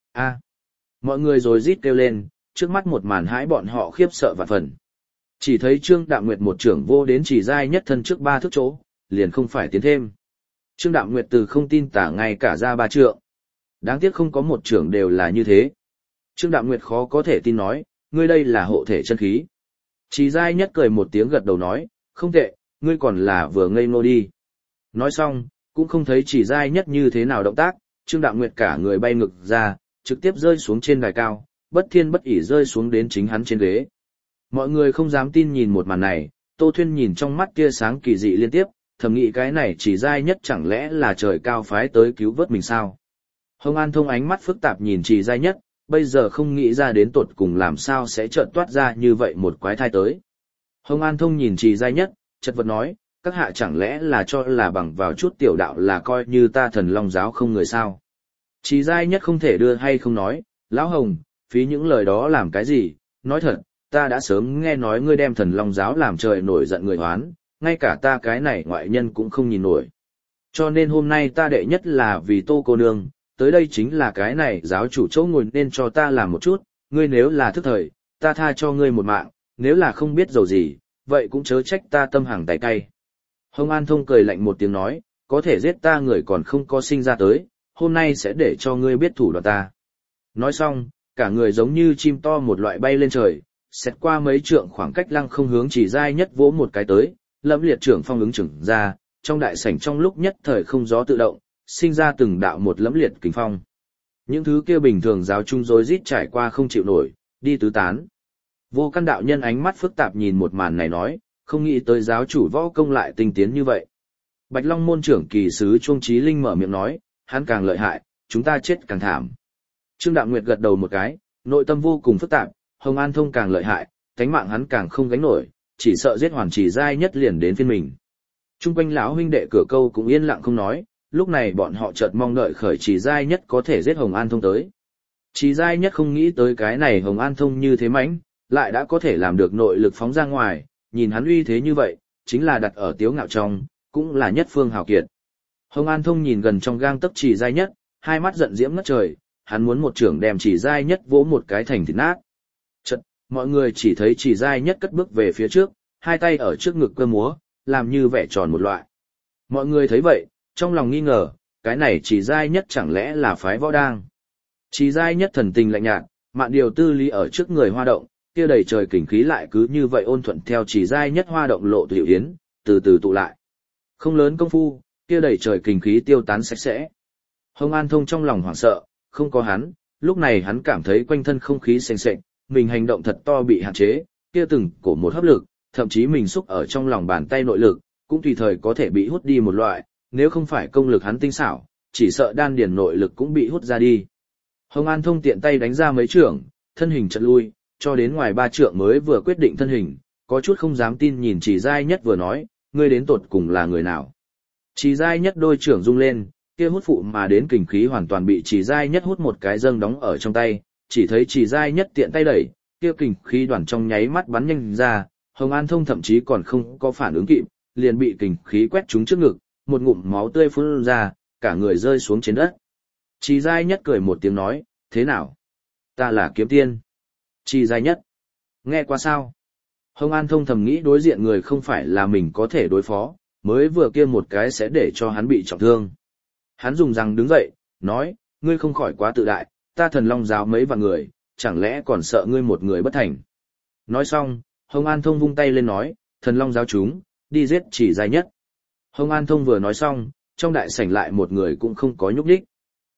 Mọi người rồi rít kêu lên, trước mắt một màn hãi bọn họ khiếp sợ vạn phần. Chỉ thấy Trương Đạm Nguyệt một trưởng vô đến chỉ giai nhất thân trước 3 thước chỗ, liền không phải tiến thêm. Trương Đạm Nguyệt từ không tin tả ngay cả ra 3 trượng. Đáng tiếc không có một trưởng đều là như thế. Trương Đạm Nguyệt khó có thể tin nói, ngươi đây là hộ thể chân khí. Chỉ giai nhất cười một tiếng gật đầu nói, không tệ, ngươi còn là vừa ngây ngô đi. Nói xong, cũng không thấy chỉ giai nhất như thế nào động tác, Trương Đạm Nguyệt cả người bay ngực ra, trực tiếp rơi xuống trên đài cao, bất thiên bất ỷ rơi xuống đến chính hắn trên ghế. Mọi người không dám tin nhìn một màn này, Tô Thuyên nhìn trong mắt tia sáng kỳ dị liên tiếp, thầm nghĩ cái này chỉ giai nhất chẳng lẽ là trời cao phái tới cứu vớt mình sao. Hồng An Thông ánh mắt phức tạp nhìn chỉ giai nhất, bây giờ không nghĩ ra đến tột cùng làm sao sẽ chợt toát ra như vậy một quái thai tới. Hồng An Thông nhìn chỉ giai nhất, chật vật nói, các hạ chẳng lẽ là cho là bằng vào chút tiểu đạo là coi như ta Thần Long giáo không người sao. Chỉ giai nhất không thể đưa hay không nói, lão Hồng, phí những lời đó làm cái gì, nói thật, ta đã sớm nghe nói ngươi đem Thần Long giáo làm trời nổi giận người hoán, ngay cả ta cái này ngoại nhân cũng không nhìn nổi. Cho nên hôm nay ta đệ nhất là vì Tô cô nương, tới đây chính là cái này giáo chủ chỗ ngồi nên cho ta làm một chút, ngươi nếu là thức thời, ta tha cho ngươi một mạng, nếu là không biết dầu gì, vậy cũng chớ trách ta tâm hàng tay cay. Hồng An Thông cười lạnh một tiếng nói, có thể giết ta người còn không có sinh ra tới, hôm nay sẽ để cho ngươi biết thủ đoạn ta. Nói xong, cả người giống như chim to một loại bay lên trời, xét qua mấy trượng khoảng cách lăng không hướng chỉ giai nhất vỗ một cái tới, Lâm Liệt trưởng phong ứng trưởng ra, trong đại sảnh trong lúc nhất thời không gió tự động, sinh ra từng đạo một lẫm liệt kình phong. Những thứ kia bình thường giáo trung rối rít trải qua không chịu nổi, đi tứ tán. Vô Căn đạo nhân ánh mắt phức tạp nhìn một màn này nói, không nghĩ tới giáo chủ võ công lại tinh tiến như vậy. Bạch Long môn trưởng kỳ sứ Chuông Chí Linh mở miệng nói, hắn càng lợi hại, chúng ta chết càng thảm. Trương Đạm Nguyệt gật đầu một cái, nội tâm vô cùng phức tạp, Hồng An Thông càng lợi hại, cánh mạng hắn càng không gánh nổi, chỉ sợ giết hoàn chỉ giai nhất liền đến phiên mình. Trung quanh lão huynh đệ cửa câu cũng yên lặng không nói, lúc này bọn họ chợt mong đợi khởi chỉ giai nhất có thể giết Hồng An Thông tới. Chỉ giai nhất không nghĩ tới cái này Hồng An Thông như thế mãnh, lại đã có thể làm được nội lực phóng ra ngoài, nhìn hắn uy thế như vậy, chính là đặt ở Tiếu Ngạo trong, cũng là nhất phương hào kiệt. Hồng An Thông nhìn gần trong gang tấc chỉ giai nhất, hai mắt giận diễm ngất trời, hắn muốn một trưởng đem chỉ giai nhất vỗ một cái thành thịt nát. Chợt, mọi người chỉ thấy chỉ giai nhất cất bước về phía trước, hai tay ở trước ngực cơ múa, làm như vẻ tròn một loại. Mọi người thấy vậy, trong lòng nghi ngờ, cái này chỉ giai nhất chẳng lẽ là phái võ đang. Chỉ giai nhất thần tình lạnh nhạt, mạn điều tư lý ở trước người hoa động, kia đầy trời kình khí lại cứ như vậy ôn thuận theo chỉ giai nhất hoa động lộ tiểu yến, từ từ tụ lại. Không lớn công phu, kia đầy trời kình khí tiêu tán sạch sẽ. Hồng An Thông trong lòng hoảng sợ, không có hắn, lúc này hắn cảm thấy quanh thân không khí sền sệt, mình hành động thật to bị hạn chế, kia từng cổ một hấp lực, thậm chí mình xúc ở trong lòng bàn tay nội lực, cũng tùy thời có thể bị hút đi một loại, nếu không phải công lực hắn tinh xảo, chỉ sợ đan điền nội lực cũng bị hút ra đi. Hồng An Thông tiện tay đánh ra mấy trưởng, thân hình chợt lui, cho đến ngoài 3 trượng mới vừa quyết định thân hình, có chút không dám tin nhìn chỉ giai nhất vừa nói, ngươi đến tột cùng là người nào. Chỉ giai nhất đôi trưởng rung lên, kia hút phụ mà đến kình khí hoàn toàn bị chỉ giai nhất hút một cái dâng đóng ở trong tay, chỉ thấy chỉ giai nhất tiện tay đẩy, kia kình khí đoàn trong nháy mắt bắn nhanh ra, Hồng An Thông thậm chí còn không có phản ứng kịp, liền bị kình khí quét trúng trước ngực, một ngụm máu tươi phun ra, cả người rơi xuống trên đất. Chỉ giai nhất cười một tiếng nói, thế nào? Ta là kiếm tiên. Chỉ giai nhất. Nghe qua sao? Hồng An Thông thầm nghĩ đối diện người không phải là mình có thể đối phó, mới vừa kia một cái sẽ để cho hắn bị trọng thương. Hắn dùng răng đứng dậy, nói, ngươi không khỏi quá tự đại, ta Thần Long giáo mấy vạn người, chẳng lẽ còn sợ ngươi một người bất thành. Nói xong, Hồng An Thông vung tay lên nói, Thần Long giáo chúng, đi giết chỉ giai nhất. Hồng An Thông vừa nói xong, trong đại sảnh lại một người cũng không có nhúc nhích.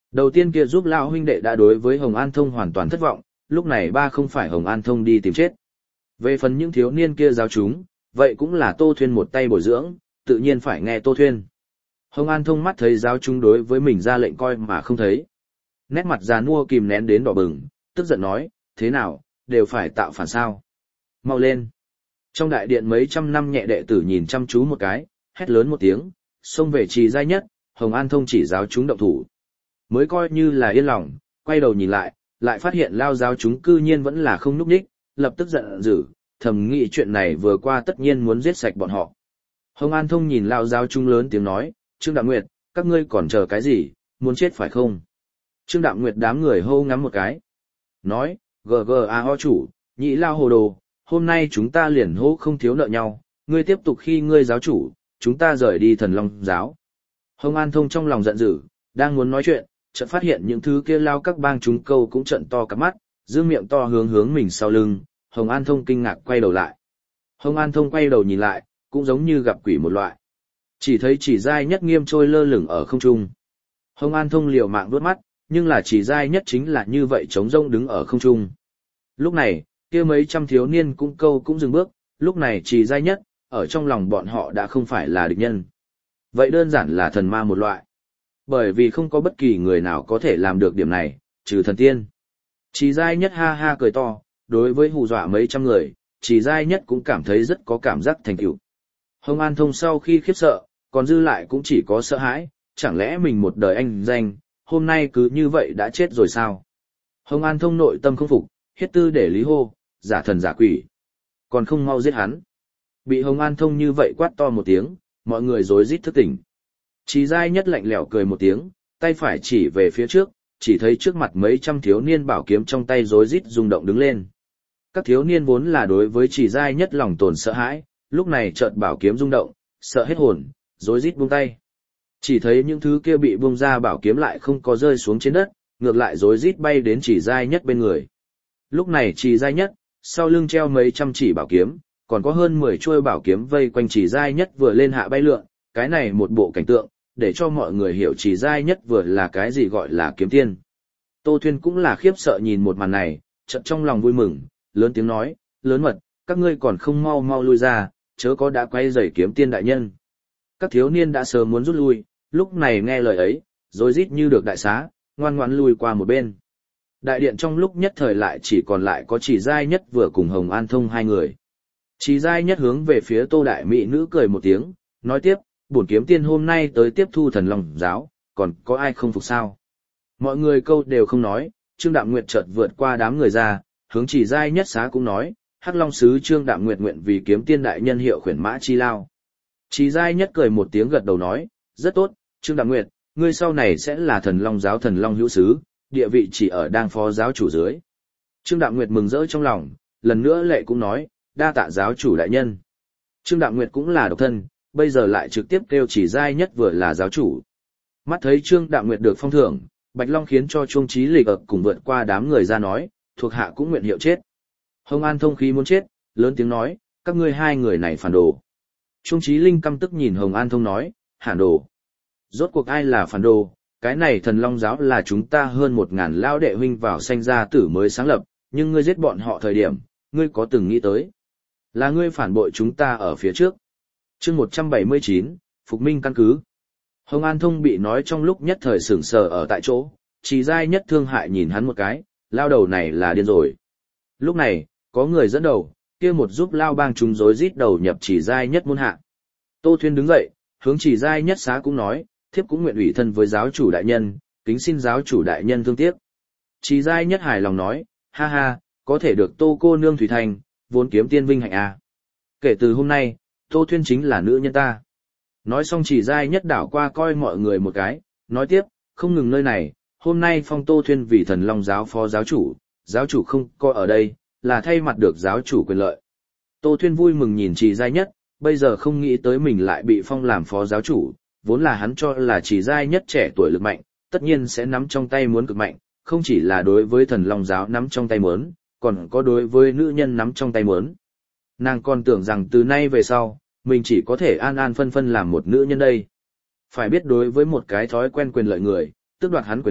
Đầu tiên kia giúp lão huynh đệ đã đối với Hồng An Thông hoàn toàn thất vọng, lúc này ba không phải Hồng An Thông đi tìm chết. Về phần những thiếu niên kia giáo chúng, vậy cũng là Tô Thuyên một tay bồi dưỡng, tự nhiên phải nghe Tô Thuyên. Hồng An Thông mắt thấy giáo chúng đối với mình ra lệnh coi mà không thấy. Nét mặt già nua kìm nén đến đỏ bừng, tức giận nói, thế nào, đều phải tạo phản sao. Mau lên. Trong đại điện mấy trăm năm nhẹ đệ tử nhìn chăm chú một cái, hét lớn một tiếng, xông về Trì Giai Nhất, Hồng An Thông chỉ giáo chúng động thủ. Mới coi như là yên lòng, quay đầu nhìn lại phát hiện lao giáo chúng cư nhiên vẫn là không núp đích, lập tức giận dữ, thầm nghĩ chuyện này vừa qua tất nhiên muốn giết sạch bọn họ. Hồng An Thông nhìn lao giáo chúng lớn tiếng nói, Trương Đạm Nguyệt, các ngươi còn chờ cái gì, muốn chết phải không? Trương Đạm Nguyệt đám người hô ngắm một cái. Nói, ho chủ, nhị lao hồ đồ, hôm nay chúng ta liền hô không thiếu nợ nhau, ngươi tiếp tục khi ngươi giáo chủ, chúng ta rời đi Thần Long giáo. Hồng An Thông trong lòng giận dữ, đang muốn nói chuyện, chợt phát hiện những thứ kia lao các bang chúng câu cũng trợn to cả mắt, dương miệng to hướng mình sau lưng, Hồng An Thông kinh ngạc quay đầu lại. Hồng An Thông quay đầu nhìn lại, cũng giống như gặp quỷ một loại. Chỉ thấy Chỉ Giai Nhất nghiêm trôi lơ lửng ở không trung. Hồng An Thông liều mạng vuốt mắt, nhưng là Chỉ Giai Nhất chính là như vậy trống rông đứng ở không trung. Lúc này, kia mấy trăm thiếu niên cũng câu cũng dừng bước, lúc này Chỉ Giai Nhất, ở trong lòng bọn họ đã không phải là địch nhân. Vậy đơn giản là thần ma một loại. Bởi vì không có bất kỳ người nào có thể làm được điểm này, trừ thần tiên. Chỉ Giai Nhất ha ha cười to, đối với hù dọa mấy trăm người, Chỉ Giai Nhất cũng cảm thấy rất có cảm giác thành tựu. Hồng An Thông sau khi khiếp sợ, còn dư lại cũng chỉ có sợ hãi, chẳng lẽ mình một đời anh danh, hôm nay cứ như vậy đã chết rồi sao? Hồng An Thông nội tâm không phục, hiết tư để lý hô, giả thần giả quỷ. Còn không mau giết hắn. Bị Hồng An Thông như vậy quát to một tiếng, mọi người rối rít thức tỉnh. Chỉ Giai Nhất lạnh lẽo cười một tiếng, tay phải chỉ về phía trước, chỉ thấy trước mặt mấy trăm thiếu niên bảo kiếm trong tay rối rít rung động đứng lên. Các thiếu niên vốn là đối với Chỉ Giai Nhất lòng tồn sợ hãi, lúc này chợt bảo kiếm rung động, sợ hết hồn, rối rít buông tay. Chỉ thấy những thứ kia bị buông ra bảo kiếm lại không có rơi xuống trên đất, ngược lại rối rít bay đến Chỉ Giai Nhất bên người. Lúc này Chỉ Giai Nhất, sau lưng treo mấy trăm chỉ bảo kiếm, còn có hơn 10 chuôi bảo kiếm vây quanh Chỉ Giai Nhất vừa lên hạ bay lượn, cái này một bộ cảnh tượng, để cho mọi người hiểu Chỉ Giai Nhất vừa là cái gì gọi là kiếm tiên. Tô Thuyên cũng là khiếp sợ nhìn một màn này, chợt trong lòng vui mừng, lớn tiếng nói, lớn mật, các ngươi còn không mau mau lui ra, chớ có đã quay rầy kiếm tiên đại nhân. Các thiếu niên đã sớm muốn rút lui, lúc này nghe lời ấy, rối rít như được đại xá, ngoan ngoãn lui qua một bên. Đại điện trong lúc nhất thời lại chỉ còn lại có Chỉ Giai Nhất vừa cùng Hồng An Thông hai người. Chỉ Giai Nhất hướng về phía Tô đại mỹ nữ cười một tiếng, nói tiếp, bổn kiếm tiên hôm nay tới tiếp thu Thần Long giáo, còn có ai không phục sao? Mọi người câu đều không nói, Trương Đạm Nguyệt chợt vượt qua đám người ra, hướng Chỉ Giai Nhất xá cũng nói, Hắc Long sứ Trương Đạm Nguyệt nguyện vì kiếm tiên đại nhân hiệu khuyển mã chi lao. Chỉ Giai Nhất cười một tiếng gật đầu nói, rất tốt, Trương Đạm Nguyệt, ngươi sau này sẽ là Thần Long giáo Thần Long hữu sứ, địa vị chỉ ở đang phó giáo chủ dưới. Trương Đạm Nguyệt mừng rỡ trong lòng, lần nữa lệ cũng nói, đa tạ giáo chủ đại nhân. Trương Đạm Nguyệt cũng là độc thân, bây giờ lại trực tiếp kêu Chỉ Giai Nhất vừa là giáo chủ. Mắt thấy Trương Đạm Nguyệt được phong thưởng, Bạch Long khiến cho Trung Chí Lịch cùng vượt qua đám người ra nói, thuộc hạ cũng nguyện hiệu chết. Hồng An Thông khí muốn chết, lớn tiếng nói, các ngươi hai người này phản đồ. Trung Chí Linh căm tức nhìn Hồng An Thông nói, phản đồ. Rốt cuộc ai là phản đồ, cái này Thần Long giáo là chúng ta hơn 1000 lao đệ huynh vào sanh ra tử mới sáng lập, nhưng ngươi giết bọn họ thời điểm, ngươi có từng nghĩ tới. Là ngươi phản bội chúng ta ở phía trước. Chương 179, Phục Minh căn cứ. Hồng An Thông bị nói trong lúc nhất thời sửng sờ ở tại chỗ, Chỉ Giai Nhất thương hại nhìn hắn một cái, lao đầu này là điên rồi. Lúc này, có người dẫn đầu, kia một giúp lao bang chúng rối rít đầu nhập Chỉ Giai Nhất môn hạ. Tô Thuyên đứng dậy, hướng Chỉ Giai Nhất xá cũng nói, thiếp cũng nguyện ủy thân với giáo chủ đại nhân, kính xin giáo chủ đại nhân thương tiếc. Chỉ Giai Nhất hài lòng nói, ha ha, có thể được Tô cô nương Thủy Thành, vốn kiếm tiên vinh hạnh à. Kể từ hôm nay, Tô Thuyên chính là nữ nhân ta. Nói xong Chỉ Giai Nhất đảo qua coi mọi người một cái, nói tiếp, không ngừng nơi này, hôm nay phong Tô Thuyên vì Thần Long giáo phó giáo chủ không coi ở đây, là thay mặt được giáo chủ quyền lợi. Tô Thuyên vui mừng nhìn Chỉ Giai Nhất, bây giờ không nghĩ tới mình lại bị phong làm phó giáo chủ, vốn là hắn cho là Chỉ Giai Nhất trẻ tuổi lực mạnh, tất nhiên sẽ nắm trong tay muốn cực mạnh, không chỉ là đối với Thần Long giáo nắm trong tay muốn, còn có đối với nữ nhân nắm trong tay muốn. Nàng còn tưởng rằng từ nay về sau, mình chỉ có thể an an phân phân làm một nữ nhân đây. Phải biết đối với một cái thói quen quyền lợi người, tước đoạt hắn quyền lợi,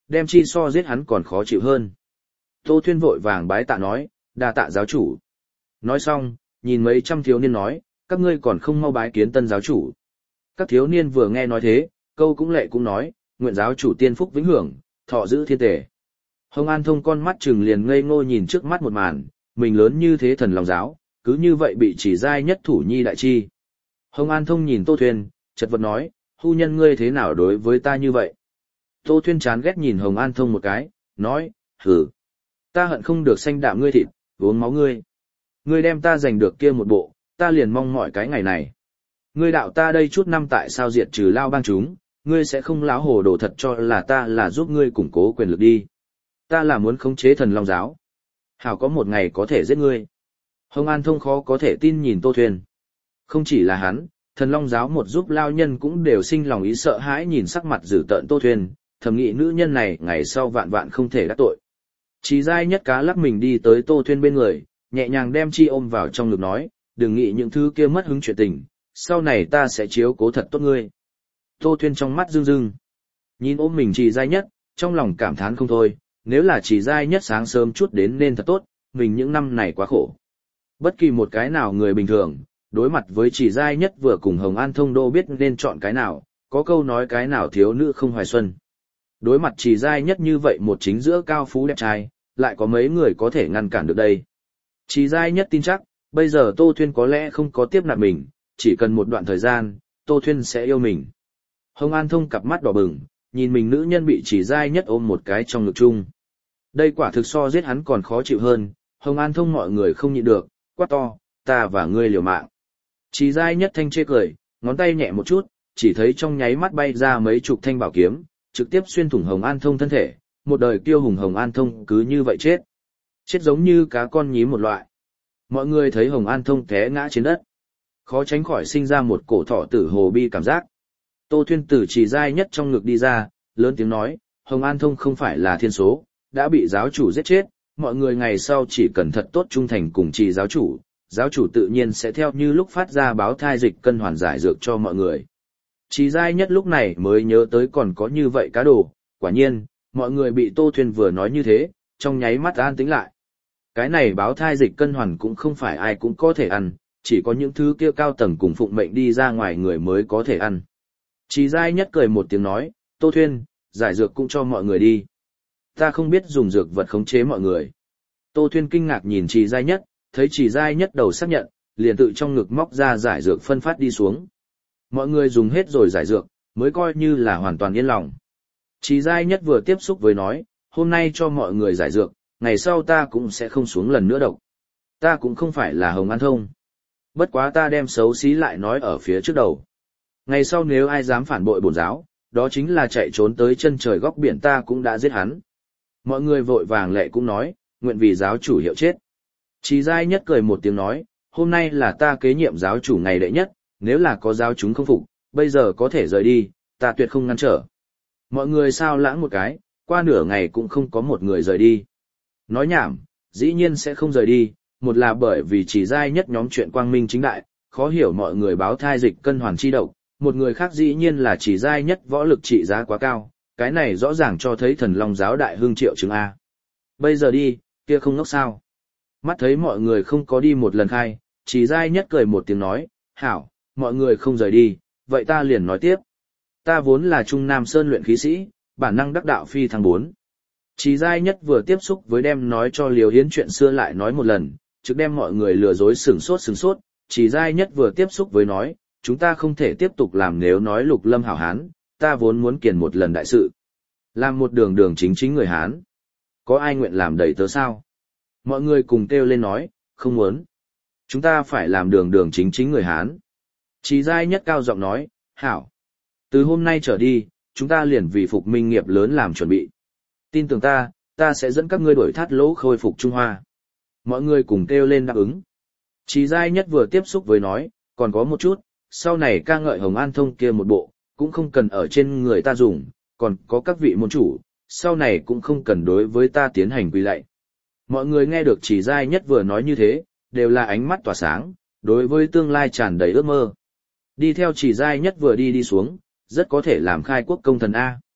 đem chi so giết hắn còn khó chịu hơn. Tô Thuyên vội vàng bái tạ nói, đa tạ giáo chủ. Nói xong, nhìn mấy trăm thiếu niên nói, các ngươi còn không mau bái kiến tân giáo chủ. Các thiếu niên vừa nghe nói thế, câu cũng lệ cũng nói, nguyện giáo chủ tiên phúc vĩnh hưởng, thọ giữ thiên tề. Hồng An Thông con mắt trừng liền ngây ngô nhìn trước mắt một màn, mình lớn như thế thần lòng giáo, cứ như vậy bị chỉ giai nhất thủ nhi đại chi. Hồng An Thông nhìn Tô Thuyên, chật vật nói, hu nhân ngươi thế nào đối với ta như vậy? Tô Thuyên chán ghét nhìn Hồng An Thông một cái, nói, hử, ta hận không được sanh đạm ngươi thịt, uống máu ngươi. Ngươi đem ta giành được kia một bộ, ta liền mong mọi cái ngày này. Ngươi đạo ta đây chút năm tại sao diệt trừ lao bang chúng, ngươi sẽ không láo hồ đồ thật cho là ta là giúp ngươi củng cố quyền lực đi. Ta là muốn khống chế thần long giáo. Hảo có một ngày có thể giết ngươi. Hồng An Thông khó có thể tin nhìn Tô Thuyên. Không chỉ là hắn, thần long giáo một giúp lao nhân cũng đều sinh lòng ý sợ hãi nhìn sắc mặt dữ tợn Tô Thuyên, thầm nghĩ nữ nhân này ngày sau vạn vạn không thể đắc tội. Chỉ giai nhất cá lắc mình đi tới Tô Thuyên bên người, nhẹ nhàng đem chi ôm vào trong ngực nói, đừng nghĩ những thứ kia mất hứng chuyện tình, sau này ta sẽ chiếu cố thật tốt ngươi. Tô Thuyên trong mắt rưng rưng, nhìn ôm mình chỉ giai nhất, trong lòng cảm thán không thôi, nếu là chỉ giai nhất sáng sớm chút đến nên thật tốt, mình những năm này quá khổ. Bất kỳ một cái nào người bình thường, đối mặt với chỉ giai nhất vừa cùng Hồng An Thông đô biết nên chọn cái nào, có câu nói cái nào thiếu nữ không hoài xuân. Đối mặt chỉ giai nhất như vậy một chính giữa cao phú đẹp trai, lại có mấy người có thể ngăn cản được đây. Chỉ giai nhất tin chắc, bây giờ Tô Thuyên có lẽ không có tiếp nạp mình, chỉ cần một đoạn thời gian, Tô Thuyên sẽ yêu mình. Hồng An Thông cặp mắt đỏ bừng, nhìn mình nữ nhân bị chỉ giai nhất ôm một cái trong ngực chung. Đây quả thực so giết hắn còn khó chịu hơn, Hồng An Thông mọi người không nhịn được, quát to, ta và ngươi liều mạng. Chỉ giai nhất thanh chê cười, ngón tay nhẹ một chút, chỉ thấy trong nháy mắt bay ra mấy chục thanh bảo kiếm, trực tiếp xuyên thủng Hồng An Thông thân thể, một đời kiêu hùng Hồng An Thông cứ như vậy chết. Chết giống như cá con nhím một loại. Mọi người thấy Hồng An Thông té ngã trên đất, khó tránh khỏi sinh ra một cổ thọ tử hồ bi cảm giác. Tô Thuyên tử chỉ giai nhất trong ngực đi ra, lớn tiếng nói, Hồng An Thông không phải là thiên số, đã bị giáo chủ giết chết, mọi người ngày sau chỉ cần thật tốt trung thành cùng chỉ giáo chủ tự nhiên sẽ theo như lúc phát ra báo thai dịch cân hoàn giải dược cho mọi người. Chỉ giai nhất lúc này mới nhớ tới còn có như vậy cá đồ, quả nhiên, mọi người bị Tô Thuyên vừa nói như thế, trong nháy mắt an tĩnh lại. Cái này báo thai dịch cân hoàn cũng không phải ai cũng có thể ăn, chỉ có những thứ kia cao tầng cùng phụng mệnh đi ra ngoài người mới có thể ăn. Chỉ giai nhất cười một tiếng nói, Tô Thuyên, giải dược cũng cho mọi người đi. Ta không biết dùng dược vật khống chế mọi người. Tô Thuyên kinh ngạc nhìn chỉ giai nhất, thấy chỉ giai nhất đầu xác nhận, liền tự trong ngực móc ra giải dược phân phát đi xuống. Mọi người dùng hết rồi giải dược, mới coi như là hoàn toàn yên lòng. Chỉ giai nhất vừa tiếp xúc với nói, hôm nay cho mọi người giải dược, ngày sau ta cũng sẽ không xuống lần nữa độc. Ta cũng không phải là Hồng An Thông. Bất quá ta đem xấu xí lại nói ở phía trước đầu. Ngày sau nếu ai dám phản bội bổn giáo, đó chính là chạy trốn tới chân trời góc biển ta cũng đã giết hắn. Mọi người vội vàng lệ cũng nói, nguyện vì giáo chủ hiệu chết. Chỉ giai nhất cười một tiếng nói, hôm nay là ta kế nhiệm giáo chủ ngày đệ nhất, nếu là có giáo chúng không phục, bây giờ có thể rời đi, ta tuyệt không ngăn trở. Mọi người sao lãng một cái, qua nửa ngày cũng không có một người rời đi. Nói nhảm, dĩ nhiên sẽ không rời đi, một là bởi vì chỉ giai nhất nhóm chuyện quang minh chính đại, khó hiểu mọi người báo thai dịch cân hoàn chi độc, một người khác dĩ nhiên là chỉ giai nhất võ lực trị giá quá cao, cái này rõ ràng cho thấy thần long giáo đại hương triệu chứng A. Bây giờ đi, kia không ngốc sao. Mắt thấy mọi người không có đi một lần khai, chỉ giai nhất cười một tiếng nói, hảo, mọi người không rời đi, vậy ta liền nói tiếp. Ta vốn là Trung Nam Sơn luyện khí sĩ, bản năng đắc đạo phi thăng 4. Chỉ giai nhất vừa tiếp xúc với đem nói cho Liều Hiến chuyện xưa lại nói một lần, trước đem mọi người lừa dối sửng sốt, chỉ giai nhất vừa tiếp xúc với nói, chúng ta không thể tiếp tục làm nếu nói Lục Lâm hảo hán, ta vốn muốn kiền một lần đại sự. Làm một đường chính người Hán. Có ai nguyện làm đầy tớ sao? Mọi người cùng kêu lên nói, không muốn. Chúng ta phải làm đường chính người Hán. Chỉ giai nhất cao giọng nói, hảo. Từ hôm nay trở đi, chúng ta liền vì phục minh nghiệp lớn làm chuẩn bị. Tin tưởng ta sẽ dẫn các ngươi đổi thát lỗ khôi phục Trung Hoa. Mọi người cùng kêu lên đáp ứng. Chỉ giai nhất vừa tiếp xúc với nói, còn có một chút, sau này ca ngợi Hồng An Thông kia một bộ, cũng không cần ở trên người ta dùng, còn có các vị môn chủ, sau này cũng không cần đối với ta tiến hành quy lạy. Mọi người nghe được chỉ giai nhất vừa nói như thế, đều là ánh mắt tỏa sáng, đối với tương lai tràn đầy ước mơ. Đi theo chỉ giai nhất vừa đi xuống, rất có thể làm khai quốc công thần A.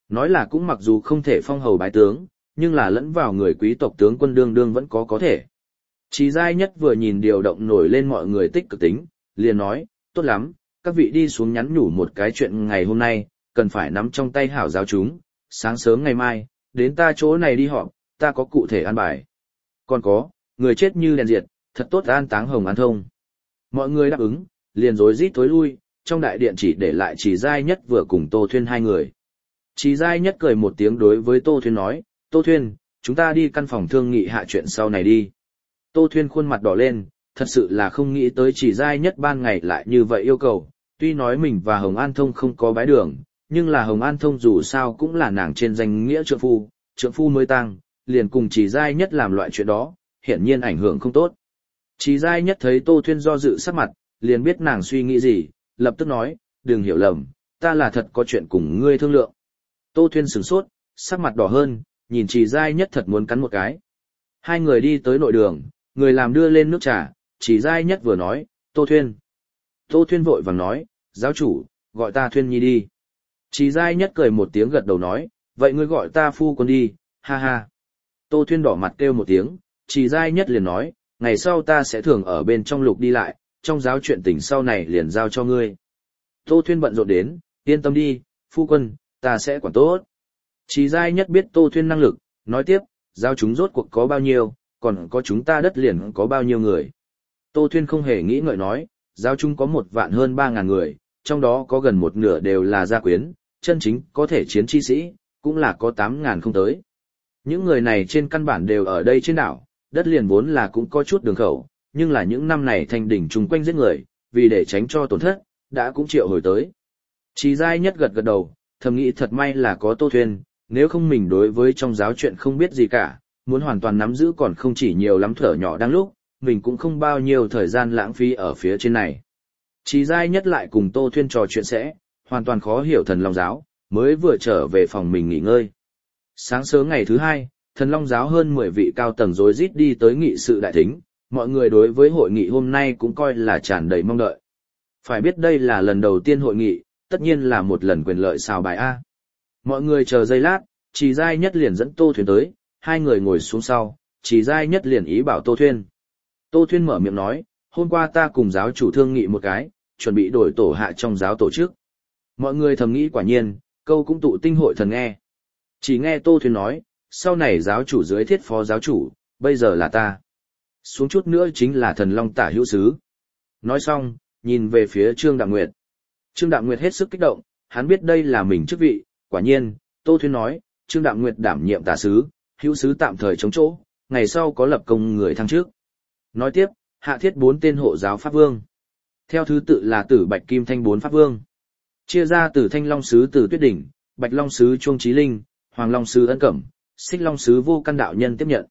Nói là cũng mặc dù không thể phong hầu bái tướng, nhưng là lẫn vào người quý tộc tướng quân đương đương vẫn có thể. Trí giai nhất vừa nhìn điều động nổi lên mọi người tích cực tính, liền nói, tốt lắm, các vị đi xuống nhắn nhủ một cái chuyện ngày hôm nay, cần phải nắm trong tay hảo giáo chúng, sáng sớm ngày mai, đến ta chỗ này đi họp, ta có cụ thể an bài. Còn có, người chết như đèn diệt, thật tốt an táng Hồng An Thông. Mọi người đáp ứng, liền rối rít thối lui, trong đại điện chỉ để lại Trí giai nhất vừa cùng Tô Thuyên hai người. Trí giai nhất cười một tiếng đối với Tô Thuyên nói, Tô Thuyên, chúng ta đi căn phòng thương nghị hạ chuyện sau này đi. Tô Thuyên khuôn mặt đỏ lên, thật sự là không nghĩ tới Trí giai nhất ban ngày lại như vậy yêu cầu, tuy nói mình và Hồng An Thông không có bái đường, nhưng là Hồng An Thông dù sao cũng là nàng trên danh nghĩa trượng phu mới tăng, liền cùng Trí giai nhất làm loại chuyện đó, hiển nhiên ảnh hưởng không tốt. Trí giai nhất thấy Tô Thuyên do dự sắc mặt, liền biết nàng suy nghĩ gì, lập tức nói, đừng hiểu lầm, ta là thật có chuyện cùng ngươi thương lượng. Tô Thuyên sửng sốt, sắc mặt đỏ hơn, nhìn Trí giai nhất thật muốn cắn một cái. Hai người đi tới nội đường, người làm đưa lên nước trà, Trí giai nhất vừa nói, Tô Thuyên. Tô Thuyên vội vàng nói, giáo chủ, gọi ta Thuyên Nhi đi. Trí giai nhất cười một tiếng gật đầu nói, vậy ngươi gọi ta phu quân đi, ha ha. Tô Thuyên đỏ mặt kêu một tiếng, Trí giai nhất liền nói, ngày sau ta sẽ thường ở bên trong lục đi lại, trong giáo chuyện tình sau này liền giao cho ngươi. Tô Thuyên bận rộn đến, yên tâm đi, phu quân, ta sẽ quản tốt. Trí giai nhất biết Tô Thuyên năng lực, nói tiếp, giao chúng rốt cuộc có bao nhiêu, còn có chúng ta đất liền có bao nhiêu người. Tô Thuyên không hề nghĩ ngợi nói, giao chúng có 1 vạn hơn 3.000 người, trong đó có gần một nửa đều là gia quyến, chân chính có thể chiến chi sĩ, cũng là có 8.000 không tới. Những người này trên căn bản đều ở đây trên đảo, đất liền vốn là cũng có chút đường khẩu, nhưng là những năm này thành đỉnh chung quanh giết người, vì để tránh cho tổn thất, đã cũng triệu hồi tới. Trí giai nhất gật gật đầu, thầm nghĩ thật may là có Tô Thuyên, nếu không mình đối với trong giáo chuyện không biết gì cả, muốn hoàn toàn nắm giữ còn không chỉ nhiều lắm thở nhỏ đang lúc, mình cũng không bao nhiêu thời gian lãng phí ở phía trên này. Trí giai nhất lại cùng Tô Thuyên trò chuyện sẽ, hoàn toàn khó hiểu Thần Long giáo, mới vừa trở về phòng mình nghỉ ngơi. Sáng sớm ngày thứ 2, Thần Long giáo hơn 10 vị cao tầng rối rít đi tới nghị sự đại thính, mọi người đối với hội nghị hôm nay cũng coi là tràn đầy mong đợi. Phải biết đây là lần đầu tiên hội nghị, tất nhiên là một lần quyền lợi xào bài A. Mọi người chờ giây lát, Trí giai nhất liền dẫn Tô Thuyên tới, hai người ngồi xuống sau, Trí giai nhất liền ý bảo Tô Thuyên. Tô Thuyên mở miệng nói, hôm qua ta cùng giáo chủ thương nghị một cái, chuẩn bị đổi tổ hạ trong giáo tổ chức. Mọi người thầm nghĩ quả nhiên, câu cũng tụ tinh hội thần nghe. Chỉ nghe Tô Thuyên nói, sau này giáo chủ dưới thiết phó giáo chủ, bây giờ là ta. Xuống chút nữa chính là Thần Long tả hữu sứ. Nói xong, nhìn về phía Trương Đạm Nguyệt. Trương Đạm Nguyệt hết sức kích động, hắn biết đây là mình chức vị, quả nhiên, Tô Thuyên nói, Trương Đạm Nguyệt đảm nhiệm tả sứ, hữu sứ tạm thời chống chỗ, ngày sau có lập công người thăng trước. Nói tiếp, hạ thiết 4 tên hộ giáo pháp vương. Theo thứ tự là Tử Bạch Kim Thanh 4 pháp vương. Chia ra từ Thanh Long sứ Từ Tuyết Đỉnh, Bạch Long sứ Chuông Chí Linh, Hoàng Long sứ Ân Cẩm, Xích Long sứ Vô Căn đạo nhân tiếp nhận.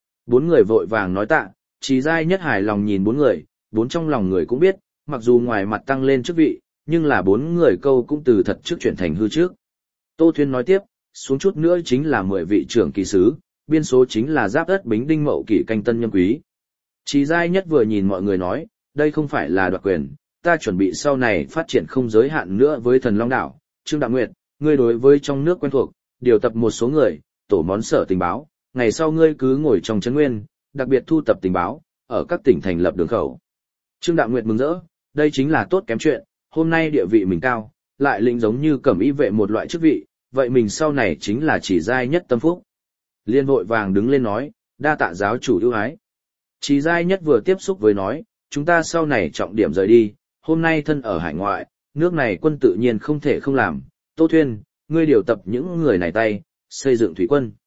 4 người vội vàng nói tạ, Trí giai nhất hài lòng nhìn 4 người, 4 trong lòng người cũng biết, mặc dù ngoài mặt tăng lên chức vị, nhưng là 4 người câu cũng từ thật trước chuyển thành hư trước. Tô Thuyên nói tiếp, xuống chút nữa chính là 10 vị trưởng kỳ sứ, biên số chính là Giáp Ất Bính Đinh Mậu Kỷ Canh Tân Nhâm Quý. Trí giai nhất vừa nhìn mọi người nói, đây không phải là đoạt quyền, ta chuẩn bị sau này phát triển không giới hạn nữa với Thần Long đảo. Trương Đạm Nguyệt, ngươi đối với trong nước quen thuộc, điều tập một số người, tổ món sở tình báo, ngày sau ngươi cứ ngồi trong trấn nguyên, đặc biệt thu tập tình báo, ở các tỉnh thành lập đường khẩu. Trương Đạm Nguyệt mừng rỡ, đây chính là tốt kém chuyện, hôm nay địa vị mình cao, lại lĩnh giống như cẩm y vệ một loại chức vị, vậy mình sau này chính là chỉ giai nhất tâm phúc. Liên vội vàng đứng lên nói, đa tạ giáo chủ ưu ái. Chỉ giai nhất vừa tiếp xúc với nói, chúng ta sau này trọng điểm rời đi, hôm nay thân ở hải ngoại, nước này quân tự nhiên không thể không làm. Tô Thuyên, ngươi điều tập những người này tay, xây dựng thủy quân.